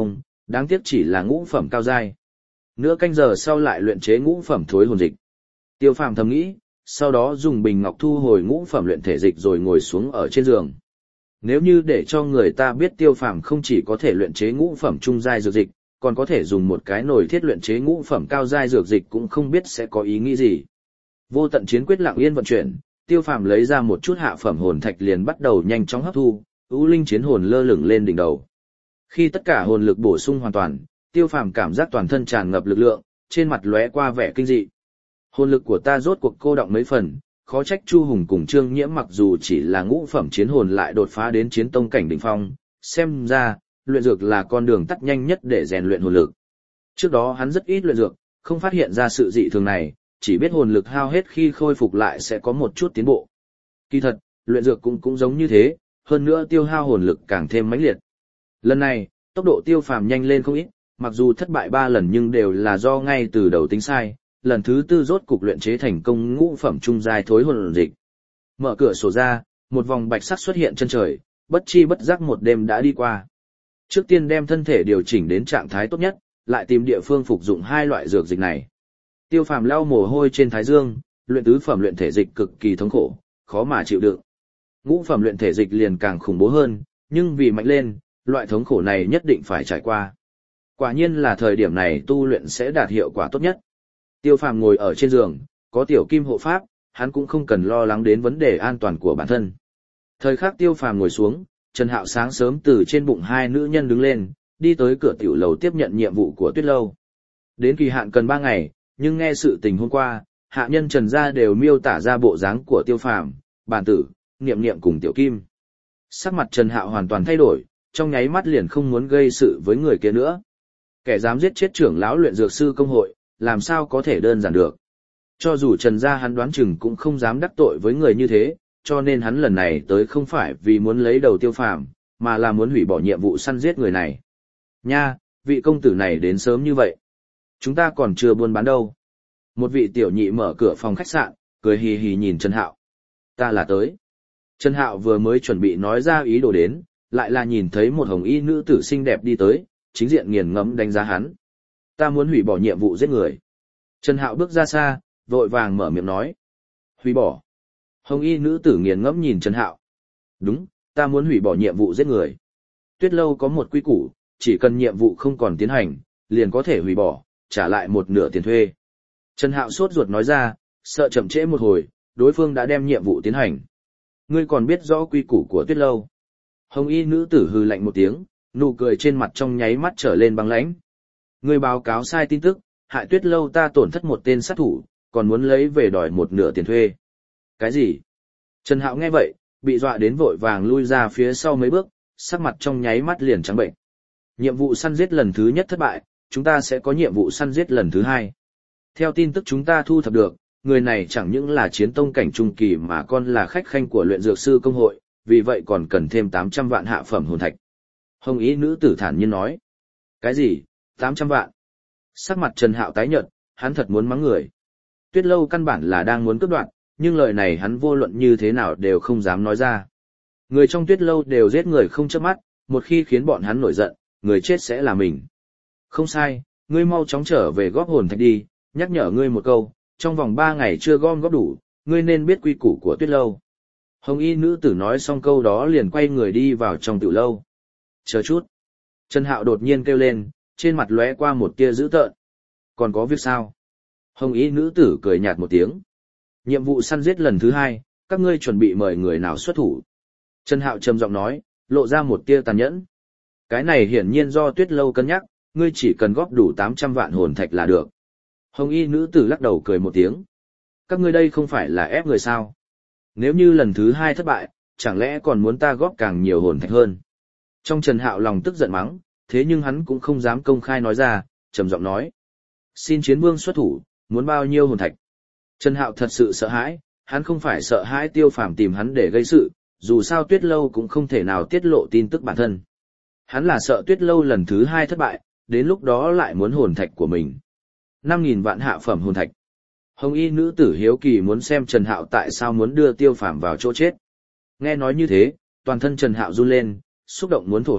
Đáng tiếc chỉ là ngũ phẩm cao giai. Nửa canh giờ sau lại luyện chế ngũ phẩm thối hồn dịch. Tiêu Phàm thầm nghĩ, sau đó dùng bình ngọc thu hồi ngũ phẩm luyện thể dịch rồi ngồi xuống ở trên giường. Nếu như để cho người ta biết Tiêu Phàm không chỉ có thể luyện chế ngũ phẩm trung giai dược dịch, còn có thể dùng một cái nồi thiết luyện chế ngũ phẩm cao giai dược dịch cũng không biết sẽ có ý nghĩ gì. Vô tận chiến quyết lặng yên vận chuyển, Tiêu Phàm lấy ra một chút hạ phẩm hồn thạch liền bắt đầu nhanh chóng hấp thu, ưu linh chiến hồn lơ lửng lên đỉnh đầu. Khi tất cả hồn lực bổ sung hoàn toàn, Tiêu Phàm cảm giác toàn thân tràn ngập lực lượng, trên mặt lóe qua vẻ kinh dị. Hồn lực của ta rốt cuộc cô đọng mấy phần, khó trách Chu Hùng cùng Trương Nhiễm mặc dù chỉ là ngũ phẩm chiến hồn lại đột phá đến chiến tông cảnh đỉnh phong, xem ra, luyện dược là con đường tắt nhanh nhất để rèn luyện hồn lực. Trước đó hắn rất ít luyện dược, không phát hiện ra sự dị thường này, chỉ biết hồn lực hao hết khi khôi phục lại sẽ có một chút tiến bộ. Kỳ thật, luyện dược cũng cũng giống như thế, hơn nữa tiêu hao hồn lực càng thêm mãnh liệt. Lần này, tốc độ Tiêu Phàm nhanh lên không ít, mặc dù thất bại ba lần nhưng đều là do ngay từ đầu tính sai, lần thứ tư rốt cục luyện chế thành công ngũ phẩm trung giai thối hồn dịch. Mở cửa sổ ra, một vòng bạch sắc xuất hiện chân trời, bất chi bất giác một đêm đã đi qua. Trước tiên đem thân thể điều chỉnh đến trạng thái tốt nhất, lại tìm địa phương phục dụng hai loại dược dịch này. Tiêu Phàm lau mồ hôi trên thái dương, luyện tứ phẩm luyện thể dịch cực kỳ thống khổ, khó mà chịu đựng. Ngũ phẩm luyện thể dịch liền càng khủng bố hơn, nhưng vì mạnh lên, loại thống khổ này nhất định phải trải qua. Quả nhiên là thời điểm này tu luyện sẽ đạt hiệu quả tốt nhất. Tiêu Phàm ngồi ở trên giường, có tiểu kim hộ pháp, hắn cũng không cần lo lắng đến vấn đề an toàn của bản thân. Thời khắc Tiêu Phàm ngồi xuống, Trần Hạo sáng sớm từ trên bụng hai nữ nhân đứng lên, đi tới cửa tiểu lầu tiếp nhận nhiệm vụ của Tuyết Lâu. Đến kỳ hạn cần ba ngày, nhưng nghe sự tình hôm qua, hạ nhân Trần gia đều miêu tả ra bộ dáng của Tiêu Phàm, bản tử, Niệm Niệm cùng Tiểu Kim. Sắc mặt Trần Hạo hoàn toàn thay đổi, trong nháy mắt liền không muốn gây sự với người kia nữa. Kẻ dám giết chết trưởng lão luyện dược sư công hội, làm sao có thể đơn giản được. Cho dù Trần gia hắn đoán chừng cũng không dám đắc tội với người như thế, cho nên hắn lần này tới không phải vì muốn lấy đầu Tiêu Phàm, mà là muốn hủy bỏ nhiệm vụ săn giết người này. Nha, vị công tử này đến sớm như vậy. Chúng ta còn chưa buôn bán đâu. Một vị tiểu nhị mở cửa phòng khách sạn, cười hì hì nhìn Trần Hạo. Ta là tới. Trần Hạo vừa mới chuẩn bị nói ra ý đồ đến, lại là nhìn thấy một hồng y nữ tử xinh đẹp đi tới, chính diện nghiền ngẫm đánh giá hắn. Ta muốn hủy bỏ nhiệm vụ giết người. Trần Hạo bước ra xa, vội vàng mở miệng nói. Hủy bỏ. Hồng y nữ tử nghiền ngẫm nhìn Trần Hạo. Đúng, ta muốn hủy bỏ nhiệm vụ giết người. Tuyết Lâu có một quy củ, chỉ cần nhiệm vụ không còn tiến hành, liền có thể hủy bỏ, trả lại một nửa tiền thuê. Trần Hạo sốt ruột nói ra, sợ chậm trễ một hồi, đối phương đã đem nhiệm vụ tiến hành. Ngươi còn biết rõ quy củ của Tuyết Lâu. Hồng y nữ tử hừ lạnh một tiếng, nụ cười trên mặt trong nháy mắt trở lên băng lãnh. Ngươi báo cáo sai tin tức, hại Tuyết Lâu ta tổn thất một tên sát thủ, còn muốn lấy về đòi một nửa tiền thuê. Cái gì? Trần Hạo nghe vậy, bị dọa đến vội vàng lui ra phía sau mấy bước, sắc mặt trong nháy mắt liền trắng bệnh. Nhiệm vụ săn giết lần thứ nhất thất bại, chúng ta sẽ có nhiệm vụ săn giết lần thứ hai. Theo tin tức chúng ta thu thập được, người này chẳng những là chiến tông cảnh trung kỳ mà còn là khách khanh của luyện dược sư công hội, vì vậy còn cần thêm tám trăm vạn hạ phẩm hồn thạch. Hồng ý nữ tử thản nhiên nói. Cái gì? tám trăm vạn? Sắc mặt Trần Hạo tái nhợt, hắn thật muốn mắng người. Tuyết Lâu căn bản là đang muốn cướp đoạt, nhưng lời này hắn vô luận như thế nào đều không dám nói ra. Người trong Tuyết Lâu đều giết người không chớp mắt, một khi khiến bọn hắn nổi giận, người chết sẽ là mình. Không sai, ngươi mau chóng trở về góp hồn thạch đi, nhắc nhở ngươi một câu, trong vòng ba ngày chưa gom góp đủ, ngươi nên biết quy củ của Tuyết Lâu. Hồng y nữ tử nói xong câu đó liền quay người đi vào trong tiểu lâu. Chờ chút. Trần Hạo đột nhiên kêu lên, trên mặt lóe qua một tia dữ tợn. Còn có việc sao? Hồng y nữ tử cười nhạt một tiếng. Nhiệm vụ săn giết lần thứ hai, các ngươi chuẩn bị mời người nào xuất thủ? Trần Hạo trầm giọng nói, lộ ra một tia tàn nhẫn. Cái này hiển nhiên do Tuyết Lâu cân nhắc, ngươi chỉ cần góp đủ tám trăm vạn hồn thạch là được. Hồng y nữ tử lắc đầu cười một tiếng. Các ngươi đây không phải là ép người sao? Nếu như lần thứ hai thất bại, chẳng lẽ còn muốn ta góp càng nhiều hồn thạch hơn? Trong Trần Hạo lòng tức giận mắng, thế nhưng hắn cũng không dám công khai nói ra, trầm giọng nói. Xin chiến vương xuất thủ, muốn bao nhiêu hồn thạch? Trần Hạo thật sự sợ hãi, hắn không phải sợ hãi Tiêu Phàm tìm hắn để gây sự, dù sao Tuyết Lâu cũng không thể nào tiết lộ tin tức bản thân. Hắn là sợ Tuyết Lâu lần thứ hai thất bại, đến lúc đó lại muốn hồn thạch của mình. năm nghìn vạn hạ phẩm hồn thạch. Hồng y nữ tử hiếu kỳ muốn xem Trần Hạo tại sao muốn đưa Tiêu Phàm vào chỗ chết. Nghe nói như thế, toàn thân Trần Hạo run lên, xúc động muốn thổ huyết,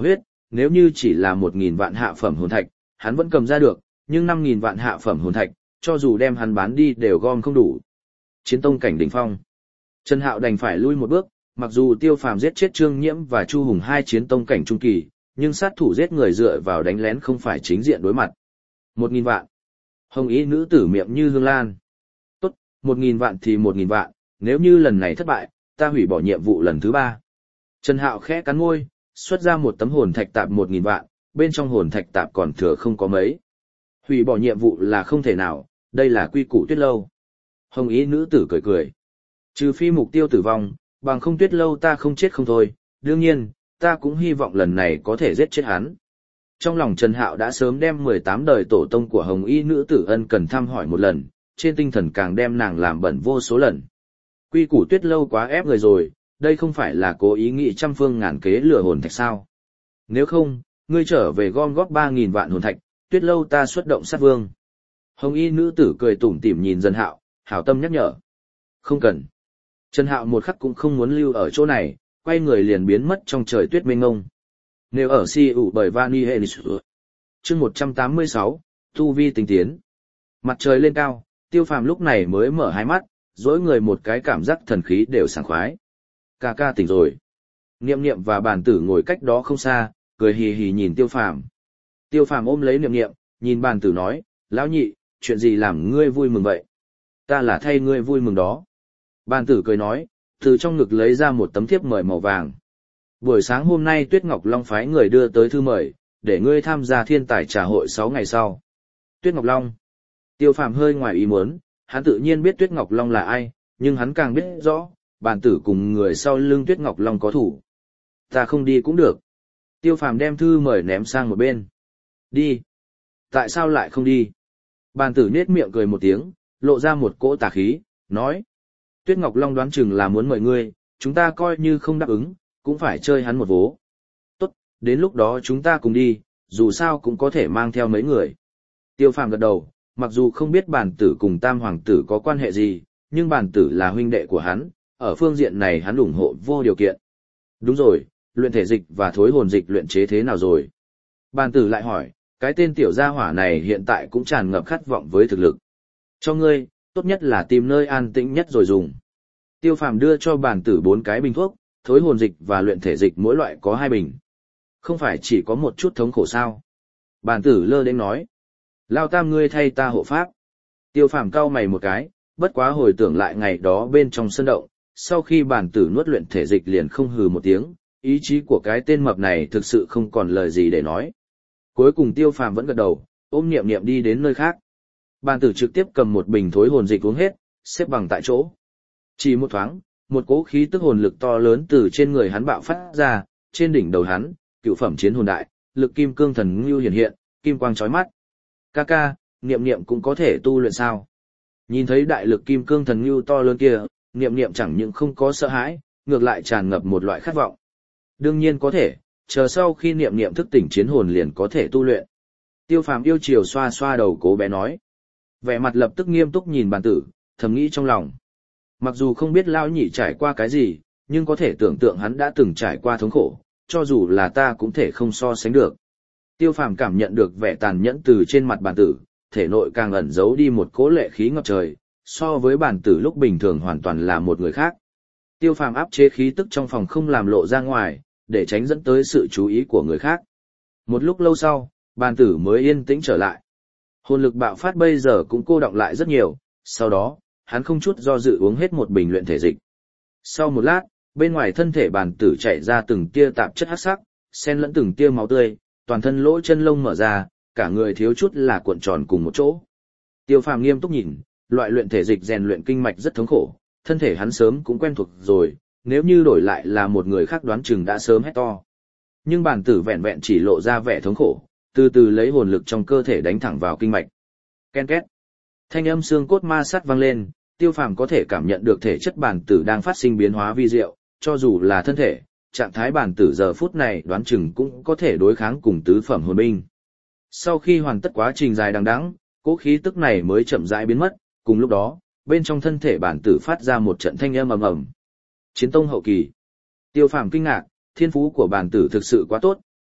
nếu như chỉ là một nghìn vạn hạ phẩm hồn thạch, hắn vẫn cầm ra được, nhưng năm nghìn vạn hạ phẩm hồn thạch, cho dù đem hắn bán đi đều gom không đủ. Chiến tông cảnh đỉnh phong. Trần Hạo đành phải lui một bước, mặc dù Tiêu Phàm giết chết Trương Nhiễm và Chu Hùng hai chiến tông cảnh trung kỳ, nhưng sát thủ giết người dựa vào đánh lén không phải chính diện đối mặt. Một nghìn vạn. Hồng ý nữ tử miệng như hương lan. Tốt, một nghìn vạn thì một nghìn vạn, nếu như lần này thất bại, ta hủy bỏ nhiệm vụ lần thứ ba. Trần Hạo khẽ cắn môi, xuất ra một tấm hồn thạch tạp một nghìn vạn, bên trong hồn thạch tạp còn thừa không có mấy. Hủy bỏ nhiệm vụ là không thể nào, đây là quy củ Tuyết Lâu. Hồng ý nữ tử cười cười. Trừ phi mục tiêu tử vong, bằng không Tuyết Lâu ta không chết không thôi, đương nhiên, ta cũng hy vọng lần này có thể giết chết hắn. Trong lòng Trần Hạo đã sớm đem mười tám đời tổ tông của Hồng y nữ tử ân cần thăm hỏi một lần, trên tinh thần càng đem nàng làm bẩn vô số lần. Quy củ Tuyết Lâu quá ép người rồi, đây không phải là cố ý nghĩ trăm phương ngàn kế lừa hồn thạch sao. Nếu không, ngươi trở về gom góp ba nghìn vạn hồn thạch, Tuyết Lâu ta xuất động sát vương. Hồng y nữ tử cười tủm tỉm nhìn Trần Hạo, hảo tâm nhắc nhở. Không cần. Trần Hạo một khắc cũng không muốn lưu ở chỗ này, quay người liền biến mất trong trời tuyết mênh mông. Nếu ở si ủ bởi Vani Helis. Chương một trăm tám mươi sáu, Tu Vi tinh tiến. Mặt trời lên cao, Tiêu Phàm lúc này mới mở hai mắt, dỗi người một cái cảm giác thần khí đều sảng khoái. Ca ca tỉnh rồi. Niệm Niệm và Bàn Tử ngồi cách đó không xa, cười hì hì nhìn Tiêu Phàm. Tiêu Phàm ôm lấy Niệm Niệm, nhìn Bàn Tử nói, lão nhị, chuyện gì làm ngươi vui mừng vậy? Ta là thay ngươi vui mừng đó. Bàn Tử cười nói, từ trong ngực lấy ra một tấm thiếp mời màu vàng. Buổi sáng hôm nay Tuyết Ngọc Long phái người đưa tới thư mời, để ngươi tham gia thiên tài trà hội sáu ngày sau. Tuyết Ngọc Long. Tiêu Phàm hơi ngoài ý muốn, hắn tự nhiên biết Tuyết Ngọc Long là ai, nhưng hắn càng biết rõ, Bàn Tử cùng người sau lưng Tuyết Ngọc Long có thủ. Ta không đi cũng được. Tiêu Phàm đem thư mời ném sang một bên. Đi. Tại sao lại không đi? Bàn Tử nết miệng cười một tiếng, lộ ra một cỗ tà khí, nói. Tuyết Ngọc Long đoán chừng là muốn mời ngươi, chúng ta coi như không đáp ứng, cũng phải chơi hắn một vố. Tốt, đến lúc đó chúng ta cùng đi, dù sao cũng có thể mang theo mấy người. Tiêu Phàm gật đầu, mặc dù không biết Bàn Tử cùng Tam Hoàng Tử có quan hệ gì, nhưng Bàn Tử là huynh đệ của hắn, ở phương diện này hắn ủng hộ vô điều kiện. Đúng rồi, luyện thể dịch và thối hồn dịch luyện chế thế nào rồi? Bàn Tử lại hỏi, cái tên tiểu gia hỏa này hiện tại cũng tràn ngập khát vọng với thực lực. Cho ngươi, tốt nhất là tìm nơi an tĩnh nhất rồi dùng. Tiêu Phàm đưa cho Bàn Tử bốn cái bình thuốc, thối hồn dịch và luyện thể dịch mỗi loại có hai bình. Không phải chỉ có một chút thống khổ sao? Bàn Tử lơ đến nói. Lao Tam ngươi thay ta hộ pháp. Tiêu Phàm cau mày một cái, bất quá hồi tưởng lại ngày đó bên trong sân động, sau khi Bàn Tử nuốt luyện thể dịch liền không hừ một tiếng, ý chí của cái tên mập này thực sự không còn lời gì để nói. Cuối cùng Tiêu Phàm vẫn gật đầu, ôm Niệm Niệm đi đến nơi khác. Bàn Tử trực tiếp cầm một bình thối hồn dịch uống hết, xếp bằng tại chỗ. Chỉ một thoáng, một cỗ khí tức hồn lực to lớn từ trên người hắn bạo phát ra, trên đỉnh đầu hắn, cựu phẩm chiến hồn đại, lực kim cương thần ngưu hiện hiện, kim quang chói mắt. Ca ca, Niệm Niệm cũng có thể tu luyện sao? Nhìn thấy đại lực kim cương thần ngưu to lớn kia, Niệm Niệm chẳng những không có sợ hãi, ngược lại tràn ngập một loại khát vọng. Đương nhiên có thể, chờ sau khi Niệm Niệm thức tỉnh chiến hồn liền có thể tu luyện. Tiêu Phàm yêu chiều xoa xoa đầu cố bé nói. Vẻ mặt lập tức nghiêm túc nhìn Bàn Tử, thầm nghĩ trong lòng. Mặc dù không biết lão nhị trải qua cái gì, nhưng có thể tưởng tượng hắn đã từng trải qua thống khổ, cho dù là ta cũng thể không so sánh được. Tiêu Phàm cảm nhận được vẻ tàn nhẫn từ trên mặt Bàn Tử, thể nội càng ẩn giấu đi một cỗ lệ khí ngập trời, so với Bàn Tử lúc bình thường hoàn toàn là một người khác. Tiêu Phàm áp chế khí tức trong phòng không làm lộ ra ngoài, để tránh dẫn tới sự chú ý của người khác. Một lúc lâu sau, Bàn Tử mới yên tĩnh trở lại. Hồn lực bạo phát bây giờ cũng cô đọng lại rất nhiều, sau đó, hắn không chút do dự uống hết một bình luyện thể dịch. Sau một lát, bên ngoài thân thể Bàn Tử chảy ra từng tia tạp chất hắc sắc, xen lẫn từng tia máu tươi, toàn thân lỗ chân lông mở ra, cả người thiếu chút là cuộn tròn cùng một chỗ. Tiêu Phàm nghiêm túc nhìn, loại luyện thể dịch rèn luyện kinh mạch rất thống khổ, thân thể hắn sớm cũng quen thuộc rồi, nếu như đổi lại là một người khác đoán chừng đã sớm hét to. Nhưng Bàn Tử vẹn vẹn chỉ lộ ra vẻ thống khổ, từ từ lấy hồn lực trong cơ thể đánh thẳng vào kinh mạch. Ken két. Thanh âm xương cốt ma sát vang lên, Tiêu Phàm có thể cảm nhận được thể chất Bàn Tử đang phát sinh biến hóa vi diệu, cho dù là thân thể, trạng thái Bàn Tử giờ phút này đoán chừng cũng có thể đối kháng cùng tứ phẩm hồn binh. Sau khi hoàn tất quá trình dài đằng đẵng, cỗ khí tức này mới chậm rãi biến mất, cùng lúc đó, bên trong thân thể Bàn Tử phát ra một trận thanh âm ầm ầm. Chiến tông hậu kỳ. Tiêu Phàm kinh ngạc, thiên phú của Bàn Tử thực sự quá tốt,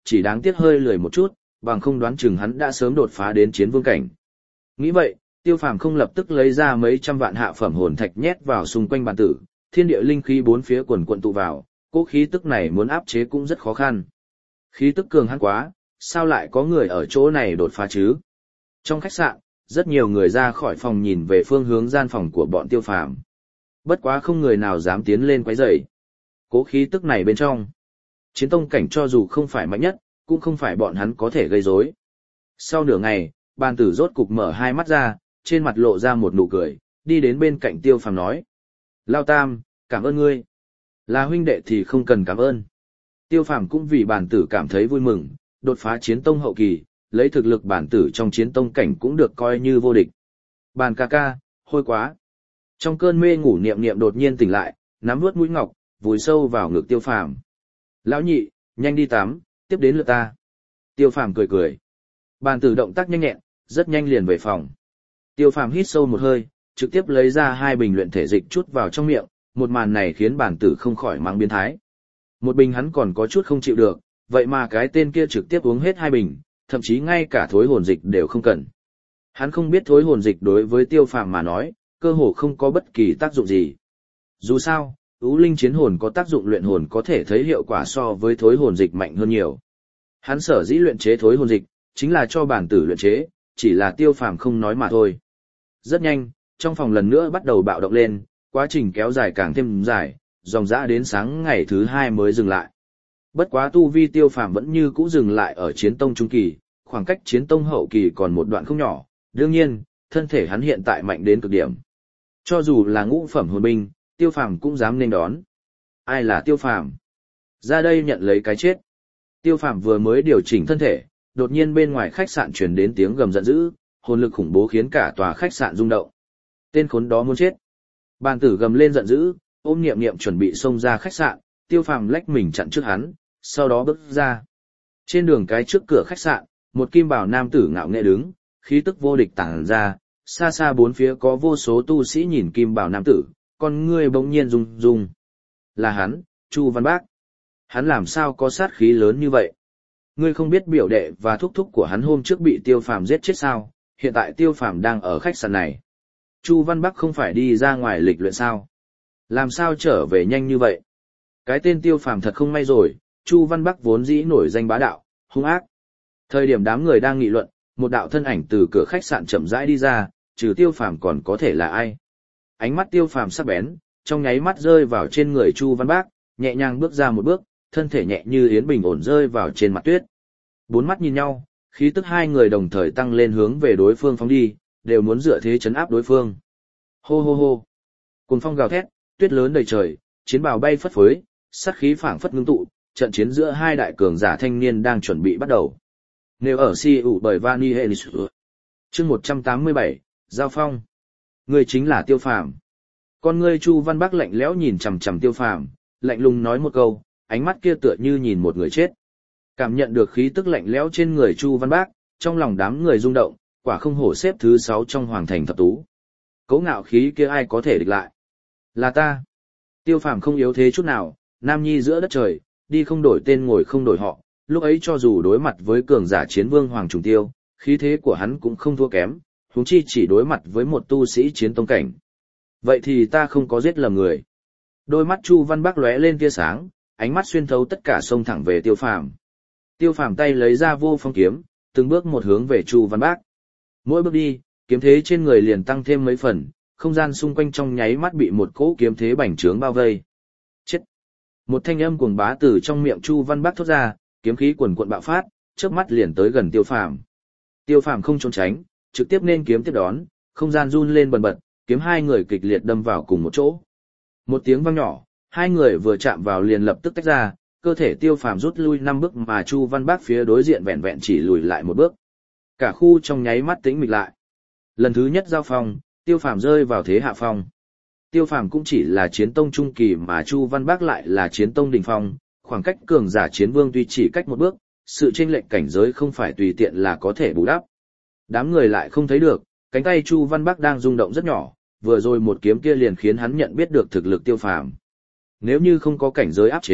chỉ đáng tiếc hơi lười một chút, bằng không đoán chừng hắn đã sớm đột phá đến chiến vương cảnh. Nghĩ vậy, Tiêu Phàm không lập tức lấy ra mấy trăm vạn hạ phẩm hồn thạch nhét vào xung quanh bàn tử, thiên địa linh khí bốn phía quần quần tụ vào, cỗ khí tức này muốn áp chế cũng rất khó khăn. Khí tức cường hãn quá, sao lại có người ở chỗ này đột phá chứ? Trong khách sạn, rất nhiều người ra khỏi phòng nhìn về phương hướng gian phòng của bọn Tiêu Phàm. Bất quá không người nào dám tiến lên quấy rầy. Cố khí tức này bên trong, chiến tông cảnh cho dù không phải mạnh nhất, cũng không phải bọn hắn có thể gây rối. Sau nửa ngày, bàn tử rốt cục mở hai mắt ra, trên mặt lộ ra một nụ cười, đi đến bên cạnh Tiêu Phàm nói: Lao Tam, cảm ơn ngươi. Là huynh đệ thì không cần cảm ơn. Tiêu Phàm cũng vì bàn tử cảm thấy vui mừng, đột phá chiến tông hậu kỳ, lấy thực lực bản tử trong chiến tông cảnh cũng được coi như vô địch. Bàn ca ca, hôi quá. Trong cơn mê ngủ Niệm Niệm đột nhiên tỉnh lại, nắm vuốt mũi ngọc, vùi sâu vào ngực Tiêu Phàm. Lão nhị, nhanh đi tắm, tiếp đến lượt ta. Tiêu Phàm cười cười. Bàn tử động tác nhanh nhẹn, rất nhanh liền về phòng. Tiêu Phàm hít sâu một hơi, trực tiếp lấy ra hai bình luyện thể dịch chút vào trong miệng, một màn này khiến bàn tử không khỏi mắng biến thái. Một bình hắn còn có chút không chịu được, vậy mà cái tên kia trực tiếp uống hết hai bình, thậm chí ngay cả thối hồn dịch đều không cần. Hắn không biết thối hồn dịch đối với Tiêu Phàm mà nói, cơ hồ không có bất kỳ tác dụng gì. Dù sao, ưu linh chiến hồn có tác dụng luyện hồn có thể thấy hiệu quả so với thối hồn dịch mạnh hơn nhiều. Hắn sở dĩ luyện chế thối hồn dịch, chính là cho bản tử luyện chế, chỉ là Tiêu Phàm không nói mà thôi. Rất nhanh, trong phòng lần nữa bắt đầu bạo động lên, quá trình kéo dài càng thêm dài, dòng dã đến sáng ngày thứ hai mới dừng lại. Bất quá tu vi Tiêu Phàm vẫn như cũ dừng lại ở chiến tông trung kỳ, khoảng cách chiến tông hậu kỳ còn một đoạn không nhỏ, đương nhiên, thân thể hắn hiện tại mạnh đến cực điểm. Cho dù là ngũ phẩm hồn binh, Tiêu Phàm cũng dám nên đón. Ai là Tiêu Phàm? Ra đây nhận lấy cái chết. Tiêu Phàm vừa mới điều chỉnh thân thể, đột nhiên bên ngoài khách sạn truyền đến tiếng gầm giận dữ, hồn lực khủng bố khiến cả tòa khách sạn rung động. Tên khốn đó muốn chết. Bàn tử gầm lên giận dữ, ôm Niệm Niệm chuẩn bị xông ra khách sạn, Tiêu Phàm lách mình chặn trước hắn, sau đó bước ra. Trên đường cái trước cửa khách sạn, một kim bào nam tử ngạo nghễ đứng, khí tức vô địch tản ra, xa xa bốn phía có vô số tu sĩ nhìn kim bào nam tử, con ngươi bỗng nhiên rung rung. Là hắn, Chu Văn Bác. Hắn làm sao có sát khí lớn như vậy? Ngươi không biết biểu đệ và thúc thúc của hắn hôm trước bị Tiêu Phàm giết chết sao? Hiện tại Tiêu Phàm đang ở khách sạn này. Chu Văn Bắc không phải đi ra ngoài lịch luyện sao? Làm sao trở về nhanh như vậy? Cái tên Tiêu Phàm thật không may rồi, Chu Văn Bắc vốn dĩ nổi danh bá đạo, hung ác. Thời điểm đám người đang nghị luận, một đạo thân ảnh từ cửa khách sạn chậm rãi đi ra, trừ Tiêu Phàm còn có thể là ai? Ánh mắt Tiêu Phàm sắc bén, trong nháy mắt rơi vào trên người Chu Văn Bác, nhẹ nhàng bước ra một bước, thân thể nhẹ như yến bình ổn rơi vào trên mặt tuyết. Bốn mắt nhìn nhau, khí tức hai người đồng thời tăng lên hướng về đối phương phóng đi, đều muốn dựa thế chấn áp đối phương. Hô hô hô. Cùng phong gào thét, tuyết lớn đầy trời, chiến bào bay phất phới, sát khí phảng phất ngưng tụ, trận chiến giữa hai đại cường giả thanh niên đang chuẩn bị bắt đầu. Nếu ở si ủ bởi Vani Helis. Chương một trăm tám mươi bảy, Giao Phong. Người chính là Tiêu Phàm. Con ngươi Chu Văn Bắc lạnh lẽo nhìn chằm chằm Tiêu Phàm, lạnh lùng nói một câu, ánh mắt kia tựa như nhìn một người chết. Cảm nhận được khí tức lạnh lẽo trên người Chu Văn Bắc, trong lòng đám người rung động, quả không hổ xếp thứ sáu trong hoàng thành thập tú. Cấu ngạo khí kia ai có thể địch lại? Là ta. Tiêu Phàm không yếu thế chút nào, nam nhi giữa đất trời, đi không đổi tên ngồi không đổi họ, lúc ấy cho dù đối mặt với cường giả chiến vương Hoàng Trùng Tiêu, khí thế của hắn cũng không thua kém, huống chi chỉ đối mặt với một tu sĩ chiến tông cảnh. Vậy thì ta không có giết lầm người. Đôi mắt Chu Văn Bắc lóe lên tia sáng, ánh mắt xuyên thấu tất cả xông thẳng về Tiêu Phàm. Tiêu Phàm tay lấy ra vô phong kiếm, từng bước một hướng về Chu Văn Bắc. Mỗi bước đi, kiếm thế trên người liền tăng thêm mấy phần, không gian xung quanh trong nháy mắt bị một cỗ kiếm thế bành trướng bao vây. Chết! Một thanh âm cuồng bá từ trong miệng Chu Văn Bắc thốt ra, kiếm khí quần quận bạo phát, chớp mắt liền tới gần Tiêu Phàm. Tiêu Phàm không trốn tránh, trực tiếp nên kiếm tiếp đón, không gian run lên bần bật, kiếm hai người kịch liệt đâm vào cùng một chỗ. Một tiếng vang nhỏ, hai người vừa chạm vào liền lập tức tách ra, cơ thể Tiêu Phàm rút lui năm bước mà Chu Văn Bắc phía đối diện vẹn vẹn chỉ lùi lại một bước. Cả khu trong nháy mắt tĩnh mịch lại. Lần thứ nhất giao phong, Tiêu Phàm rơi vào thế hạ phong. Tiêu Phàm cũng chỉ là chiến tông trung kỳ mà Chu Văn Bắc lại là chiến tông đỉnh phong, khoảng cách cường giả chiến vương tuy chỉ cách một bước, sự chênh lệch cảnh giới không phải tùy tiện là có thể bù đắp. Đám người lại không thấy được, cánh tay Chu Văn Bắc đang rung động rất nhỏ, vừa rồi một kiếm kia liền khiến hắn nhận biết được thực lực Tiêu Phàm. Nếu như không có cảnh giới áp chế,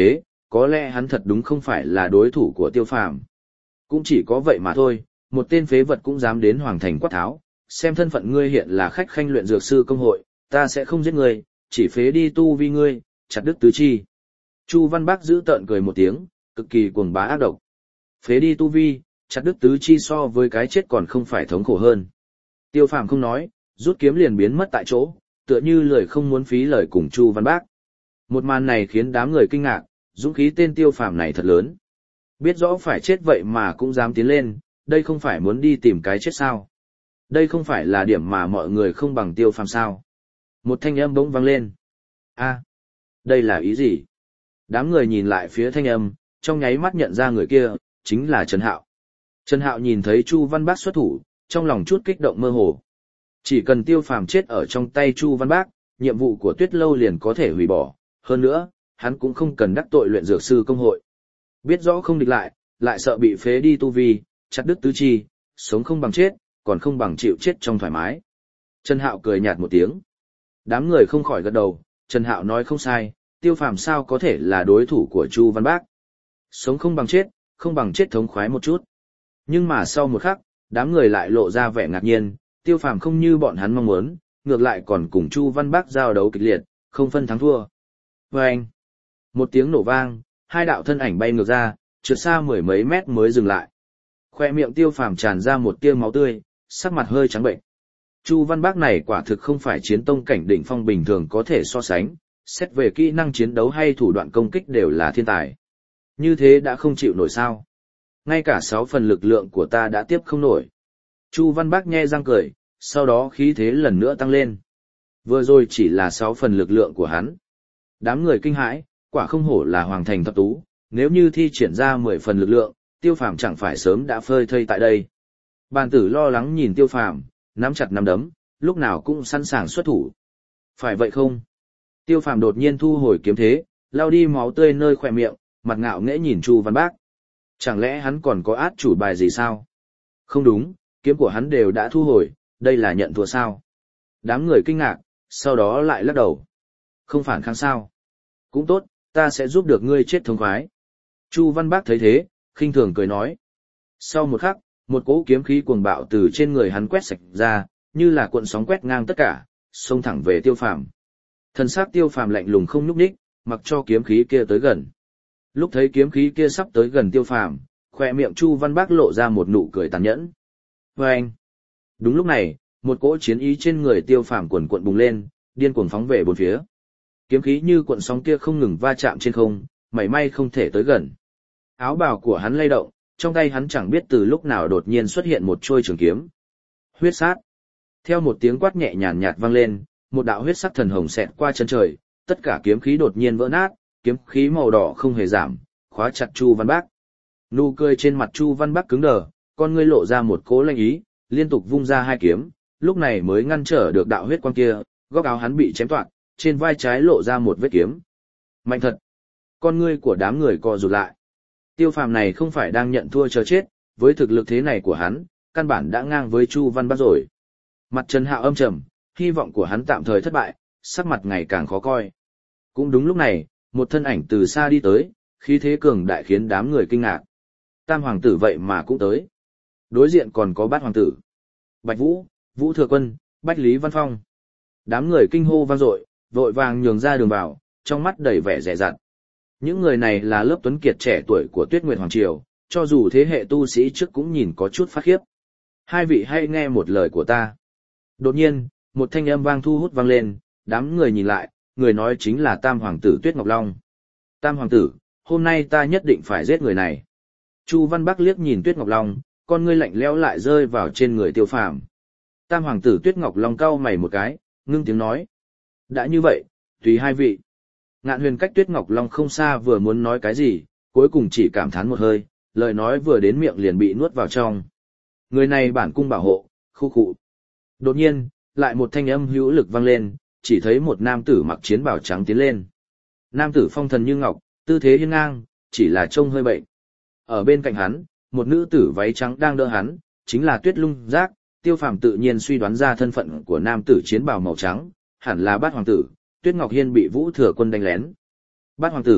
có lẽ hắn thật đúng không phải là đối thủ của Tiêu Phàm. Cũng chỉ có vậy mà thôi, một tên phế vật cũng dám đến Hoàng Thành quát tháo, xem thân phận ngươi hiện là khách khanh luyện dược sư công hội, ta sẽ không giết ngươi, chỉ phế đi tu vi ngươi, chặt đứt tứ chi. Chu Văn Bác giữ tợn cười một tiếng, cực kỳ cuồng bá ác độc. Phế đi tu vi, chặt đứt tứ chi so với cái chết còn không phải thống khổ hơn. Tiêu Phàm không nói, rút kiếm liền biến mất tại chỗ, tựa như lời không muốn phí lời cùng Chu Văn Bác. Một màn này khiến đám người kinh ngạc, dũng khí tên Tiêu Phàm này thật lớn. Biết rõ phải chết vậy mà cũng dám tiến lên, đây không phải muốn đi tìm cái chết sao? Đây không phải là điểm mà mọi người không bằng Tiêu Phàm sao? Một thanh âm bỗng vang lên. A, đây là ý gì? Đám người nhìn lại phía thanh âm, trong nháy mắt nhận ra người kia, chính là Trần Hạo. Trần Hạo nhìn thấy Chu Văn Bác xuất thủ, trong lòng chút kích động mơ hồ. Chỉ cần Tiêu Phàm chết ở trong tay Chu Văn Bác, nhiệm vụ của Tuyết Lâu liền có thể hủy bỏ. Hơn nữa, hắn cũng không cần đắc tội luyện dược sư công hội. Biết rõ không địch lại, lại sợ bị phế đi tu vi, chặt đứt tứ chi, sống không bằng chết, còn không bằng chịu chết trong thoải mái. Trần Hạo cười nhạt một tiếng. Đám người không khỏi gật đầu, Trần Hạo nói không sai, Tiêu Phàm sao có thể là đối thủ của Chu Văn Bác. Sống không bằng chết, không bằng chết thống khoái một chút. Nhưng mà sau một khắc, đám người lại lộ ra vẻ ngạc nhiên, Tiêu Phàm không như bọn hắn mong muốn, ngược lại còn cùng Chu Văn Bác giao đấu kịch liệt, không phân thắng thua. Vâng! Một tiếng nổ vang, hai đạo thân ảnh bay ngược ra, trượt xa mười mấy mét mới dừng lại. Khoe miệng Tiêu Phàm tràn ra một tia máu tươi, sắc mặt hơi trắng bệnh. Chu Văn Bác này quả thực không phải chiến tông cảnh đỉnh phong bình thường có thể so sánh, xét về kỹ năng chiến đấu hay thủ đoạn công kích đều là thiên tài. Như thế đã không chịu nổi sao? Ngay cả sáu phần lực lượng của ta đã tiếp không nổi. Chu Văn Bác nhe răng cười, sau đó khí thế lần nữa tăng lên. Vừa rồi chỉ là sáu phần lực lượng của hắn. Đám người kinh hãi, quả không hổ là Hoàng Thành thập tú, nếu như thi triển ra mười phần lực lượng, Tiêu Phàm chẳng phải sớm đã phơi thây tại đây. Bàn tử lo lắng nhìn Tiêu Phàm, nắm chặt nắm đấm, lúc nào cũng sẵn sàng xuất thủ. Phải vậy không? Tiêu Phàm đột nhiên thu hồi kiếm thế, lau đi máu tươi nơi khỏe miệng, mặt ngạo nghễ nhìn Chu Văn Bác. Chẳng lẽ hắn còn có át chủ bài gì sao? Không đúng, kiếm của hắn đều đã thu hồi, đây là nhận thua sao? Đám người kinh ngạc, sau đó lại lắc đầu. Không phản kháng sao? Cũng tốt, ta sẽ giúp được ngươi chết thống khoái. Chu Văn Bác thấy thế, khinh thường cười nói. Sau một khắc, một cỗ kiếm khí cuồng bạo từ trên người hắn quét sạch ra, như là cuộn sóng quét ngang tất cả, xông thẳng về Tiêu Phàm. Thần sắc Tiêu Phàm lạnh lùng không nhúc nhích, mặc cho kiếm khí kia tới gần. Lúc thấy kiếm khí kia sắp tới gần Tiêu Phàm, khoe miệng Chu Văn Bác lộ ra một nụ cười tàn nhẫn. Và anh. Đúng lúc này, một cỗ chiến ý trên người Tiêu Phàm cuồn cuộn bùng lên, điên cuồng phóng về bốn phía. Kiếm khí như cuộn sóng kia không ngừng va chạm trên không, mảy may không thể tới gần. Áo bào của hắn lay động, trong tay hắn chẳng biết từ lúc nào đột nhiên xuất hiện một trôi trường kiếm. Huyết sát. Theo một tiếng quát nhẹ nhàn nhạt vang lên, một đạo huyết sắc thần hồng xẹt qua chân trời, tất cả kiếm khí đột nhiên vỡ nát, kiếm khí màu đỏ không hề giảm, khóa chặt Chu Văn Bác. Nụ cười trên mặt Chu Văn Bác cứng đờ, con ngươi lộ ra một cỗ lanh ý, liên tục vung ra hai kiếm, lúc này mới ngăn trở được đạo huyết quang kia, góc áo hắn bị chém toạc, trên vai trái lộ ra một vết kiếm. Mạnh thật. Con ngươi của đám người co rụt lại. Tiêu Phàm này không phải đang nhận thua chờ chết, với thực lực thế này của hắn, căn bản đã ngang với Chu Văn Bác rồi. Mặt Trần Hạo âm trầm, hy vọng của hắn tạm thời thất bại, sắc mặt ngày càng khó coi. Cũng đúng lúc này, một thân ảnh từ xa đi tới, khí thế cường đại khiến đám người kinh ngạc. Tam hoàng tử vậy mà cũng tới. Đối diện còn có Bát hoàng tử. Bạch Vũ, Vũ Thừa Quân, Bách Lý Văn Phong. Đám người kinh hô vang dội, vội vàng nhường ra đường vào, trong mắt đầy vẻ dè dặt. Những người này là lớp tuấn kiệt trẻ tuổi của Tuyết Nguyệt Hoàng Triều, cho dù thế hệ tu sĩ trước cũng nhìn có chút phát khiếp. Hai vị hãy nghe một lời của ta. Đột nhiên, một thanh âm vang thu hút vang lên, đám người nhìn lại, người nói chính là Tam hoàng tử Tuyết Ngọc Long. Tam hoàng tử, hôm nay ta nhất định phải giết người này. Chu Văn Bác liếc nhìn Tuyết Ngọc Long, con ngươi lạnh lẽo lại rơi vào trên người Tiêu Phàm. Tam hoàng tử Tuyết Ngọc Long cau mày một cái, ngưng tiếng nói. Đã như vậy, tùy hai vị. Ngạn Huyền cách Tuyết Ngọc Long không xa vừa muốn nói cái gì, cuối cùng chỉ cảm thán một hơi, lời nói vừa đến miệng liền bị nuốt vào trong. Người này bản cung bảo hộ, khu khụ. Đột nhiên, lại một thanh âm hữu lực vang lên, chỉ thấy một nam tử mặc chiến bào trắng tiến lên. Nam tử phong thần như ngọc, tư thế hiên ngang, chỉ là trông hơi bệnh. Ở bên cạnh hắn, một nữ tử váy trắng đang đỡ hắn, chính là Tuyết Lung Giác. Tiêu Phàm tự nhiên suy đoán ra thân phận của nam tử chiến bào màu trắng, hẳn là Bát hoàng tử. Tuyết Ngọc Hiên bị Vũ Thừa Quân đánh lén. Bát hoàng tử,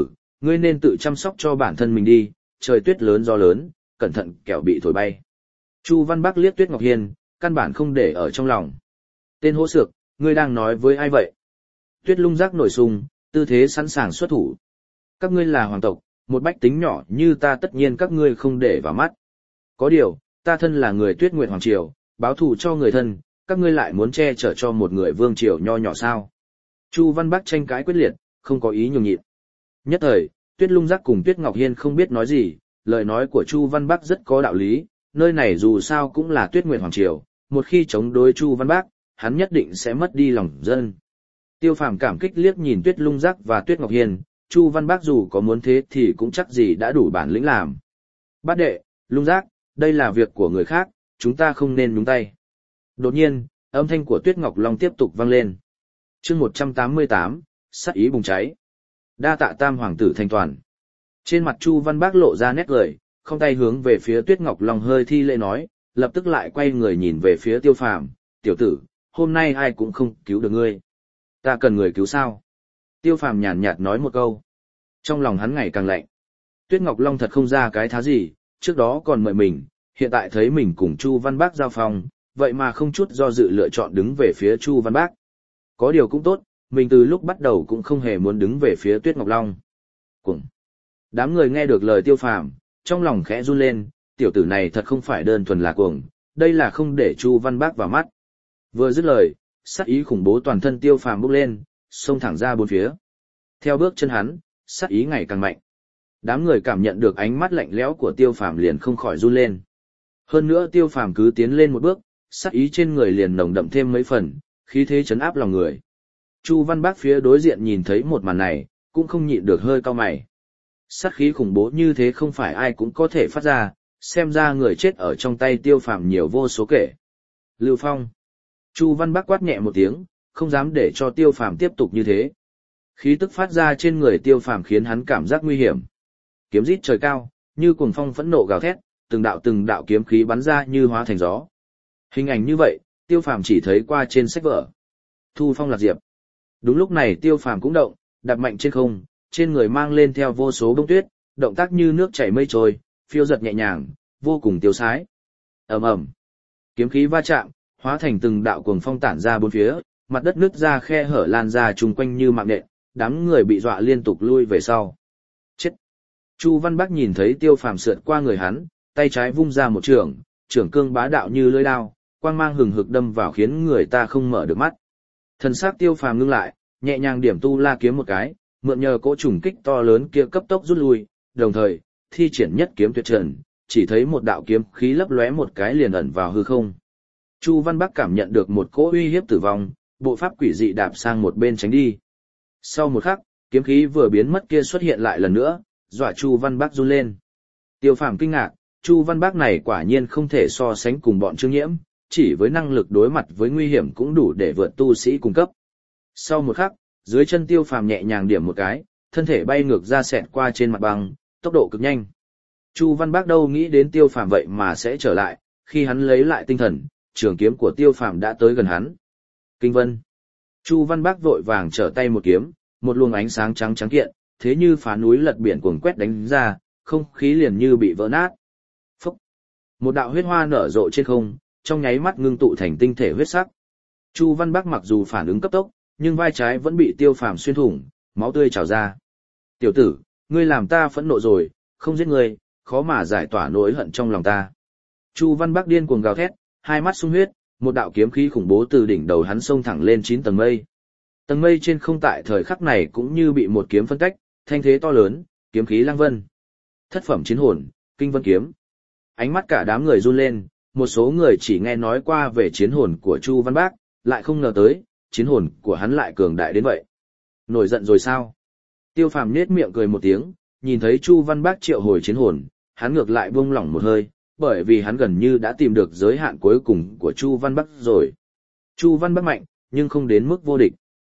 Ngươi nên tự chăm sóc cho bản thân mình đi, trời tuyết lớn gió lớn, cẩn thận kẻo bị thổi bay. Chu Văn Bắc liếc Tuyết Ngọc Hiên, căn bản không để ở trong lòng. Tên hỗn xược, ngươi đang nói với ai vậy? Tuyết Lung Giác nổi sung, tư thế sẵn sàng xuất thủ. Các ngươi là hoàng tộc, một bách tính nhỏ như ta tất nhiên các ngươi không để vào mắt. Có điều, ta thân là người Tuyết Nguyệt Hoàng Triều, báo thù cho người thân, các ngươi lại muốn che chở cho một người vương triều nho nhỏ sao? Chu Văn Bắc tranh cãi quyết liệt, không có ý nhường nhịn. Nhất thời, Tuyết Lung Giác cùng Tuyết Ngọc Hiên không biết nói gì, lời nói của Chu Văn Bắc rất có đạo lý, nơi này dù sao cũng là Tuyết Nguyệt Hoàng Triều, một khi chống đối Chu Văn Bắc, hắn nhất định sẽ mất đi lòng dân. Tiêu Phàm cảm kích liếc nhìn Tuyết Lung Giác và Tuyết Ngọc Hiên, Chu Văn Bắc dù có muốn thế thì cũng chắc gì đã đủ bản lĩnh làm. Bát đệ, Lung Giác, đây là việc của người khác, chúng ta không nên nhúng tay. Đột nhiên, âm thanh của Tuyết Ngọc Long tiếp tục vang lên. Chương một trăm tám mươi tám, sát ý bùng cháy. Đa tạ Tam hoàng tử thành toàn. Trên mặt Chu Văn Bác lộ ra nét cười, không tay hướng về phía Tuyết Ngọc Long hơi thi lễ nói, lập tức lại quay người nhìn về phía Tiêu Phàm, "Tiểu tử, hôm nay ai cũng không cứu được ngươi. Ta cần người cứu sao?" Tiêu Phàm nhàn nhạt nói một câu. Trong lòng hắn ngày càng lạnh. Tuyết Ngọc Long thật không ra cái thá gì, trước đó còn mời mình, hiện tại thấy mình cùng Chu Văn Bác giao phòng, vậy mà không chút do dự lựa chọn đứng về phía Chu Văn Bác. Có điều cũng tốt, mình từ lúc bắt đầu cũng không hề muốn đứng về phía Tuyết Ngọc Long. Cùng. Đám người nghe được lời Tiêu Phàm, trong lòng khẽ run lên, tiểu tử này thật không phải đơn thuần là cuồng, đây là không để Chu Văn Bác vào mắt. Vừa dứt lời, sát ý khủng bố toàn thân Tiêu Phàm bốc lên, xông thẳng ra bốn phía. Theo bước chân hắn, sát ý ngày càng mạnh. Đám người cảm nhận được ánh mắt lạnh lẽo của Tiêu Phàm liền không khỏi run lên. Hơn nữa Tiêu Phàm cứ tiến lên một bước, sát ý trên người liền nồng đậm thêm mấy phần, khí thế chấn áp lòng người. Chu Văn Bác phía đối diện nhìn thấy một màn này, cũng không nhịn được hơi cau mày. Sát khí khủng bố như thế không phải ai cũng có thể phát ra, xem ra người chết ở trong tay Tiêu Phàm nhiều vô số kể. Lưu Phong. Chu Văn Bác quát nhẹ một tiếng, không dám để cho Tiêu Phàm tiếp tục như thế. Khí tức phát ra trên người Tiêu Phàm khiến hắn cảm giác nguy hiểm. Kiếm rít trời cao, như cuồng phong phẫn nộ gào thét, từng đạo từng đạo kiếm khí bắn ra như hóa thành gió. Hình ảnh như vậy, Tiêu Phàm chỉ thấy qua trên sách vở. Thu phong lạc diệp. Đúng lúc này Tiêu Phàm cũng động, đạp mạnh trên không, trên người mang lên theo vô số bông tuyết, động tác như nước chảy mây trôi, phiêu giật nhẹ nhàng, vô cùng tiêu sái. Ầm ầm, kiếm khí va chạm, hóa thành từng đạo cuồng phong tản ra bốn phía, mặt đất nứt ra khe hở lan ra chung quanh như mạng nhện, đám người bị dọa liên tục lui về sau. Chết! Chu Văn Bắc nhìn thấy Tiêu Phàm sượt qua người hắn, tay trái vung ra một trường, trường cương bá đạo như lưỡi đao, quang mang hừng hực đâm vào khiến người ta không mở được mắt. Thần sắc Tiêu Phàm ngưng lại, nhẹ nhàng điểm tu la kiếm một cái, mượn nhờ cỗ trùng kích to lớn kia cấp tốc rút lui, đồng thời thi triển nhất kiếm tuyệt trần, chỉ thấy một đạo kiếm khí lấp lóe một cái liền ẩn vào hư không. Chu Văn Bắc cảm nhận được một cỗ uy hiếp tử vong, bộ pháp quỷ dị đạp sang một bên tránh đi. Sau một khắc, kiếm khí vừa biến mất kia xuất hiện lại lần nữa, dọa Chu Văn Bắc run lên. Tiêu Phàm kinh ngạc, Chu Văn Bắc này quả nhiên không thể so sánh cùng bọn Trương Nhiễm, chỉ với năng lực đối mặt với nguy hiểm cũng đủ để vượt tu sĩ cung cấp. Sau một khắc, dưới chân Tiêu Phàm nhẹ nhàng điểm một cái, thân thể bay ngược ra xẹt qua trên mặt băng, tốc độ cực nhanh. Chu Văn Bắc đâu nghĩ đến Tiêu Phàm vậy mà sẽ trở lại, khi hắn lấy lại tinh thần, trường kiếm của Tiêu Phàm đã tới gần hắn. Kinh vân. Chu Văn Bắc vội vàng trở tay một kiếm, một luồng ánh sáng trắng trắng kiện, thế như phá núi lật biển cuồng quét đánh ra, không khí liền như bị vỡ nát. Phúc. Một đạo huyết hoa nở rộ trên không, trong nháy mắt ngưng tụ thành tinh thể huyết sắc. Chu Văn Bắc mặc dù phản ứng cấp tốc, nhưng vai trái vẫn bị Tiêu Phàm xuyên thủng, máu tươi trào ra. "Tiểu tử, ngươi làm ta phẫn nộ rồi, không giết ngươi, khó mà giải tỏa nỗi hận trong lòng ta." Chu Văn Bắc điên cuồng gào thét, hai mắt sung huyết, một đạo kiếm khí khủng bố từ đỉnh đầu hắn xông thẳng lên chín tầng mây. Tầng mây trên không tại thời khắc này cũng như bị một kiếm phân cách, thanh thế to lớn, kiếm khí lăng vân. Thất phẩm chiến hồn, Kinh Vân kiếm. Ánh mắt cả đám người run lên, một số người chỉ nghe nói qua về chiến hồn của Chu Văn Bắc, lại không ngờ tới, chiến hồn của hắn lại cường đại đến vậy. Nổi giận rồi sao? Tiêu Phàm nhếch miệng cười một tiếng, nhìn thấy Chu Văn Bắc triệu hồi chiến hồn, hắn ngược lại buông lỏng một hơi, bởi vì hắn gần như đã tìm được giới hạn cuối cùng của Chu Văn Bắc rồi. Chu Văn Bắc mạnh, nhưng không đến mức vô địch.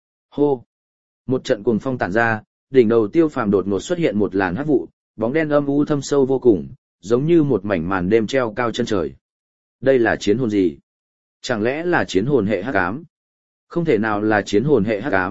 Hô! Một trận cuồng phong tản ra, đỉnh đầu Tiêu Phàm đột ngột xuất hiện một làn hắc vụ, bóng đen âm u thâm sâu vô cùng, giống như một mảnh màn đêm treo cao chân trời. Đây là chiến hồn gì? Chẳng lẽ là chiến hồn hệ hắc ám? Không thể nào là chiến hồn hệ hắc ám,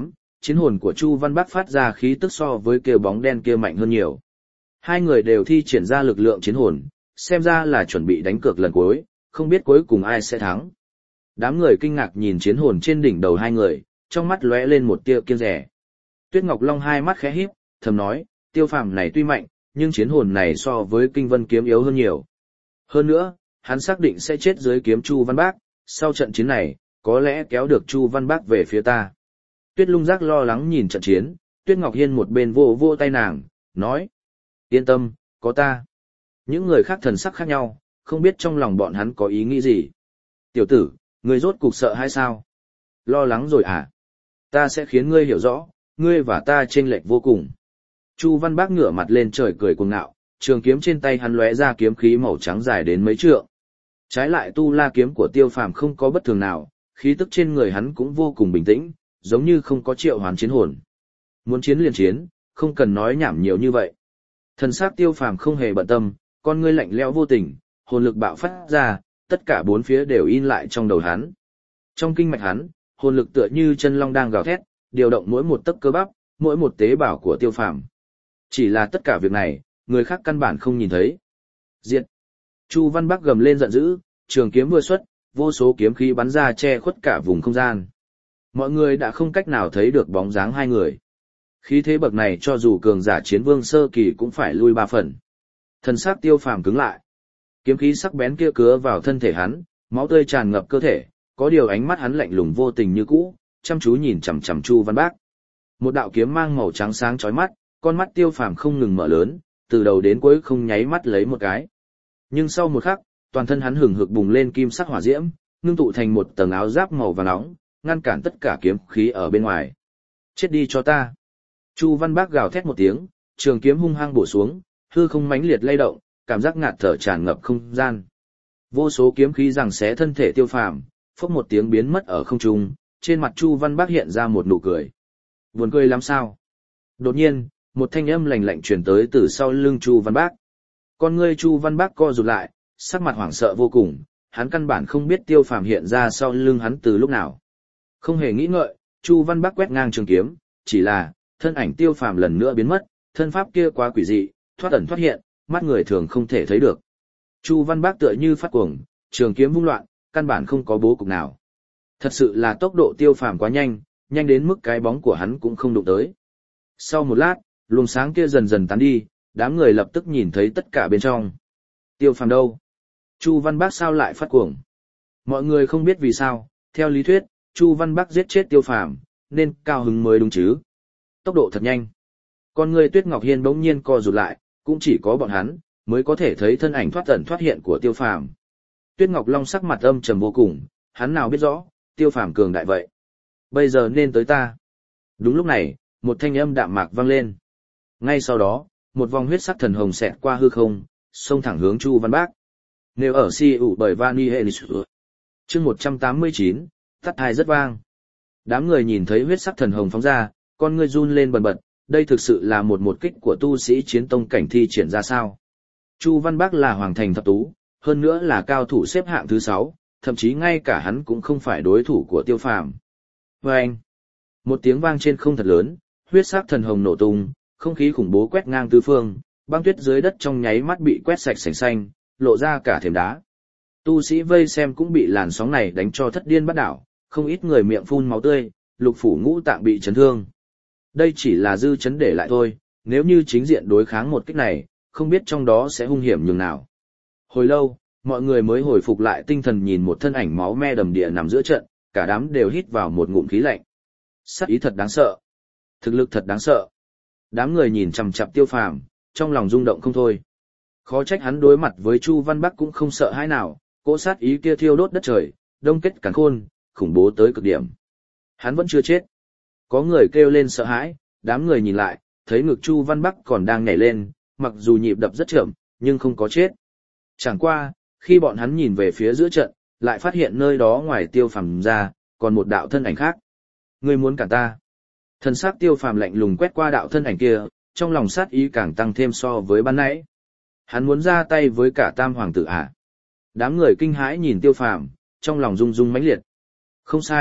chiến hồn của Chu Văn Bắc phát ra khí tức so với kia bóng đen kia mạnh hơn nhiều. Hai người đều thi triển ra lực lượng chiến hồn, xem ra là chuẩn bị đánh cược lần cuối, không biết cuối cùng ai sẽ thắng. Đám người kinh ngạc nhìn chiến hồn trên đỉnh đầu hai người, trong mắt lóe lên một tia kiêng dè. Tuyết Ngọc Long hai mắt khẽ híp, thầm nói, Tiêu Phàm này tuy mạnh, nhưng chiến hồn này so với Kinh Vân kiếm yếu hơn nhiều. Hơn nữa, hắn xác định sẽ chết dưới kiếm Chu Văn Bác, sau trận chiến này, có lẽ kéo được Chu Văn Bác về phía ta. Tuyết Lung Giác lo lắng nhìn trận chiến, Tuyết Ngọc Hiên một bên vô vô tay nàng, nói, yên tâm, có ta. Những người khác thần sắc khác nhau, không biết trong lòng bọn hắn có ý nghĩ gì. Tiểu tử, ngươi rốt cục sợ hay sao? Lo lắng rồi à? Ta sẽ khiến ngươi hiểu rõ, ngươi và ta chênh lệch vô cùng. Chu Văn Bác ngửa mặt lên trời cười cuồng ngạo, trường kiếm trên tay hắn lóe ra kiếm khí màu trắng dài đến mấy trượng. Trái lại tu la kiếm của Tiêu Phàm không có bất thường nào, khí tức trên người hắn cũng vô cùng bình tĩnh, giống như không có triệu hoán chiến hồn. Muốn chiến liền chiến, không cần nói nhảm nhiều như vậy. Thần sắc Tiêu Phàm không hề bận tâm, con ngươi lạnh lẽo vô tình, hồn lực bạo phát ra, tất cả bốn phía đều in lại trong đầu hắn. Trong kinh mạch hắn, hồn lực tựa như chân long đang gào thét, điều động mỗi một tấc cơ bắp, mỗi một tế bào của Tiêu Phàm. Chỉ là tất cả việc này, người khác căn bản không nhìn thấy. Diệt! Chu Văn Bắc gầm lên giận dữ, trường kiếm vừa xuất, vô số kiếm khí bắn ra che khuất cả vùng không gian. Mọi người đã không cách nào thấy được bóng dáng hai người. Khí thế bậc này cho dù cường giả chiến vương sơ kỳ cũng phải lui ba phần. Thần sắc Tiêu Phàm cứng lại. Kiếm khí sắc bén kia cứa vào thân thể hắn, máu tươi tràn ngập cơ thể, có điều ánh mắt hắn lạnh lùng vô tình như cũ, chăm chú nhìn chằm chằm Chu Văn Bác. Một đạo kiếm mang màu trắng sáng chói mắt, con mắt Tiêu Phàm không ngừng mở lớn, từ đầu đến cuối không nháy mắt lấy một cái. Nhưng sau một khắc, toàn thân hắn hừng hực bùng lên kim sắc hỏa diễm, ngưng tụ thành một tầng áo giáp màu vàng nóng, ngăn cản tất cả kiếm khí ở bên ngoài. Chết đi cho ta! Chu Văn Bác gào thét một tiếng, trường kiếm hung hăng bổ xuống, hư không mãnh liệt lay động, cảm giác ngạt thở tràn ngập không gian. Vô số kiếm khí giằng xé thân thể Tiêu Phàm, phốc một tiếng biến mất ở không trung, trên mặt Chu Văn Bác hiện ra một nụ cười. Buồn cười lắm sao? Đột nhiên, một thanh âm lạnh lạnh truyền tới từ sau lưng Chu Văn Bác. Con ngươi Chu Văn Bác co rụt lại, sắc mặt hoảng sợ vô cùng, hắn căn bản không biết Tiêu Phàm hiện ra sau lưng hắn từ lúc nào. Không hề nghĩ ngợi, Chu Văn Bác quét ngang trường kiếm, chỉ là, thân ảnh Tiêu Phàm lần nữa biến mất, thân pháp kia quá quỷ dị, thoát ẩn thoát hiện, mắt người thường không thể thấy được. Chu Văn Bác tựa như phát cuồng, trường kiếm vung loạn, căn bản không có bố cục nào. Thật sự là tốc độ Tiêu Phàm quá nhanh, nhanh đến mức cái bóng của hắn cũng không đụng tới. Sau một lát, luồng sáng kia dần dần tán đi, đám người lập tức nhìn thấy tất cả bên trong. Tiêu Phàm đâu? Chu Văn Bác sao lại phát cuồng? Mọi người không biết vì sao, theo lý thuyết, Chu Văn Bác giết chết Tiêu Phàm, nên cao hứng mới đúng chứ. Tốc độ thật nhanh. Con người Tuyết Ngọc Hiên bỗng nhiên co rụt lại, cũng chỉ có bọn hắn mới có thể thấy thân ảnh thoát ẩn thoát hiện của Tiêu Phàm. Tuyết Ngọc Long sắc mặt âm trầm vô cùng, hắn nào biết rõ, Tiêu Phàm cường đại vậy. Bây giờ nên tới ta. Đúng lúc này, một thanh âm đạm mạc vang lên. Ngay sau đó, một vòng huyết sắc thần hồng xẹt qua hư không, xông thẳng hướng Chu Văn Bác. Nếu ở si ủ bởi Vani Helis. Chương một trăm tám mươi chín, tắt hai rất vang. Đám người nhìn thấy huyết sắc thần hồng phóng ra, con ngươi run lên bần bật, đây thực sự là một một kích của tu sĩ chiến tông cảnh thi triển ra sao. Chu Văn Bác là hoàng thành thập tú, hơn nữa là cao thủ xếp hạng thứ sáu, thậm chí ngay cả hắn cũng không phải đối thủ của Tiêu Phàm. Vâng! Một tiếng vang trên không thật lớn, huyết sắc thần hồng nổ tung, không khí khủng bố quét ngang tứ phương, băng tuyết dưới đất trong nháy mắt bị quét sạch sành xanh, lộ ra cả thềm đá. Tu sĩ vây xem cũng bị làn sóng này đánh cho thất điên bắt đảo, không ít người miệng phun máu tươi, lục phủ ngũ tạng bị chấn thương. Đây chỉ là dư chấn để lại thôi, nếu như chính diện đối kháng một kích này, không biết trong đó sẽ hung hiểm nhường nào. Hồi lâu, mọi người mới hồi phục lại tinh thần nhìn một thân ảnh máu me đầm địa nằm giữa trận, cả đám đều hít vào một ngụm khí lạnh. Sát ý thật đáng sợ. Thực lực thật đáng sợ. Đám người nhìn chằm chằm Tiêu Phàm, trong lòng rung động không thôi. Khó trách hắn đối mặt với Chu Văn Bắc cũng không sợ hãi nào, cỗ sát ý kia thiêu đốt đất trời, đông kết càn khôn, khủng bố tới cực điểm. Hắn vẫn chưa chết. Có người kêu lên sợ hãi, đám người nhìn lại, thấy ngực Chu Văn Bắc còn đang nhảy lên, mặc dù nhịp đập rất chậm, nhưng không có chết. Chẳng qua, khi bọn hắn nhìn về phía giữa trận, lại phát hiện nơi đó ngoài Tiêu Phàm ra, còn một đạo thân ảnh khác. Ngươi muốn cản ta? Thần sắc Tiêu Phàm lạnh lùng quét qua đạo thân ảnh kia, trong lòng sát ý càng tăng thêm so với ban nãy. Hắn muốn ra tay với cả Tam hoàng tử à? Đám người kinh hãi nhìn Tiêu Phàm, trong lòng rung rung mãnh liệt. Không sai,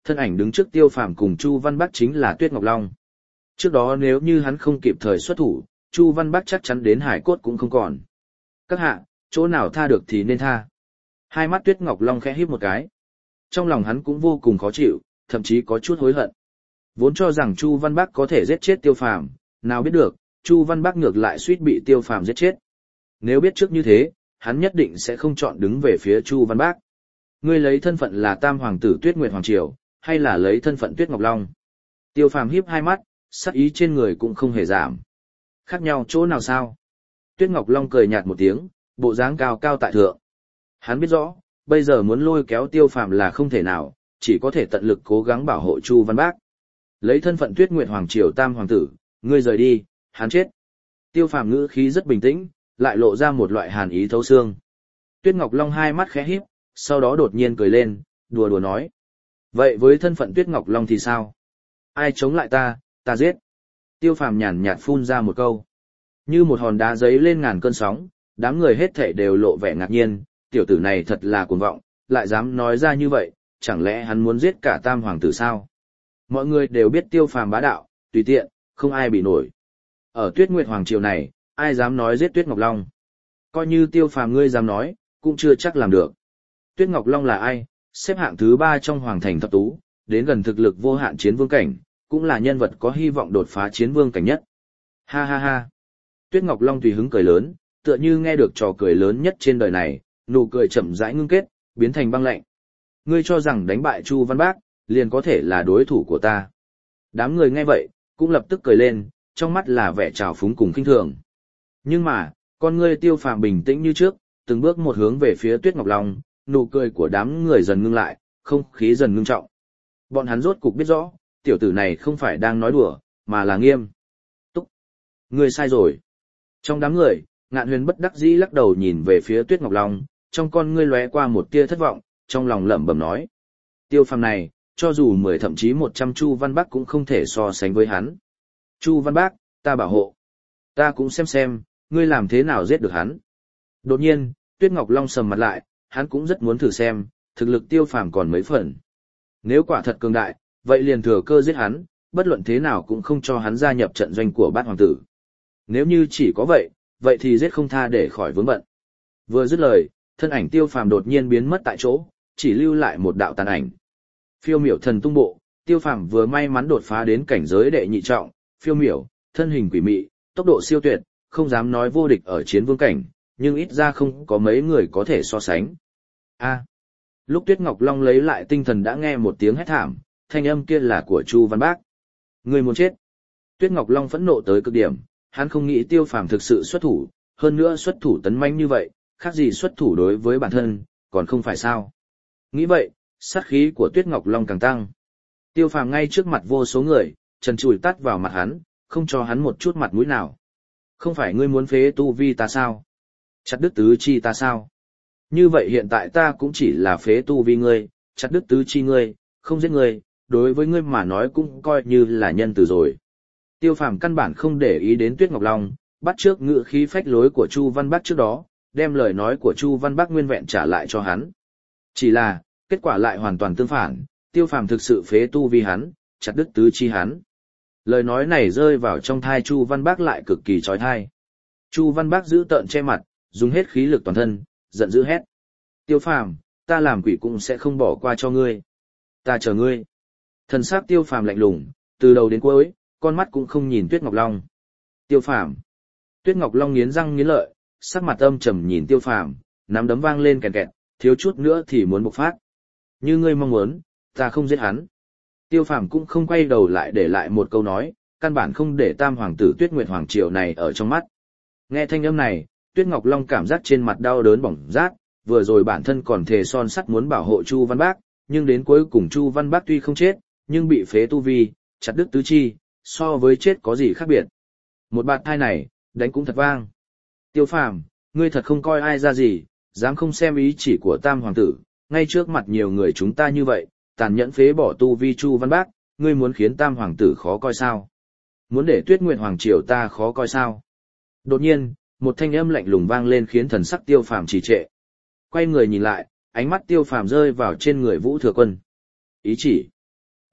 thân ảnh đứng trước Tiêu Phàm cùng Chu Văn Bắc chính là Tuyết Ngọc Long. Trước đó nếu như hắn không kịp thời xuất thủ, Chu Văn Bắc chắc chắn đến hải cốt cũng không còn. Các hạ, chỗ nào tha được thì nên tha. Hai mắt Tuyết Ngọc Long khẽ híp một cái. Trong lòng hắn cũng vô cùng khó chịu, thậm chí có chút hối hận. Vốn cho rằng Chu Văn Bắc có thể giết chết Tiêu Phàm, nào biết được, Chu Văn Bắc ngược lại suýt bị Tiêu Phàm giết chết. Nếu biết trước như thế, hắn nhất định sẽ không chọn đứng về phía Chu Văn Bắc. Ngươi lấy thân phận là Tam Hoàng tử Tuyết Nguyệt Hoàng Triều, hay là lấy thân phận Tuyết Ngọc Long? Tiêu Phàm híp hai mắt, sắc ý trên người cũng không hề giảm. Khác nhau chỗ nào sao? Tuyết Ngọc Long cười nhạt một tiếng, bộ dáng cao cao tại thượng. Hắn biết rõ, bây giờ muốn lôi kéo Tiêu Phàm là không thể nào, chỉ có thể tận lực cố gắng bảo hộ Chu Văn Bác. Lấy thân phận Tuyết Nguyệt Hoàng Triều Tam Hoàng tử, ngươi rời đi, hắn chết. Tiêu Phàm ngữ khí rất bình tĩnh, lại lộ ra một loại hàn ý thấu xương. Tuyết Ngọc Long hai mắt khẽ híp, sau đó đột nhiên cười lên, đùa đùa nói. Vậy với thân phận Tuyết Ngọc Long thì sao? Ai chống lại ta, ta giết. Tiêu Phàm nhàn nhạt phun ra một câu. Như một hòn đá giấy lên ngàn cơn sóng, đám người hết thảy đều lộ vẻ ngạc nhiên, tiểu tử này thật là cuồng vọng, lại dám nói ra như vậy, chẳng lẽ hắn muốn giết cả Tam Hoàng tử sao? Mọi người đều biết Tiêu Phàm bá đạo, tùy tiện, không ai bị nổi. Ở Tuyết Nguyệt Hoàng Triều này, ai dám nói giết Tuyết Ngọc Long? Coi như Tiêu Phàm ngươi dám nói, cũng chưa chắc làm được. Tuyết Ngọc Long là ai? Xếp hạng thứ ba trong Hoàng Thành Thập Tú, đến gần thực lực vô hạn chiến vương cảnh, cũng là nhân vật có hy vọng đột phá chiến vương cảnh nhất. Ha ha ha. Tuyết Ngọc Long tùy hứng cười lớn, tựa như nghe được trò cười lớn nhất trên đời này, nụ cười chậm rãi ngưng kết, biến thành băng lạnh. Ngươi cho rằng đánh bại Chu Văn Bác, liền có thể là đối thủ của ta. Đám người nghe vậy, cũng lập tức cười lên, trong mắt là vẻ trào phúng cùng khinh thường. Nhưng mà, con ngươi Tiêu Phàm bình tĩnh như trước, từng bước một hướng về phía Tuyết Ngọc Long, nụ cười của đám người dần ngưng lại, không khí dần ngưng trọng. Bọn hắn rốt cục biết rõ, tiểu tử này không phải đang nói đùa, mà là nghiêm túc. Ngươi sai rồi. Trong đám người, Ngạn Huyền bất đắc dĩ lắc đầu nhìn về phía Tuyết Ngọc Long, trong con ngươi lóe qua một tia thất vọng, trong lòng lẩm bẩm nói. Tiêu Phàm này, cho dù mười thậm chí một trăm Chu Văn Bác cũng không thể so sánh với hắn. Chu Văn Bác, ta bảo hộ. Ta cũng xem xem, ngươi làm thế nào giết được hắn. Đột nhiên, Tuyết Ngọc Long sầm mặt lại, hắn cũng rất muốn thử xem, thực lực Tiêu Phàm còn mấy phần. Nếu quả thật cường đại, vậy liền thừa cơ giết hắn, bất luận thế nào cũng không cho hắn gia nhập trận doanh của Bát Hoàng tử. Nếu như chỉ có vậy, vậy thì giết không tha để khỏi vướng bận. Vừa dứt lời, thân ảnh Tiêu Phàm đột nhiên biến mất tại chỗ, chỉ lưu lại một đạo tàn ảnh. Phiêu miểu thần tung bộ, Tiêu Phàm vừa may mắn đột phá đến cảnh giới đệ nhị trọng, phiêu miểu, thân hình quỷ mị, tốc độ siêu tuyệt, không dám nói vô địch ở chiến vương cảnh, nhưng ít ra không có mấy người có thể so sánh. A. Lúc Tuyết Ngọc Long lấy lại tinh thần đã nghe một tiếng hét thảm, thanh âm kia là của Chu Văn Bác. Người muốn chết. Tuyết Ngọc Long phẫn nộ tới cực điểm, hắn không nghĩ Tiêu Phàm thực sự xuất thủ, hơn nữa xuất thủ tấn mãnh như vậy, khác gì xuất thủ đối với bản thân, còn không phải sao. Nghĩ vậy, sát khí của Tuyết Ngọc Long càng tăng. Tiêu Phàm ngay trước mặt vô số người, trần trụi tát vào mặt hắn, không cho hắn một chút mặt mũi nào. Không phải ngươi muốn phế tu vi ta sao? Chặt đứt tứ chi ta sao? Như vậy hiện tại ta cũng chỉ là phế tu vi ngươi, chặt đứt tứ chi ngươi, không giết ngươi, đối với ngươi mà nói cũng coi như là nhân từ rồi. Tiêu Phàm căn bản không để ý đến Tuyết Ngọc Long, bắt trước ngữ khí phách lối của Chu Văn Bác trước đó, đem lời nói của Chu Văn Bác nguyên vẹn trả lại cho hắn. Chỉ là, kết quả lại hoàn toàn tương phản, Tiêu Phàm thực sự phế tu vi hắn, chặt đứt tứ chi hắn. Lời nói này rơi vào trong thai Chu Văn Bác lại cực kỳ chói tai. Chu Văn Bác giữ tợn che mặt, dùng hết khí lực toàn thân, giận dữ hét. Tiêu Phàm, ta làm quỷ cũng sẽ không bỏ qua cho ngươi. Ta chờ ngươi. Thần sắc Tiêu Phàm lạnh lùng, từ đầu đến cuối, con mắt cũng không nhìn Tuyết Ngọc Long. Tiêu Phàm. Tuyết Ngọc Long nghiến răng nghiến lợi, sắc mặt âm trầm nhìn Tiêu Phàm, nắm đấm vang lên kèn kẹt, thiếu chút nữa thì muốn bộc phát. Như ngươi mong muốn, ta không giết hắn. Tiêu Phàm cũng không quay đầu lại để lại một câu nói, căn bản không để Tam Hoàng tử Tuyết Nguyệt Hoàng Triều này ở trong mắt. Nghe thanh âm này, Tuyết Ngọc Long cảm giác trên mặt đau đớn bỏng rát, vừa rồi bản thân còn thề son sắt muốn bảo hộ Chu Văn Bác, nhưng đến cuối cùng Chu Văn Bác tuy không chết, nhưng bị phế tu vi, chặt đứt tứ chi, so với chết có gì khác biệt. Một bạt thai này, đánh cũng thật vang. Tiêu Phàm, ngươi thật không coi ai ra gì, dám không xem ý chỉ của Tam Hoàng tử, ngay trước mặt nhiều người chúng ta như vậy, tàn nhẫn phế bỏ tu vi Chu Văn Bác, ngươi muốn khiến Tam Hoàng tử khó coi sao? Muốn để Tuyết Nguyệt Hoàng Triều ta khó coi sao? Đột nhiên, một thanh âm lạnh lùng vang lên khiến thần sắc Tiêu Phàm trì trệ. Quay người nhìn lại, ánh mắt Tiêu Phàm rơi vào trên người Vũ Thừa Quân. Ý chỉ.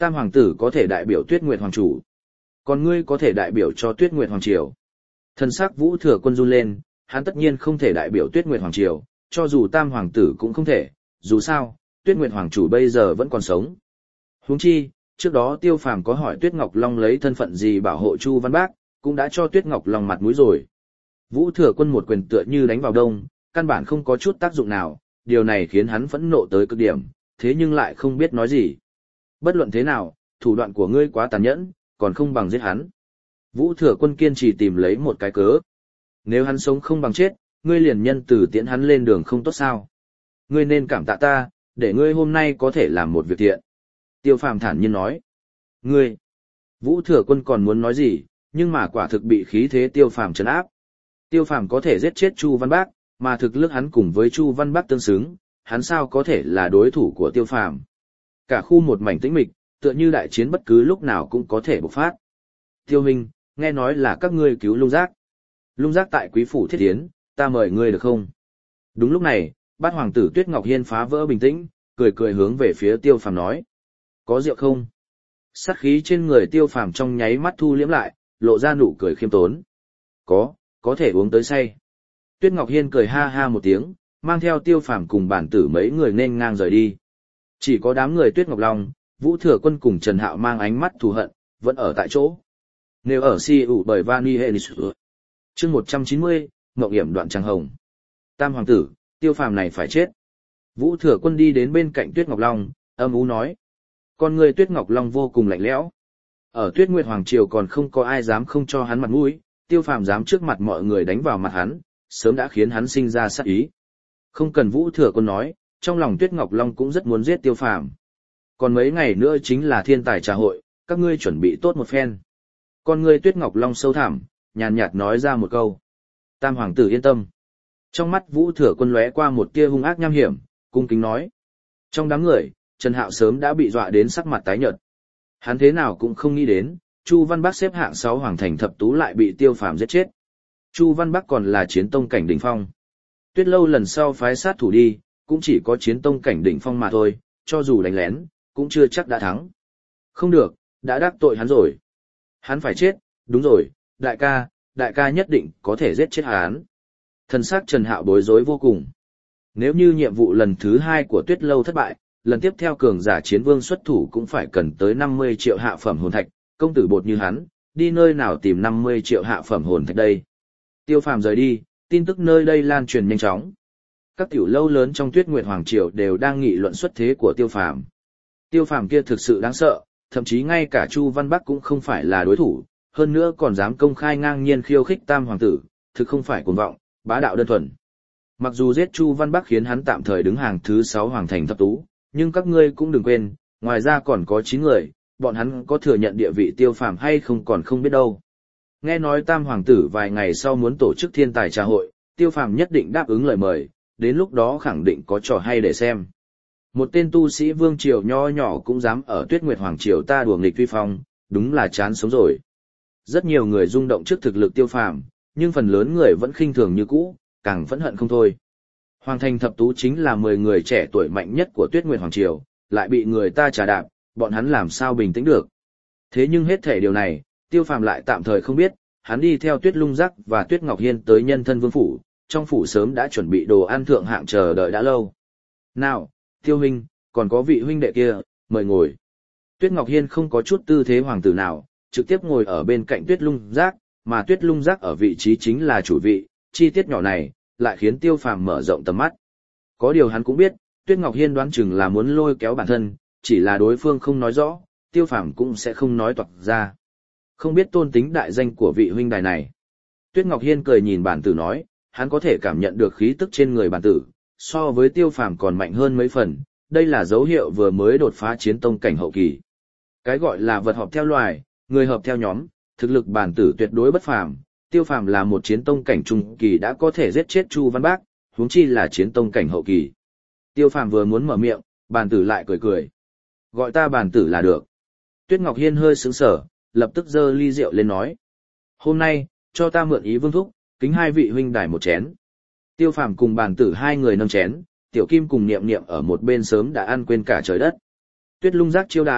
Tam hoàng tử có thể đại biểu Tuyết Nguyệt Hoàng chủ. Còn ngươi có thể đại biểu cho Tuyết Nguyệt Hoàng triều. Thần sắc Vũ Thừa Quân run lên, hắn tất nhiên không thể đại biểu Tuyết Nguyệt Hoàng triều, cho dù Tam hoàng tử cũng không thể, dù sao, Tuyết Nguyệt Hoàng chủ bây giờ vẫn còn sống. Huống chi, trước đó Tiêu Phàm có hỏi Tuyết Ngọc Long lấy thân phận gì bảo hộ Chu Văn Bác, cũng đã cho Tuyết Ngọc Long mặt mũi rồi. Vũ Thừa Quân một quyền tựa như đánh vào đông, căn bản không có chút tác dụng nào, điều này khiến hắn phẫn nộ tới cực điểm, thế nhưng lại không biết nói gì. Bất luận thế nào, thủ đoạn của ngươi quá tàn nhẫn, còn không bằng giết hắn. Vũ Thừa Quân kiên trì tìm lấy một cái cớ. Nếu hắn sống không bằng chết, ngươi liền nhân từ tiễn hắn lên đường không tốt sao? Ngươi nên cảm tạ ta, để ngươi hôm nay có thể làm một việc thiện. Tiêu Phàm thản nhiên nói. Ngươi! Vũ Thừa Quân còn muốn nói gì, nhưng mà quả thực bị khí thế Tiêu Phàm trấn áp. Tiêu Phàm có thể giết chết Chu Văn Bác, mà thực lực hắn cùng với Chu Văn Bác tương xứng, hắn sao có thể là đối thủ của Tiêu Phàm? Cả khu một mảnh tĩnh mịch, tựa như đại chiến bất cứ lúc nào cũng có thể bộc phát. Tiêu Minh, nghe nói là các ngươi cứu Lung Giác. Lung Giác tại Quý phủ thiết tiến, ta mời ngươi được không? Đúng lúc này, Bát hoàng tử Tuyết Ngọc Hiên phá vỡ bình tĩnh, cười cười hướng về phía Tiêu Phàm nói: "Có rượu không?" Sát khí trên người Tiêu Phàm trong nháy mắt thu liễm lại, lộ ra nụ cười khiêm tốn. "Có, có thể uống tới say." Tuyết Ngọc Hiên cười ha ha một tiếng, mang theo Tiêu Phàm cùng bản tử mấy người nên ngang rời đi. Chỉ có đám người Tuyết Ngọc Long, Vũ Thừa Quân cùng Trần Hạo mang ánh mắt thù hận, vẫn ở tại chỗ. Nếu ở si ủ bởi Vani Henis. Chương một trăm chín mươi, Ngộng Hiểm đoạn Tràng Hồng. Tam hoàng tử, Tiêu Phàm này phải chết. Vũ Thừa Quân đi đến bên cạnh Tuyết Ngọc Long, âm u nói. Con người Tuyết Ngọc Long vô cùng lạnh lẽo. Ở Tuyết Nguyệt Hoàng triều còn không có ai dám không cho hắn mặt mũi, Tiêu Phàm dám trước mặt mọi người đánh vào mặt hắn, sớm đã khiến hắn sinh ra sát ý. Không cần Vũ Thừa Quân nói, trong lòng Tuyết Ngọc Long cũng rất muốn giết Tiêu Phàm. Còn mấy ngày nữa chính là thiên tài trà hội, các ngươi chuẩn bị tốt một phen. Con người Tuyết Ngọc Long sâu thẳm, nhàn nhạt nói ra một câu. Tam hoàng tử yên tâm. Trong mắt Vũ Thừa Quân lóe qua một tia hung ác nham hiểm, cung kính nói. Trong đám người, Trần Hạo sớm đã bị dọa đến sắc mặt tái nhợt. Hắn thế nào cũng không nghĩ đến, Chu Văn Bắc xếp hạng sáu hoàng thành thập tú lại bị Tiêu Phàm giết chết. Chu Văn Bắc còn là chiến tông cảnh đỉnh phong. Tuyết Lâu lần sau phái sát thủ đi, cũng chỉ có chiến tông cảnh đỉnh phong mà thôi, cho dù đánh lén, cũng chưa chắc đã thắng. Không được, đã đắc tội hắn rồi. Hắn phải chết, đúng rồi, đại ca, đại ca nhất định có thể giết chết hắn. Thần sắc Trần Hạo bối rối vô cùng. Nếu như nhiệm vụ lần thứ hai của Tuyết Lâu thất bại, lần tiếp theo cường giả chiến vương xuất thủ cũng phải cần tới năm mươi triệu hạ phẩm hồn thạch, công tử bột như hắn, đi nơi nào tìm năm mươi triệu hạ phẩm hồn thạch đây. Tiêu Phàm rời đi, tin tức nơi đây lan truyền nhanh chóng. Các tiểu lâu lớn trong Tuyết Nguyệt Hoàng triều đều đang nghị luận xuất thế của Tiêu Phàm. Tiêu Phàm kia thực sự đáng sợ, thậm chí ngay cả Chu Văn Bắc cũng không phải là đối thủ, hơn nữa còn dám công khai ngang nhiên khiêu khích Tam hoàng tử, thực không phải cuồng vọng, bá đạo đơn thuần. Mặc dù giết Chu Văn Bắc khiến hắn tạm thời đứng hàng thứ sáu hoàng thành thập tú, nhưng các ngươi cũng đừng quên, ngoài ra còn có chín người, bọn hắn có thừa nhận địa vị Tiêu Phàm hay không còn không biết đâu. Nghe nói Tam hoàng tử vài ngày sau muốn tổ chức thiên tài trà hội, Tiêu Phàm nhất định đáp ứng lời mời, đến lúc đó khẳng định có trò hay để xem. Một tên tu sĩ vương triều nho nhỏ cũng dám ở Tuyết Nguyệt Hoàng triều ta đùa nghịch vi phong, đúng là chán sống rồi. Rất nhiều người rung động trước thực lực Tiêu Phàm, nhưng phần lớn người vẫn khinh thường như cũ, càng phẫn hận không thôi. Hoàng thành thập tú chính là mười người trẻ tuổi mạnh nhất của Tuyết Nguyệt Hoàng triều, lại bị người ta trà đạp, bọn hắn làm sao bình tĩnh được. Thế nhưng hết thể điều này, Tiêu Phàm lại tạm thời không biết, hắn đi theo Tuyết Lung Giác và Tuyết Ngọc Hiên tới Nhân Thân Vương phủ, trong phủ sớm đã chuẩn bị đồ ăn thượng hạng chờ đợi đã lâu. Nào, Tiêu huynh, còn có vị huynh đệ kia, mời ngồi. Tuyết Ngọc Hiên không có chút tư thế hoàng tử nào, trực tiếp ngồi ở bên cạnh Tuyết Lung Giác, mà Tuyết Lung Giác ở vị trí chính là chủ vị, chi tiết nhỏ này lại khiến Tiêu Phàm mở rộng tầm mắt. Có điều hắn cũng biết, Tuyết Ngọc Hiên đoán chừng là muốn lôi kéo bản thân, chỉ là đối phương không nói rõ, Tiêu Phàm cũng sẽ không nói toạc ra. Không biết tôn tính đại danh của vị huynh đài này. Tuyết Ngọc Hiên cười nhìn bản tử nói, hắn có thể cảm nhận được khí tức trên người bản tử, so với Tiêu Phàm còn mạnh hơn mấy phần, đây là dấu hiệu vừa mới đột phá chiến tông cảnh hậu kỳ. Cái gọi là vật hợp theo loài, người hợp theo nhóm, thực lực bản tử tuyệt đối bất phàm, Tiêu Phàm là một chiến tông cảnh trung kỳ đã có thể giết chết Chu Văn Bác, huống chi là chiến tông cảnh hậu kỳ. Tiêu Phàm vừa muốn mở miệng, bản tử lại cười cười. Gọi ta bản tử là được. Tuyết Ngọc Hiên hơi sững sờ, lập tức giơ ly rượu lên nói. Hôm nay, cho ta mượn ý vương thúc, kính hai vị huynh đài một chén. Tiêu Phàm cùng bản tử hai người nâng chén, Tiểu Kim cùng Niệm Niệm ở một bên sớm đã ăn quên cả trời đất. Tuyết Lung Giác chiêu đãi,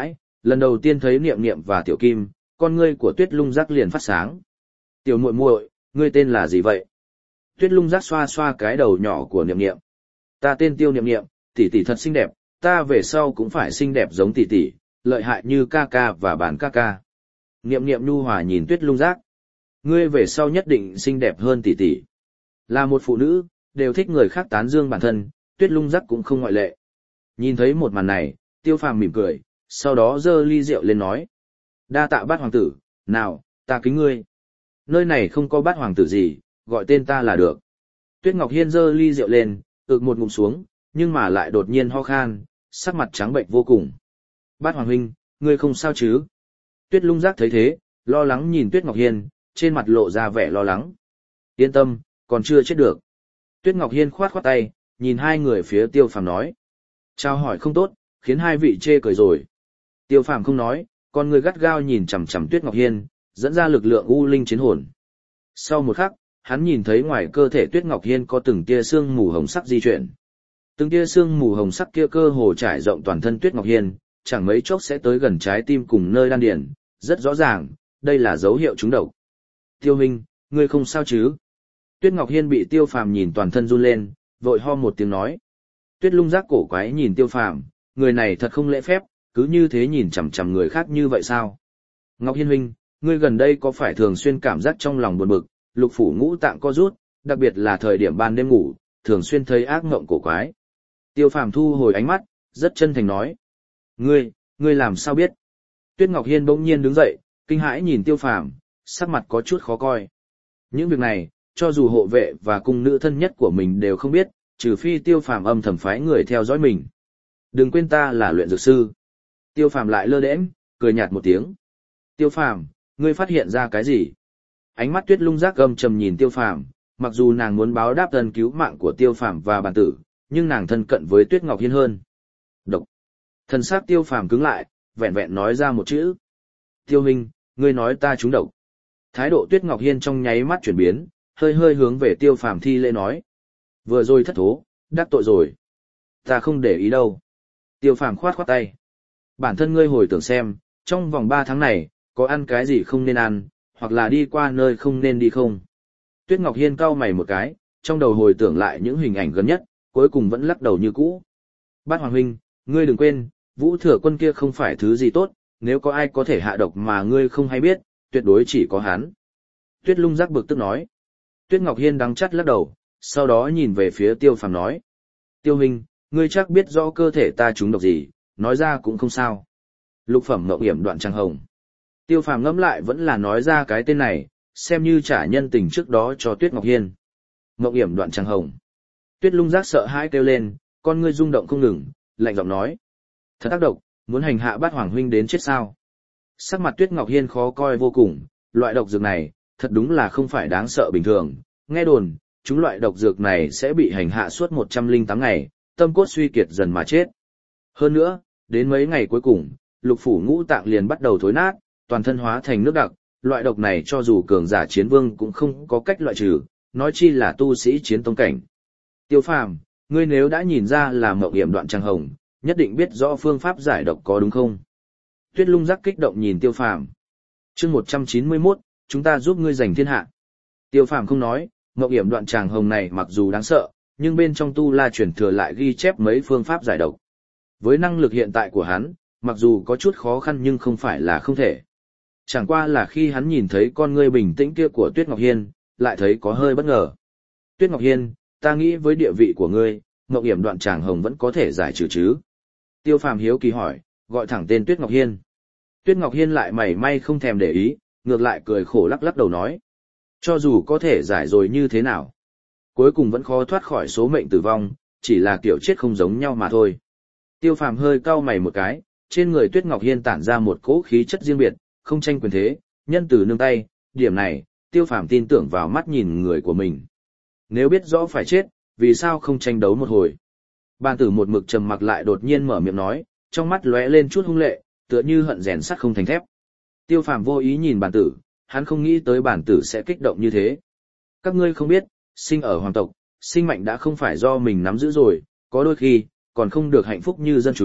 Lần đầu tiên thấy Niệm Niệm và Tiểu Kim, con ngươi của Tuyết Lung Giác liền phát sáng. Tiểu muội muội, ngươi tên là gì vậy? Tuyết Lung Giác xoa xoa cái đầu nhỏ của Niệm Niệm. Ta tên Tiêu Niệm Niệm, tỷ tỷ thật xinh đẹp, ta về sau cũng phải xinh đẹp giống tỷ tỷ, lợi hại như ca ca và bản ca ca. Niệm Niệm nhu hòa nhìn Tuyết Lung Giác. Ngươi về sau nhất định xinh đẹp hơn tỷ tỷ. Là một phụ nữ, đều thích người khác tán dương bản thân, Tuyết Lung Giác cũng không ngoại lệ. Nhìn thấy một màn này, Tiêu Phàm mỉm cười, sau đó giơ ly rượu lên nói. Đa tạ Bát hoàng tử, nào, ta kính ngươi. Nơi này không có Bát hoàng tử gì, gọi tên ta là được. Tuyết Ngọc Hiên giơ ly rượu lên, ực một ngụm xuống, nhưng mà lại đột nhiên ho khan, sắc mặt trắng bệnh vô cùng. Bát hoàng huynh, ngươi không sao chứ? Tuyết Lung Giác thấy thế, lo lắng nhìn Tuyết Ngọc Hiên, trên mặt lộ ra vẻ lo lắng. Yên tâm, còn chưa chết được. Tuyết Ngọc Hiên khoát khoát tay, nhìn hai người phía Tiêu Phàm nói. Chào hỏi không tốt, khiến hai vị chê cười rồi. Tiêu Phàm không nói, con người gắt gao nhìn chằm chằm Tuyết Ngọc Hiên, dẫn ra lực lượng u linh chiến hồn. Sau một khắc, hắn nhìn thấy ngoài cơ thể Tuyết Ngọc Hiên có từng tia sương mù hồng sắc di chuyển. Từng tia sương mù hồng sắc kia cơ hồ trải rộng toàn thân Tuyết Ngọc Hiên, chẳng mấy chốc sẽ tới gần trái tim cùng nơi đan điền, rất rõ ràng, đây là dấu hiệu trúng độc. Tiêu Minh, ngươi không sao chứ? Tuyết Ngọc Hiên bị Tiêu Phàm nhìn toàn thân run lên, vội ho một tiếng nói. Tuyết Lung Giác cổ quái nhìn Tiêu Phàm, người này thật không lễ phép, cứ như thế nhìn chằm chằm người khác như vậy sao? Ngọc Hiên huynh, ngươi gần đây có phải thường xuyên cảm giác trong lòng buồn bực, lục phủ ngũ tạng co rút, đặc biệt là thời điểm ban đêm ngủ, thường xuyên thấy ác mộng cổ quái. Tiêu Phàm thu hồi ánh mắt, rất chân thành nói. Ngươi, ngươi làm sao biết? Tuyết Ngọc Hiên bỗng nhiên đứng dậy, kinh hãi nhìn Tiêu Phàm, sắc mặt có chút khó coi. Những việc này, cho dù hộ vệ và cung nữ thân nhất của mình đều không biết, trừ phi Tiêu Phàm âm thầm phái người theo dõi mình. Đừng quên ta là luyện dược sư. Tiêu Phàm lại lơ đễnh, cười nhạt một tiếng. Tiêu Phàm, ngươi phát hiện ra cái gì? Ánh mắt Tuyết Lung Giác gầm trầm nhìn Tiêu Phàm, mặc dù nàng muốn báo đáp ân cứu mạng của Tiêu Phàm và bản tử, nhưng nàng thân cận với Tuyết Ngọc Hiên hơn. Độc. Thần sắc Tiêu Phàm cứng lại, vẹn vẹn nói ra một chữ. Tiêu huynh, ngươi nói ta trúng độc. Thái độ Tuyết Ngọc Hiên trong nháy mắt chuyển biến, hơi hơi hướng về Tiêu Phàm thi lễ nói. Vừa rồi thất thố, đắc tội rồi. Ta không để ý đâu. Tiêu Phàm khoát khoát tay. Bản thân ngươi hồi tưởng xem, trong vòng ba tháng này, có ăn cái gì không nên ăn, hoặc là đi qua nơi không nên đi không. Tuyết Ngọc Hiên cau mày một cái, trong đầu hồi tưởng lại những hình ảnh gần nhất, cuối cùng vẫn lắc đầu như cũ. Bát hoàng huynh, ngươi đừng quên, Vũ Thừa Quân kia không phải thứ gì tốt, nếu có ai có thể hạ độc mà ngươi không hay biết, tuyệt đối chỉ có hắn. Tuyết Lung Giác bực tức nói. Tuyết Ngọc Hiên đắng chắt lắc đầu, sau đó nhìn về phía Tiêu Phàm nói. Tiêu huynh, ngươi chắc biết rõ cơ thể ta trúng độc gì, nói ra cũng không sao. Lục phẩm ngộng hiểm đoạn trăng hồng. Tiêu Phàm ngẫm lại vẫn là nói ra cái tên này, xem như trả nhân tình trước đó cho Tuyết Ngọc Hiên. Ngộng hiểm đoạn trăng hồng. Tuyết Lung Giác sợ hãi kêu lên, con ngươi rung động không ngừng, lạnh giọng nói. Thật ác độc, muốn hành hạ Bát hoàng huynh đến chết sao? Sắc mặt Tuyết Ngọc Hiên khó coi vô cùng, loại độc dược này, thật đúng là không phải đáng sợ bình thường. Nghe đồn, chúng loại độc dược này sẽ bị hành hạ suốt một trăm lẻ tám ngày, tâm cốt suy kiệt dần mà chết. Hơn nữa, đến mấy ngày cuối cùng, lục phủ ngũ tạng liền bắt đầu thối nát, toàn thân hóa thành nước đặc, loại độc này cho dù cường giả chiến vương cũng không có cách loại trừ, nói chi là tu sĩ chiến tông cảnh. Tiêu Phàm, ngươi nếu đã nhìn ra là mộng hiểm đoạn trăng hồng, nhất định biết rõ phương pháp giải độc có đúng không? Tuyết Lung Giác kích động nhìn Tiêu Phàm. Chương một trăm chín mươi mốt, chúng ta giúp ngươi giành thiên hạ. Tiêu Phàm không nói, mộng hiểm đoạn tràng hồng này mặc dù đáng sợ, nhưng bên trong tu la truyền thừa lại ghi chép mấy phương pháp giải độc. Với năng lực hiện tại của hắn, mặc dù có chút khó khăn nhưng không phải là không thể. Chẳng qua là khi hắn nhìn thấy con ngươi bình tĩnh kia của Tuyết Ngọc Hiên, lại thấy có hơi bất ngờ. Tuyết Ngọc Hiên, ta nghĩ với địa vị của ngươi, mộng hiểm đoạn tràng hồng vẫn có thể giải trừ chứ? Tiêu Phàm hiếu kỳ hỏi, gọi thẳng tên Tuyết Ngọc Hiên. Tuyết Ngọc Hiên lại mảy may không thèm để ý, ngược lại cười khổ lắc lắc đầu nói. Cho dù có thể giải rồi như thế nào, cuối cùng vẫn khó thoát khỏi số mệnh tử vong, chỉ là kiểu chết không giống nhau mà thôi. Tiêu Phàm hơi cau mày một cái, trên người Tuyết Ngọc Hiên tản ra một cỗ khí chất riêng biệt, không tranh quyền thế, nhân từ nương tay, điểm này, Tiêu Phàm tin tưởng vào mắt nhìn người của mình. Nếu biết rõ phải chết, vì sao không tranh đấu một hồi? Bàn tử một mực trầm mặc lại đột nhiên mở miệng nói, trong mắt lóe lên chút hung lệ, tựa như hận rèn sắt không thành thép. Tiêu Phàm vô ý nhìn bàn tử, hắn không nghĩ tới bàn tử sẽ kích động như thế. Các ngươi không biết, sinh ở hoàng tộc, sinh mệnh đã không phải do mình nắm giữ rồi, có đôi khi, còn không được hạnh phúc như dân chúng,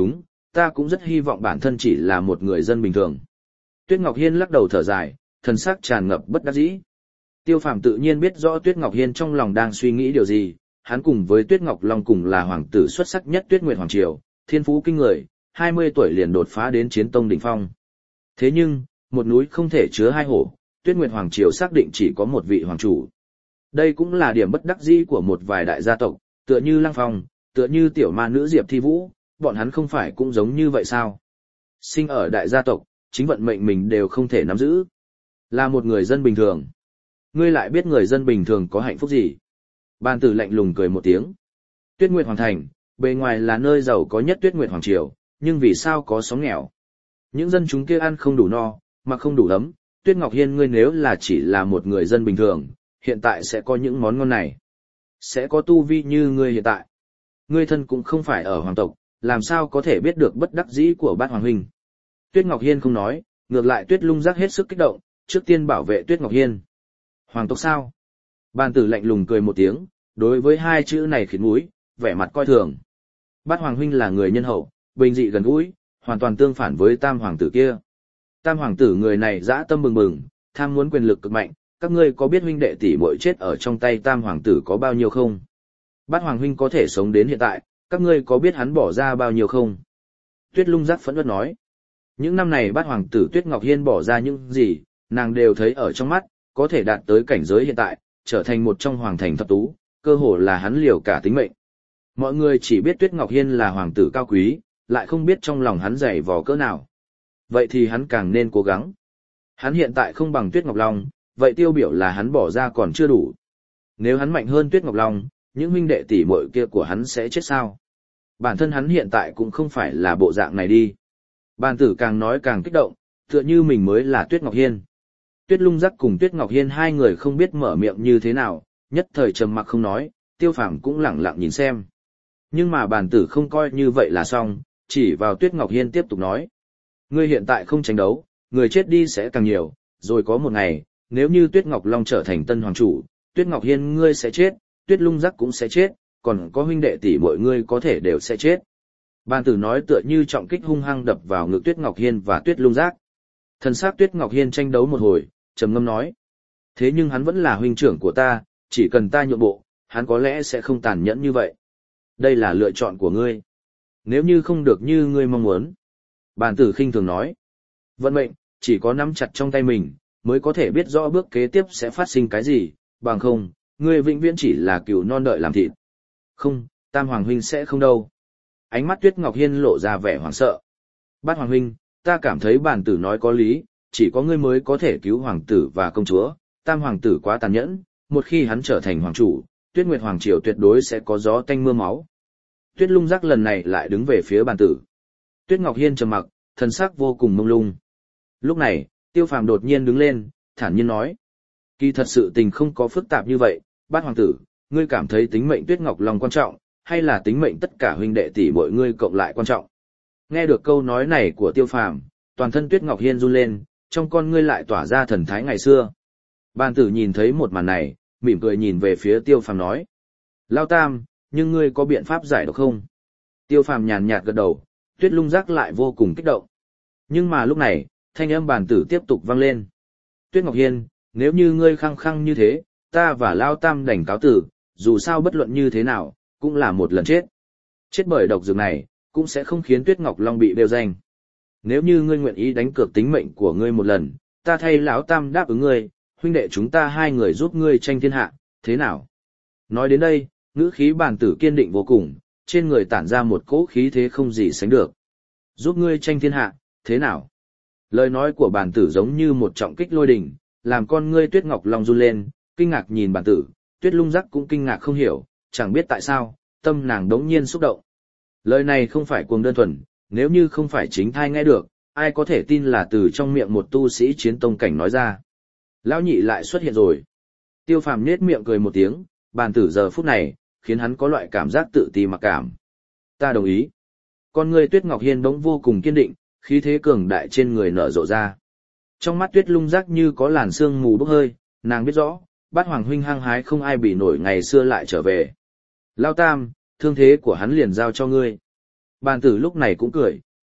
ta cũng rất hy vọng bản thân chỉ là một người dân bình thường. Tuyết Ngọc Hiên lắc đầu thở dài, thần sắc tràn ngập bất đắc dĩ. Tiêu Phàm tự nhiên biết rõ Tuyết Ngọc Hiên trong lòng đang suy nghĩ điều gì, hắn cùng với Tuyết Ngọc Long cùng là hoàng tử xuất sắc nhất Tuyết Nguyệt Hoàng Triều, thiên phú kinh người, hai mươi tuổi liền đột phá đến chiến tông đỉnh phong. Thế nhưng, một núi không thể chứa hai hổ, Tuyết Nguyệt Hoàng Triều xác định chỉ có một vị hoàng chủ. Đây cũng là điểm bất đắc dĩ của một vài đại gia tộc, tựa như Lăng Phong, tựa như tiểu ma nữ Diệp Thi Vũ, bọn hắn không phải cũng giống như vậy sao? Sinh ở đại gia tộc, chính vận mệnh mình đều không thể nắm giữ. Là một người dân bình thường. Ngươi lại biết người dân bình thường có hạnh phúc gì? Bàn tử lạnh lùng cười một tiếng. Tuyết Nguyệt Hoàng Thành, bề ngoài là nơi giàu có nhất Tuyết Nguyệt Hoàng Triều, nhưng vì sao có xóm nghèo? Những dân chúng kia ăn không đủ no, mà không đủ ấm. Tuyết Ngọc Hiên ngươi nếu là chỉ là một người dân bình thường, hiện tại sẽ có những món ngon này. Sẽ có tu vi như ngươi hiện tại. Ngươi thân cũng không phải ở hoàng tộc, làm sao có thể biết được bất đắc dĩ của bát hoàng huynh. Tuyết Ngọc Hiên không nói, ngược lại Tuyết Lung Giác hết sức kích động, trước tiên bảo vệ Tuyết Ngọc Hiên. Hoàng tộc sao? Bàn tử lạnh lùng cười một tiếng, đối với hai chữ này khiến mũi, vẻ mặt coi thường. Bát hoàng huynh là người nhân hậu, bình dị gần gũi, hoàn toàn tương phản với tam hoàng tử kia. Tam hoàng tử người này dã tâm bừng bừng, tham muốn quyền lực cực mạnh, các ngươi có biết huynh đệ tỷ muội chết ở trong tay tam hoàng tử có bao nhiêu không? Bát hoàng huynh có thể sống đến hiện tại, các ngươi có biết hắn bỏ ra bao nhiêu không? Tuyết Lung Giác phẫn nộ nói. Những năm này bát hoàng tử Tuyết Ngọc Hiên bỏ ra những gì, nàng đều thấy ở trong mắt, có thể đạt tới cảnh giới hiện tại, trở thành một trong hoàng thành thập tú, cơ hồ là hắn liều cả tính mệnh. Mọi người chỉ biết Tuyết Ngọc Hiên là hoàng tử cao quý, lại không biết trong lòng hắn dày vò cỡ nào. Vậy thì hắn càng nên cố gắng. Hắn hiện tại không bằng Tuyết Ngọc Long, vậy tiêu biểu là hắn bỏ ra còn chưa đủ. Nếu hắn mạnh hơn Tuyết Ngọc Long, những huynh đệ tỷ muội kia của hắn sẽ chết sao? Bản thân hắn hiện tại cũng không phải là bộ dạng này đi. Bàn tử càng nói càng kích động, tựa như mình mới là Tuyết Ngọc Hiên. Tuyết Lung Giác cùng Tuyết Ngọc Hiên hai người không biết mở miệng như thế nào, nhất thời trầm mặc không nói, Tiêu Phàm cũng lẳng lặng nhìn xem. Nhưng mà bàn tử không coi như vậy là xong, chỉ vào Tuyết Ngọc Hiên tiếp tục nói. Ngươi hiện tại không tranh đấu, người chết đi sẽ càng nhiều, rồi có một ngày, nếu như Tuyết Ngọc Long trở thành tân hoàng chủ, Tuyết Ngọc Hiên ngươi sẽ chết, Tuyết Lung Giác cũng sẽ chết, còn có huynh đệ tỷ mọi ngươi có thể đều sẽ chết. Bàn tử nói tựa như trọng kích hung hăng đập vào ngực Tuyết Ngọc Hiên và Tuyết Lung Giác. Thần sắc Tuyết Ngọc Hiên tranh đấu một hồi, trầm ngâm nói. Thế nhưng hắn vẫn là huynh trưởng của ta, chỉ cần ta nhượng bộ, hắn có lẽ sẽ không tàn nhẫn như vậy. Đây là lựa chọn của ngươi. Nếu như không được như ngươi mong muốn. Bàn tử khinh thường nói. Vận mệnh, chỉ có nắm chặt trong tay mình, mới có thể biết rõ bước kế tiếp sẽ phát sinh cái gì, bằng không, ngươi vĩnh viễn chỉ là cừu non đợi làm thịt. Không, Tam Hoàng huynh sẽ không đâu. Ánh mắt Tuyết Ngọc Hiên lộ ra vẻ hoảng sợ. Bát Hoàng huynh, ta cảm thấy bản tử nói có lý, chỉ có ngươi mới có thể cứu hoàng tử và công chúa, Tam Hoàng tử quá tàn nhẫn, một khi hắn trở thành hoàng chủ, Tuyết Nguyệt Hoàng Triều tuyệt đối sẽ có gió tanh mưa máu. Tuyết Lung Giác lần này lại đứng về phía bản tử. Tuyết Ngọc Hiên trầm mặc, thần sắc vô cùng mông lung. Lúc này, Tiêu Phàm đột nhiên đứng lên, thản nhiên nói. Kỳ thật sự tình không có phức tạp như vậy, Bát Hoàng tử, ngươi cảm thấy tính mệnh Tuyết Ngọc Long quan trọng, hay là tính mệnh tất cả huynh đệ tỷ muội ngươi cộng lại quan trọng? Nghe được câu nói này của Tiêu Phàm, toàn thân Tuyết Ngọc Hiên run lên, trong con ngươi lại tỏa ra thần thái ngày xưa. Bàn tử nhìn thấy một màn này, mỉm cười nhìn về phía Tiêu Phàm nói. Lao Tam, nhưng ngươi có biện pháp giải độc không? Tiêu Phàm nhàn nhạt gật đầu, Tuyết Lung Giác lại vô cùng kích động. Nhưng mà lúc này, thanh âm bàn tử tiếp tục vang lên. Tuyết Ngọc Hiên, nếu như ngươi khăng khăng như thế, ta và Lao Tam đành cáo tử, dù sao bất luận như thế nào, cũng là một lần chết. Chết bởi độc dược này, cũng sẽ không khiến Tuyết Ngọc Long bị đeo danh. Nếu như ngươi nguyện ý đánh cược tính mệnh của ngươi một lần, ta thay Lão Tam đáp ứng ngươi, huynh đệ chúng ta hai người giúp ngươi tranh thiên hạ, thế nào? Nói đến đây, ngữ khí bàn tử kiên định vô cùng, trên người tản ra một cỗ khí thế không gì sánh được. Giúp ngươi tranh thiên hạ, thế nào? Lời nói của bàn tử giống như một trọng kích lôi đình, làm con ngươi Tuyết Ngọc Long run lên, kinh ngạc nhìn bàn tử, Tuyết Lung Giác cũng kinh ngạc không hiểu, chẳng biết tại sao, tâm nàng đống nhiên xúc động. Lời này không phải cuồng đơn thuần, nếu như không phải chính thai nghe được, ai có thể tin là từ trong miệng một tu sĩ chiến tông cảnh nói ra. Lão nhị lại xuất hiện rồi. Tiêu Phàm nhếch miệng cười một tiếng, bàn tử giờ phút này, khiến hắn có loại cảm giác tự ti mặc cảm. Ta đồng ý. Con người Tuyết Ngọc Hiên bỗng vô cùng kiên định, khí thế cường đại trên người nở rộ ra. Trong mắt Tuyết Lung Giác như có làn sương mù bốc hơi, nàng biết rõ, Bát Hoàng huynh hăng hái không ai bị nổi ngày xưa lại trở về. Lao Tam, thương thế của hắn liền giao cho ngươi. Bàn tử lúc này cũng cười,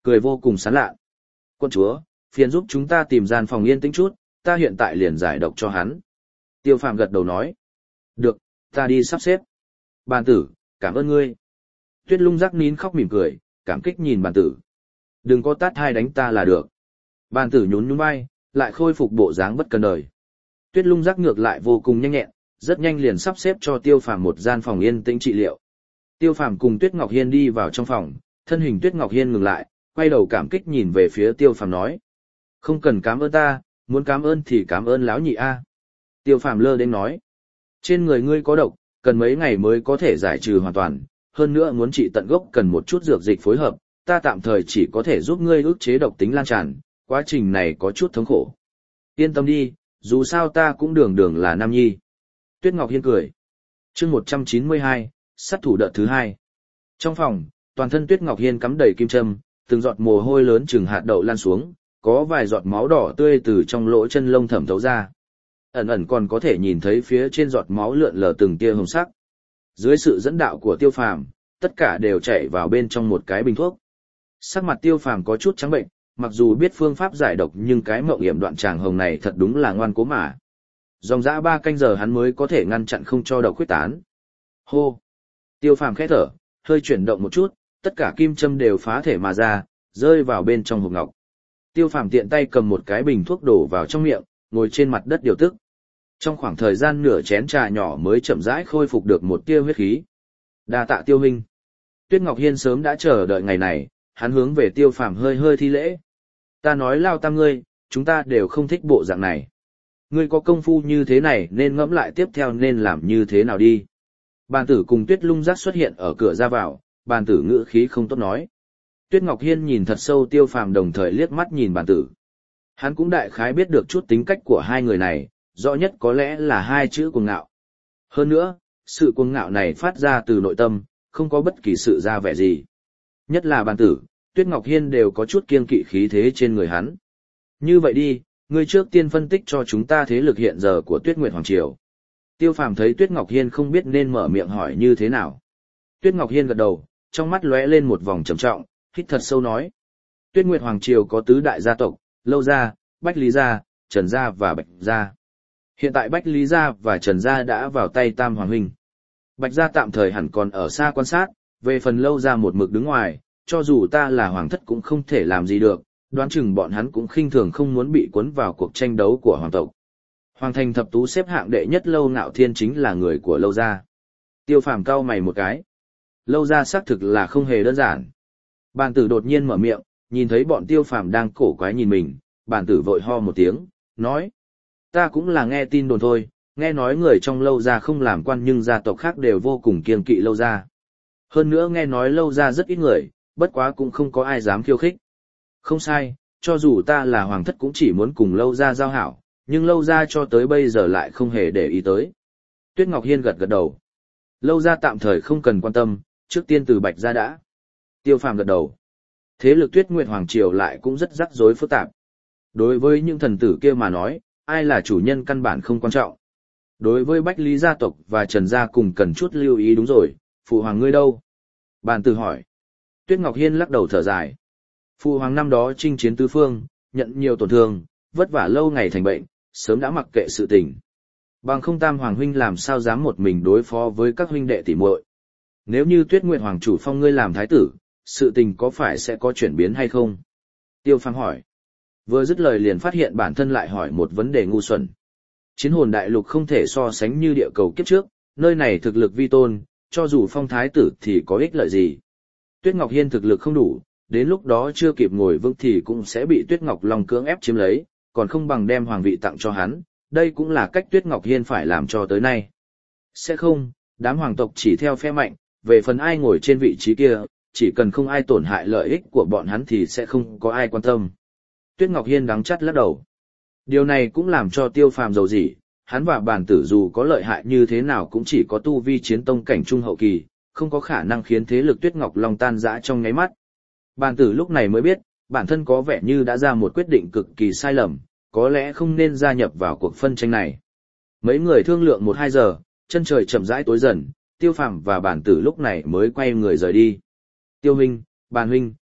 cười vô cùng sán lạ. Quân chúa, phiền giúp chúng ta tìm gian phòng yên tĩnh chút, ta hiện tại liền giải độc cho hắn. Tiêu Phàm gật đầu nói. Được, ta đi sắp xếp. Bàn tử, cảm ơn ngươi. Tuyết Lung Giác nín khóc mỉm cười, cảm kích nhìn bàn tử. Đừng có tát hai đánh ta là được. Bàn tử nhún nhún vai, lại khôi phục bộ dáng bất cần đời. Tuyết Lung Giác ngược lại vô cùng nhanh nhẹn, rất nhanh liền sắp xếp cho Tiêu Phàm một gian phòng yên tĩnh trị liệu. Tiêu Phàm cùng Tuyết Ngọc Hiên đi vào trong phòng, thân hình Tuyết Ngọc Hiên ngừng lại, quay đầu cảm kích nhìn về phía Tiêu Phàm nói. Không cần cảm ơn ta, muốn cảm ơn thì cảm ơn lão nhị a. Tiêu Phàm lơ đến nói. Trên người ngươi có độc, cần mấy ngày mới có thể giải trừ hoàn toàn, hơn nữa muốn trị tận gốc cần một chút dược dịch phối hợp, ta tạm thời chỉ có thể giúp ngươi ức chế độc tính lan tràn, quá trình này có chút thống khổ. Yên tâm đi, dù sao ta cũng đường đường là nam nhi. Tuyết Ngọc Hiên cười. Chương một trăm chín mươi hai, sát thủ đợt thứ hai. Trong phòng, toàn thân Tuyết Ngọc Hiên cắm đầy kim châm, từng giọt mồ hôi lớn chừng hạt đậu lan xuống, có vài giọt máu đỏ tươi từ trong lỗ chân lông thẩm thấu ra. Ẩn ẩn còn có thể nhìn thấy phía trên giọt máu lượn lờ từng tia hồng sắc. Dưới sự dẫn đạo của Tiêu Phàm, tất cả đều chảy vào bên trong một cái bình thuốc. Sắc mặt Tiêu Phàm có chút trắng bệnh, mặc dù biết phương pháp giải độc nhưng cái mộng hiểm đoạn tràng hồng này thật đúng là ngoan cố mà. Dòng dã ba canh giờ hắn mới có thể ngăn chặn không cho độc khuếch tán. Hô! Tiêu Phàm khẽ thở, hơi chuyển động một chút, tất cả kim châm đều phá thể mà ra, rơi vào bên trong hộp ngọc. Tiêu Phàm tiện tay cầm một cái bình thuốc đổ vào trong miệng, ngồi trên mặt đất điều tức. Trong khoảng thời gian nửa chén trà nhỏ mới chậm rãi khôi phục được một tia huyết khí. Đa tạ Tiêu huynh. Tuyết Ngọc Hiên sớm đã chờ đợi ngày này, hắn hướng về Tiêu Phàm hơi hơi thi lễ. Ta nói Lao Tam ngươi, chúng ta đều không thích bộ dạng này. Ngươi có công phu như thế này nên ngẫm lại tiếp theo nên làm như thế nào đi. Bàn tử cùng Tuyết Lung Giác xuất hiện ở cửa ra vào, bàn tử ngữ khí không tốt nói. Tuyết Ngọc Hiên nhìn thật sâu Tiêu Phàm đồng thời liếc mắt nhìn bàn tử. Hắn cũng đại khái biết được chút tính cách của hai người này, rõ nhất có lẽ là hai chữ cuồng ngạo. Hơn nữa, sự cuồng ngạo này phát ra từ nội tâm, không có bất kỳ sự ra vẻ gì. Nhất là bàn tử, Tuyết Ngọc Hiên đều có chút kiêng kỵ khí thế trên người hắn. Như vậy đi, ngươi trước tiên phân tích cho chúng ta thế lực hiện giờ của Tuyết Nguyệt Hoàng Triều. Tiêu Phàm thấy Tuyết Ngọc Hiên không biết nên mở miệng hỏi như thế nào. Tuyết Ngọc Hiên gật đầu, trong mắt lóe lên một vòng trầm trọng, hít thật sâu nói. Tuyết Nguyệt Hoàng Triều có tứ đại gia tộc, Lâu Gia, Bách Lý Gia, Trần Gia và Bạch Gia. Hiện tại Bách Lý Gia và Trần Gia đã vào tay Tam Hoàng Huynh. Bạch Gia tạm thời hẳn còn ở xa quan sát, về phần Lâu Gia một mực đứng ngoài, cho dù ta là hoàng thất cũng không thể làm gì được, đoán chừng bọn hắn cũng khinh thường không muốn bị cuốn vào cuộc tranh đấu của hoàng tộc. Hoàng thành thập tú xếp hạng đệ nhất Lâu Ngạo Thiên chính là người của Lâu Gia. Tiêu Phàm cau mày một cái. Lâu Gia xác thực là không hề đơn giản. Bàn tử đột nhiên mở miệng, nhìn thấy bọn Tiêu Phàm đang cổ quái nhìn mình, bàn tử vội ho một tiếng, nói. Ta cũng là nghe tin đồn thôi, nghe nói người trong Lâu Gia không làm quan nhưng gia tộc khác đều vô cùng kiêng kỵ Lâu Gia. Hơn nữa nghe nói Lâu Gia rất ít người, bất quá cũng không có ai dám khiêu khích. Không sai, cho dù ta là hoàng thất cũng chỉ muốn cùng Lâu Gia giao hảo, nhưng Lâu Gia cho tới bây giờ lại không hề để ý tới. Tuyết Ngọc Hiên gật gật đầu. Lâu Gia tạm thời không cần quan tâm, trước tiên từ Bạch Gia đã. Tiêu Phàm gật đầu. Thế lực Tuyết Nguyệt Hoàng Triều lại cũng rất rắc rối phức tạp. Đối với những thần tử kia mà nói, ai là chủ nhân căn bản không quan trọng. Đối với Bách Lý gia tộc và Trần gia cùng cần chút lưu ý đúng rồi, phụ hoàng ngươi đâu? Bàn tử hỏi. Tuyết Ngọc Hiên lắc đầu thở dài. Phụ hoàng năm đó chinh chiến tứ phương, nhận nhiều tổn thương, vất vả lâu ngày thành bệnh, sớm đã mặc kệ sự tình. Bằng không Tam Hoàng huynh làm sao dám một mình đối phó với các huynh đệ tỉ muội. Nếu như Tuyết Nguyệt Hoàng chủ phong ngươi làm thái tử, sự tình có phải sẽ có chuyển biến hay không? Tiêu Phàm hỏi. Vừa dứt lời liền phát hiện bản thân lại hỏi một vấn đề ngu xuẩn. Chiến hồn đại lục không thể so sánh như địa cầu kiếp trước, nơi này thực lực vi tôn, cho dù phong thái tử thì có ích lợi gì. Tuyết Ngọc Hiên thực lực không đủ, đến lúc đó chưa kịp ngồi vững thì cũng sẽ bị Tuyết Ngọc Long cưỡng ép chiếm lấy, còn không bằng đem hoàng vị tặng cho hắn, đây cũng là cách Tuyết Ngọc Hiên phải làm cho tới nay. Sẽ không, đám hoàng tộc chỉ theo phe mạnh, về phần ai ngồi trên vị trí kia, chỉ cần không ai tổn hại lợi ích của bọn hắn thì sẽ không có ai quan tâm. Tuyết Ngọc Hiên đắng chắt lắc đầu. Điều này cũng làm cho Tiêu Phàm dầu dỉ, hắn và bản tử dù có lợi hại như thế nào cũng chỉ có tu vi chiến tông cảnh trung hậu kỳ, không có khả năng khiến thế lực Tuyết Ngọc Long tan rã trong nháy mắt. Bản tử lúc này mới biết, bản thân có vẻ như đã ra một quyết định cực kỳ sai lầm, có lẽ không nên gia nhập vào cuộc phân tranh này. Mấy người thương lượng một hai giờ, chân trời chậm rãi tối dần, Tiêu Phàm và bản tử lúc này mới quay người rời đi. Tiêu huynh, bản huynh,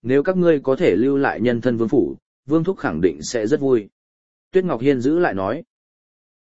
nếu các ngươi có thể lưu lại nhân thân vương phủ, vương thúc khẳng định sẽ rất vui. Tuyết Ngọc Hiên giữ lại nói.